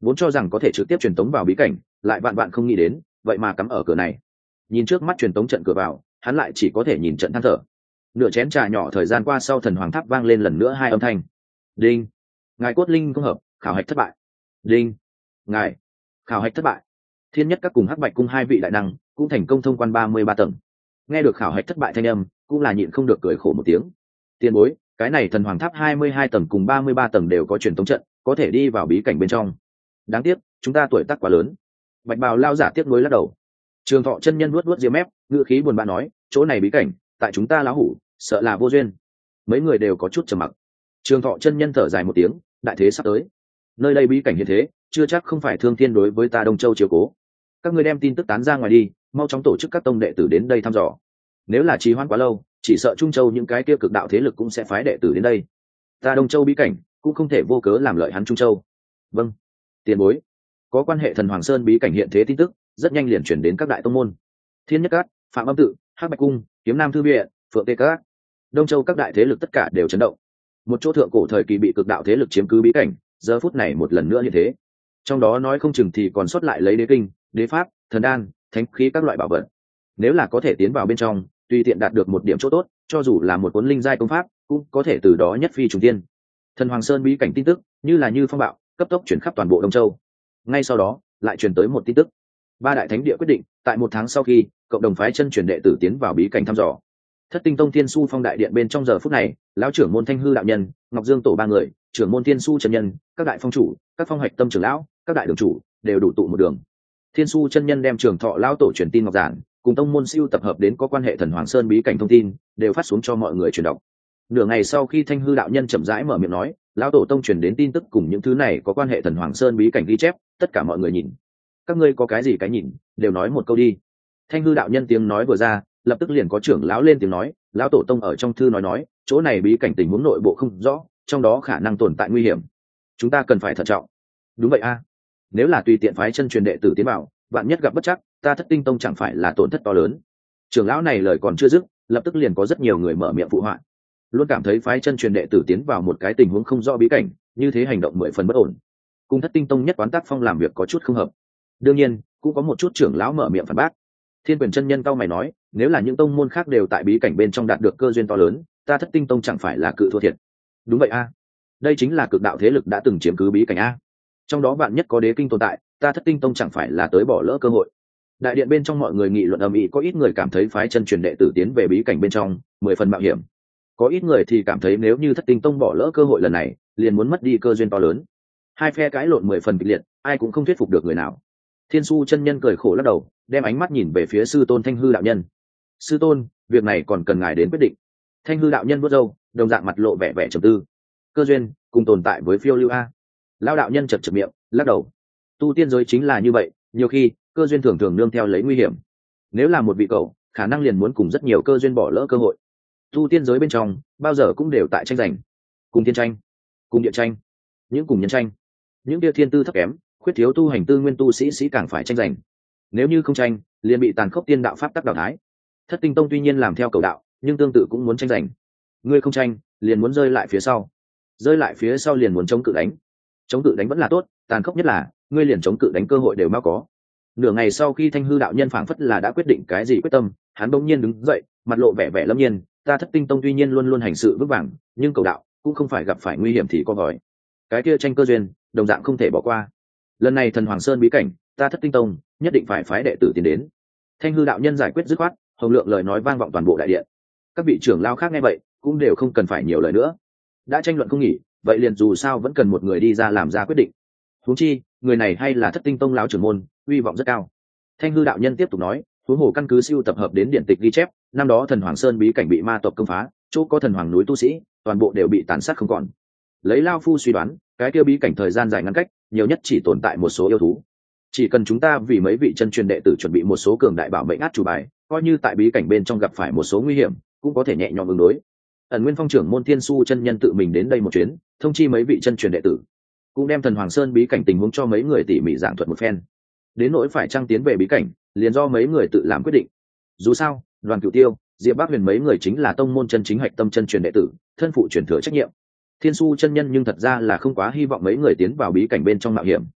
vốn cho rằng có thể trực tiếp truyền tống vào bí cảnh, lại vạn vạn không nghĩ đến vậy mà cắm ở cửa này. Nhìn trước mắt truyền tống trận cửa vào, hắn lại chỉ có thể nhìn trận than thở. Nửa chén trà nhỏ thời gian qua sau, thần hoàng tháp vang lên lần nữa hai âm thanh. Đinh, ngài cốt linh không hợp, khảo hạch thất bại. Đinh, ngài khảo hạch thất bại. Thiên nhất các cùng hắc bạch cung hai vị đại năng cũng thành công thông quan 33 tầng. Nghe được khảo hạch thất bại thanh âm, cũng là nhịn không được cười khổ một tiếng. Tiền bối, cái này thần hoàng tháp 22 tầng cùng 33 tầng đều có truyền tống trận, có thể đi vào bí cảnh bên trong. Đáng tiếc chúng ta tuổi tác quá lớn. Bạch bào lao giả tiếc nuối lắc đầu. Trường Thọ chân nhân nuốt nuốt ria mép, ngữ khí buồn bã nói, chỗ này bí cảnh tại chúng ta lão hủ sợ là vô duyên. Mấy người đều có chút trầm mặc. Trường Thọ chân nhân thở dài một tiếng, đại thế sắp tới, nơi đây bí cảnh như thế, chưa chắc không phải thương thiên đối với ta Đông Châu chiếu cố. Các ngươi đem tin tức tán ra ngoài đi, mau chóng tổ chức các tông đệ tử đến đây thăm dò. Nếu là trì hoãn quá lâu, chỉ sợ Trung Châu những cái kia cực đạo thế lực cũng sẽ phái đệ tử đến đây. Ta Đông Châu bí cảnh cũng không thể vô cớ làm lợi hắn Trung Châu. Vâng, tiền bối. Có quan hệ thần Hoàng Sơn bí cảnh hiện thế tin tức rất nhanh liền chuyển đến các đại tông môn. Thiên Nhất Các, Phạm Âm Tự, Hắc Bạch Cung, Kiếm Nam Thư Viện, Phượng Tê Các, Đông Châu các đại thế lực tất cả đều chấn động. Một chỗ thượng cổ thời kỳ bị cực đạo thế lực chiếm cứ bí cảnh, giờ phút này một lần nữa như thế. Trong đó nói không chừng thì còn sót lại lấy đế kinh, đế pháp, thần đan, thánh khí các loại bảo vật. Nếu là có thể tiến vào bên trong, tùy tiện đạt được một điểm chỗ tốt, cho dù là một cuốn linh giai công pháp, cũng có thể từ đó nhất phi trùng tiên. Thần Hoàng Sơn bí cảnh tin tức như là như phong bạo, cấp tốc chuyển khắp toàn bộ Đông Châu. Ngay sau đó, lại truyền tới một tin tức. Ba đại thánh địa quyết định, tại 1 tháng sau khi, cộng đồng phái chân truyền đệ tử tiến vào bí cảnh thăm dò. Thất Tinh Tông Thiên Su Phong đại điện bên trong giờ phút này, lão trưởng môn Thanh Hư đạo nhân, Ngọc Dương tổ ba người, trưởng môn Thiên Su chân nhân, các đại phong chủ, các phong hoạch tâm trưởng lão, các đại đường chủ đều đủ tụ một đường. Thiên Su chân nhân đem Trường Thọ lão tổ truyền tin ngọc giản, cùng tông môn siêu tập hợp đến có quan hệ thần Hoàng Sơn bí cảnh thông tin, đều phát xuống cho mọi người truyền đọc. Nửa ngày sau khi Thanh Hư đạo nhân chậm rãi mở miệng nói, lão tổ tông truyền đến tin tức cùng những thứ này có quan hệ thần Hoàng Sơn bí cảnh ghi chép, tất cả mọi người nhìn. Các ngươi có cái gì cái nhìn, đều nói một câu đi. Thanh Hư đạo nhân tiếng nói vừa ra, lập tức liền có trưởng lão lên tiếng nói, lão tổ tông ở trong thư nói, chỗ này bí cảnh tình huống nội bộ không rõ, trong đó khả năng tồn tại nguy hiểm, chúng ta cần phải thận trọng. Đúng vậy a, nếu là tùy tiện phái chân truyền đệ tử tiến vào, vạn nhất gặp bất chắc, ta Thất Tinh Tông chẳng phải là tổn thất to lớn. Trưởng lão này lời còn chưa dứt, lập tức liền có rất nhiều người mở miệng phụ họa, luôn cảm thấy phái chân truyền đệ tử tiến vào một cái tình huống không rõ bí cảnh, như thế hành động 10 phần bất ổn, cùng Thất Tinh Tông nhất quán tác phong làm việc có chút không hợp. Đương nhiên, cũng có một chút trưởng lão mở miệng phản bác. Thiên Quyền chân nhân cao mày nói, nếu là những tông môn khác đều tại bí cảnh bên trong đạt được cơ duyên to lớn, ta Thất Tinh Tông chẳng phải là cự thua thiệt. Đúng vậy a, đây chính là cực đạo thế lực đã từng chiếm cứ bí cảnh a, trong đó vạn nhất có đế kinh tồn tại, ta Thất Tinh Tông chẳng phải là tới bỏ lỡ cơ hội. Đại điện bên trong mọi người nghị luận ầm ĩ, có ít người cảm thấy phái chân truyền đệ tử tiến về bí cảnh bên trong 10 phần mạo hiểm, có ít người thì cảm thấy nếu như Thất Tinh Tông bỏ lỡ cơ hội lần này, liền muốn mất đi cơ duyên to lớn. Hai phe cãi lộn 10 phần kịch liệt, ai cũng không thuyết phục được người nào. Thiên Su chân nhân cười khổ lắc đầu, đem ánh mắt nhìn về phía sư tôn Thanh Hư đạo nhân. Sư tôn, việc này còn cần ngài đến quyết định. Thanh Hư đạo nhân vuốt râu, đồng dạng mặt lộ vẻ vẻ trầm tư. Cơ duyên cùng tồn tại với phiêu lưu a. Lão đạo nhân chật miệng, lắc đầu. Tu tiên giới chính là như vậy, nhiều khi cơ duyên thường thường nương theo lấy nguy hiểm. Nếu là một vị cậu, khả năng liền muốn cùng rất nhiều cơ duyên bỏ lỡ cơ hội. Tu tiên giới bên trong bao giờ cũng đều tại tranh giành, cùng thiên tranh, cùng địa tranh, những cùng nhân tranh. Những địa thiên tư thấp kém, khuyết thiếu tu hành tư nguyên tu sĩ càng phải tranh giành. Nếu như không tranh, liền bị tàn khốc tiên đạo pháp tắc đảo thái. Thất Tinh Tông tuy nhiên làm theo cầu đạo, nhưng tương tự cũng muốn tranh giành. Ngươi không tranh, liền muốn rơi lại phía sau. Rơi lại phía sau liền muốn chống cự đánh. Chống cự đánh vẫn là tốt, tàn khốc nhất là ngươi liền chống cự đánh cơ hội đều mau có. Nửa ngày sau khi Thanh Hư đạo nhân phảng phất là đã quyết định cái gì quyết tâm, hắn bỗng nhiên đứng dậy, mặt lộ vẻ vẻ lâm nhiên, ta Thất Tinh Tông tuy nhiên luôn luôn hành sự vững vàng, nhưng cầu đạo cũng không phải gặp phải nguy hiểm thì có gói. Cái kia tranh cơ duyên, đồng dạng không thể bỏ qua. Lần này thần Hoàng Sơn bí cảnh, ta Thất Tinh Tông nhất định phải phái đệ tử tiến đến. Thanh Hư đạo nhân giải quyết dứt khoát, hồng lượng lời nói vang vọng toàn bộ đại điện. Các vị trưởng lao khác nghe vậy, cũng đều không cần phải nhiều lời nữa. Đã tranh luận không nghỉ, vậy liền dù sao vẫn cần một người đi ra làm ra quyết định. Huống chi, người này hay là Thất Tinh Tông lão trưởng môn, uy vọng rất cao. Thanh Hư đạo nhân tiếp tục nói, huống hồ căn cứ siêu tập hợp đến điển tịch ghi chép, năm đó thần Hoàng Sơn bí cảnh bị ma tộc công phá, chỗ có thần hoàng núi tu sĩ, toàn bộ đều bị tàn sát không còn. Lấy lao phu suy đoán, cái kia bí cảnh thời gian dài ngắn cách, nhiều nhất chỉ tồn tại một số yêu thú. Chỉ cần chúng ta vì mấy vị chân truyền đệ tử chuẩn bị một số cường đại bảo mệnh át chủ bài, coi như tại bí cảnh bên trong gặp phải một số nguy hiểm, cũng có thể nhẹ nhõm ứng đối. Ẩn Nguyên Phong trưởng môn Thiên Su chân nhân tự mình đến đây một chuyến, thông chi mấy vị chân truyền đệ tử, cũng đem thần Hoàng Sơn bí cảnh tình huống cho mấy người tỉ mỉ giảng thuật một phen. Đến nỗi phải trang tiến về bí cảnh, liền do mấy người tự làm quyết định. Dù sao, Đoàn Cửu Tiêu, Diệp Bác Huyền mấy người chính là tông môn chân chính hạch tâm chân truyền đệ tử, thân phụ truyền thừa trách nhiệm. Thiên Su chân nhân nhưng thật ra là không quá hy vọng mấy người tiến vào bí cảnh bên trong mạo hiểm.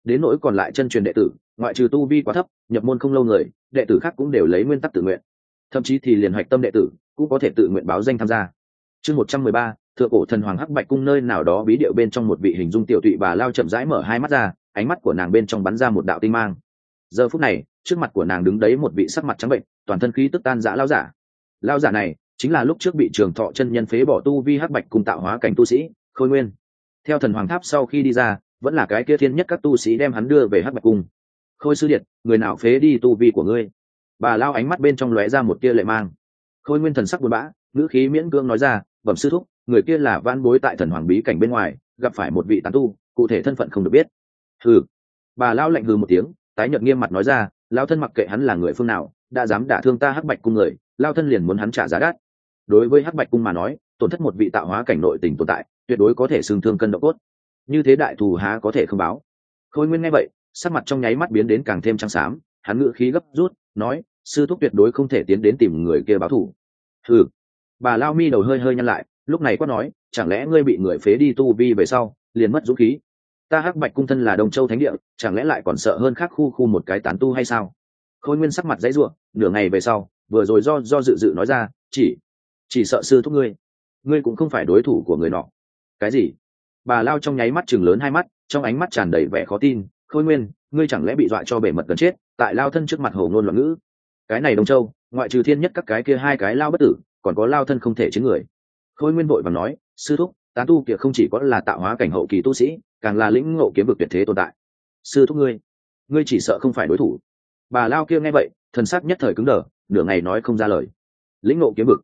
Đến nỗi còn lại chân truyền đệ tử, ngoại trừ tu vi quá thấp, nhập môn không lâu người, đệ tử khác cũng đều lấy nguyên tắc tự nguyện, thậm chí thì liền hoạch tâm đệ tử cũng có thể tự nguyện báo danh tham gia. Chương 113, thượng cổ thần hoàng Hắc Bạch cung nơi nào đó bí điệu bên trong một vị hình dung tiểu tụy bà lao chậm rãi mở hai mắt ra, ánh mắt của nàng bên trong bắn ra một đạo tinh mang. Giờ phút này, trước mặt của nàng đứng đấy một vị sắc mặt trắng bệnh, toàn thân khí tức tan rã lao giả. Lao giả này chính là lúc trước bị Trường Thọ chân nhân phế bỏ tu vi Hắc Bạch cung tạo hóa cảnh tu sĩ Khôi Nguyên. Theo thần hoàng tháp sau khi đi ra, vẫn là cái kia thiên nhất các tu sĩ đem hắn đưa về Hắc Bạch cung. Khôi sư điện, người nào phế đi tu vi của ngươi? Bà lao ánh mắt bên trong lóe ra một tia lệ mang. Khôi Nguyên thần sắc buồn bã, ngữ khí miễn cưỡng nói ra, bẩm sư thúc, người kia là van bối tại thần hoàng bí cảnh bên ngoài gặp phải một vị tán tu, cụ thể thân phận không được biết. Hừ. Bà lao lạnh hừ một tiếng, tái nhợt nghiêm mặt nói ra, lao thân mặc kệ hắn là người phương nào, đã dám đả thương ta Hắc Bạch cung người, lao thân liền muốn hắn trả giá đắt. Đối với Hắc Bạch cung mà nói, tổn thất một vị tạo hóa cảnh nội tình tồn tại, tuyệt đối có thể xương thương cân độ cốt. Như thế đại thù há có thể không báo. Khôi Nguyên nghe vậy, sắc mặt trong nháy mắt biến đến càng thêm trắng xám, hắn ngữ khí gấp rút nói, sư thúc tuyệt đối không thể tiến đến tìm người kia báo thù. Hừ. Bà lao mi đầu hơi hơi nhăn lại, lúc này quát nói, chẳng lẽ ngươi bị người phế đi tu vi về sau liền mất dũng khí? Ta Hắc Bạch cung thân là Đông Châu thánh địa, chẳng lẽ lại còn sợ hơn khác khu một cái tán tu hay sao? Khôi Nguyên sắc mặt dãy giụa, nửa ngày về sau vừa rồi do dự nói ra, chỉ sợ sư thúc ngươi cũng không phải đối thủ của người nọ. Cái gì? Bà lao trong nháy mắt chừng lớn hai mắt, trong ánh mắt tràn đầy vẻ khó tin. Khôi Nguyên, ngươi chẳng lẽ bị dọa cho bể mật gần chết, tại lao thân trước mặt hồ ngôn loạn ngữ? Cái này Đông Châu ngoại trừ thiên nhất các cái kia hai cái lao bất tử, còn có lao thân không thể chiến người. Khôi Nguyên vội vàng nói, sư thúc, tán tu kia không chỉ có là tạo hóa cảnh hậu kỳ tu sĩ, càng là lĩnh ngộ kiếm vực tuyệt thế tồn tại. Sư thúc ngươi chỉ sợ không phải đối thủ. Bà lao kia nghe vậy, thần sắc nhất thời cứng đờ, nửa ngày nói không ra lời. Lĩnh ngộ kiếm vực?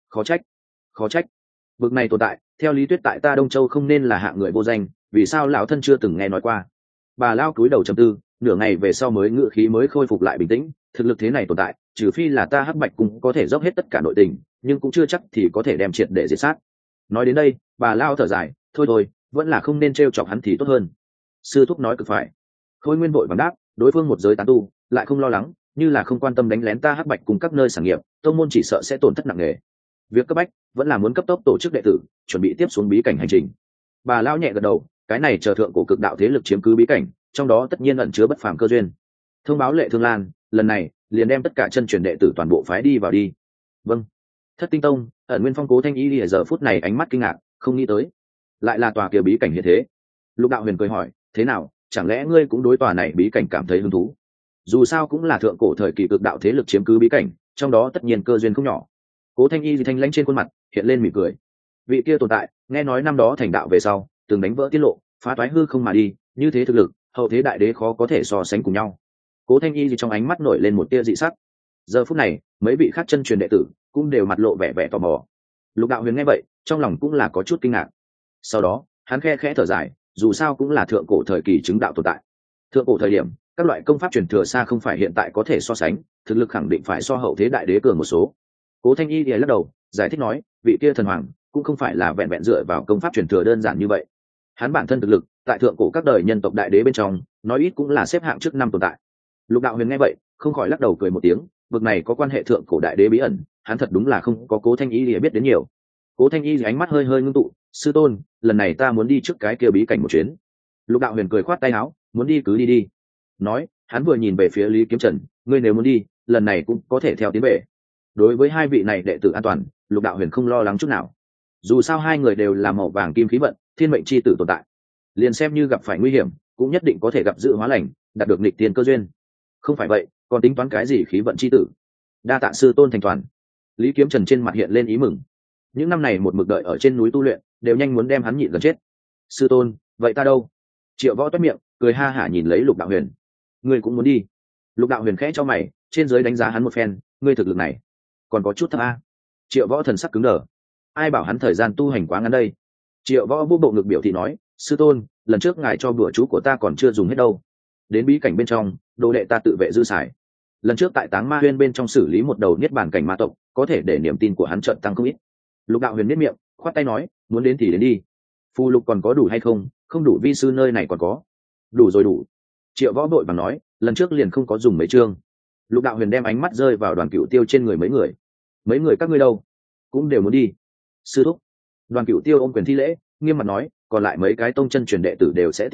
Khó trách vực này tồn tại, theo lý thuyết tại ta Đông Châu không nên là hạng người vô danh, vì sao lão thân chưa từng nghe nói qua? Bà lao cúi đầu trầm tư, nửa ngày về sau mới ngự khí mới khôi phục lại bình tĩnh. Thực lực thế này tồn tại, trừ phi là ta Hắc Bạch cung có thể dốc hết tất cả nội tình, nhưng cũng chưa chắc thì có thể đem triệt để diệt sát. Nói đến đây, bà lao thở dài, thôi vẫn là không nên t chọc hắn thì tốt hơn. Sư thúc nói cực phải. Khôi Nguyên vội vàng đáp, đối phương một giới tán tu lại không lo lắng, như là không quan tâm đánh lén ta Hắc Bạch cùng các nơi sản nghiệp, tông môn chỉ sợ sẽ tổn thất nặng nề. Việc cấp bách vẫn là muốn cấp tốc tổ chức đệ tử, chuẩn bị tiếp xuống bí cảnh hành trình. Bà lao nhẹ gật đầu, cái này chờ thượng cổ cực đạo thế lực chiếm cứ bí cảnh, trong đó tất nhiên ẩn chứa bất phàm cơ duyên. Thông báo Lệ Thương Lan, lần này liền đem tất cả chân truyền đệ tử toàn bộ phái đi vào đi. Vâng. Thất Tinh Tông, Ẩn Nguyên Phong Cố Thanh Y ở giờ phút này ánh mắt kinh ngạc, không nghĩ tới lại là tòa kia bí cảnh như thế. Lục Đạo Huyền cười hỏi, thế nào, chẳng lẽ ngươi cũng đối tòa này bí cảnh cảm thấy hứng thú? Dù sao cũng là thượng cổ thời kỳ cực đạo thế lực chiếm cứ bí cảnh, trong đó tất nhiên cơ duyên không nhỏ. Cố Thanh Y thanh lãnh trên khuôn mặt hiện lên mỉm cười. Vị kia tồn tại, nghe nói năm đó thành đạo về sau, từng đánh vỡ tiết lộ, phá toái hư không mà đi, như thế thực lực, hậu thế đại đế khó có thể so sánh cùng nhau. Cố Thanh Y trong ánh mắt nổi lên một tia dị sắc. Giờ phút này, mấy vị khác chân truyền đệ tử cũng đều mặt lộ vẻ tò mò. Lục Đạo Huyền nghe vậy, trong lòng cũng là có chút kinh ngạc. Sau đó, hắn khẽ thở dài, dù sao cũng là thượng cổ thời kỳ chứng đạo tồn tại. Thượng cổ thời điểm, các loại công pháp truyền thừa xa không phải hiện tại có thể so sánh, thực lực khẳng định phải so hậu thế đại đế cường một số. Cố Thanh Y lắc đầu, giải thích nói, vị kia thần hoàng cũng không phải là vẹn vẹn dựa vào công pháp truyền thừa đơn giản như vậy. Hắn bản thân thực lực, tại thượng cổ các đời nhân tộc đại đế bên trong, nói ít cũng là xếp hạng trước năm tồn tại. Lục Đạo Huyền nghe vậy, không khỏi lắc đầu cười một tiếng, vực này có quan hệ thượng cổ đại đế bí ẩn, hắn thật đúng là không có Cố Thanh Y biết đến nhiều. Cố Thanh Y ánh mắt hơi ngưng tụ, sư tôn, lần này ta muốn đi trước cái kia bí cảnh một chuyến. Lục Đạo Huyền cười khoát tay áo, muốn đi cứ đi. Nói, hắn vừa nhìn về phía Lý Kiếm Trần, ngươi nếu muốn đi, lần này cũng có thể theo tiến về. Đối với hai vị này đệ tử an toàn, Lục Đạo Huyền không lo lắng chút nào. Dù sao hai người đều là màu vàng kim khí vận, thiên mệnh chi tử tồn tại, liền xem như gặp phải nguy hiểm, cũng nhất định có thể gặp dự hóa lành, đạt được nghịch tiền cơ duyên. Không phải vậy, còn tính toán cái gì khí vận chi tử? Đa tạ sư tôn thành toàn. Lý Kiếm Trần trên mặt hiện lên ý mừng. Những năm này một mực đợi ở trên núi tu luyện, đều nhanh muốn đem hắn nhịn gần chết. Sư tôn, vậy ta đâu? Triệu Võ toét miệng, cười ha hả nhìn lấy Lục Đạo Huyền. Ngươi cũng muốn đi? Lục Đạo Huyền khẽ cho mày, trên dưới đánh giá hắn một phen, ngươi thực lực này còn có chút thấp a. Triệu Võ thần sắc cứng đờ. Ai bảo hắn thời gian tu hành quá ngắn đây? Triệu Võ vô bộ ngực biểu thị nói, sư tôn, lần trước ngài cho bữa chú của ta còn chưa dùng hết đâu. Đến bí cảnh bên trong, đồ đệ ta tự vệ dư xài. Lần trước tại Táng Ma Huyên bên trong xử lý một đầu niết bàn cảnh ma tộc, có thể để niềm tin của hắn chợt tăng không ít. Lục Đạo Huyền nhếch miệng, khoát tay nói, muốn đến thì đến đi. Phù lục còn có đủ hay không? Không đủ, vi sư nơi này còn có. Đủ rồi đủ. Triệu Võ đội bằng nói, lần trước liền không có dùng mấy chương. Lục Đạo Huyền đem ánh mắt rơi vào Đoàn Cửu Tiêu trên người mấy người. Mấy người các ngươi đâu? Cũng đều muốn đi. Sư thúc. Đoàn Cửu Tiêu ôm quyền thi lễ, nghiêm mặt nói, còn lại mấy cái tông chân truyền đệ tử đều sẽ tiến đến,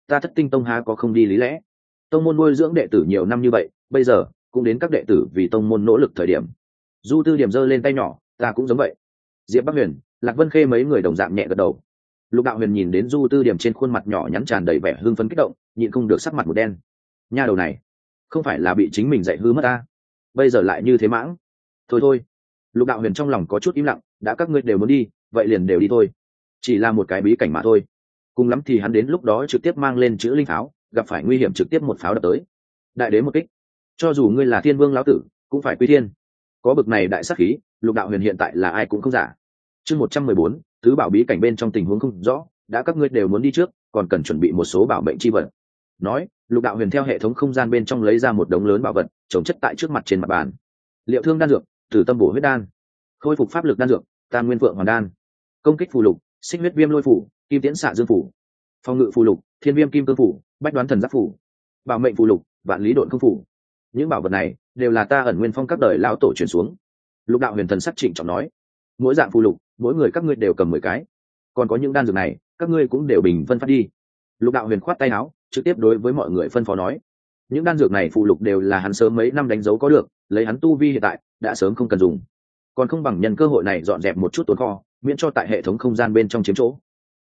ta Thất Tinh Tông há có không đi lý lẽ. Tông môn nuôi dưỡng đệ tử nhiều năm như vậy, bây giờ cũng đến các đệ tử vì tông môn nỗ lực thời điểm. Du Tư Điểm giơ lên tay nhỏ, ta cũng giống vậy. Diệp Bắc Huyền, Lạc Vân Khê mấy người đồng dạng nhẹ gật đầu. Lục Đạo Huyền nhìn đến Du Tư Điểm trên khuôn mặt nhỏ nhắn tràn đầy vẻ hưng phấn kích động, nhịn không được sắc mặt một đen. Nha đầu này, không phải là bị chính mình dạy hư mất ta, bây giờ lại như thế mãng. Thôi thôi. Lục Đạo Huyền trong lòng có chút im lặng, đã các ngươi đều muốn đi, vậy liền đều đi thôi. Chỉ là một cái bí cảnh mà thôi. Cùng lắm thì hắn đến lúc đó trực tiếp mang lên chữ linh pháo, gặp phải nguy hiểm trực tiếp một pháo đập tới. Đại đế một kích. Cho dù ngươi là Thiên Vương lão tử, cũng phải quy thiên. Có bực này đại sát khí, Lục Đạo Huyền hiện tại là ai cũng không giả. Chương 114, tứ bảo bí cảnh bên trong tình huống không rõ, đã các ngươi đều muốn đi trước, còn cần chuẩn bị một số bảo mệnh chi vật. Nói, Lục Đạo Huyền theo hệ thống không gian bên trong lấy ra một đống lớn bảo vật, chồng chất tại trước mặt trên mặt bàn. Liệu thương đan dược, Tử Tâm bổ huyết đan, khôi phục pháp lực đan dược, Tam Nguyên Vượng Hoàn đan, công kích phù lục, Xích huyết viêm lôi phủ, Kim tiễn xạ dương phủ, phòng ngự phù lục, Thiên viêm kim cương phủ, bách đoán thần giáp phủ, bảo mệnh phù lục, vạn lý độn không phủ. Những bảo vật này đều là ta Ẩn Nguyên Phong các đời lão tổ truyền xuống. Lục Đạo Huyền thần sắc trịnh trọng nói, mỗi dạng phù lục, mỗi người các ngươi đều cầm 10 cái, còn có những đan dược này, các ngươi cũng đều bình phân phát đi. Lục Đạo Huyền khoát tay áo, trực tiếp đối với mọi người phân phó nói, những đan dược này phù lục đều là hắn sớm mấy năm đánh dấu có được, lấy hắn tu vi hiện tại đã sớm không cần dùng, còn không bằng nhân cơ hội này dọn dẹp một chút tồn kho, miễn cho tại hệ thống không gian bên trong chiếm chỗ.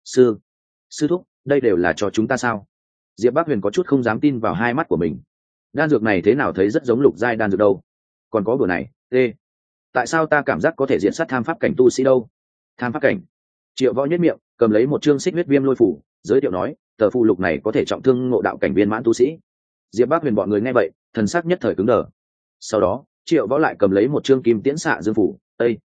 Sư thúc, đây đều là cho chúng ta sao? Diệp Bắc Huyền có chút không dám tin vào hai mắt của mình. Đan dược này thế nào thấy rất giống lục giai đan dược đâu? Còn có bữa này, tại sao ta cảm giác có thể diện sát tham pháp cảnh tu sĩ đâu? Tham pháp cảnh? Triệu Võ nhếch miệng, cầm lấy một chương xích huyết viêm lôi phủ, giới thiệu nói, tờ phù lục này có thể trọng thương ngộ đạo cảnh viên mãn tu sĩ. Diệp Bắc Huyền bọn người nghe vậy, thần sắc nhất thời cứng đờ. Sau đó, Triệu Võ lại cầm lấy một chương kim tiễn xạ dương phủ,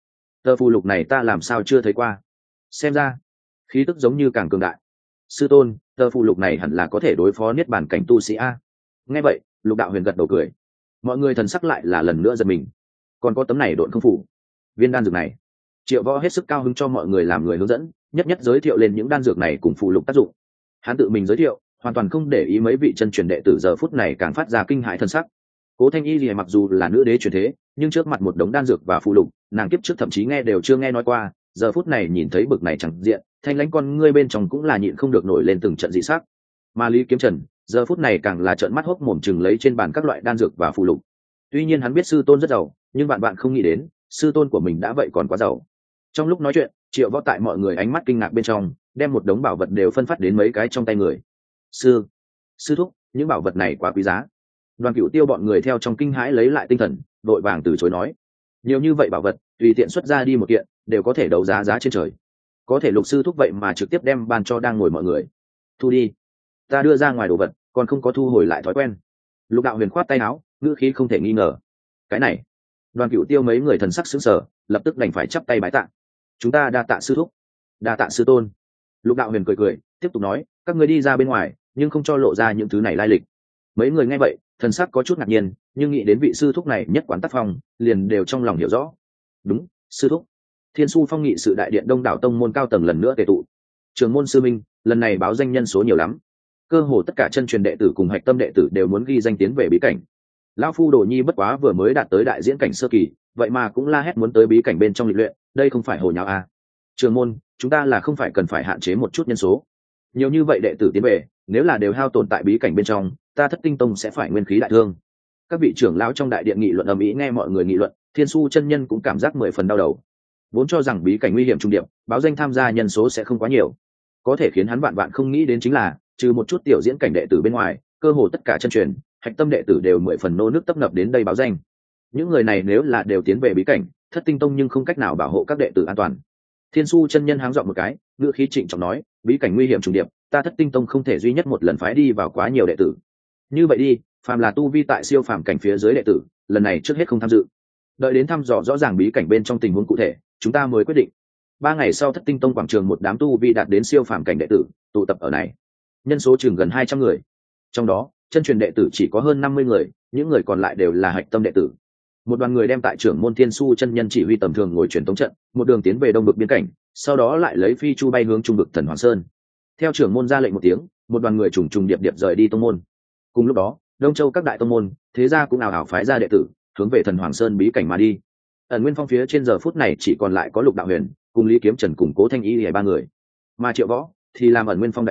tờ phù lục này ta làm sao chưa thấy qua? Xem ra, khí tức giống như càng cường đại. Sư tôn, tờ phù lục này hẳn là có thể đối phó niết bàn cảnh tu sĩ a. Nghe vậy, Lục Đạo Huyền gật đầu cười. Mọi người thần sắc lại là lần nữa giật mình. Còn có tấm này độn không phủ, viên đan dược này. Triệu Võ hết sức cao hứng cho mọi người làm người hướng dẫn, nhất nhất giới thiệu lên những đan dược này cùng phù lục tác dụng. Hắn tự mình giới thiệu, hoàn toàn không để ý mấy vị chân truyền đệ tử giờ phút này càng phát ra kinh hãi thân sắc. Cố Thanh Y thì mặc dù là nữ đế truyền thế, nhưng trước mặt một đống đan dược và phù lục, nàng kiếp trước thậm chí nghe đều chưa nghe nói qua, giờ phút này nhìn thấy bực này chẳng diện, thanh lãnh con ngươi bên trong cũng là nhịn không được nổi lên từng trận dị sắc. Mà Lý Kiếm Trần, giờ phút này càng là trợn mắt hốc mồm chừng lấy trên bàn các loại đan dược và phù lục. Tuy nhiên hắn biết sư tôn rất giàu, nhưng bạn không nghĩ đến, sư tôn của mình đã vậy còn quá giàu. Trong lúc nói chuyện, Triệu Võ tại mọi người ánh mắt kinh ngạc bên trong, đem một đống bảo vật đều phân phát đến mấy cái trong tay người. Sư thúc, những bảo vật này quá quý giá. Đoàn Cửu Tiêu bọn người theo trong kinh hãi lấy lại tinh thần, đội vàng từ chối nói, nhiều như vậy bảo vật, tùy tiện xuất ra đi một kiện, đều có thể đấu giá giá trên trời. Có thể Lục sư thúc vậy mà trực tiếp đem ban cho đang ngồi mọi người. Thu đi, ta đưa ra ngoài đồ vật, còn không có thu hồi lại thói quen. Lục Đạo Huyền khoát tay áo, ngữ khí không thể nghi ngờ. Cái này, Đoàn Cửu Tiêu mấy người thần sắc sững sờ, lập tức đành phải chắp tay bái tạ. Chúng ta đa tạ sư thúc, đa tạ sư tôn. Lục Đạo Huyền cười cười, tiếp tục nói, các ngươi đi ra bên ngoài, nhưng không cho lộ ra những thứ này lai lịch. Mấy người nghe vậy, thần sắc có chút ngạc nhiên, nhưng nghĩ đến vị sư thúc này nhất quán tác phong, liền đều trong lòng hiểu rõ. Đúng, sư thúc. Thiên Su Phong nghị sự đại điện đông đảo tông môn cao tầng lần nữa tề tụ. Trường môn sư minh, lần này báo danh nhân số nhiều lắm, cơ hồ tất cả chân truyền đệ tử cùng hạch tâm đệ tử đều muốn ghi danh tiến về bí cảnh. Lão phu Đồ Nhi bất quá vừa mới đạt tới đại diễn cảnh sơ kỳ, vậy mà cũng la hét muốn tới bí cảnh bên trong lịch luyện, đây không phải hồ nháo à? Trường môn, chúng ta là không phải cần phải hạn chế một chút nhân số. Nhiều như vậy đệ tử tiến về, nếu là đều hao tổn tại bí cảnh bên trong, ta Thất Tinh Tông sẽ phải nguyên khí đại thương. Các vị trưởng lão trong đại điện nghị luận ầm ĩ, nghe mọi người nghị luận, Thiên Su chân nhân cũng cảm giác 10 phần đau đầu. Vốn cho rằng bí cảnh nguy hiểm trung điệp, báo danh tham gia nhân số sẽ không quá nhiều, có thể khiến hắn vạn không nghĩ đến chính là, trừ một chút tiểu diễn cảnh đệ tử bên ngoài, cơ hồ tất cả chân truyền, hạch tâm đệ tử đều 10 phần nô nước tấp nập đến đây báo danh. Những người này nếu là đều tiến về bí cảnh, Thất Tinh Tông nhưng không cách nào bảo hộ các đệ tử an toàn. Thiên Su chân nhân háng dọn một cái, ngữ khí trịnh trọng nói, bí cảnh nguy hiểm trùng điệp, ta Thất Tinh Tông không thể duy nhất một lần phái đi vào quá nhiều đệ tử. Như vậy đi, phàm là tu vi tại siêu phàm cảnh phía dưới đệ tử, lần này trước hết không tham dự. Đợi đến thăm dò rõ ràng bí cảnh bên trong tình huống cụ thể, chúng ta mới quyết định. 3 ngày sau Thất Tinh Tông quảng trường một đám tu vi đạt đến siêu phàm cảnh đệ tử tụ tập ở này, nhân số chừng gần 200 người. Trong đó, chân truyền đệ tử chỉ có hơn 50 người, những người còn lại đều là hạch tâm đệ tử. Một đoàn người đem tại trưởng môn Thiên Su chân nhân chỉ huy tầm thường ngồi truyền tống trận, một đường tiến về đông vực biên cảnh, sau đó lại lấy phi chu bay hướng trung vực Thần Hoàng Sơn. Theo trưởng môn ra lệnh một tiếng, một đoàn người trùng trùng điệp điệp rời đi tông môn. Cùng lúc đó, Đông Châu các đại tông môn, thế gia cũng ào ào phái ra đệ tử, hướng về Thần Hoàng Sơn bí cảnh mà đi. Ẩn Nguyên Phong phía trên giờ phút này chỉ còn lại có Lục Đạo Huyền cùng Lý Kiếm Trần cùng Cố Thanh Y 3 người, mà Triệu Võ thì làm Ẩn Nguyên Phong đại biểu,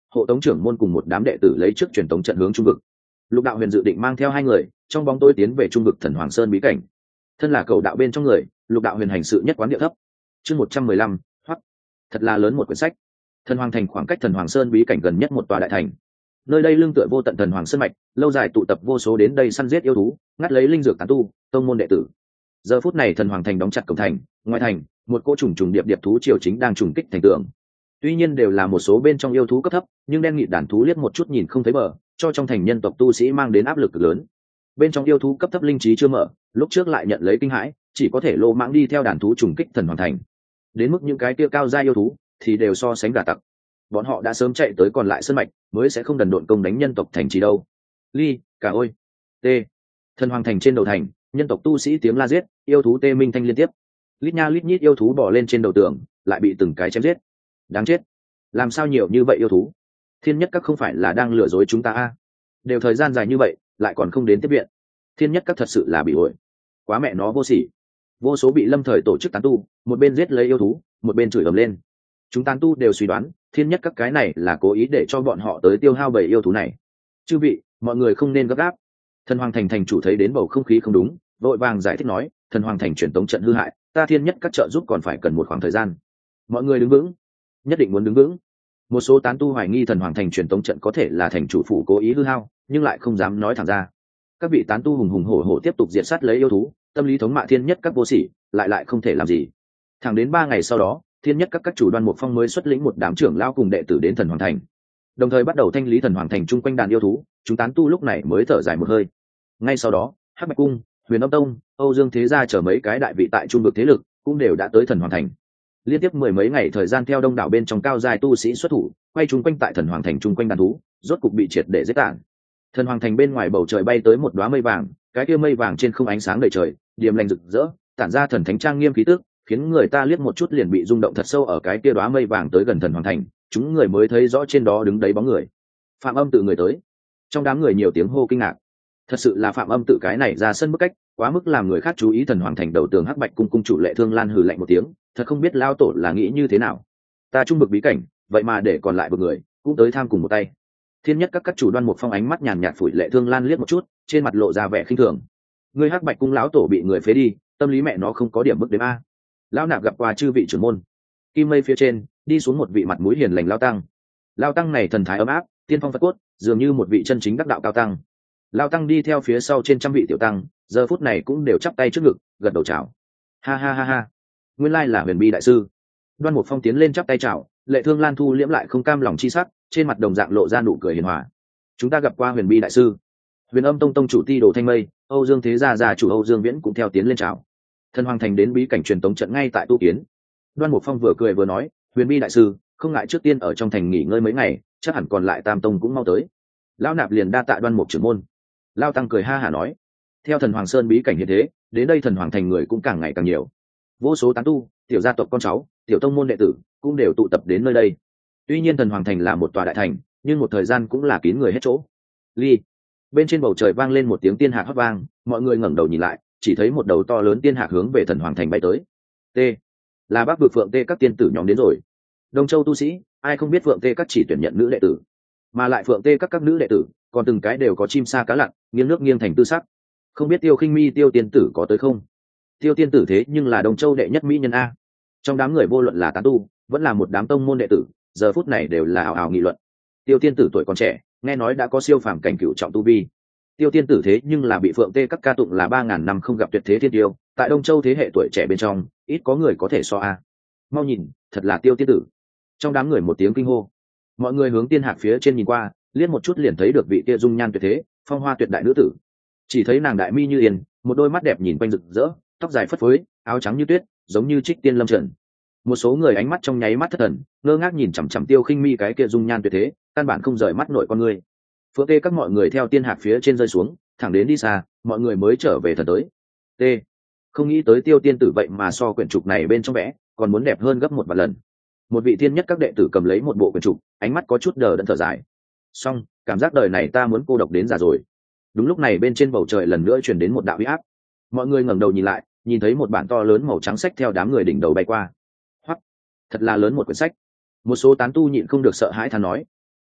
hộ tống trưởng môn cùng một đám đệ tử lấy trước truyền tống trận hướng trung vực. Lục đạo huyền dự định mang theo hai người trong bóng tối tiến về trung vực thần hoàng sơn bí cảnh. Thân là cầu đạo bên trong người, lục đạo huyền hành sự nhất quán địa thấp. Chương 115, hoắc. Thật là lớn một quyển sách. Thần hoàng thành khoảng cách thần hoàng sơn bí cảnh gần nhất một tòa đại thành. Nơi đây lưng tựa vô tận thần hoàng sơn mạch, lâu dài tụ tập vô số đến đây săn giết yêu thú, ngắt lấy linh dược tán tu, tông môn đệ tử. Giờ phút này thần hoàng thành đóng chặt cổng thành, ngoài thành, một cỗ trùng trùng điệp điệp thú triều chính đang trùng kích thành tường. Tuy nhiên đều là một số bên trong yêu thú cấp thấp, nhưng đen nghịt đàn thú liếc một chút nhìn không thấy bờ, cho trong thành nhân tộc tu sĩ mang đến áp lực cực lớn. Bên trong yêu thú cấp thấp linh trí chưa mở, lúc trước lại nhận lấy kinh hãi, chỉ có thể lô mãng đi theo đàn thú trùng kích thần hoàng thành. Đến mức những cái kia cao gia yêu thú thì đều so sánh gà tặc. Bọn họ đã sớm chạy tới còn lại sơn mạch, mới sẽ không đần độn công đánh nhân tộc thành trì đâu. Ly, cả ôi, t. Thần hoàng thành trên đầu thành, nhân tộc tu sĩ tiếng la giết, yêu thú tê minh thanh liên tiếp. Lít nha lít nhít yêu thú bỏ lên trên đầu tường, lại bị từng cái chém giết. Đáng chết, làm sao nhiều như vậy yêu thú? Thiên nhất các không phải là đang lừa dối chúng ta à? Đều thời gian dài như vậy, lại còn không đến tiếp viện. Thiên nhất các thật sự là bị ổi, quá mẹ nó vô sỉ. Vô số bị lâm thời tổ chức tán tu, một bên giết lấy yêu thú, một bên chửi ầm lên. Chúng tán tu đều suy đoán, thiên nhất các cái này là cố ý để cho bọn họ tới tiêu hao bầy yêu thú này. Chư vị, mọi người không nên gấp gáp. Thần hoàng thành thành chủ thấy đến bầu không khí không đúng, vội vàng giải thích nói, thần hoàng thành truyền tống trận hư hại, ta thiên nhất các trợ giúp còn phải cần một khoảng thời gian. Mọi người đứng vững, nhất định muốn đứng vững. Một số tán tu hoài nghi thần hoàng thành truyền tống trận có thể là thành chủ phủ cố ý hư hao, nhưng lại không dám nói thẳng ra. Các vị tán tu hùng hùng hổ hổ tiếp tục diệt sát lấy yêu thú, tâm lý thống mạ thiên nhất các vô sỉ, lại không thể làm gì. Thẳng đến 3 ngày sau đó, thiên nhất các chủ Đoan Mục Phong mới xuất lĩnh một đám trưởng lao cùng đệ tử đến thần hoàng thành, đồng thời bắt đầu thanh lý thần hoàng thành chung quanh đàn yêu thú. Chúng tán tu lúc này mới thở dài một hơi. Ngay sau đó, Hắc Bạch cung, Huyền Âm tông, Âu Dương thế gia chở mấy cái đại vị tại trung vực thế lực cũng đều đã tới thần hoàng thành. Liên tiếp 10 mấy ngày thời gian theo đông đảo bên trong cao giai tu sĩ xuất thủ, quay chung quanh tại thần hoàng thành chung quanh đàn thú, rốt cục bị triệt để giết tàn. Thần hoàng thành bên ngoài bầu trời bay tới một đóa mây vàng, cái kia mây vàng trên không ánh sáng đầy trời, điềm lành rực rỡ, tản ra thần thánh trang nghiêm khí tức, khiến người ta liếc một chút liền bị rung động thật sâu. Ở cái kia đóa mây vàng tới gần thần hoàng thành, chúng người mới thấy rõ trên đó đứng đấy bóng người. Phạm Âm tự người tới. Trong đám người nhiều tiếng hô kinh ngạc. Thật sự là Phạm Âm tự cái này ra sân bức cách, quá mức làm người khác chú ý. Thần hoàng thành đầu tường Hắc Bạch cung cung chủ Lệ Thương Lan hừ lạnh một tiếng, thật không biết lao tổ là nghĩ như thế nào. Ta trung bực bí cảnh, vậy mà để còn lại một người cũng tới tham cùng một tay. Thiên nhất các chủ Đoan Mục Phong ánh mắt nhàn nhạt phủi Lệ Thương Lan liếc một chút, trên mặt lộ ra vẻ khinh thường. Ngươi Hắc Bạch cung lão tổ bị người phế đi, tâm lý mẹ nó không có điểm mức đến a. Lão nạp gặp qua chư vị trưởng môn. Kim mây phía trên đi xuống một vị mặt mũi hiền lành lao tăng. Lao tăng này thần thái ấm áp, tiên phong phật cốt, dường như một vị chân chính đắc đạo cao tăng. Lao tăng đi theo phía sau trên trăm vị tiểu tăng, giờ phút này cũng đều chắp tay trước ngực, gật đầu chào. Ha ha ha ha, nguyên lai là Huyền Bi đại sư. Đoan Mục Phong tiến lên chắp tay chào, Lệ Thương Lan thu liễm lại không cam lòng chi sắc, trên mặt đồng dạng lộ ra nụ cười hiền hòa. Chúng ta gặp qua Huyền Bi đại sư. Huyền Âm tông tông chủ Ti Đồ Thanh Mây, Âu Dương thế gia chủ Âu Dương Viễn cũng theo tiến lên chào. Thần hoàng thành đến bí cảnh truyền tống trận ngay tại tu kiến. Đoan Mục Phong vừa cười vừa nói, Huyền Bi đại sư, không ngại trước tiên ở trong thành nghỉ ngơi mấy ngày, chắc hẳn còn lại Tam tông cũng mau tới. Lão nạp liền đa tạ Đoan Mục trưởng môn. Lao tăng cười ha hả nói, theo thần hoàng sơn bí cảnh hiện thế, đến đây thần hoàng thành người cũng càng ngày càng nhiều. Vô số tán tu, tiểu gia tộc con cháu, tiểu tông môn đệ tử cũng đều tụ tập đến nơi đây. Tuy nhiên thần hoàng thành là một tòa đại thành, nhưng một thời gian cũng là kín người hết chỗ. Ly, bên trên bầu trời vang lên một tiếng tiên hạc hót vang, mọi người ngẩng đầu nhìn lại, chỉ thấy một đầu to lớn tiên hạc hướng về thần hoàng thành bay tới. T, là Bắc Vực Phượng Tê các tiên tử nhóm đến rồi. Đông Châu tu sĩ, ai không biết Phượng Tê các chỉ tuyển nhận nữ đệ tử, mà lại Phượng Tê các nữ đệ tử, còn từng cái đều có chim sa cá lặn, nghiêng nước nghiêng thành tư sắc. Không biết Tiêu Khinh Mi Tiêu tiên tử có tới không? Tiêu tiên tử thế nhưng là Đông Châu đệ nhất mỹ nhân a. Trong đám người vô luận là tán tu, vẫn là một đám tông môn đệ tử, giờ phút này đều là ào ào nghị luận. Tiêu tiên tử tuổi còn trẻ, nghe nói đã có siêu phàm cảnh cửu trọng tu vi. Tiêu tiên tử thế nhưng là bị Phượng Tê các ca tụng là 3000 năm không gặp tuyệt thế thiên tiêu, tại Đông Châu thế hệ tuổi trẻ bên trong, ít có người có thể so a. Mau nhìn, thật là Tiêu tiên tử. Trong đám người một tiếng kinh hô. Mọi người hướng tiên hạc phía trên nhìn qua, liếc một chút liền thấy được vị kia dung nhan tuyệt thế, phong hoa tuyệt đại nữ tử. Chỉ thấy nàng đại mi như yên, một đôi mắt đẹp nhìn quanh rực rỡ, tóc dài phất phới, áo trắng như tuyết, giống như trích tiên lâm trần. Một số người ánh mắt trong nháy mắt thất thần, ngơ ngác nhìn chằm chằm Tiêu Khinh Mi cái kia dung nhan tuyệt thế, căn bản không rời mắt nổi con người. Phượng Tê các mọi người theo tiên hạc phía trên rơi xuống, thẳng đến đi xa, mọi người mới trở về thần tới. T, không nghĩ tới Tiêu tiên tử vậy mà so quyển trục này bên trong vẽ còn muốn đẹp hơn gấp 1 lần. Một vị thiên nhất các đệ tử cầm lấy một bộ quyển trục, ánh mắt có chút đờ đẫn thở dài. Xong, cảm giác đời này ta muốn cô độc đến già rồi. Đúng lúc này bên trên bầu trời lần nữa truyền đến một đạo uy áp. Mọi người ngẩng đầu nhìn lại, nhìn thấy một bản to lớn màu trắng sách theo đám người đỉnh đầu bay qua. Hoắc, thật là lớn một quyển sách. Một số tán tu nhịn không được sợ hãi than nói.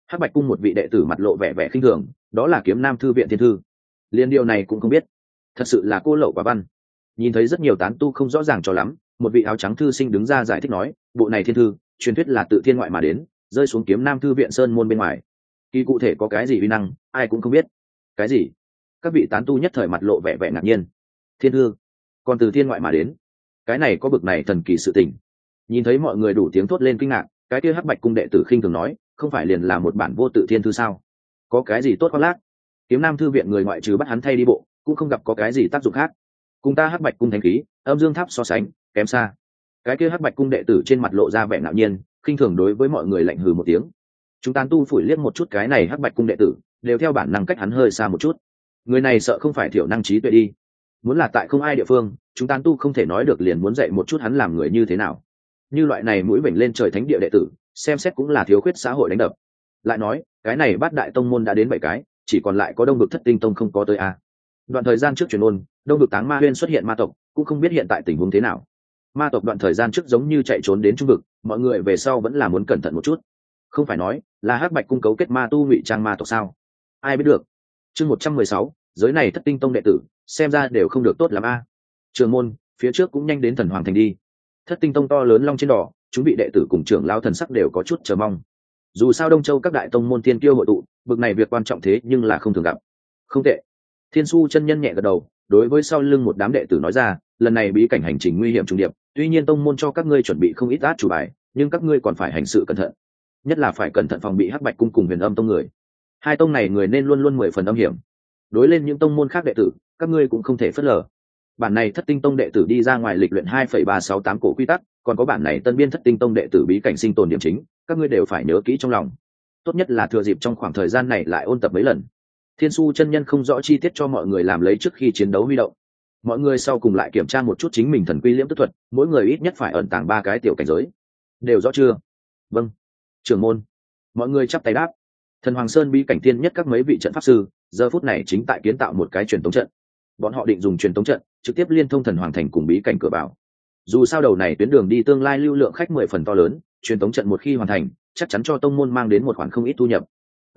Hắc Bạch cung một vị đệ tử mặt lộ vẻ vẻ khinh thường, đó là Kiếm Nam thư viện thiên thư. Liên điều này cũng không biết, thật sự là cô lậu quả văn. Nhìn thấy rất nhiều tán tu không rõ ràng cho lắm, một vị áo trắng thư sinh đứng ra giải thích nói, bộ này thiên thư truyền thuyết là tự thiên ngoại mà đến, rơi xuống Kiếm Nam thư viện sơn môn bên ngoài. Kỳ cụ thể có cái gì uy năng, ai cũng không biết. Cái gì? Các vị tán tu nhất thời mặt lộ vẻ vẻ ngạc nhiên. Thiên thư còn từ thiên ngoại mà đến, cái này có bực này thần kỳ sự tình. Nhìn thấy mọi người đủ tiếng thốt lên kinh ngạc, cái kia Hắc Bạch cung đệ tử khinh thường nói, không phải liền là một bản vô tự thiên thư sao? Có cái gì tốt khoác lác? Kiếm Nam thư viện người ngoại trừ bắt hắn thay đi bộ, cũng không gặp có cái gì tác dụng khác. Cùng ta Hắc Bạch cung thánh khí, âm dương tháp so sánh, kém xa. Cái kia Hắc Bạch cung đệ tử trên mặt lộ ra vẻ ngạo nhiên, khinh thường đối với mọi người lạnh hừ một tiếng. Chúng tán tu phủi liếc một chút cái này Hắc Bạch cung đệ tử, đều theo bản năng cách hắn hơi xa một chút. Người này sợ không phải thiểu năng trí tuệ đi. Muốn là tại không ai địa phương, chúng tán tu không thể nói được liền muốn dạy một chút hắn làm người như thế nào. Như loại này mũi vểnh lên trời thánh địa đệ tử, xem xét cũng là thiếu khuyết xã hội đánh đập. Lại nói, cái này bát đại tông môn đã đến 7 cái, chỉ còn lại có Đông Vực Thất Tinh tông không có tới a. Đoạn thời gian trước truyền ôn, Đông Vực Táng Ma Huyên xuất hiện ma tộc, cũng không biết hiện tại tình huống thế nào. Ma tộc đoạn thời gian trước giống như chạy trốn đến Trung Vực, mọi người về sau vẫn là muốn cẩn thận một chút. Không phải nói là Hắc Bạch cung cấu kết ma tu ngụy trang ma tộc sao? Ai biết được. Chương 116, giới này Thất Tinh tông đệ tử, xem ra đều không được tốt lắm a. Trường môn, phía trước cũng nhanh đến Thần Hoàng thành đi. Thất Tinh tông to lớn long trên đỏ, chúng vị đệ tử cùng trưởng lão thần sắc đều có chút chờ mong. Dù sao Đông Châu các đại tông môn tiên kiêu hội tụ, bực này việc quan trọng thế nhưng là không thường gặp. Không tệ. Thiên Su chân nhân nhẹ gật đầu, đối với sau lưng một đám đệ tử nói ra, lần này bí cảnh hành trình nguy hiểm trùng điệp, tuy nhiên tông môn cho các ngươi chuẩn bị không ít át chủ bài, nhưng các ngươi còn phải hành sự cẩn thận, nhất là phải cẩn thận phòng bị Hắc Bạch cung cùng Huyền Âm tông người. Hai tông này người nên luôn luôn 10 phần âm hiểm. Đối lên những tông môn khác đệ tử, các ngươi cũng không thể phớt lờ. Bản này Thất Tinh tông đệ tử đi ra ngoài lịch luyện 2,368 cổ quy tắc, còn có bản này tân biên Thất Tinh tông đệ tử bí cảnh sinh tồn điểm chính, các ngươi đều phải nhớ kỹ trong lòng. Tốt nhất là thừa dịp trong khoảng thời gian này lại ôn tập mấy lần. Thiên Su chân nhân không rõ chi tiết cho mọi người làm lấy trước khi chiến đấu huy động. Mọi người sau cùng lại kiểm tra một chút chính mình thần quy liễm tức thuật, mỗi người ít nhất phải ẩn tàng 3 cái tiểu cảnh giới. Đều rõ chưa? Vâng. Trưởng môn. Mọi người chắp tay đáp. Thần Hoàng Sơn bí cảnh tiên nhất các mấy vị trận pháp sư, giờ phút này chính tại kiến tạo một cái truyền tống trận. Bọn họ định dùng truyền tống trận trực tiếp liên thông Thần Hoàng thành cùng bí cảnh cửa vào. Dù sao đầu này tuyến đường đi tương lai lưu lượng khách 10 phần to lớn, truyền tống trận một khi hoàn thành, chắc chắn cho tông môn mang đến một khoản không ít thu nhập.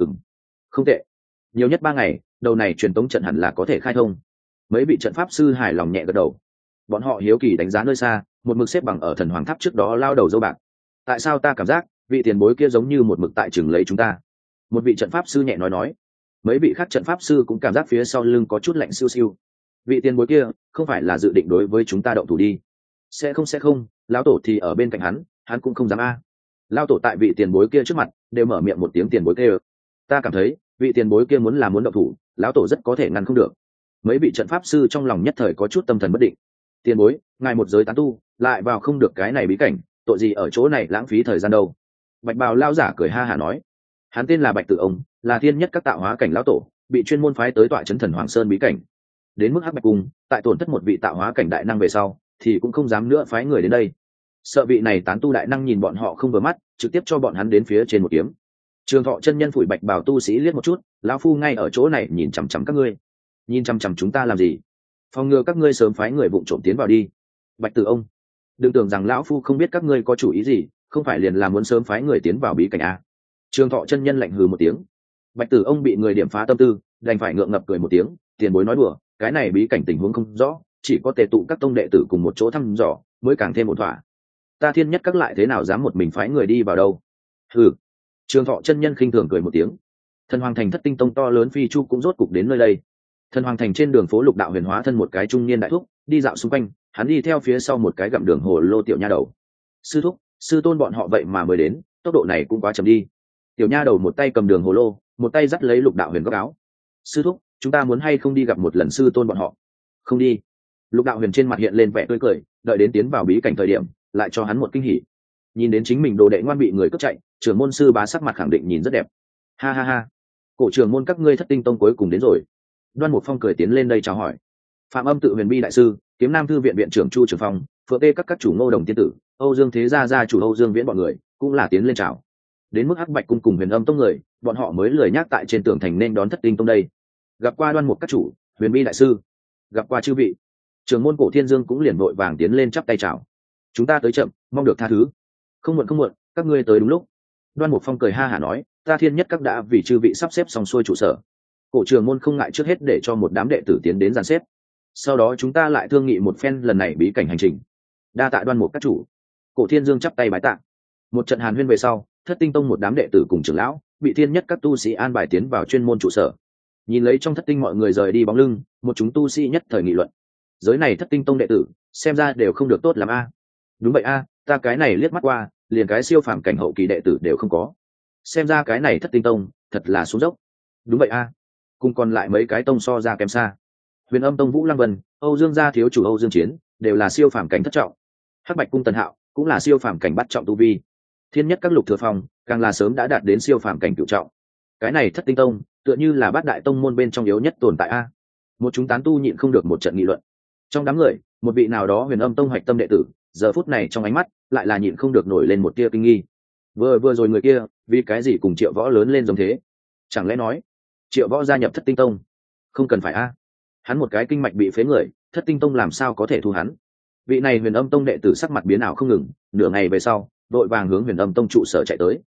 Không tệ. Nhiều nhất 3 ngày, đầu này truyền tống trận hẳn là có thể khai thông. Mấy vị trận pháp sư hài lòng nhẹ gật đầu. Bọn họ hiếu kỳ đánh giá nơi xa, một mực xếp bằng ở Thần Hoàng tháp trước đó lao đầu dâu bạc. Tại sao ta cảm giác vị tiền bối kia giống như một mực tại chừng lấy chúng ta? Một vị trận pháp sư nhẹ nói. Mấy vị khác trận pháp sư cũng cảm giác phía sau lưng có chút lạnh siêu siêu. Vị tiền bối kia không phải là dự định đối với chúng ta động thủ đi? Sẽ không, lão tổ thì ở bên cạnh hắn cũng không dám a. Lão tổ tại vị tiền bối kia trước mặt đều mở miệng một tiếng tiền bối kia. Ta cảm thấy vị tiền bối kia muốn động thủ, lão tổ rất có thể ngăn không được. Mấy vị trận pháp sư trong lòng nhất thời có chút tâm thần bất định. Tiền bối, ngài một giới tán tu lại vào không được cái này bí cảnh, tội gì ở chỗ này lãng phí thời gian đâu? Bạch bào lão giả cười ha hả nói. Hắn tên là Bạch Tử Ông, là thiên nhất các tạo hóa cảnh lão tổ, bị chuyên môn phái tới tọa trấn Thần Hoàng Sơn bí cảnh. Đến mức Hắc Bạch cung, tại tổn thất một vị tạo hóa cảnh đại năng về sau, thì cũng không dám nữa phái người đến đây. Sợ vị này tán tu đại năng nhìn bọn họ không vừa mắt, trực tiếp cho bọn hắn đến phía trên một kiếm. Trường Thọ chân nhân phủi Bạch bào tu sĩ liếc một chút, lão phu ngay ở chỗ này nhìn chằm chằm các ngươi. Nhìn chằm chằm chúng ta làm gì? Phòng ngừa các ngươi sớm phái người vụng trộm tiến vào đi. Bạch Tử Ông, đừng tưởng rằng lão phu không biết các ngươi có chủ ý gì, không phải liền là muốn sớm phái người tiến vào bí cảnh a. Trường Thọ chân nhân lạnh hừ một tiếng. Bạch Tử Ông bị người điểm phá tâm tư, đành phải ngượng ngập cười một tiếng, tiền bối nói đùa, cái này bí cảnh tình huống không rõ, chỉ có tề tụ các tông đệ tử cùng một chỗ thăm dò mới càng thêm một thỏa. Ta thiên nhất các lại thế nào dám một mình phái người đi vào đâu? Hừ. Trường Thọ chân nhân khinh thường cười một tiếng. Thần Hoàng thành Thất Tinh tông to lớn phi chu cũng rốt cục đến nơi đây. Thần Hoàng thành trên đường phố Lục Đạo Huyền hóa thân một cái trung niên đại thúc, đi dạo xung quanh, hắn đi theo phía sau một cái gặm đường hồ lô tiểu nha đầu. Sư thúc, sư tôn bọn họ vậy mà mới đến, tốc độ này cũng quá chậm đi. Tiểu nha đầu một tay cầm đường hồ lô, một tay dắt lấy Lục Đạo Huyền góc áo. Sư thúc, chúng ta muốn hay không đi gặp một lần sư tôn bọn họ? Không đi. Lục Đạo Huyền trên mặt hiện lên vẻ tươi cười, đợi đến tiến vào bí cảnh thời điểm, lại cho hắn một kinh hỉ. Nhìn đến chính mình đồ đệ ngoan bị người cướp chạy, trưởng môn sư bá sắc mặt khẳng định nhìn rất đẹp. Ha ha ha, cổ trưởng môn các ngươi Thất Tinh tông cuối cùng đến rồi. Đoan Mục Phong cười tiến lên đây chào hỏi. Phạm Âm tự Huyền Bi đại sư, Kiếm Nam thư viện viện trưởng Chu Trường Phong, Phượng Tê các chủ Ngô Đồng tiên tử, Âu Dương Thế gia gia chủ Âu Dương Viễn bọn người cũng là tiến lên chào. Đến mức Hắc Bạch cung cùng Huyền Âm tông người, bọn họ mới lười nhác tại trên tường thành nên đón Thất Tinh tông đây. Gặp qua Đoan Mục các chủ, Huyền Bi đại sư, gặp qua chư vị. Trưởng môn Cổ Thiên Dương cũng liền vội vàng tiến lên chắp tay chào. Chúng ta tới chậm, mong được tha thứ. Không muộn, các ngươi tới đúng lúc. Đoan Mục Phong cười ha hả nói, ta thiên nhất các đã vì chư vị sắp xếp xong xuôi trụ sở. Cổ trường môn không ngại trước hết để cho một đám đệ tử tiến đến dàn xếp, sau đó chúng ta lại thương nghị một phen lần này bí cảnh hành trình. Đa tạ Đoan Mục các chủ. Cổ Thiên Dương chắp tay bái tạ. Một trận hàn huyên về sau, Thất Tinh Tông một đám đệ tử cùng trưởng lão bị thiên nhất các tu sĩ an bài tiến vào chuyên môn trụ sở. Nhìn lấy trong thất tinh mọi người rời đi bóng lưng, một chúng tu sĩ nhất thời nghị luận: giới này Thất Tinh Tông đệ tử xem ra đều không được tốt lắm a. Đúng vậy a, ta cái này liếc mắt qua liền cái siêu phàm cảnh hậu kỳ đệ tử đều không có, xem ra cái này Thất Tinh Tông thật là xuống dốc. Đúng vậy a, cùng còn lại mấy cái tông so ra kém xa. Huyền Âm Tông Vũ Lăng Vân, Âu Dương gia thiếu chủ Âu Dương Chiến đều là siêu phàm cảnh thất trọng, Hắc Bạch cung Tần Hạo cũng là siêu phàm cảnh bắt trọng tu vi, thiên nhất các Lục Thừa Phong càng là sớm đã đạt đến siêu phàm cảnh cửu trọng. Cái này Thất Tinh Tông tựa như là bát đại tông môn bên trong yếu nhất tồn tại a. Một chúng tán tu nhịn không được một trận nghị luận. Trong đám người, một vị nào đó Huyền Âm Tông hoạch tâm đệ tử giờ phút này trong ánh mắt lại là nhịn không được nổi lên một tia kinh nghi. Vừa rồi người kia vì cái gì cùng Triệu Võ lớn lên giống thế? Chẳng lẽ nói Triệu Võ gia nhập Thất Tinh Tông? Không cần phải a, hắn một cái kinh mạch bị phế người, Thất Tinh Tông làm sao có thể thu hắn? Vị này Huyền Âm Tông đệ tử sắc mặt biến ảo không ngừng, nửa ngày về sau đội vàng hướng Huyền Âm Tông trụ sở chạy tới.